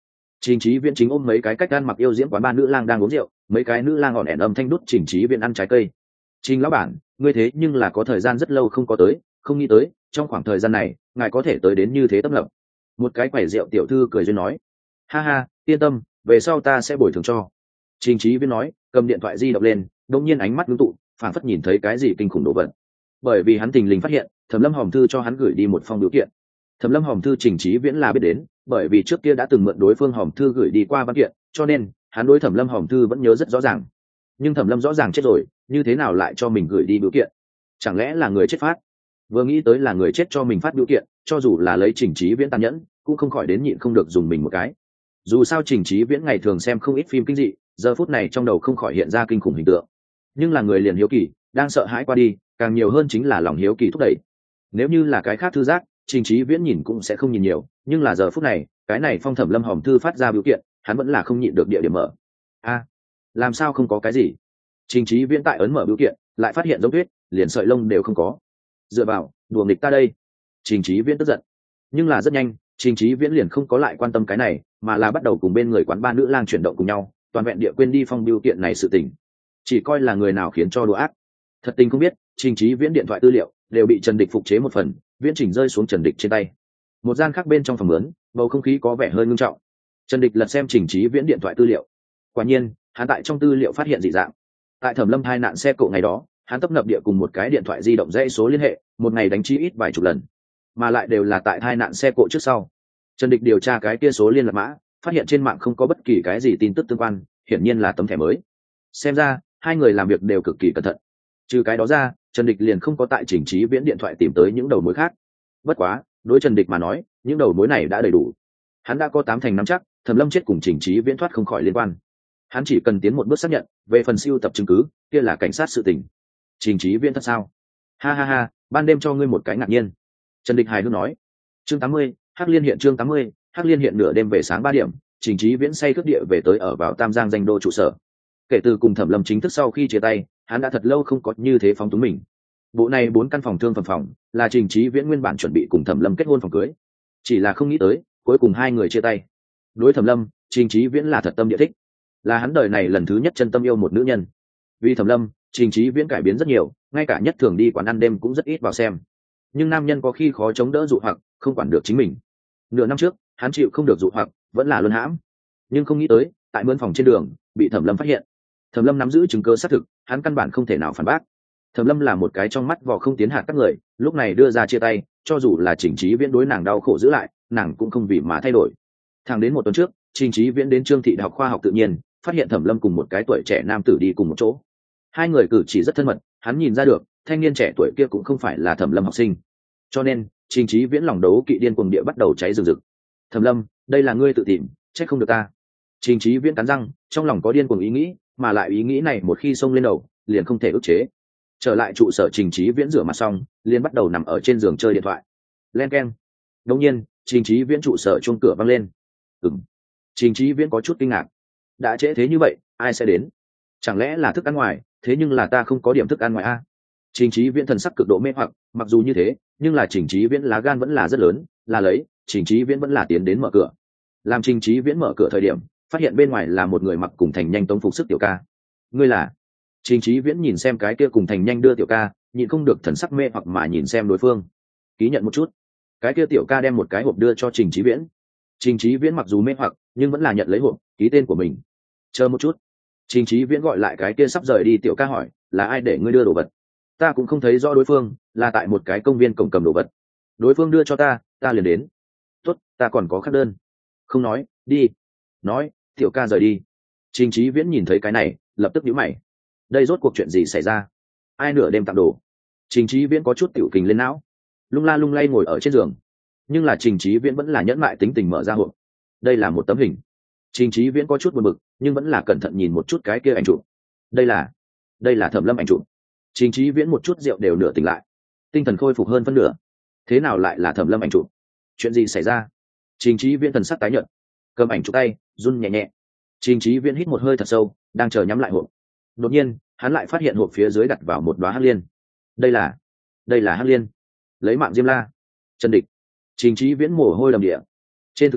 Trình Chí Viễn chính ôm mấy cái cách ăn mặc yêu diễm quán ba nữ lang đang uống rượu, mấy cái nữ lang ngọn ẻn âm thanh đút Trình Chí Viễn ăn trái cây. Trình lão bản, ngươi thế nhưng là có thời gian rất lâu không có tới, không nghĩ tới trong khoảng thời gian này ngài có thể tới đến như thế tấp nập. Một cái quầy rượu tiểu thư cười duyên nói, ha ha, yên tâm, về sau ta sẽ bồi thường cho. Trình Chí Viễn nói, cầm điện thoại di động lên, đột nhiên ánh mắt ngưng tụ, phảng phất nhìn thấy cái gì kinh khủng đồ vật. Bởi vì hắn tình lình phát hiện, Thẩm Lâm Hồng Thư cho hắn gửi đi một phong biểu kiện. Thẩm Lâm Hồng Thư Trình Chí Viễn là biết đến, bởi vì trước kia đã từng mượn đối phương Hồng Thư gửi đi qua văn kiện, cho nên hắn đối Thẩm Lâm Hồng Thư vẫn nhớ rất rõ ràng. Nhưng Thẩm Lâm rõ ràng chết rồi, như thế nào lại cho mình gửi đi biểu kiện? Chẳng lẽ là người chết phát? Vừa nghĩ tới là người chết cho mình phát biểu kiện, cho dù là lấy Trình Chí Viễn tàn nhẫn, cũng không khỏi đến nhịn không được dùng mình một cái. Dù sao Trình Chí Viễn ngày thường xem không ít phim kinh dị, giờ phút này trong đầu không khỏi hiện ra kinh khủng hình tượng. Nhưng là người liền hiếu kỳ, đang sợ hãi qua đi, càng nhiều hơn chính là lòng hiếu kỳ thúc đẩy. Nếu như là cái khác thư giác, Trình Chí Viễn nhìn cũng sẽ không nhìn nhiều, nhưng là giờ phút này, cái này phong Thẩm Lâm Hồng Thư phát ra biểu kiện, hắn vẫn là không nhịn được địa điểm mở. A, làm sao không có cái gì? Trình Chí Viễn tại ấn mở biểu kiện, lại phát hiện giống tuyết, liền sợi lông đều không có. Dựa vào, đùa nghịch ta đây. Trình Chí Viễn tức giận. Nhưng là rất nhanh, Trình Chí Viễn liền không có lại quan tâm cái này, mà là bắt đầu cùng bên người quán ba nữ lang chuyển động cùng nhau, toàn vẹn địa quên đi phong biểu kiện này sự tình. Chỉ coi là người nào khiến cho đùa ác. Thật tình không biết, Trình Chí Viễn điện thoại tư liệu đều bị Trần Địch phục chế một phần, viễn trình rơi xuống Trần Địch trên tay. Một gian khác bên trong phòng lớn, bầu không khí có vẻ hơi ngưng trọng. Trần Địch lật xem Trình Chí Viễn điện thoại tư liệu. Quả nhiên, hắn tại trong tư liệu phát hiện dị dạng. Tại Thẩm Lâm hai nạn xe cộ ngày đó, hắn tấp nập địa cùng một cái điện thoại di động dãy số liên hệ, một ngày đánh chi ít vài chục lần, mà lại đều là tại hai nạn xe cộ trước sau. Trần Địch điều tra cái kia số liên lạc mã, phát hiện trên mạng không có bất kỳ cái gì tin tức tương quan, hiển nhiên là tấm thẻ mới. Xem ra, hai người làm việc đều cực kỳ cẩn thận. Trừ cái đó ra, Trần Địch liền không có tại Trình Chí Viễn điện thoại tìm tới những đầu mối khác. Bất quá, đối Trần Địch mà nói, những đầu mối này đã đầy đủ. Hắn đã có tám thành nắm chắc, Thẩm Lâm chết cùng Trình Chí Viễn thoát không khỏi liên quan. Hắn chỉ cần tiến một bước xác nhận, về phần siêu tập chứng cứ, kia là cảnh sát sự tình. Trình Chí Viễn thật sao? Ha ha ha, ban đêm cho ngươi một cái ngạc nhiên. Trần Địch hài hước nói. Chương tám mươi, Hắc Liên hiện chương tám mươi, Hắc Liên hiện nửa đêm về sáng ba điểm, Trình Chí Viễn say cướp địa về tới ở vào Tam Giang danh đô trụ sở. Kể từ cùng Thẩm Lâm chính thức sau khi chia tay, hắn đã thật lâu không có như thế phóng túng mình. Bộ này bốn căn phòng thương phẩm phòng, là Trình Chí Viễn nguyên bản chuẩn bị cùng Thẩm Lâm kết hôn phòng cưới. Chỉ là không nghĩ tới, cuối cùng hai người chia tay. Đối Thẩm Lâm, Trình Chí Viễn là thật tâm địa thích, là hắn đời này lần thứ nhất chân tâm yêu một nữ nhân. Vì Thẩm Lâm, Trình Chí Viễn cải biến rất nhiều, ngay cả nhất thường đi quán ăn đêm cũng rất ít vào xem. Nhưng nam nhân có khi khó chống đỡ dụ hoặc, không quản được chính mình. Nửa năm trước, hắn chịu không được dụ hoặc, vẫn là luân hãm. Nhưng không nghĩ tới, tại mướn phòng trên đường, bị Thẩm Lâm phát hiện. Thẩm Lâm nắm giữ chứng cứ xác thực, hắn căn bản không thể nào phản bác. Thẩm Lâm là một cái trong mắt vỏ không tiến hạt các người, lúc này đưa ra chia tay, cho dù là Trình Chí Viễn đối nàng đau khổ giữ lại, nàng cũng không vì mà thay đổi. Thẳng đến một tuần trước, Trình Chí Viễn đến Trương Thị Đại học Khoa học Tự nhiên, phát hiện Thẩm Lâm cùng một cái tuổi trẻ nam tử đi cùng một chỗ. Hai người cử chỉ rất thân mật, hắn nhìn ra được, thanh niên trẻ tuổi kia cũng không phải là Thẩm Lâm học sinh. Cho nên, Trình Chí Viễn lòng đấu kỵ điên cuồng địa bắt đầu cháy rừng rực. Thẩm Lâm, đây là ngươi tự tìm, trách không được ta. Trình Chí Viễn cắn răng, trong lòng có điên cuồng ý nghĩ, mà lại ý nghĩ này một khi xông lên đầu, liền không thể ức chế. Trở lại trụ sở, Trình Chí Viễn rửa mặt xong, liền bắt đầu nằm ở trên giường chơi điện thoại. Len keng. Đột nhiên, Trình Chí Viễn trụ sở chuông cửa vang lên. Ừm. Trình Chí Viễn có chút kinh ngạc. Đã trễ thế như vậy, ai sẽ đến? Chẳng lẽ là thức ăn ngoài? Thế nhưng là ta không có điểm thức ăn ngoài a. Trình Chí Viễn thần sắc cực độ mê hoặc, mặc dù như thế, nhưng là Trình Chí Viễn lá gan vẫn là rất lớn, là lấy, Trình Chí Viễn vẫn là tiến đến mở cửa. Làm Trình Chí Viễn mở cửa thời điểm, phát hiện bên ngoài là một người mặc cùng Thành Nhanh tống phục sức tiểu ca. Ngươi là? Trình Chí Viễn nhìn xem cái kia cùng Thành Nhanh đưa tiểu ca, nhịn không được thần sắc mê hoặc mà nhìn xem đối phương. Ký nhận một chút. Cái kia tiểu ca đem một cái hộp đưa cho Trình Chí Viễn. Trình Chí Viễn mặc dù mê hoặc, nhưng vẫn là nhận lấy hộp, ký tên của mình. Chờ một chút. Trình Chí Viễn gọi lại cái kia sắp rời đi tiểu ca hỏi, là ai để ngươi đưa đồ vật? Ta cũng không thấy rõ đối phương, là tại một cái công viên cổng cầm đồ vật. Đối phương đưa cho ta, ta liền đến. Tốt, ta còn có khắc đơn. Không nói, đi. Nói, tiểu ca rời đi. Trình Chí Viễn nhìn thấy cái này, lập tức nhíu mày. Đây rốt cuộc chuyện gì xảy ra? Ai nửa đêm tặng đồ? Trình Chí Viễn có chút tiểu kình lên não, lung la lung lay ngồi ở trên giường. Nhưng là Trình Chí Viễn vẫn là nhẫn mại tính tình mở ra hộp. Đây là một tấm hình. Trình Chí Viễn có chút buồn bực, nhưng vẫn là cẩn thận nhìn một chút cái kia ảnh chụp. Đây là, đây là Thẩm Lâm ảnh chụp. Trình Chí Viễn một chút rượu đều nửa tỉnh lại, tinh thần khôi phục hơn phân nửa. Thế nào lại là Thẩm Lâm ảnh chụp? Chuyện gì xảy ra? Trình Chí Viễn thần sắc tái nhợt, cầm ảnh chụp tay, run nhẹ nhẹ. Trình Chí Viễn hít một hơi thật sâu, đang chờ nhắm lại hộp. Đột nhiên, hắn lại phát hiện hộp phía dưới đặt vào một đóa hắc liên. Đây là, đây là hắc liên. Lấy mạng Diêm La. Trần Địch. Trình Chí Viễn mồ hôi đầm địa. Trên thực tế,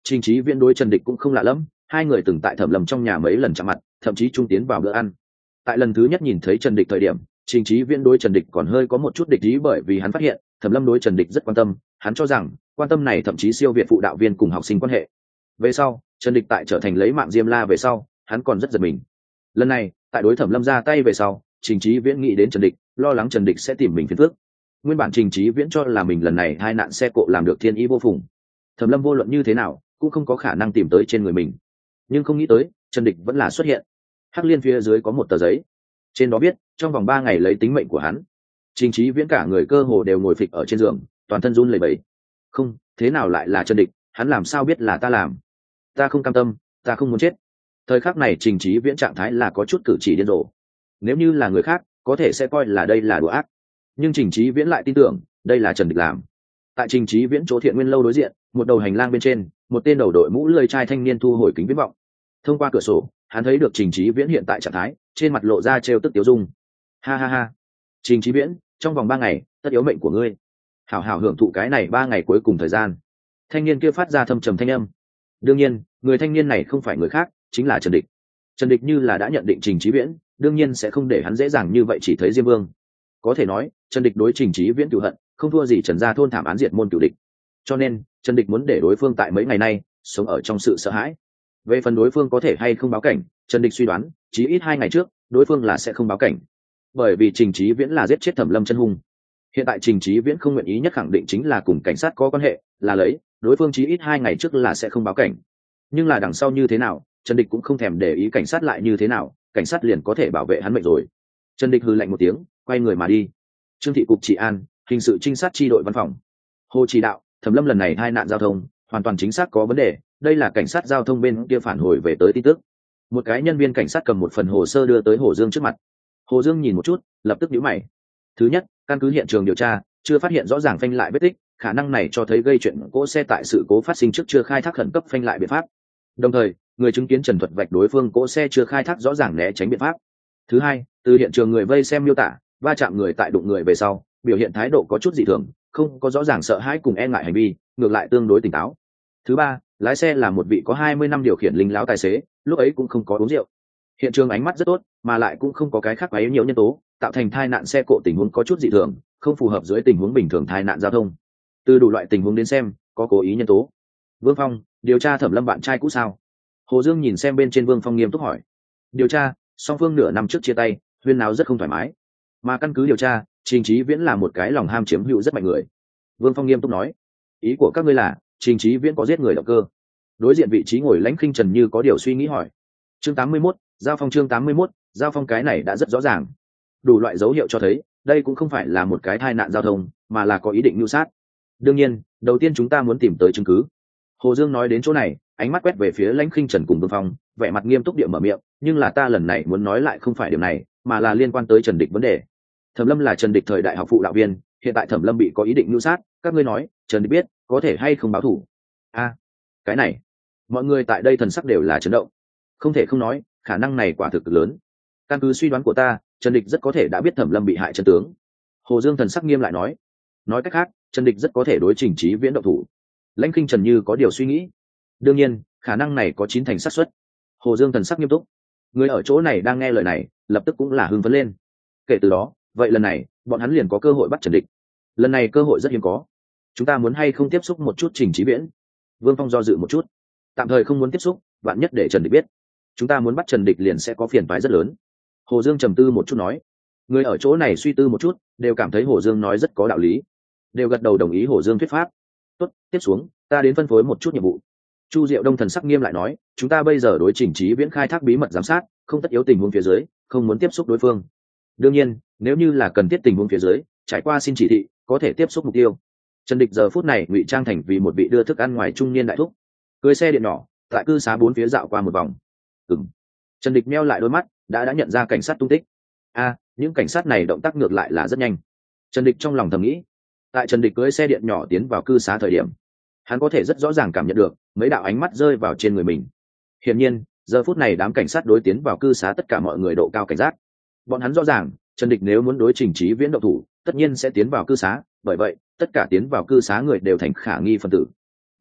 Trình Chí Viễn đối Trần Địch cũng không lạ lắm, hai người từng tại Thẩm Lâm trong nhà mấy lần chạm mặt, thậm chí chung tiến vào bữa ăn. Tại lần thứ nhất nhìn thấy Trần Địch thời điểm, Trình Chí Viễn đối Trần Địch còn hơi có một chút địch ý, bởi vì hắn phát hiện Thẩm Lâm đối Trần Địch rất quan tâm, hắn cho rằng quan tâm này thậm chí siêu việt phụ đạo viên cùng học sinh quan hệ. Về sau, Trần Địch tại trở thành lấy mạng Diêm La về sau, hắn còn rất giật mình. Lần này, tại đối Thẩm Lâm ra tay về sau, Trình Chí Viễn nghĩ đến Trần Địch, lo lắng Trần Địch sẽ tìm mình phiền phức. Nguyên bản Trình Chí Viễn cho là mình lần này hai nạn xe cộ làm được thiên ý vô phùng, Thẩm Lâm vô luận như thế nào cũng không có khả năng tìm tới trên người mình, nhưng không nghĩ tới Trần Địch vẫn là xuất hiện. Hắc liên phía dưới có một tờ giấy, trên đó viết trong vòng ba ngày lấy tính mệnh của hắn. Trình Chí Viễn cả người cơ hồ đều ngồi phịch ở trên giường, toàn thân run lẩy bẩy. Không, thế nào lại là Trần Địch, hắn làm sao biết là ta làm? Ta không cam tâm, ta không muốn chết. Thời khắc này Trình Chí Viễn trạng thái là có chút cử chỉ điên rồ. Nếu như là người khác có thể sẽ coi là đây là đùa ác, nhưng Trình Chí Viễn lại tin tưởng đây là Trần Địch làm. Tại Trình Chí Viễn chỗ Thiện Nguyên lâu đối diện, một đầu hành lang bên trên, một tên đầu đội mũ lưỡi trai thanh niên thu hồi kính viễn vọng. Thông qua cửa sổ, hắn thấy được Trình Chí Viễn hiện tại trạng thái, trên mặt lộ ra trêu tức tiếu dung. Ha ha ha, Trình Chí Viễn, trong vòng ba ngày tất yếu mệnh của ngươi, hảo hảo hưởng thụ cái này ba ngày cuối cùng thời gian. Thanh niên kia phát ra thâm trầm thanh âm. Đương nhiên, người thanh niên này không phải người khác, chính là Trần Địch. Trần Địch như là đã nhận định Trình Chí Viễn, đương nhiên sẽ không để hắn dễ dàng như vậy chỉ thấy Diêm Vương. Có thể nói, Trần Địch đối Trình Chí Viễn cửu hận, không thua gì Trần gia thôn thảm án diệt môn cửu địch. Cho nên, Trần Địch muốn để đối phương tại mấy ngày nay sống ở trong sự sợ hãi. Về phần đối phương có thể hay không báo cảnh, Trần Địch suy đoán, chí ít hai ngày trước, đối phương là sẽ không báo cảnh, bởi vì Trình Chí Viễn là giết chết Thẩm Lâm chân hung. Hiện tại Trình Chí Viễn không nguyện ý nhất khẳng định chính là cùng cảnh sát có quan hệ, là lấy đối phương chí ít hai ngày trước là sẽ không báo cảnh. Nhưng là đằng sau như thế nào, Trần Địch cũng không thèm để ý cảnh sát lại như thế nào, cảnh sát liền có thể bảo vệ hắn mệnh rồi. Trần Địch hừ lạnh một tiếng, quay người mà đi. Trương thị cục trị an, hình sự trinh sát chi đội văn phòng. Hồ chỉ đạo, Thẩm Lâm lần này hai nạn giao thông, hoàn toàn chính xác có vấn đề, đây là cảnh sát giao thông bên kia phản hồi về tới tin tức. Một cái nhân viên cảnh sát cầm một phần hồ sơ đưa tới Hồ Dương trước mặt. Hồ Dương nhìn một chút, lập tức nhíu mày. Thứ nhất, căn cứ hiện trường điều tra, chưa phát hiện rõ ràng phanh lại vết tích, khả năng này cho thấy gây chuyện cỗ xe tại sự cố phát sinh trước chưa khai thác khẩn cấp phanh lại biện pháp. Đồng thời, người chứng kiến trần thuật vạch đối phương cỗ xe chưa khai thác rõ ràng né tránh biện pháp. Thứ hai, từ hiện trường người vây xem miêu tả, va chạm người tại đụng người về sau, biểu hiện thái độ có chút dị thường, không có rõ ràng sợ hãi cùng e ngại hành vi, ngược lại tương đối tỉnh táo. Thứ ba, lái xe là một vị có hai mươi năm điều khiển linh lão tài xế, lúc ấy cũng không có uống rượu. Hiện trường ánh mắt rất tốt, mà lại cũng không có cái khác quá yếu nhiều nhân tố, tạo thành tai nạn xe cộ tình huống có chút dị thường, không phù hợp dưới tình huống bình thường tai nạn giao thông. Từ đủ loại tình huống đến xem, có cố ý nhân tố. Vương Phong, điều tra Thẩm Lâm bạn trai cũ sao? Hồ Dương nhìn xem bên trên Vương Phong nghiêm túc hỏi. Điều tra, song phương nửa năm trước chia tay, huyên náo rất không thoải mái. Mà căn cứ điều tra, Trình Chí Viễn là một cái lòng ham chiếm hữu rất mạnh người. Vương Phong nghiêm túc nói. Ý của các ngươi là, Trình Chí Viễn có giết người động cơ? Đối diện vị trí ngồi Lãnh Khinh Trần như có điều suy nghĩ hỏi. Chương tám mươi mốt, giao phong chương tám mươi mốt, giao phong cái này đã rất rõ ràng. Đủ loại dấu hiệu cho thấy, đây cũng không phải là một cái tai nạn giao thông, mà là có ý định mưu sát. Đương nhiên, đầu tiên chúng ta muốn tìm tới chứng cứ. Hồ Dương nói đến chỗ này, ánh mắt quét về phía Lãnh Khinh Trần cùng Vương Phong, vẻ mặt nghiêm túc địa mở miệng, nhưng là ta lần này muốn nói lại không phải điều này, mà là liên quan tới Trần Địch vấn đề. Thẩm Lâm là Trần Địch thời đại học phụ đạo viên, hiện tại Thẩm Lâm bị có ý định mưu sát, các ngươi nói, Trần Địch biết, có thể hay không báo thù? A, à, cái này, mọi người tại đây thần sắc đều là chấn động. Không thể không nói, khả năng này quả thực lớn. Căn cứ suy đoán của ta, Trần Địch rất có thể đã biết Thẩm Lâm bị hại chân tướng. Hồ Dương thần sắc nghiêm lại nói. Nói cách khác, Trần Địch rất có thể đối Trình Chí Viễn động thủ. Lãnh Khinh Trần như có điều suy nghĩ. Đương nhiên, khả năng này có chín thành xác suất. Hồ Dương thần sắc nghiêm túc. Người ở chỗ này đang nghe lời này, lập tức cũng là hưng phấn lên. Kể từ đó, vậy lần này, bọn hắn liền có cơ hội bắt Trần Địch. Lần này cơ hội rất hiếm có. Chúng ta muốn hay không tiếp xúc một chút Trình Chí Viễn? Vương Phong do dự một chút. Tạm thời không muốn tiếp xúc, vạn nhất để Trần Địch biết, chúng ta muốn bắt Trần Địch liền sẽ có phiền toái rất lớn. Hồ Dương trầm tư một chút nói. Người ở chỗ này suy tư một chút, đều cảm thấy Hồ Dương nói rất có đạo lý, đều gật đầu đồng ý Hồ Dương thuyết pháp. Tốt, tiếp xuống, ta đến phân phối một chút nhiệm vụ. Chu Diệu Đông thần sắc nghiêm lại nói, chúng ta bây giờ đối Trình Chí Viễn khai thác bí mật giám sát, không tất yếu tình huống phía dưới, không muốn tiếp xúc đối phương. Đương nhiên, nếu như là cần thiết tình huống phía dưới, trải qua xin chỉ thị, có thể tiếp xúc mục tiêu. Trần Địch giờ phút này ngụy trang thành vì một vị đưa thức ăn ngoài trung niên đại thúc, cưỡi xe điện nhỏ, tại cư xá bốn phía dạo qua một vòng. Ừm. Trần Địch meo lại đôi mắt, đã đã nhận ra cảnh sát tung tích. A, à, những cảnh sát này động tác ngược lại là rất nhanh. Trần Địch trong lòng thầm nghĩ. Tại Trần Địch cưỡi xe điện nhỏ tiến vào cư xá thời điểm, hắn có thể rất rõ ràng cảm nhận được mấy đạo ánh mắt rơi vào trên người mình. Hiển nhiên, giờ phút này đám cảnh sát đối tiến vào cư xá tất cả mọi người độ cao cảnh giác. Bọn hắn rõ ràng, Trần Địch nếu muốn đối Trình Chí Viễn động thủ, tất nhiên sẽ tiến vào cư xá, bởi vậy, tất cả tiến vào cư xá người đều thành khả nghi phân tử.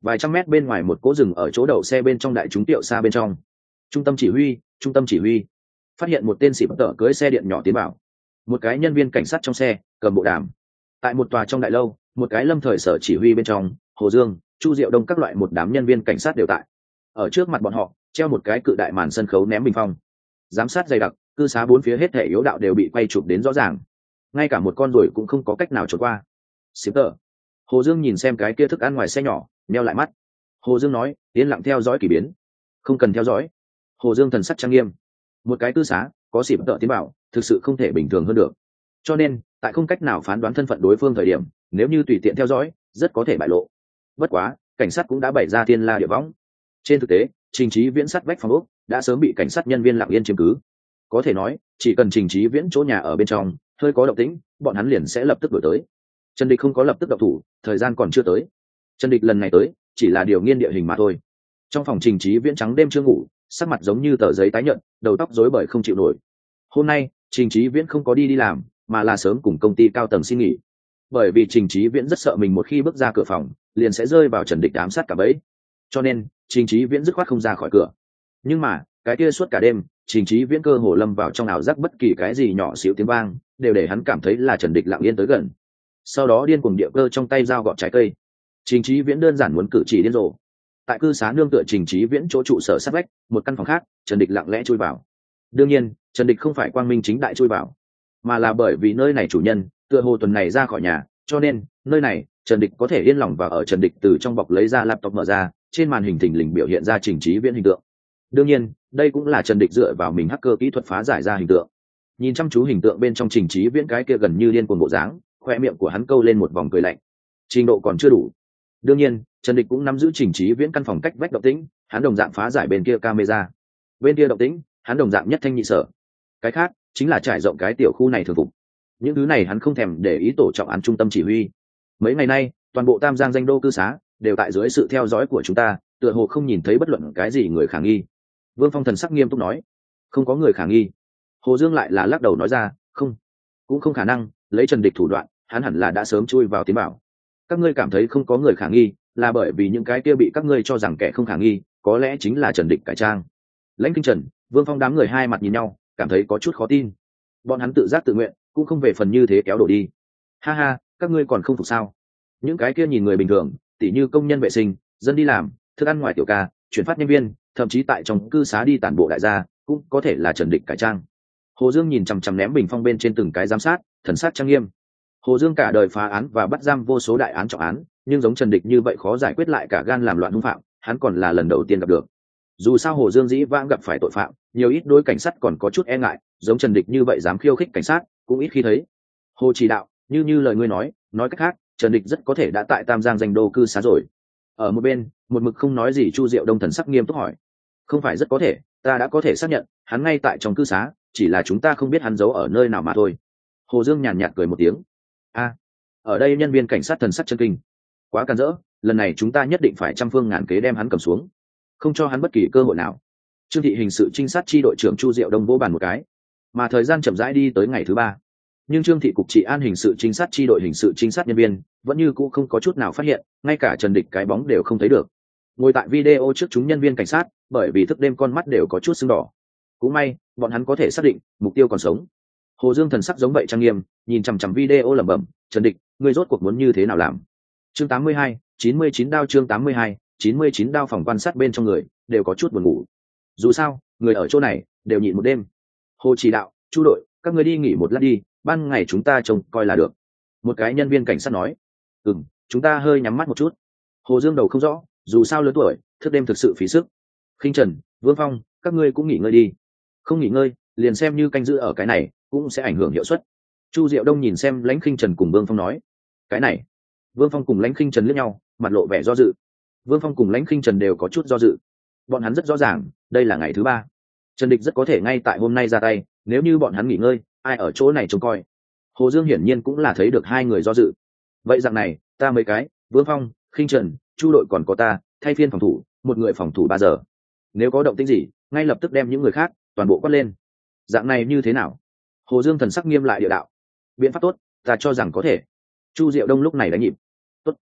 vài trăm mét bên ngoài một cỗ rừng ở chỗ đậu xe bên trong đại chúng tiệu xa bên trong. Trung tâm chỉ huy, trung tâm chỉ huy. Phát hiện một tên xịp tợ cưới xe điện nhỏ tiến vào. Một cái nhân viên cảnh sát trong xe cầm bộ đàm. Tại một tòa trong đại lâu, một cái lâm thời sở chỉ huy bên trong, Hồ Dương, Chu Diệu Đông các loại một đám nhân viên cảnh sát đều tại. Ở trước mặt bọn họ treo một cái cự đại màn sân khấu ném bình phong, giám sát dày đặc, cư xá bốn phía hết thể yếu đạo đều bị quay chụp đến rõ ràng, ngay cả một con ruồi cũng không có cách nào trốn qua. Xịp tợ. Hồ Dương nhìn xem cái kia thức ăn ngoài xe nhỏ, nheo lại mắt. Hồ Dương nói, yên lặng theo dõi kỳ biến. Không cần theo dõi. Hồ Dương thần sắc trang nghiêm. Một cái cư xá có xịp tợ tiến bảo, thực sự không thể bình thường hơn được. Cho nên tại không cách nào phán đoán thân phận đối phương thời điểm, nếu như tùy tiện theo dõi rất có thể bại lộ. Bất quá cảnh sát cũng đã bày ra thiên la địa võng. Trên thực tế Trình Chí Viễn sát vách phòng ốc đã sớm bị cảnh sát nhân viên lặng yên chiếm cứ. Có thể nói chỉ cần Trình Chí Viễn chỗ nhà ở bên trong hơi có động tĩnh, bọn hắn liền sẽ lập tức đuổi tới. Trần Địch không có lập tức động thủ, thời gian còn chưa tới. Trần Địch lần này tới chỉ là điều nghiên địa hình mà thôi. Trong phòng Trình Chí Viễn trắng đêm chưa ngủ, sắc mặt giống như tờ giấy tái nhợt, đầu tóc rối bời không chịu nổi. Hôm nay Trình Chí Viễn không có đi đi làm, mà là sớm cùng công ty cao tầng xin nghỉ, bởi vì Trình Chí Viễn rất sợ mình một khi bước ra cửa phòng liền sẽ rơi vào Trần Địch ám sát cả bẫy, cho nên Trình Chí Viễn dứt khoát không ra khỏi cửa. Nhưng mà cái kia suốt cả đêm Trình Chí Viễn cơ hồ lâm vào trong ảo giác, bất kỳ cái gì nhỏ xíu tiếng vang đều để hắn cảm thấy là Trần Địch lặng yên tới gần. Sau đó điên cuồng địa cơ trong tay dao gọt trái cây. Trình Chí Viễn đơn giản muốn cử chỉ điên rồ. Tại cư xá nương tựa Trình Chí Viễn chỗ trụ sở sát vách một căn phòng khác, Trần Địch lặng lẽ chui vào. Đương nhiên Trần Địch không phải quang minh chính đại chui vào, mà là bởi vì nơi này chủ nhân tựa hồ tuần này ra khỏi nhà, cho nên nơi này Trần Địch có thể yên lòng và ở. Trần Địch từ trong bọc lấy ra laptop, mở ra, trên màn hình thình lình biểu hiện ra Trình Chí Viễn hình tượng. Đương nhiên đây cũng là Trần Địch dựa vào mình hacker kỹ thuật phá giải ra hình tượng. Nhìn chăm chú hình tượng bên trong Trình Chí Viễn cái kia gần như điên cuồng bộ dáng, khoe miệng của hắn câu lên một vòng cười lạnh. Trình độ còn chưa đủ. Đương nhiên Trần Địch cũng nắm giữ Trình Chí Viễn căn phòng cách vách động tĩnh, hắn đồng dạng phá giải bên kia camera. Bên kia động tĩnh hắn đồng dạng nhất thanh nhị sở. Cái khác chính là trải rộng cái tiểu khu này thường phục. Những thứ này hắn không thèm để ý tổ trọng án trung tâm chỉ huy. Mấy ngày nay toàn bộ Tam Giang danh đô cư xá đều tại dưới sự theo dõi của chúng ta, tựa hồ không nhìn thấy bất luận cái gì người khả nghi. Vương Phong thần sắc nghiêm túc nói, không có người khả nghi. Hồ Dương lại là lắc đầu nói ra, không, cũng không khả năng, lấy Trần Địch thủ đoạn hắn hẳn là đã sớm chui vào tiến bảo. Các ngươi cảm thấy không có người khả nghi là bởi vì những cái kia bị các ngươi cho rằng kẻ không khả nghi có lẽ chính là Trần Địch cải trang. Lãnh Kinh Trần, Vương Phong đám người hai mặt nhìn nhau, cảm thấy có chút khó tin. Bọn hắn tự giác tự nguyện cũng không về phần như thế kéo đổ đi. Ha ha, các ngươi còn không phục sao? Những cái kia nhìn người bình thường, tỉ như công nhân vệ sinh, dân đi làm, thức ăn ngoài tiểu ca, chuyển phát nhân viên, thậm chí tại trong cư xá đi tản bộ đại gia, cũng có thể là Trần Địch cải trang. Hồ Dương nhìn chằm chằm ném bình phong bên trên từng cái giám sát, thần sắc trang nghiêm. Hồ Dương cả đời phá án và bắt giam vô số đại án trọng án, nhưng giống Trần Địch như vậy khó giải quyết lại cả gan làm loạn hung phạm, hắn còn là lần đầu tiên gặp được. Dù sao Hồ Dương dĩ vãng gặp phải tội phạm, nhiều ít đối cảnh sát còn có chút e ngại, giống Trần Địch như vậy dám khiêu khích cảnh sát, cũng ít khi thấy. Hồ chỉ đạo, như như lời ngươi nói, nói cách khác, Trần Địch rất có thể đã tại Tam Giang danh đô cư xá rồi. Ở một bên, một mực không nói gì Chu Diệu Đông thần sắc nghiêm túc hỏi, không phải rất có thể, ta đã có thể xác nhận, hắn ngay tại trong cư xá, chỉ là chúng ta không biết hắn giấu ở nơi nào mà thôi. Hồ Dương nhàn nhạt cười một tiếng, a, ở đây nhân viên cảnh sát thần sắc chân kinh, quá càn rỡ, lần này chúng ta nhất định phải trăm phương ngàn kế đem hắn cầm xuống, không cho hắn bất kỳ cơ hội nào. Trương thị hình sự trinh sát chi đội trưởng Chu Diệu Đông vỗ bàn một cái. Mà thời gian chậm rãi đi tới ngày thứ ba, nhưng Trương thị cục trị an hình sự trinh sát chi đội hình sự trinh sát nhân viên vẫn như cũ không có chút nào phát hiện, ngay cả Trần Địch cái bóng đều không thấy được. Ngồi tại video trước chúng nhân viên cảnh sát, bởi vì thức đêm con mắt đều có chút sưng đỏ. Cũng may bọn hắn có thể xác định mục tiêu còn sống. Hồ Dương thần sắc giống vậy trang nghiêm, nhìn chằm chằm video lẩm bẩm, Trần Địch, ngươi rốt cuộc muốn như thế nào làm? Chương tám mươi hai, chín mươi chín đao. Chương tám mươi hai, chín mươi chín đao. Phòng quan sát bên trong người đều có chút buồn ngủ. Dù sao người ở chỗ này đều nhịn một đêm. Hồ chỉ đạo, Chu đội, các ngươi đi nghỉ một lát đi, ban ngày chúng ta trông coi là được. Một cái nhân viên cảnh sát nói. Ừm, chúng ta hơi nhắm mắt một chút. Hồ Dương đầu không rõ, dù sao lớn tuổi, thức đêm thực sự phí sức. Khinh Trần, Vương Phong, các ngươi cũng nghỉ ngơi đi. Không nghỉ ngơi liền xem như canh giữ ở cái này cũng sẽ ảnh hưởng hiệu suất. Chu Diệu Đông nhìn xem Lãnh Khinh Trần cùng Vương Phong nói, cái này. Vương Phong cùng Lãnh Khinh Trần liếc nhau, mặt lộ vẻ do dự. Vương Phong cùng Lãnh Khinh Trần đều có chút do dự. Bọn hắn rất rõ ràng, đây là ngày thứ ba, Trần Địch rất có thể ngay tại hôm nay ra tay, nếu như bọn hắn nghỉ ngơi, ai ở chỗ này trông coi? Hồ Dương hiển nhiên cũng là thấy được hai người do dự. Vậy dạng này, ta mấy cái, Vương Phong, Khinh Trần, Chu đội còn có ta, thay phiên phòng thủ, một người phòng thủ ba giờ. Nếu có động tĩnh gì, ngay lập tức đem những người khác toàn bộ quát lên. Dạng này như thế nào? Hồ Dương thần sắc nghiêm lại địa đạo. Biện pháp tốt, ta cho rằng có thể. Chu Diệu Đông lúc này đánh nhịp. Tốt.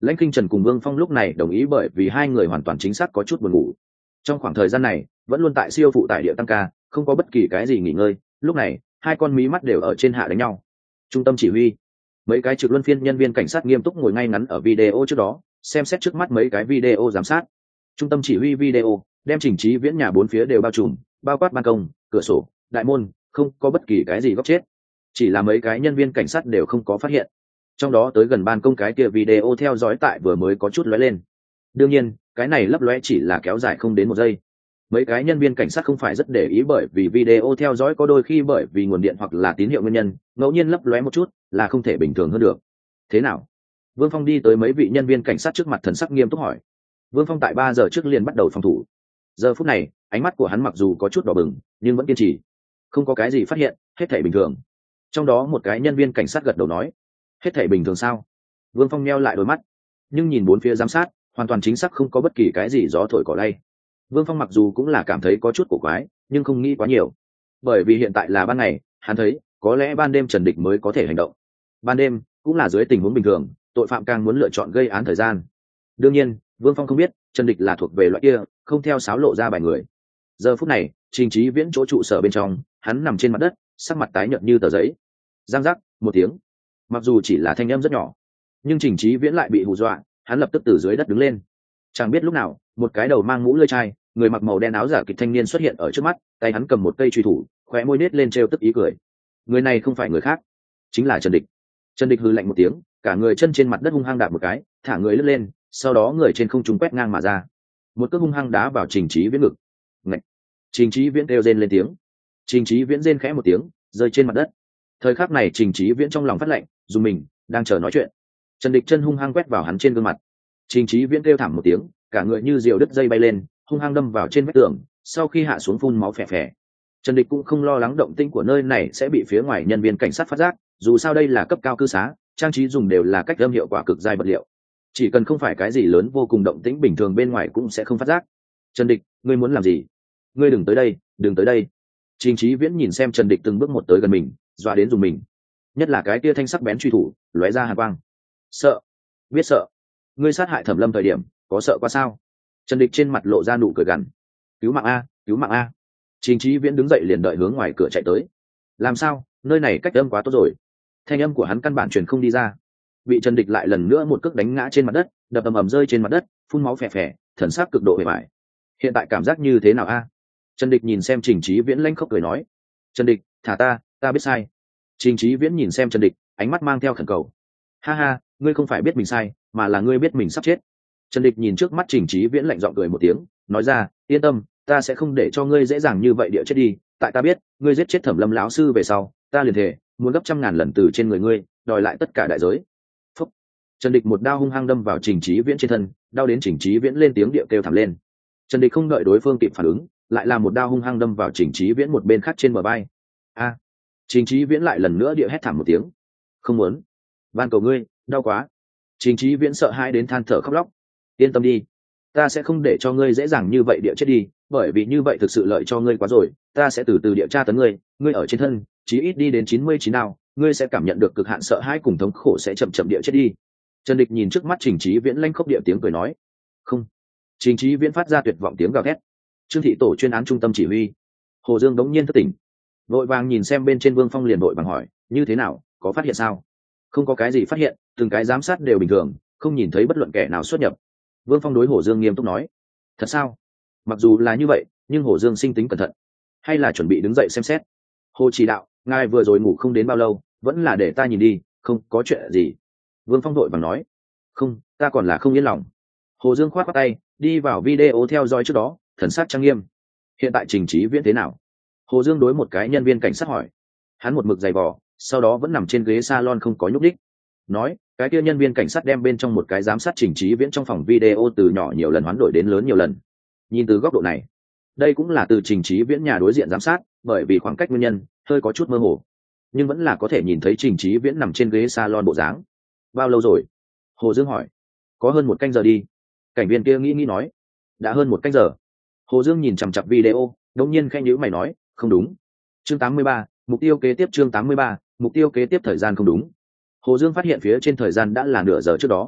Lãnh Kinh Trần cùng Vương Phong lúc này đồng ý, bởi vì hai người hoàn toàn chính xác có chút buồn ngủ. Trong khoảng thời gian này vẫn luôn tại siêu phụ tải địa tăng ca, không có bất kỳ cái gì nghỉ ngơi. Lúc này hai con mí mắt đều ở trên hạ đánh nhau. Trung tâm chỉ huy, mấy cái trực luân phiên nhân viên cảnh sát nghiêm túc ngồi ngay ngắn ở video trước đó, xem xét trước mắt mấy cái video giám sát. Trung tâm chỉ huy video đem Trình Chí Viễn nhà bốn phía đều bao trùm, bao quát ban công, cửa sổ, đại môn, không có bất kỳ cái gì góc chết. Chỉ là mấy cái nhân viên cảnh sát đều không có phát hiện. Trong đó tới gần ban công cái kia video theo dõi tại vừa mới có chút lóe lên. Đương nhiên cái này lấp lóe chỉ là kéo dài không đến một giây. Mấy cái nhân viên cảnh sát không phải rất để ý, bởi vì video theo dõi có đôi khi bởi vì nguồn điện hoặc là tín hiệu nguyên nhân ngẫu nhiên lấp lóe một chút là không thể bình thường hơn được. Thế nào? Vương Phong đi tới mấy vị nhân viên cảnh sát trước mặt, thần sắc nghiêm túc hỏi. Vương Phong tại ba giờ trước liền bắt đầu phòng thủ. Giờ phút này ánh mắt của hắn mặc dù có chút đỏ bừng nhưng vẫn kiên trì. Không có cái gì phát hiện, hết thảy bình thường. Trong đó một cái nhân viên cảnh sát gật đầu nói, hết thảy bình thường sao? Vương Phong nheo lại đôi mắt, nhưng nhìn bốn phía giám sát hoàn toàn chính xác không có bất kỳ cái gì gió thổi cỏ lay. Vương Phong mặc dù cũng là cảm thấy có chút cổ quái nhưng không nghĩ quá nhiều, bởi vì hiện tại là ban ngày, hắn thấy có lẽ ban đêm Trần Địch mới có thể hành động. Ban đêm cũng là dưới tình huống bình thường, tội phạm càng muốn lựa chọn gây án thời gian. Đương nhiên Vương Phong không biết Trần Địch là thuộc về loại kia không theo sáo lộ ra bài người. Giờ phút này Trình Chí Viễn chỗ trụ sở bên trong, hắn nằm trên mặt đất, sắc mặt tái nhợt như tờ giấy. Giang giác một tiếng, mặc dù chỉ là thanh âm rất nhỏ nhưng Trình Chí Viễn lại bị hù dọa, hắn lập tức từ dưới đất đứng lên. Chẳng biết lúc nào một cái đầu mang mũ lưỡi chai, người mặc màu đen áo giả kịch thanh niên xuất hiện ở trước mắt, tay hắn cầm một cây truy thủ, khóe môi nết lên trêu tức ý cười. Người này không phải người khác, chính là Trần Địch. Trần Địch hừ lạnh một tiếng, cả người chân trên mặt đất hung hăng đạp một cái, thả người lướt lên, sau đó người trên không trung quét ngang mà ra, một cước hung hăng đá vào Trình Chí Viễn ngực. Ngậy! Trình Chí Viễn kêu rên lên tiếng. Trình Chí Viễn rên khẽ một tiếng, rơi trên mặt đất. Thời khắc này Trình Chí Viễn trong lòng phát lạnh, dùng mình đang chờ nói chuyện. Trần Địch chân hung hăng quét vào hắn trên gương mặt. Trình Chí Viễn kêu thảm một tiếng, cả người như diều đứt dây bay lên, hung hăng đâm vào trên vách tường, sau khi hạ xuống phun máu phè phè. Trần Địch cũng không lo lắng động tĩnh của nơi này sẽ bị phía ngoài nhân viên cảnh sát phát giác, dù sao đây là cấp cao cư xá, trang trí dùng đều là cách âm hiệu quả cực dai vật liệu, chỉ cần không phải cái gì lớn vô cùng động tĩnh bình thường bên ngoài cũng sẽ không phát giác. Trần Địch, ngươi muốn làm gì? Ngươi đừng tới đây, đừng tới đây. Trình Chí Viễn nhìn xem Trần Địch từng bước một tới gần mình, dọa đến dùng mình, nhất là cái kia thanh sắc bén truy thủ lóe ra hàn quang. Sợ? Biết sợ. Ngươi sát hại Thẩm Lâm thời điểm có sợ quá sao? Trần Địch trên mặt lộ ra nụ cười gằn. Cứu mạng a, cứu mạng a. Trình Chí Viễn đứng dậy liền đợi hướng ngoài cửa chạy tới. Làm sao? Nơi này cách âm quá tốt rồi. Thanh âm của hắn căn bản truyền không đi ra. Bị Trần Địch lại lần nữa một cước đánh ngã trên mặt đất, đập ầm ầm rơi trên mặt đất, phun máu phè phè, thần sắc cực độ bề bại. Hiện tại cảm giác như thế nào a? Trần Địch nhìn xem Trình Chí Viễn lanh khóc cười nói. Trần Địch, thả ta, ta biết sai. Trình Chí Viễn nhìn xem Trần Địch, ánh mắt mang theo khẩn cầu. Ha ha, ngươi không phải biết mình sai, mà là ngươi biết mình sắp chết. Trần Địch nhìn trước mắt Trình Chí Viễn lạnh giọng cười một tiếng, nói ra, yên tâm, ta sẽ không để cho ngươi dễ dàng như vậy địa chết đi. Tại ta biết, ngươi giết chết Thẩm Lâm lão sư về sau, ta liền thề, muốn gấp trăm ngàn lần từ trên người ngươi, đòi lại tất cả đại giới. Phúc. Trần Địch một đao hung hăng đâm vào Trình Chí Viễn trên thân, đau đến Trình Chí Viễn lên tiếng địa kêu thảm lên. Trần Địch không đợi đối phương kịp phản ứng, lại là một đao hung hăng đâm vào Trình Chí Viễn một bên khác trên bờ vai. A! À. Trình Chí Viễn lại lần nữa địa hét thảm một tiếng. Không muốn, van cầu ngươi, đau quá. Trình Chí Viễn sợ hãi đến than thở khóc lóc. Yên tâm đi, ta sẽ không để cho ngươi dễ dàng như vậy địa chết đi, bởi vì như vậy thực sự lợi cho ngươi quá rồi. Ta sẽ từ từ địa tra tấn ngươi, ngươi ở trên thân chí ít đi đến chín mươi chín đao, ngươi sẽ cảm nhận được cực hạn sợ hãi cùng thống khổ, sẽ chậm chậm địa chết đi. Trần Địch nhìn trước mắt Trình Chí Viễn lanh khốc địa tiếng cười nói. Không. Trình Chí Viễn phát ra tuyệt vọng tiếng gào thét. Trương thị tổ chuyên án trung tâm chỉ huy. Hồ Dương đống nhiên thức tỉnh, vội vàng nhìn xem bên trên Vương Phong liền vội vàng hỏi, như thế nào, có phát hiện sao? Không có cái gì phát hiện, từng cái giám sát đều bình thường, không nhìn thấy bất luận kẻ nào xuất nhập. Vương Phong đối Hồ Dương nghiêm túc nói. Thật sao? Mặc dù là như vậy nhưng Hồ Dương sinh tính cẩn thận, hay là chuẩn bị đứng dậy xem xét. Hồ chỉ đạo, ngài vừa rồi ngủ không đến bao lâu, vẫn là để ta nhìn đi, không có chuyện gì. Vương Phong đội vàng nói. Không, ta còn là không yên lòng. Hồ Dương khoát khoát tay, đi vào video theo dõi trước đó, thần sắc trang nghiêm. Hiện tại Trình Chí Viễn thế nào? Hồ Dương đối một cái nhân viên cảnh sát hỏi. Hắn một mực giày vò, sau đó vẫn nằm trên ghế salon không có nhúc đích. Nói, cái kia nhân viên cảnh sát đem bên trong một cái giám sát Trình Chí Viễn trong phòng video từ nhỏ nhiều lần hoán đổi đến lớn nhiều lần. Nhìn từ góc độ này, đây cũng là từ Trình Chí Viễn nhà đối diện giám sát, bởi vì khoảng cách nguyên nhân hơi có chút mơ hồ, nhưng vẫn là có thể nhìn thấy Trình Chí Viễn nằm trên ghế salon bộ dáng. Bao lâu rồi? Hồ Dương hỏi. Có hơn một canh giờ đi. Cảnh viên kia nghĩ nghĩ nói. Đã hơn một canh giờ. Hồ Dương nhìn chằm chằm video, đột nhiên khẽ nhíu mày nói, không đúng. Chương tám mươi ba, mục tiêu kế tiếp. Chương tám mươi ba, mục tiêu kế tiếp. Thời gian không đúng. Hồ Dương phát hiện phía trên thời gian đã là nửa giờ trước đó.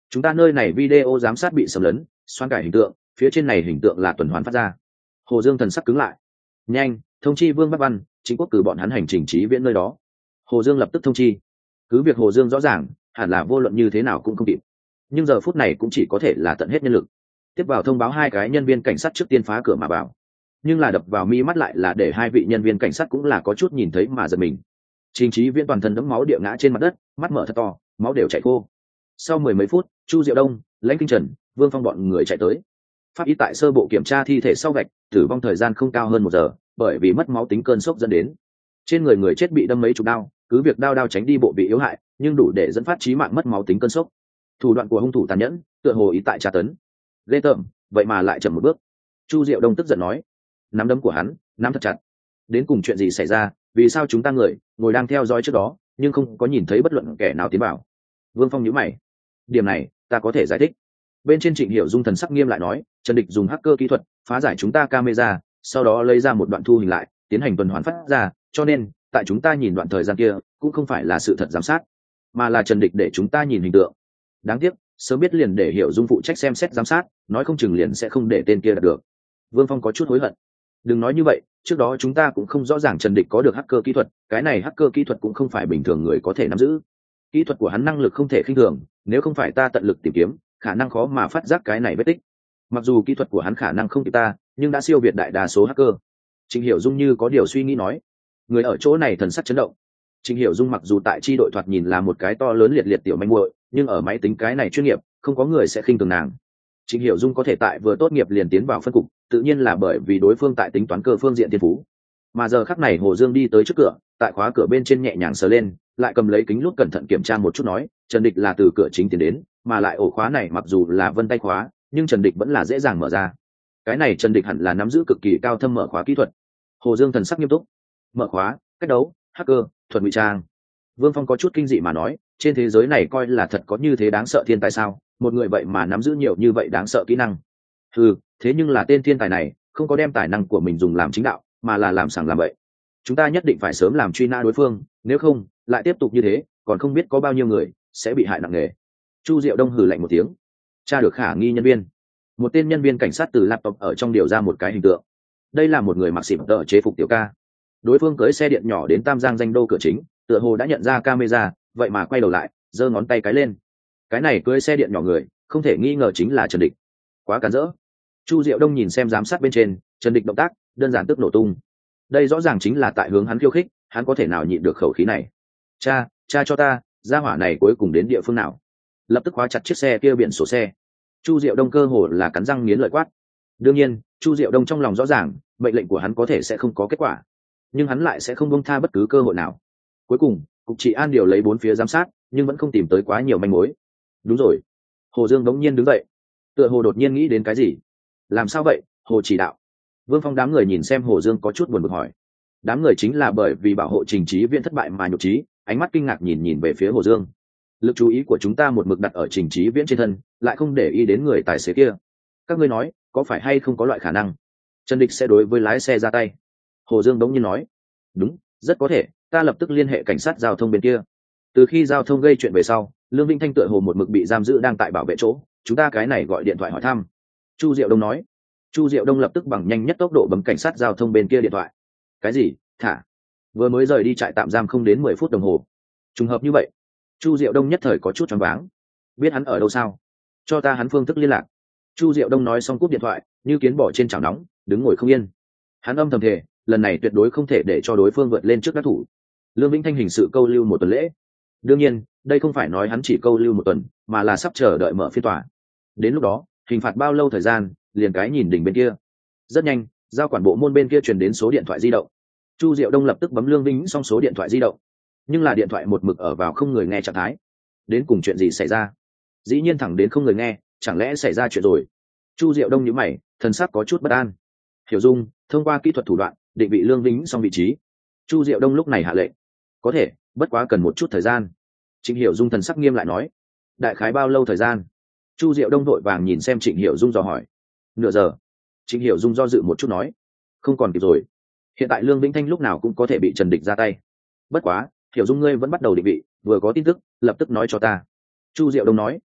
chúng ta nơi này video giám sát bị xâm lấn, xoan cải hình tượng, phía trên này hình tượng là tuần hoàn phát ra. Hồ Dương thần sắc cứng lại. Nhanh, thông chi Vương Bắc Văn, chính quốc cử bọn hắn hành trình trí viễn nơi đó. Hồ Dương lập tức thông chi. Cứ việc Hồ Dương rõ ràng hẳn là vô luận như thế nào cũng không kịp, nhưng giờ phút này cũng chỉ có thể là tận hết nhân lực. Tiếp vào thông báo hai cái nhân viên cảnh sát trước tiên phá cửa mà vào, nhưng là đập vào mi mắt lại là để hai vị nhân viên cảnh sát cũng là có chút nhìn thấy mà giật mình. Trình Trí Viễn toàn thân đẫm máu địa ngã trên mặt đất, mắt mở thật to, máu đều chảy khô. Sau mười mấy phút, Chu Diệu Đông, Lãnh Kinh Trần, Vương Phong bọn người chạy tới. Pháp y tại sơ bộ kiểm tra thi thể sau gạch, tử vong thời gian không cao hơn một giờ, bởi vì mất máu tính cơn sốc dẫn đến. Trên người người chết bị đâm mấy chục đao, cứ việc đao đao tránh đi bộ bị yếu hại, nhưng đủ để dẫn phát chí mạng mất máu tính cơn sốc. Thủ đoạn của hung thủ tàn nhẫn, tựa hồ ý tại tra tấn. Ghê tởm, vậy mà lại chậm một bước. Chu Diệu Đông tức giận nói, nắm đấm của hắn nắm thật chặt. Đến cùng chuyện gì xảy ra, vì sao chúng ta người ngồi đang theo dõi trước đó nhưng không có nhìn thấy bất luận kẻ nào tiến vào? Vương Phong nhíu mày. Điểm này ta có thể giải thích. Bên trên Trịnh Hiểu Dung thần sắc nghiêm lại nói, Trần Địch dùng hacker kỹ thuật phá giải chúng ta camera, sau đó lấy ra một đoạn thu hình lại, tiến hành tuần hoàn phát ra, cho nên tại chúng ta nhìn đoạn thời gian kia cũng không phải là sự thật giám sát, mà là Trần Địch để chúng ta nhìn hình tượng. Đáng tiếc sớm biết liền để Hiểu Dung phụ trách xem xét giám sát, nói không chừng liền sẽ không để tên kia đạt được. Vương Phong có chút hối hận. Đừng nói như vậy, trước đó chúng ta cũng không rõ ràng Trần Địch có được hacker kỹ thuật, cái này hacker kỹ thuật cũng không phải bình thường người có thể nắm giữ. Kỹ thuật của hắn năng lực không thể khinh thường, nếu không phải ta tận lực tìm kiếm, khả năng khó mà phát giác cái này vết tích. Mặc dù kỹ thuật của hắn khả năng không kịp ta, nhưng đã siêu việt đại đa số hacker. Trịnh Hiểu Dung như có điều suy nghĩ nói. Người ở chỗ này thần sắc chấn động. Trịnh Hiểu Dung mặc dù tại chi đội thoạt nhìn là một cái to lớn liệt liệt tiểu manh muội, nhưng ở máy tính cái này chuyên nghiệp, không có người sẽ khinh thường nàng. Trịnh Hiểu Dung có thể tại vừa tốt nghiệp liền tiến vào phân cục, tự nhiên là bởi vì đối phương tại tính toán cơ phương diện thiên phú. Mà giờ khắc này Hồ Dương đi tới trước cửa, tại khóa cửa bên trên nhẹ nhàng sờ lên, lại cầm lấy kính lúp cẩn thận kiểm tra một chút nói, Trần Địch là từ cửa chính tiến đến, mà lại ổ khóa này mặc dù là vân tay khóa, nhưng Trần Địch vẫn là dễ dàng mở ra. Cái này Trần Địch hẳn là nắm giữ cực kỳ cao thâm mở khóa kỹ thuật. Hồ Dương thần sắc nghiêm túc. Mở khóa, cách đấu, hacker, thuật ngụy trang. Vương Phong có chút kinh dị mà nói, trên thế giới này coi là thật có như thế đáng sợ thiên tài sao? Một người vậy mà nắm giữ nhiều như vậy đáng sợ kỹ năng. Ừ, thế nhưng là tên thiên tài này không có đem tài năng của mình dùng làm chính đạo, mà là làm sằng làm bậy. Chúng ta nhất định phải sớm làm truy nã đối phương, nếu không lại tiếp tục như thế còn không biết có bao nhiêu người sẽ bị hại nặng nề. Chu Diệu Đông hừ lạnh một tiếng. Tra được khả nghi nhân viên. Một tên nhân viên cảnh sát từ laptop ở trong điều ra một cái hình tượng. Đây là một người mặc xịp tợ chế phục tiểu ca. Đối phương cưỡi xe điện nhỏ đến Tam Giang danh đô cửa chính, tựa hồ đã nhận ra camera, vậy mà quay đầu lại giơ ngón tay cái lên. Cái này cưỡi xe điện nhỏ người không thể nghi ngờ chính là Trần Địch. Quá cản rỡ. Chu Diệu Đông nhìn xem giám sát bên trên, Trần Địch động tác đơn giản tức nổ tung. Đây rõ ràng chính là tại hướng hắn khiêu khích, hắn có thể nào nhịn được khẩu khí này? Cha, cha cho ta, gia hỏa này cuối cùng đến địa phương nào? Lập tức khóa chặt chiếc xe kia biển số xe. Chu Diệu Đông cơ hồ là cắn răng nghiến lợi quát. Đương nhiên, Chu Diệu Đông trong lòng rõ ràng, mệnh lệnh của hắn có thể sẽ không có kết quả, nhưng hắn lại sẽ không buông tha bất cứ cơ hội nào. Cuối cùng, cục trị an điều lấy bốn phía giám sát, nhưng vẫn không tìm tới quá nhiều manh mối. Đúng rồi. Hồ Dương bỗng nhiên đứng dậy, tựa hồ đột nhiên nghĩ đến cái gì. Làm sao vậy, Hồ chỉ đạo? Vương Phong đám người nhìn xem Hồ Dương có chút buồn bực hỏi. Đám người chính là bởi vì bảo hộ Trình Trí Viễn thất bại mà nhục trí, ánh mắt kinh ngạc nhìn nhìn về phía Hồ Dương. Lực chú ý của chúng ta một mực đặt ở Trình Trí Viễn trên thân, lại không để ý đến người tài xế kia. Các ngươi nói, có phải hay không có loại khả năng Trần Địch sẽ đối với lái xe ra tay? Hồ Dương đống nhiên nói. Đúng, rất có thể, ta lập tức liên hệ cảnh sát giao thông bên kia. Từ khi giao thông gây chuyện về sau, Lương Vĩnh Thanh tựa hồ một mực bị giam giữ đang tại bảo vệ chỗ, chúng ta cái này gọi điện thoại hỏi thăm. Chu Diệu Đông nói. Chu Diệu Đông lập tức bằng nhanh nhất tốc độ bấm cảnh sát giao thông bên kia điện thoại. Cái gì? Thả. Vừa mới rời đi trại tạm giam không đến mười phút đồng hồ. Trùng hợp như vậy. Chu Diệu Đông nhất thời có chút choáng váng. Biết hắn ở đâu sao? Cho ta hắn phương thức liên lạc. Chu Diệu Đông nói xong cúp điện thoại, như kiến bỏ trên chảo nóng, đứng ngồi không yên. Hắn âm thầm thề, lần này tuyệt đối không thể để cho đối phương vượt lên trước đắc thủ. Lương Vĩnh Thanh hình sự câu lưu một tuần lễ. Đương nhiên, đây không phải nói hắn chỉ câu lưu một tuần, mà là sắp chờ đợi mở phiên tòa. Đến lúc đó, hình phạt bao lâu thời gian, liền cái nhìn đỉnh bên kia. Rất nhanh, giao quản bộ môn bên kia truyền đến số điện thoại di động. Chu Diệu Đông lập tức bấm Lương Vĩnh xong số điện thoại di động, nhưng là điện thoại một mực ở vào không người nghe trạng thái. Đến cùng chuyện gì xảy ra? Dĩ nhiên thẳng đến không người nghe, chẳng lẽ xảy ra chuyện rồi? Chu Diệu Đông nhíu mày, thần sắc có chút bất an. Hiểu Dung, thông qua kỹ thuật thủ đoạn, định vị Lương Vĩnh xong vị trí. Chu Diệu Đông lúc này hạ lệnh. Có thể, bất quá cần một chút thời gian. Trịnh Hiểu Dung thần sắc nghiêm lại nói. Đại khái bao lâu thời gian? Chu Diệu Đông vội vàng nhìn xem Trịnh Hiểu Dung dò hỏi. Nửa giờ. Trịnh Hiểu Dung do dự một chút nói. Không còn kịp rồi. Hiện tại Lương Vĩnh Thanh lúc nào cũng có thể bị Trần Địch ra tay. Bất quá, Hiểu Dung ngươi vẫn bắt đầu định vị, vừa có tin tức lập tức nói cho ta. Chu Diệu Đông nói.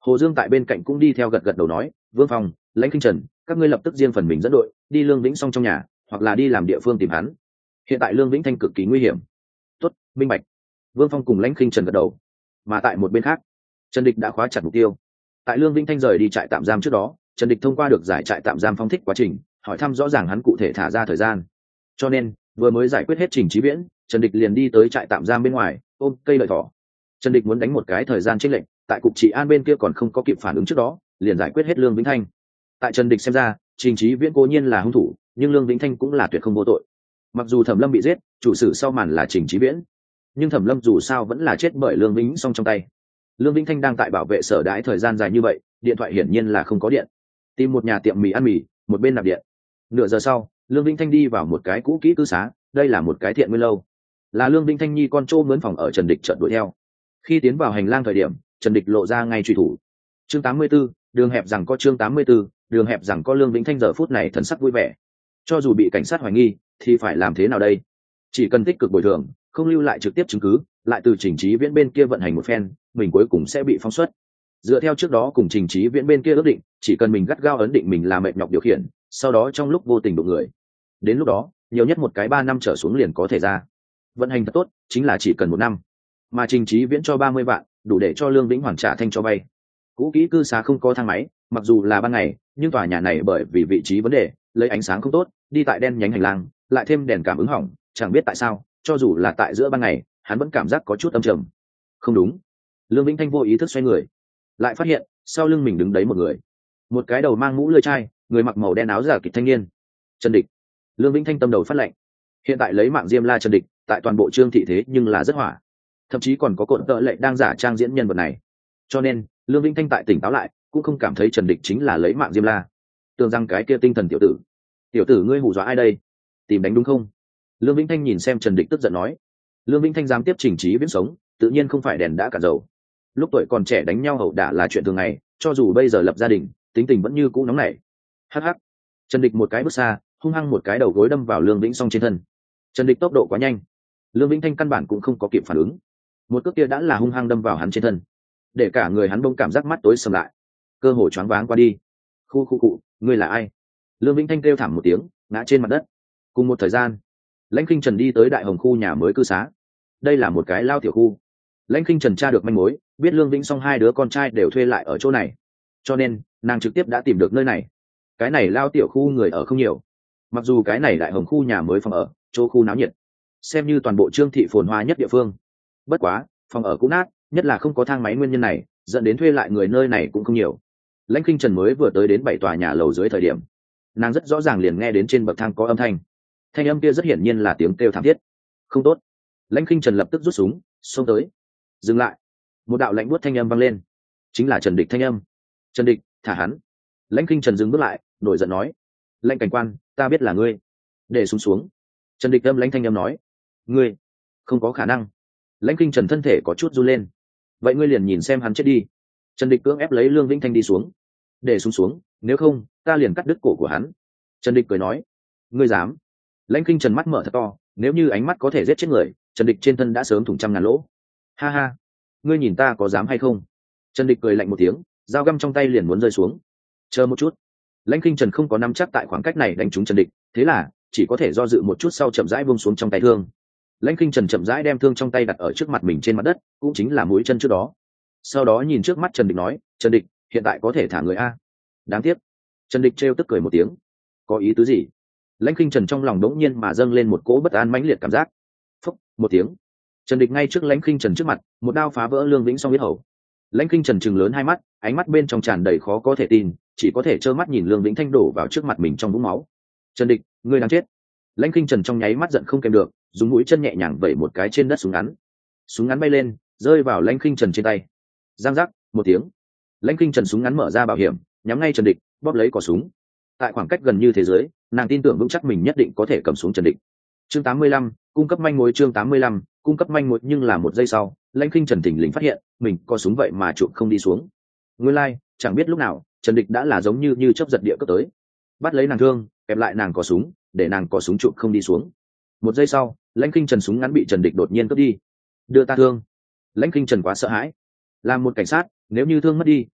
Hồ Dương tại bên cạnh cũng đi theo gật gật đầu nói, Vương Phong, Lãnh Kinh Trần, các ngươi lập tức riêng phần mình dẫn đội đi Lương Vĩnh Song trong nhà, hoặc là đi làm địa phương tìm hắn. Hiện tại Lương Vĩnh Thanh cực kỳ nguy hiểm. Tốt, minh bạch. Vương Phong cùng Lãnh Kinh Trần gật đầu. Mà tại một bên khác, Trần Địch đã khóa chặt mục tiêu. Tại Lương Vĩnh Thanh rời đi trại tạm giam trước đó, Trần Địch thông qua được giải trại tạm giam phong thích quá trình, hỏi thăm rõ ràng hắn cụ thể thả ra thời gian. Cho nên, vừa mới giải quyết hết Trình Chí Viễn, Trần Địch liền đi tới trại tạm giam bên ngoài, ôm cây lợi thỏ. Trần Địch muốn đánh một cái thời gian chênh lệnh, tại cục trị an bên kia còn không có kịp phản ứng trước đó, liền giải quyết hết Lương Vĩnh Thanh. Tại Trần Địch xem ra, Trình Chí Viễn cố nhiên là hung thủ, nhưng Lương Vĩnh Thanh cũng là tuyệt không vô tội. Mặc dù Thẩm Lâm bị giết, chủ sử sau màn là Trình Chí Viễn, nhưng Thẩm Lâm dù sao vẫn là chết bởi Lương Vĩnh Song trong tay. Lương Vĩnh Thanh đang tại bảo vệ sở đãi thời gian dài như vậy, điện thoại hiển nhiên là không có điện. Tìm một nhà tiệm mì ăn mì, một bên nạp điện. Nửa giờ sau, Lương Vĩnh Thanh đi vào một cái cũ kỹ cư xá, đây là một cái thiện nguyên lâu, là Lương Vĩnh Thanh nhi con trô mướn phòng ở. Trần Địch chợt đuổi theo. Khi tiến vào hành lang thời điểm, Trần Địch lộ ra ngay truy thủ. Chương tám mươi 84, đường hẹp rằng có chương tám mươi 84, đường hẹp rằng có Lương Vĩnh Thanh giờ phút này thần sắc vui vẻ. Cho dù bị cảnh sát hoài nghi, thì phải làm thế nào đây? Chỉ cần tích cực bồi thường, không lưu lại trực tiếp chứng cứ, lại từ Trình Chí Viễn bên kia vận hành một phen, mình cuối cùng sẽ bị phóng xuất. Dựa theo trước đó cùng Trình Chí Viễn bên kia ước định, chỉ cần mình gắt gao ấn định mình là mệt nhọc điều khiển, sau đó trong lúc vô tình đụng người, đến lúc đó nhiều nhất một cái ba năm trở xuống liền có thể ra. Vận hành thật tốt chính là chỉ cần một năm, mà Trình Chí Viễn cho ba mươi vạn, đủ để cho Lương Vĩnh Hoàn trả thanh cho vay. Cũ kỹ cư xá không có thang máy, mặc dù là ban ngày, nhưng tòa nhà này bởi vì vị trí vấn đề, lấy ánh sáng không tốt, đi tại đen nhánh hành lang, lại thêm đèn cảm ứng hỏng, chẳng biết tại sao, cho dù là tại giữa ban ngày, hắn vẫn cảm giác có chút âm trầm. Không đúng. Lương Vĩnh Thanh vô ý thức xoay người, lại phát hiện sau lưng mình đứng đấy một người, một cái đầu mang mũ lưỡi chai, người mặc màu đen áo giả kịch thanh niên. Trần Địch. Lương Vĩnh Thanh tâm đầu phát lệnh. Hiện tại lấy mạng Diêm La Trần Địch, tại toàn bộ Trương thị thế nhưng là rất hỏa, thậm chí còn có cộn tợ lệ đang giả trang diễn nhân vật này. Cho nên Lương Vĩnh Thanh tại tỉnh táo lại, cũng không cảm thấy Trần Địch chính là lấy mạng Diêm La, tưởng rằng cái kia tinh thần tiểu tử. Tiểu tử ngươi hù dọa ai đây? Tìm đánh đúng không? Lương Vĩnh Thanh nhìn xem Trần Địch tức giận nói. Lương Vĩnh Thanh dám tiếp Trình Chí Viễn sống, tự nhiên không phải đèn đã cạn dầu. Lúc tuổi còn trẻ đánh nhau hậu đả là chuyện thường ngày, cho dù bây giờ lập gia đình, tính tình vẫn như cũ nóng nảy. Hắc hắc. Trần Địch một cái bước xa, hung hăng một cái đầu gối đâm vào Lương Vĩnh Song trên thân. Trần Địch tốc độ quá nhanh, Lương Vĩnh Thanh căn bản cũng không có kịp phản ứng, một cước kia đã là hung hăng đâm vào hắn trên thân, để cả người hắn bỗng cảm giác mắt tối sầm lại, cơ hồ choáng váng qua đi. Khu khu cụ, ngươi là ai? Lương Vĩnh Thanh kêu thảm một tiếng, ngã trên mặt đất. Cùng một thời gian, Lãnh Kinh Trần đi tới Đại Hồng khu nhà mới cư xá. Đây là một cái lao tiểu khu. Lãnh Kinh Trần tra được manh mối, biết Lương Vĩnh Song hai đứa con trai đều thuê lại ở chỗ này, cho nên nàng trực tiếp đã tìm được nơi này. Cái này lao tiểu khu người ở không nhiều, mặc dù cái này Đại Hồng khu nhà mới phòng ở, chỗ khu náo nhiệt, xem như toàn bộ Trương thị phồn hoa nhất địa phương. Bất quá, phòng ở cũng nát, nhất là không có thang máy nguyên nhân này, dẫn đến thuê lại người nơi này cũng không nhiều. Lãnh Kinh Trần mới vừa tới đến bảy tòa nhà lầu dưới thời điểm, nàng rất rõ ràng liền nghe đến trên bậc thang có âm thanh. Thanh âm kia rất hiển nhiên là tiếng kêu thảm thiết. Không tốt. Lãnh Kinh Trần lập tức rút súng, xông tới. Dừng lại. Một đạo lạnh buốt thanh âm vang lên, chính là Trần Địch thanh âm. Trần Địch, thả hắn. Lãnh Kinh Trần dừng bước lại, nổi giận nói. Lãnh cảnh quan, ta biết là ngươi. Để súng xuống. Trần Địch âm lãnh thanh âm nói. Ngươi, không có khả năng. Lãnh Kinh Trần thân thể có chút run lên. Vậy ngươi liền nhìn xem hắn chết đi. Trần Địch cưỡng ép lấy Lương Vĩnh Thanh đi xuống. Để súng xuống, nếu không ta liền cắt đứt cổ của hắn. Trần Địch cười nói. Ngươi dám? Lãnh Kinh Trần mắt mở thật to, nếu như ánh mắt có thể giết chết người, Trần Địch trên thân đã sớm thủng trăm ngàn lỗ. Ha ha, ngươi nhìn ta có dám hay không? Trần Địch cười lạnh một tiếng, dao găm trong tay liền muốn rơi xuống. Chờ một chút. Lãnh Kinh Trần không có nắm chắc tại khoảng cách này đánh trúng Trần Địch, thế là chỉ có thể do dự một chút sau chậm rãi buông xuống trong tay thương. Lãnh Kinh Trần chậm rãi đem thương trong tay đặt ở trước mặt mình trên mặt đất, cũng chính là mũi chân trước đó. Sau đó nhìn trước mắt Trần Địch nói, Trần Địch, hiện tại có thể thả người a. Đáng tiếc. Trần Địch trêu tức cười một tiếng. Có ý tứ gì? Lãnh Kinh Trần trong lòng đống nhiên mà dâng lên một cỗ bất an mãnh liệt cảm giác. Phúc, một tiếng. Trần Địch ngay trước Lãnh Kinh Trần trước mặt, một đao phá vỡ Lương Vĩnh Song huyết hầu. Lãnh Kinh Trần trừng lớn hai mắt, ánh mắt bên trong tràn đầy khó có thể tin, chỉ có thể trơ mắt nhìn Lương Vĩnh Thanh đổ vào trước mặt mình trong vũng máu. Trần Địch, ngươi đang chết. Lãnh Kinh Trần trong nháy mắt giận không kèm được, dùng mũi chân nhẹ nhàng vẩy một cái trên đất súng ngắn. Súng ngắn bay lên, rơi vào Lãnh Kinh Trần trên tay. Giang giác, một tiếng. Lãnh Kinh Trần súng ngắn mở ra bảo hiểm, nhắm ngay Trần Địch, bóp lấy cò súng. Tại khoảng cách gần như thế giới, nàng tin tưởng vững chắc mình nhất định có thể cầm xuống Trần Địch. Chương tám mươi lăm, cung cấp manh mối. Chương tám mươi lăm, cung cấp manh mối. Nhưng là một giây sau, Lãnh Kinh Trần thình lình phát hiện mình có súng vậy mà chụp không đi xuống. Nguyên lai, like, chẳng biết lúc nào Trần Địch đã là giống như như chớp giật địa cấp tới, bắt lấy nàng thương, kẹp lại nàng có súng, để nàng có súng chụp không đi xuống. Một giây sau, Lãnh Kinh Trần súng ngắn bị Trần Địch đột nhiên cướp đi. Đưa ta thương. Lãnh Kinh Trần quá sợ hãi. Làm một cảnh sát, nếu như thương mất đi,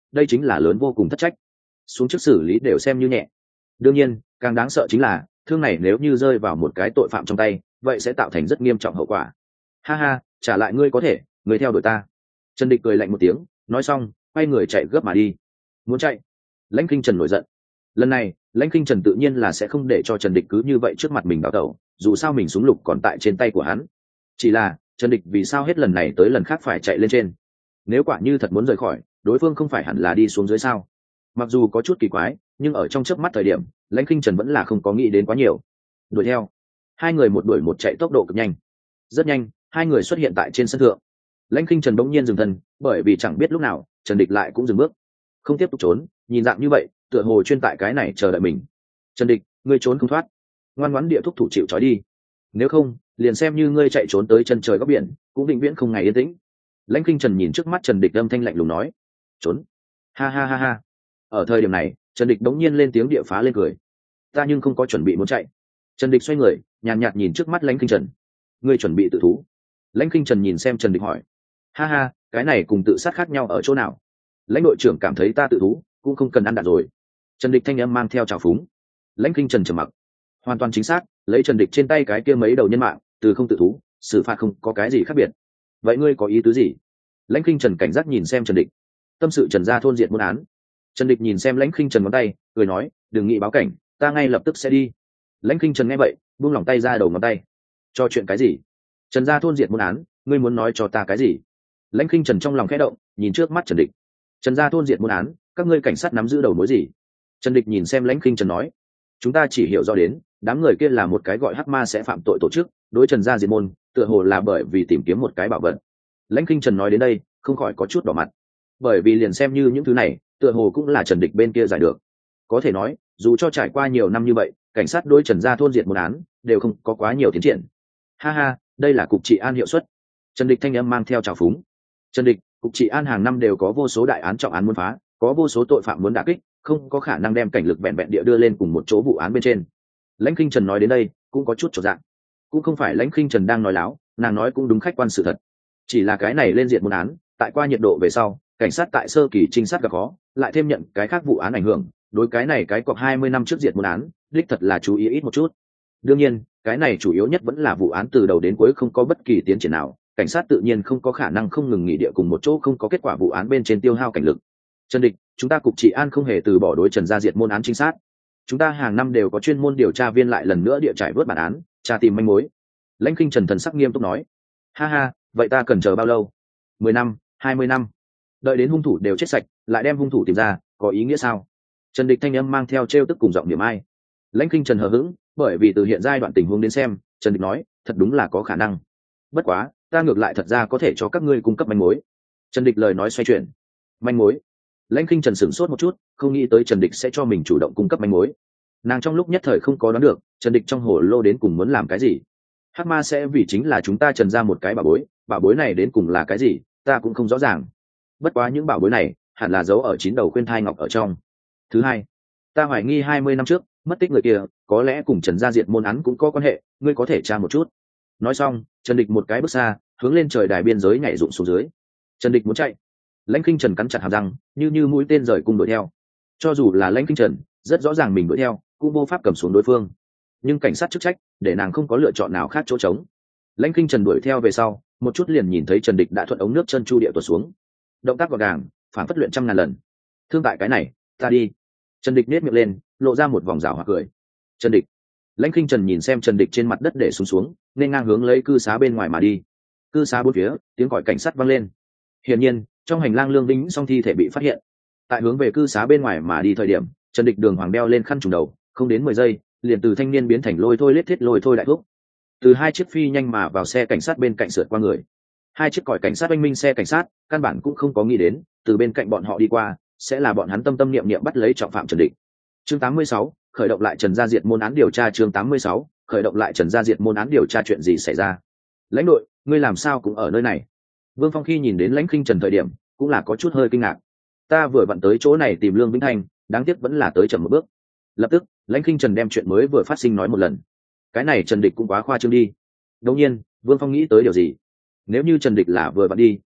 đây chính là lớn vô cùng thất trách, xuống trước xử lý đều xem như nhẹ. Đương nhiên càng đáng sợ chính là thương này nếu như rơi vào một cái tội phạm trong tay, vậy sẽ tạo thành rất nghiêm trọng hậu quả. Ha ha, trả lại ngươi có thể, ngươi theo đuổi ta. Trần Địch cười lạnh một tiếng, nói xong quay người chạy gấp mà đi. Muốn chạy? Lãnh Kinh Trần nổi giận. Lần này Lãnh Kinh Trần tự nhiên là sẽ không để cho Trần Địch cứ như vậy trước mặt mình đào tẩu, dù sao mình súng lục còn tại trên tay của hắn. Chỉ là Trần Địch vì sao hết lần này tới lần khác phải chạy lên trên? Nếu quả như thật muốn rời khỏi, đối phương không phải hẳn là đi xuống dưới sao? Mặc dù có chút kỳ quái, nhưng ở trong chớp mắt thời điểm, Lãnh Kinh Trần vẫn là không có nghĩ đến quá nhiều. Đuổi theo. Hai người một đuổi một chạy tốc độ cực nhanh. Rất nhanh, hai người xuất hiện tại trên sân thượng. Lãnh Kinh Trần bỗng nhiên dừng thân, bởi vì chẳng biết lúc nào, Trần Địch lại cũng dừng bước, không tiếp tục trốn, nhìn dạng như vậy, tựa hồ chuyên tại cái này chờ đợi mình. Trần Địch, ngươi trốn không thoát, ngoan ngoãn địa thúc thủ chịu trói đi, nếu không, liền xem như ngươi chạy trốn tới chân trời góc biển, cũng vĩnh viễn không ngày yên tĩnh. Lãnh Kinh Trần nhìn trước mắt Trần Địch âm thanh lạnh lùng nói. Trốn? Ha ha ha ha. Ở thời điểm này, Trần Địch đống nhiên lên tiếng địa phá lên cười. Ta nhưng không có chuẩn bị muốn chạy. Trần Địch xoay người, nhàn nhạt nhìn trước mắt Lãnh Kinh Trần. Ngươi chuẩn bị tự thú? Lãnh Kinh Trần nhìn xem Trần Địch hỏi. Ha ha, cái này cùng tự sát khác nhau ở chỗ nào? Lãnh đội trưởng cảm thấy ta tự thú, cũng không cần ăn đạn rồi. Trần Địch thanh âm mang theo trào phúng. Lãnh Kinh Trần trầm mặc. Hoàn toàn chính xác, lấy Trần Địch trên tay cái kia mấy đầu nhân mạng, từ không tự thú, xử phạt không có cái gì khác biệt. Vậy ngươi có ý tứ gì? Lãnh Kinh Trần cảnh giác nhìn xem Trần Địch. Tâm sự Trần gia thôn diệt muôn án. Trần Địch nhìn xem Lãnh Kinh Trần ngón tay, cười nói, đừng nghĩ báo cảnh, ta ngay lập tức sẽ đi. Lãnh Kinh Trần nghe vậy, buông lỏng tay ra đầu ngón tay. Cho chuyện cái gì? Trần gia thôn diệt muôn án, ngươi muốn nói cho ta cái gì? Lãnh Kinh Trần trong lòng khẽ động, nhìn trước mắt Trần Địch. Trần gia thôn diệt muôn án, các ngươi cảnh sát nắm giữ đầu mối gì? Trần Địch nhìn xem Lãnh Kinh Trần nói, chúng ta chỉ hiểu rõ đến, đám người kia là một cái gọi hắc ma sẽ phạm tội tổ chức, đối Trần gia diệt môn, tựa hồ là bởi vì tìm kiếm một cái bảo vật. Lãnh Kinh Trần nói đến đây, không khỏi có chút đỏ mặt, bởi vì liền xem như những thứ này, tựa hồ cũng là Trần Địch bên kia giải được. Có thể nói, dù cho trải qua nhiều năm như vậy, cảnh sát đối Trần gia thôn diệt một án đều không có quá nhiều tiến triển. Ha ha, đây là cục trị an hiệu suất. Trần Địch thanh âm mang theo trào phúng. Trần Địch, cục trị an hàng năm đều có vô số đại án trọng án muốn phá, có vô số tội phạm muốn đả kích, không có khả năng đem cảnh lực vẹn vẹn địa đưa lên cùng một chỗ vụ án bên trên. Lãnh Kinh Trần nói đến đây, cũng có chút chột dạ. Cũng không phải Lãnh Kinh Trần đang nói láo, nàng nói cũng đúng khách quan sự thật. Chỉ là cái này lên diện một án, tại qua nhiệt độ về sau, cảnh sát tại sơ kỳ trinh sát gặp khó, lại thêm nhận cái khác vụ án ảnh hưởng, đối cái này cái cọc hai mươi năm trước diệt một án, đích thật là chú ý ít một chút. Đương nhiên, cái này chủ yếu nhất vẫn là vụ án từ đầu đến cuối không có bất kỳ tiến triển nào, cảnh sát tự nhiên không có khả năng không ngừng nghỉ địa cùng một chỗ không có kết quả vụ án bên trên tiêu hao cảnh lực. Trần Địch, chúng ta cục trị an không hề từ bỏ đối Trần gia diệt môn án trinh sát. Chúng ta hàng năm đều có chuyên môn điều tra viên lại lần nữa địa trải vớt bản án, tra tìm manh mối. Lãnh Kinh Trần thần sắc nghiêm túc nói. Ha ha, vậy ta cần chờ bao lâu? Mười năm, hai mươi năm? Đợi đến hung thủ đều chết sạch, lại đem hung thủ tìm ra, có ý nghĩa sao? Trần Địch thanh âm mang theo trêu tức cùng giọng niệm ai. Lãnh Kinh Trần hờ hững, bởi vì từ hiện giai đoạn tình huống đến xem, Trần Địch nói, thật đúng là có khả năng. Bất quá, ta ngược lại thật ra có thể cho các ngươi cung cấp manh mối. Trần Địch lời nói xoay chuyển. Manh mối? Lãnh Kinh Trần sửng sốt một chút, không nghĩ tới Trần Địch sẽ cho mình chủ động cung cấp manh mối. Nàng trong lúc nhất thời không có đoán được, Trần Địch trong hồ lô đến cùng muốn làm cái gì. Hắc ma sẽ vì chính là chúng ta Trần ra một cái bảo bối, bảo bối này đến cùng là cái gì, ta cũng không rõ ràng. Bất quá những bảo bối này, hẳn là giấu ở chín đầu khuyên thai ngọc ở trong. Thứ hai, ta hoài nghi hai mươi năm trước, mất tích người kia, có lẽ cùng Trần gia diệt môn án cũng có quan hệ, ngươi có thể tra một chút. Nói xong, Trần Địch một cái bước xa, hướng lên trời đài biên giới nhảy rụng xuống dưới. Trần Địch muốn chạy. Lãnh Kinh Trần cắn chặt hàm răng, như như mũi tên rời cung đuổi theo. Cho dù là Lãnh Kinh Trần, rất rõ ràng mình đuổi theo, cũng vô pháp cầm xuống đối phương. Nhưng cảnh sát chức trách, để nàng không có lựa chọn nào khác chỗ trống. Lãnh Kinh Trần đuổi theo về sau, một chút liền nhìn thấy Trần Địch đã thuận ống nước chân chu địa tuột xuống. Động tác gọn gàng, phản phất luyện trăm ngàn lần. Thương tại cái này, ta đi. Trần Địch nét miệng lên, lộ ra một vòng rào hoặc cười. Trần Địch. Lãnh Kinh Trần nhìn xem Trần Địch trên mặt đất để xuống xuống, nên ngang hướng lấy cư xá bên ngoài mà đi. Cư xá bốn phía, tiếng còi cảnh sát vang lên. Hiển nhiên, trong hành lang Lương Vĩnh Song thi thể bị phát hiện. Tại hướng về cư xá bên ngoài mà đi thời điểm, Trần Địch đường hoàng đeo lên khăn trùm đầu, không đến mười giây, liền từ thanh niên biến thành lôi thôi lết thiết lôi thôi đại thuốc. Từ hai chiếc phi nhanh mà vào xe cảnh sát bên cạnh sượt qua người. Hai chiếc còi cảnh sát oanh minh xe cảnh sát, căn bản cũng không có nghĩ đến, từ bên cạnh bọn họ đi qua, sẽ là bọn hắn tâm tâm niệm niệm bắt lấy trọng phạm Trần Địch. Chương tám mươi sáu, khởi động lại Trần gia diệt môn án điều tra. Chương tám mươi sáu, khởi động lại Trần gia diệt môn án điều tra. Chuyện gì xảy ra? Lãnh đội, ngươi làm sao cũng ở nơi này? Vương Phong khi nhìn đến Lãnh Kinh Trần thời điểm, cũng là có chút hơi kinh ngạc. Ta vừa vặn tới chỗ này tìm Lương Vĩnh Thanh, đáng tiếc vẫn là tới chậm một bước. Lập tức, Lãnh Kinh Trần đem chuyện mới vừa phát sinh nói một lần. Cái này Trần Địch cũng quá khoa trương đi. Đương nhiên, Vương Phong nghĩ tới điều gì? Nếu như Trần Địch là vừa vặn đi,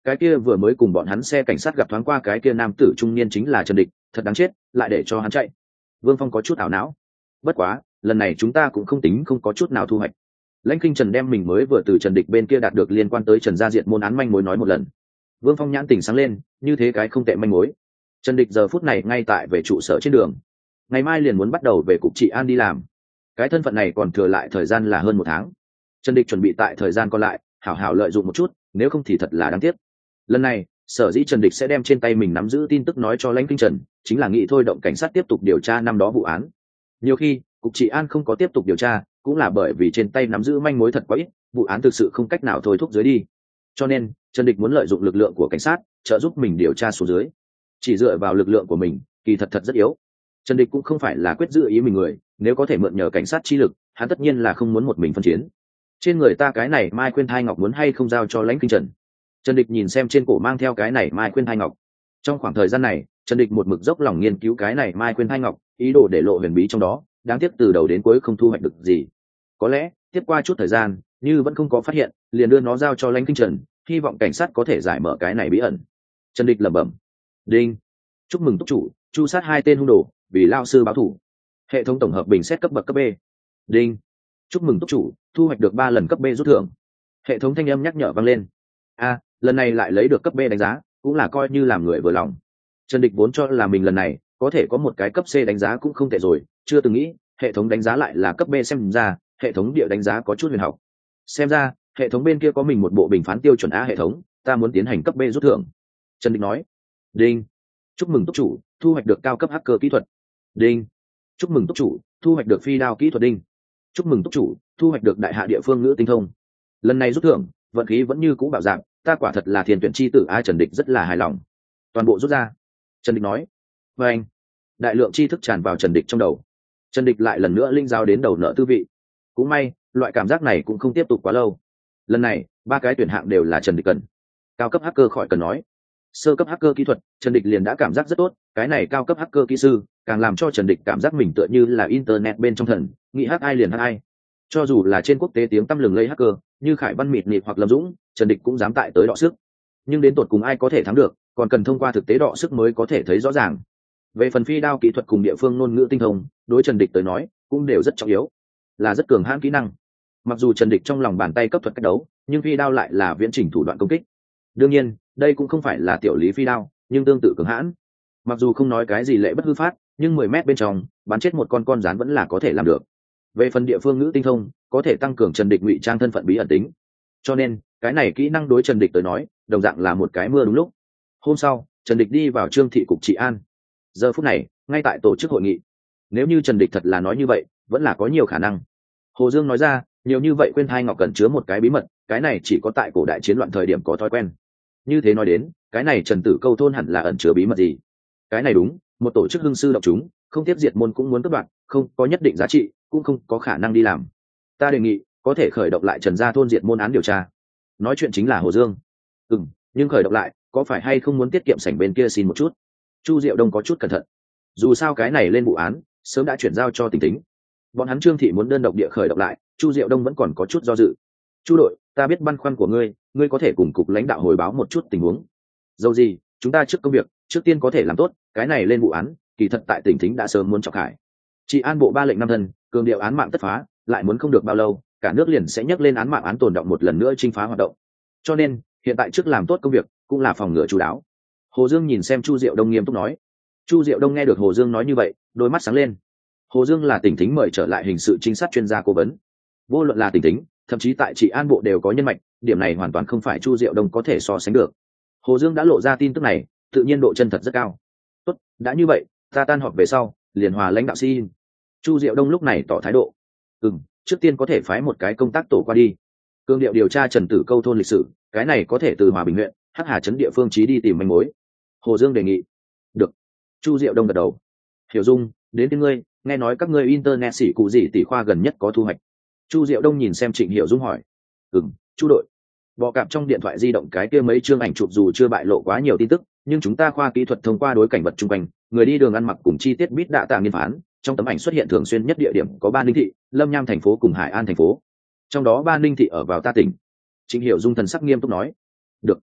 cái kia vừa mới cùng bọn hắn xe cảnh sát gặp thoáng qua cái kia nam tử trung niên chính là Trần Địch, thật đáng chết, lại để cho hắn chạy. Vương Phong có chút ảo não. Bất quá, lần này chúng ta cũng không tính không có chút nào thu hoạch. Lãnh Kinh Trần đem mình mới vừa từ Trần Địch bên kia đạt được liên quan tới Trần gia diệt môn án manh mối nói một lần. Vương Phong nhãn tỉnh sáng lên, như thế cái không tệ manh mối. Trần Địch giờ phút này ngay tại về trụ sở trên đường, ngày mai liền muốn bắt đầu về cục trị an đi làm. Cái thân phận này còn thừa lại thời gian là hơn một tháng. Trần Địch chuẩn bị tại thời gian còn lại hảo hảo lợi dụng một chút, nếu không thì thật là đáng tiếc. Lần này, sở dĩ Trần Địch sẽ đem trên tay mình nắm giữ tin tức nói cho Lãnh Kinh Trần, chính là nghĩ thôi động cảnh sát tiếp tục điều tra năm đó vụ án. Nhiều khi, cục trị an không có tiếp tục điều tra, cũng là bởi vì trên tay nắm giữ manh mối thật quá ít, vụ án thực sự không cách nào thôi thúc dưới đi. Cho nên, Trần Địch muốn lợi dụng lực lượng của cảnh sát, trợ giúp mình điều tra xuống dưới. Chỉ dựa vào lực lượng của mình, kỳ thật thật rất yếu. Trần Địch cũng không phải là quyết giữ ý mình người, nếu có thể mượn nhờ cảnh sát chi lực, hắn tất nhiên là không muốn một mình phân chiến. Trên người ta cái này Mai Khuyên Thai Ngọc muốn hay không giao cho Lãnh Kinh Trần? Trần Địch nhìn xem trên cổ mang theo cái này Mai Khuyên Thai Ngọc. Trong khoảng thời gian này, Trần Địch một mực dốc lòng nghiên cứu cái này Mai Khuyên Thai Ngọc, ý đồ để lộ huyền bí trong đó, đáng tiếc từ đầu đến cuối không thu hoạch được gì. Có lẽ, tiếp qua chút thời gian, như vẫn không có phát hiện, liền đưa nó giao cho Lãnh Kinh Trần, hy vọng cảnh sát có thể giải mở cái này bí ẩn. Trần Địch lẩm bẩm. Đinh. Chúc mừng túc chủ, chu sát hai tên hung đồ, vì lao sư báo thủ. Hệ thống tổng hợp bình xét cấp bậc cấp B. Đinh. Chúc mừng túc chủ, thu hoạch được ba lần cấp B rút thưởng. Hệ thống thanh âm nhắc nhở vang lên. A, lần này lại lấy được cấp B đánh giá, cũng là coi như làm người vừa lòng. Trần Địch vốn cho là mình lần này có thể có một cái cấp C đánh giá cũng không tệ rồi, chưa từng nghĩ hệ thống đánh giá lại là cấp B, xem ra hệ thống địa đánh giá có chút huyền học. Xem ra hệ thống bên kia có mình một bộ bình phán tiêu chuẩn A. Hệ thống, ta muốn tiến hành cấp B rút thưởng. Trần Địch nói. Đinh. Chúc mừng túc chủ, thu hoạch được cao cấp hacker kỹ thuật. Đinh. Chúc mừng túc chủ, thu hoạch được phi đao kỹ thuật. Đinh. Chúc mừng túc chủ, thu hoạch được đại hạ địa phương ngữ tinh thông. Lần này rút thưởng, vận khí vẫn như cũ bảo giảm, ta quả thật là thiên tuyển chi tử A. Trần Địch rất là hài lòng. Toàn bộ rút ra. Trần Địch nói. Và anh, đại lượng tri thức tràn vào Trần Địch trong đầu. Trần Địch lại lần nữa linh giáo đến đầu nợ tư vị. Cũng may, loại cảm giác này cũng không tiếp tục quá lâu. Lần này, ba cái tuyển hạng đều là Trần Địch cần. Cao cấp hacker khỏi cần nói. Sơ cấp hacker kỹ thuật, Trần Địch liền đã cảm giác rất tốt, cái này cao cấp hacker kỹ sư, càng làm cho Trần Địch cảm giác mình tựa như là internet bên trong thần, nghĩ hack ai liền hack ai. Cho dù là trên quốc tế tiếng tăm lừng lẫy hacker, như Khải Văn Mịt Nịt hoặc Lâm Dũng, Trần Địch cũng dám tại tới đọ sức. Nhưng đến tột cùng ai có thể thắng được, còn cần thông qua thực tế đọ sức mới có thể thấy rõ ràng. Về phần phi đao kỹ thuật cùng địa phương ngôn ngữ tinh thông, đối Trần Địch tới nói, cũng đều rất trọng yếu, là rất cường hãn kỹ năng. Mặc dù Trần Địch trong lòng bàn tay cấp thuật cách đấu, nhưng phi đao lại là viễn trình thủ đoạn công kích. Đương nhiên, đây cũng không phải là tiểu lý phi đao, nhưng tương tự cường hãn. Mặc dù không nói cái gì lệ bất hư phát, nhưng mười mét bên trong, bắn chết một con con rắn vẫn là có thể làm được. Về phần địa phương ngữ tinh thông, có thể tăng cường Trần Địch ngụy trang thân phận bí ẩn tính. Cho nên, cái này kỹ năng đối Trần Địch tới nói, đồng dạng là một cái mưa đúng lúc. Hôm sau, Trần Địch đi vào Trương thị cục trị an. Giờ phút này, ngay tại tổ chức hội nghị. Nếu như Trần Địch thật là nói như vậy, vẫn là có nhiều khả năng. Hồ Dương nói ra, nhiều như vậy Khuyên Thai Ngọc cần chứa một cái bí mật, cái này chỉ có tại cổ đại chiến loạn thời điểm có thói quen. Như thế nói đến, cái này Trần Tử Câu thôn hẳn là ẩn chứa bí mật gì? Cái này đúng, một tổ chức hưng sư động chúng, không tiếp diệt môn cũng muốn cắt đoạn, không có nhất định giá trị, cũng không có khả năng đi làm. Ta đề nghị có thể khởi động lại Trần gia thôn diệt môn án điều tra. Nói chuyện chính là Hồ Dương. Ừm, nhưng khởi động lại, có phải hay không muốn tiết kiệm sảnh bên kia xin một chút? Chu Diệu Đông có chút cẩn thận. Dù sao cái này lên vụ án, sớm đã chuyển giao cho Tỉnh Tính. Bọn hắn Trương thị muốn đơn độc địa khởi động lại, Chu Diệu Đông vẫn còn có chút do dự. Chu đội, ta biết băn khoăn của ngươi, ngươi có thể cùng cục lãnh đạo hồi báo một chút tình huống. Dầu gì, chúng ta trước công việc, trước tiên có thể làm tốt, cái này lên vụ án, kỳ thật tại Tỉnh Thính đã sớm muốn chọc hải. Trị an bộ ba lệnh năm thân, cường điệu án mạng tất phá, lại muốn không được bao lâu, cả nước liền sẽ nhấc lên án mạng án tồn động một lần nữa chinh phá hoạt động. Cho nên, hiện tại trước làm tốt công việc, cũng là phòng ngừa chú đáo. Hồ Dương nhìn xem Chu Diệu Đông nghiêm túc nói. Chu Diệu Đông nghe được Hồ Dương nói như vậy, đôi mắt sáng lên. Hồ Dương là Tỉnh Thính mời trở lại hình sự trinh sát chuyên gia cố vấn. Vô luận là Tỉnh Thính, thậm chí tại trị an bộ đều có nhân mạch, điểm này hoàn toàn không phải Chu Diệu Đông có thể so sánh được. Hồ Dương đã lộ ra tin tức này, tự nhiên độ chân thật rất cao. Tốt, đã như vậy, ta tan họp về sau, liền hòa lãnh đạo xin. Chu Diệu Đông lúc này tỏ thái độ. Ừm, trước tiên có thể phái một cái công tác tổ qua đi. Cương điệu điều tra Trần Tử Câu thôn lịch sử, cái này có thể từ Hòa Bình huyện, Hắc Hà trấn địa phương chí đi tìm manh mối. Hồ Dương đề nghị. Được. Chu Diệu Đông gật đầu. Hiểu Dung, đến với ngươi, nghe nói các ngươi internet sĩ cụ gì tỷ khoa gần nhất có thu hoạch. Chu Diệu Đông nhìn xem Trịnh Hiểu Dung hỏi. Ừm, Chu đội. Bọ cạp trong điện thoại di động cái kia mấy chương ảnh chụp dù chưa bại lộ quá nhiều tin tức, nhưng chúng ta khoa kỹ thuật thông qua đối cảnh vật chung quanh, người đi đường ăn mặc cùng chi tiết bit đạ tạ nghiên phán, trong tấm ảnh xuất hiện thường xuyên nhất địa điểm có ba Ninh thị, Lâm Nham thành phố cùng Hải An thành phố. Trong đó ba Ninh thị ở vào ta tỉnh. Trịnh Hiểu Dung thần sắc nghiêm túc nói. Được.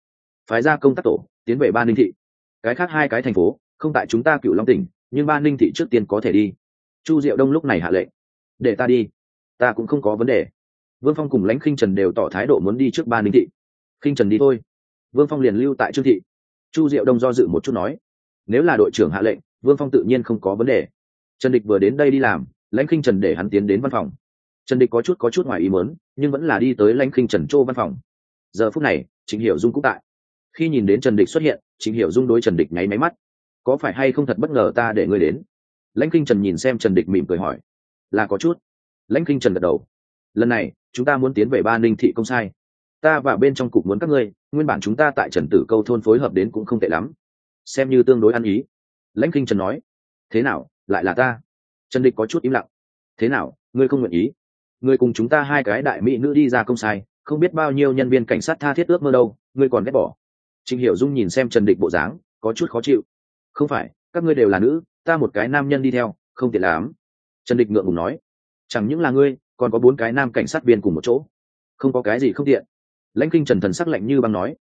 phái ra công tác tổ tiến về ba ninh thị. Cái khác hai cái thành phố không tại chúng ta Cửu Long tỉnh, nhưng ba ninh thị trước tiên có thể đi. Chu Diệu Đông lúc này hạ lệnh. Để ta đi, ta cũng không có vấn đề. Vương Phong cùng Lãnh Khinh Trần đều tỏ thái độ muốn đi trước ba ninh thị. Khinh Trần đi thôi, Vương Phong liền lưu tại Trương thị. Chu Diệu Đông do dự một chút nói, nếu là đội trưởng hạ lệnh, Vương Phong tự nhiên không có vấn đề. Trần Địch vừa đến đây đi làm, Lãnh Khinh Trần để hắn tiến đến văn phòng. Trần Địch có chút có chút ngoài ý muốn, nhưng vẫn là đi tới Lãnh Khinh Trần chỗ văn phòng. Giờ phút này, Trịnh Hiểu Dung cũng tại. Khi nhìn đến Trần Địch xuất hiện, Trịnh Hiểu Dung đối Trần Địch nháy máy mắt. Có phải hay không thật bất ngờ ta để ngươi đến? Lãnh Khinh Trần nhìn xem Trần Địch mỉm cười hỏi. Là có chút. Lãnh Khinh Trần gật đầu. Lần này, chúng ta muốn tiến về Ba Ninh thị công sai. Ta và bên trong cục muốn các ngươi, nguyên bản chúng ta tại Trần Tử Câu thôn phối hợp đến cũng không tệ lắm, xem như tương đối ăn ý. Lãnh Khinh Trần nói. Thế nào, lại là ta? Trần Địch có chút im lặng. Thế nào, ngươi không nguyện ý? Ngươi cùng chúng ta hai cái đại mỹ nữ đi ra công sai, không biết bao nhiêu nhân viên cảnh sát tha thiết ước mơ đâu, ngươi còn ghét bỏ. Trịnh Hiểu Dung nhìn xem Trần Địch bộ dáng, có chút khó chịu. Không phải, các ngươi đều là nữ, ta một cái nam nhân đi theo, không tiện lắm. Trần Địch ngượng ngùng nói. Chẳng những là ngươi, còn có bốn cái nam cảnh sát viên cùng một chỗ, không có cái gì không tiện. Lãnh Kinh Trần thần sắc lạnh như băng nói,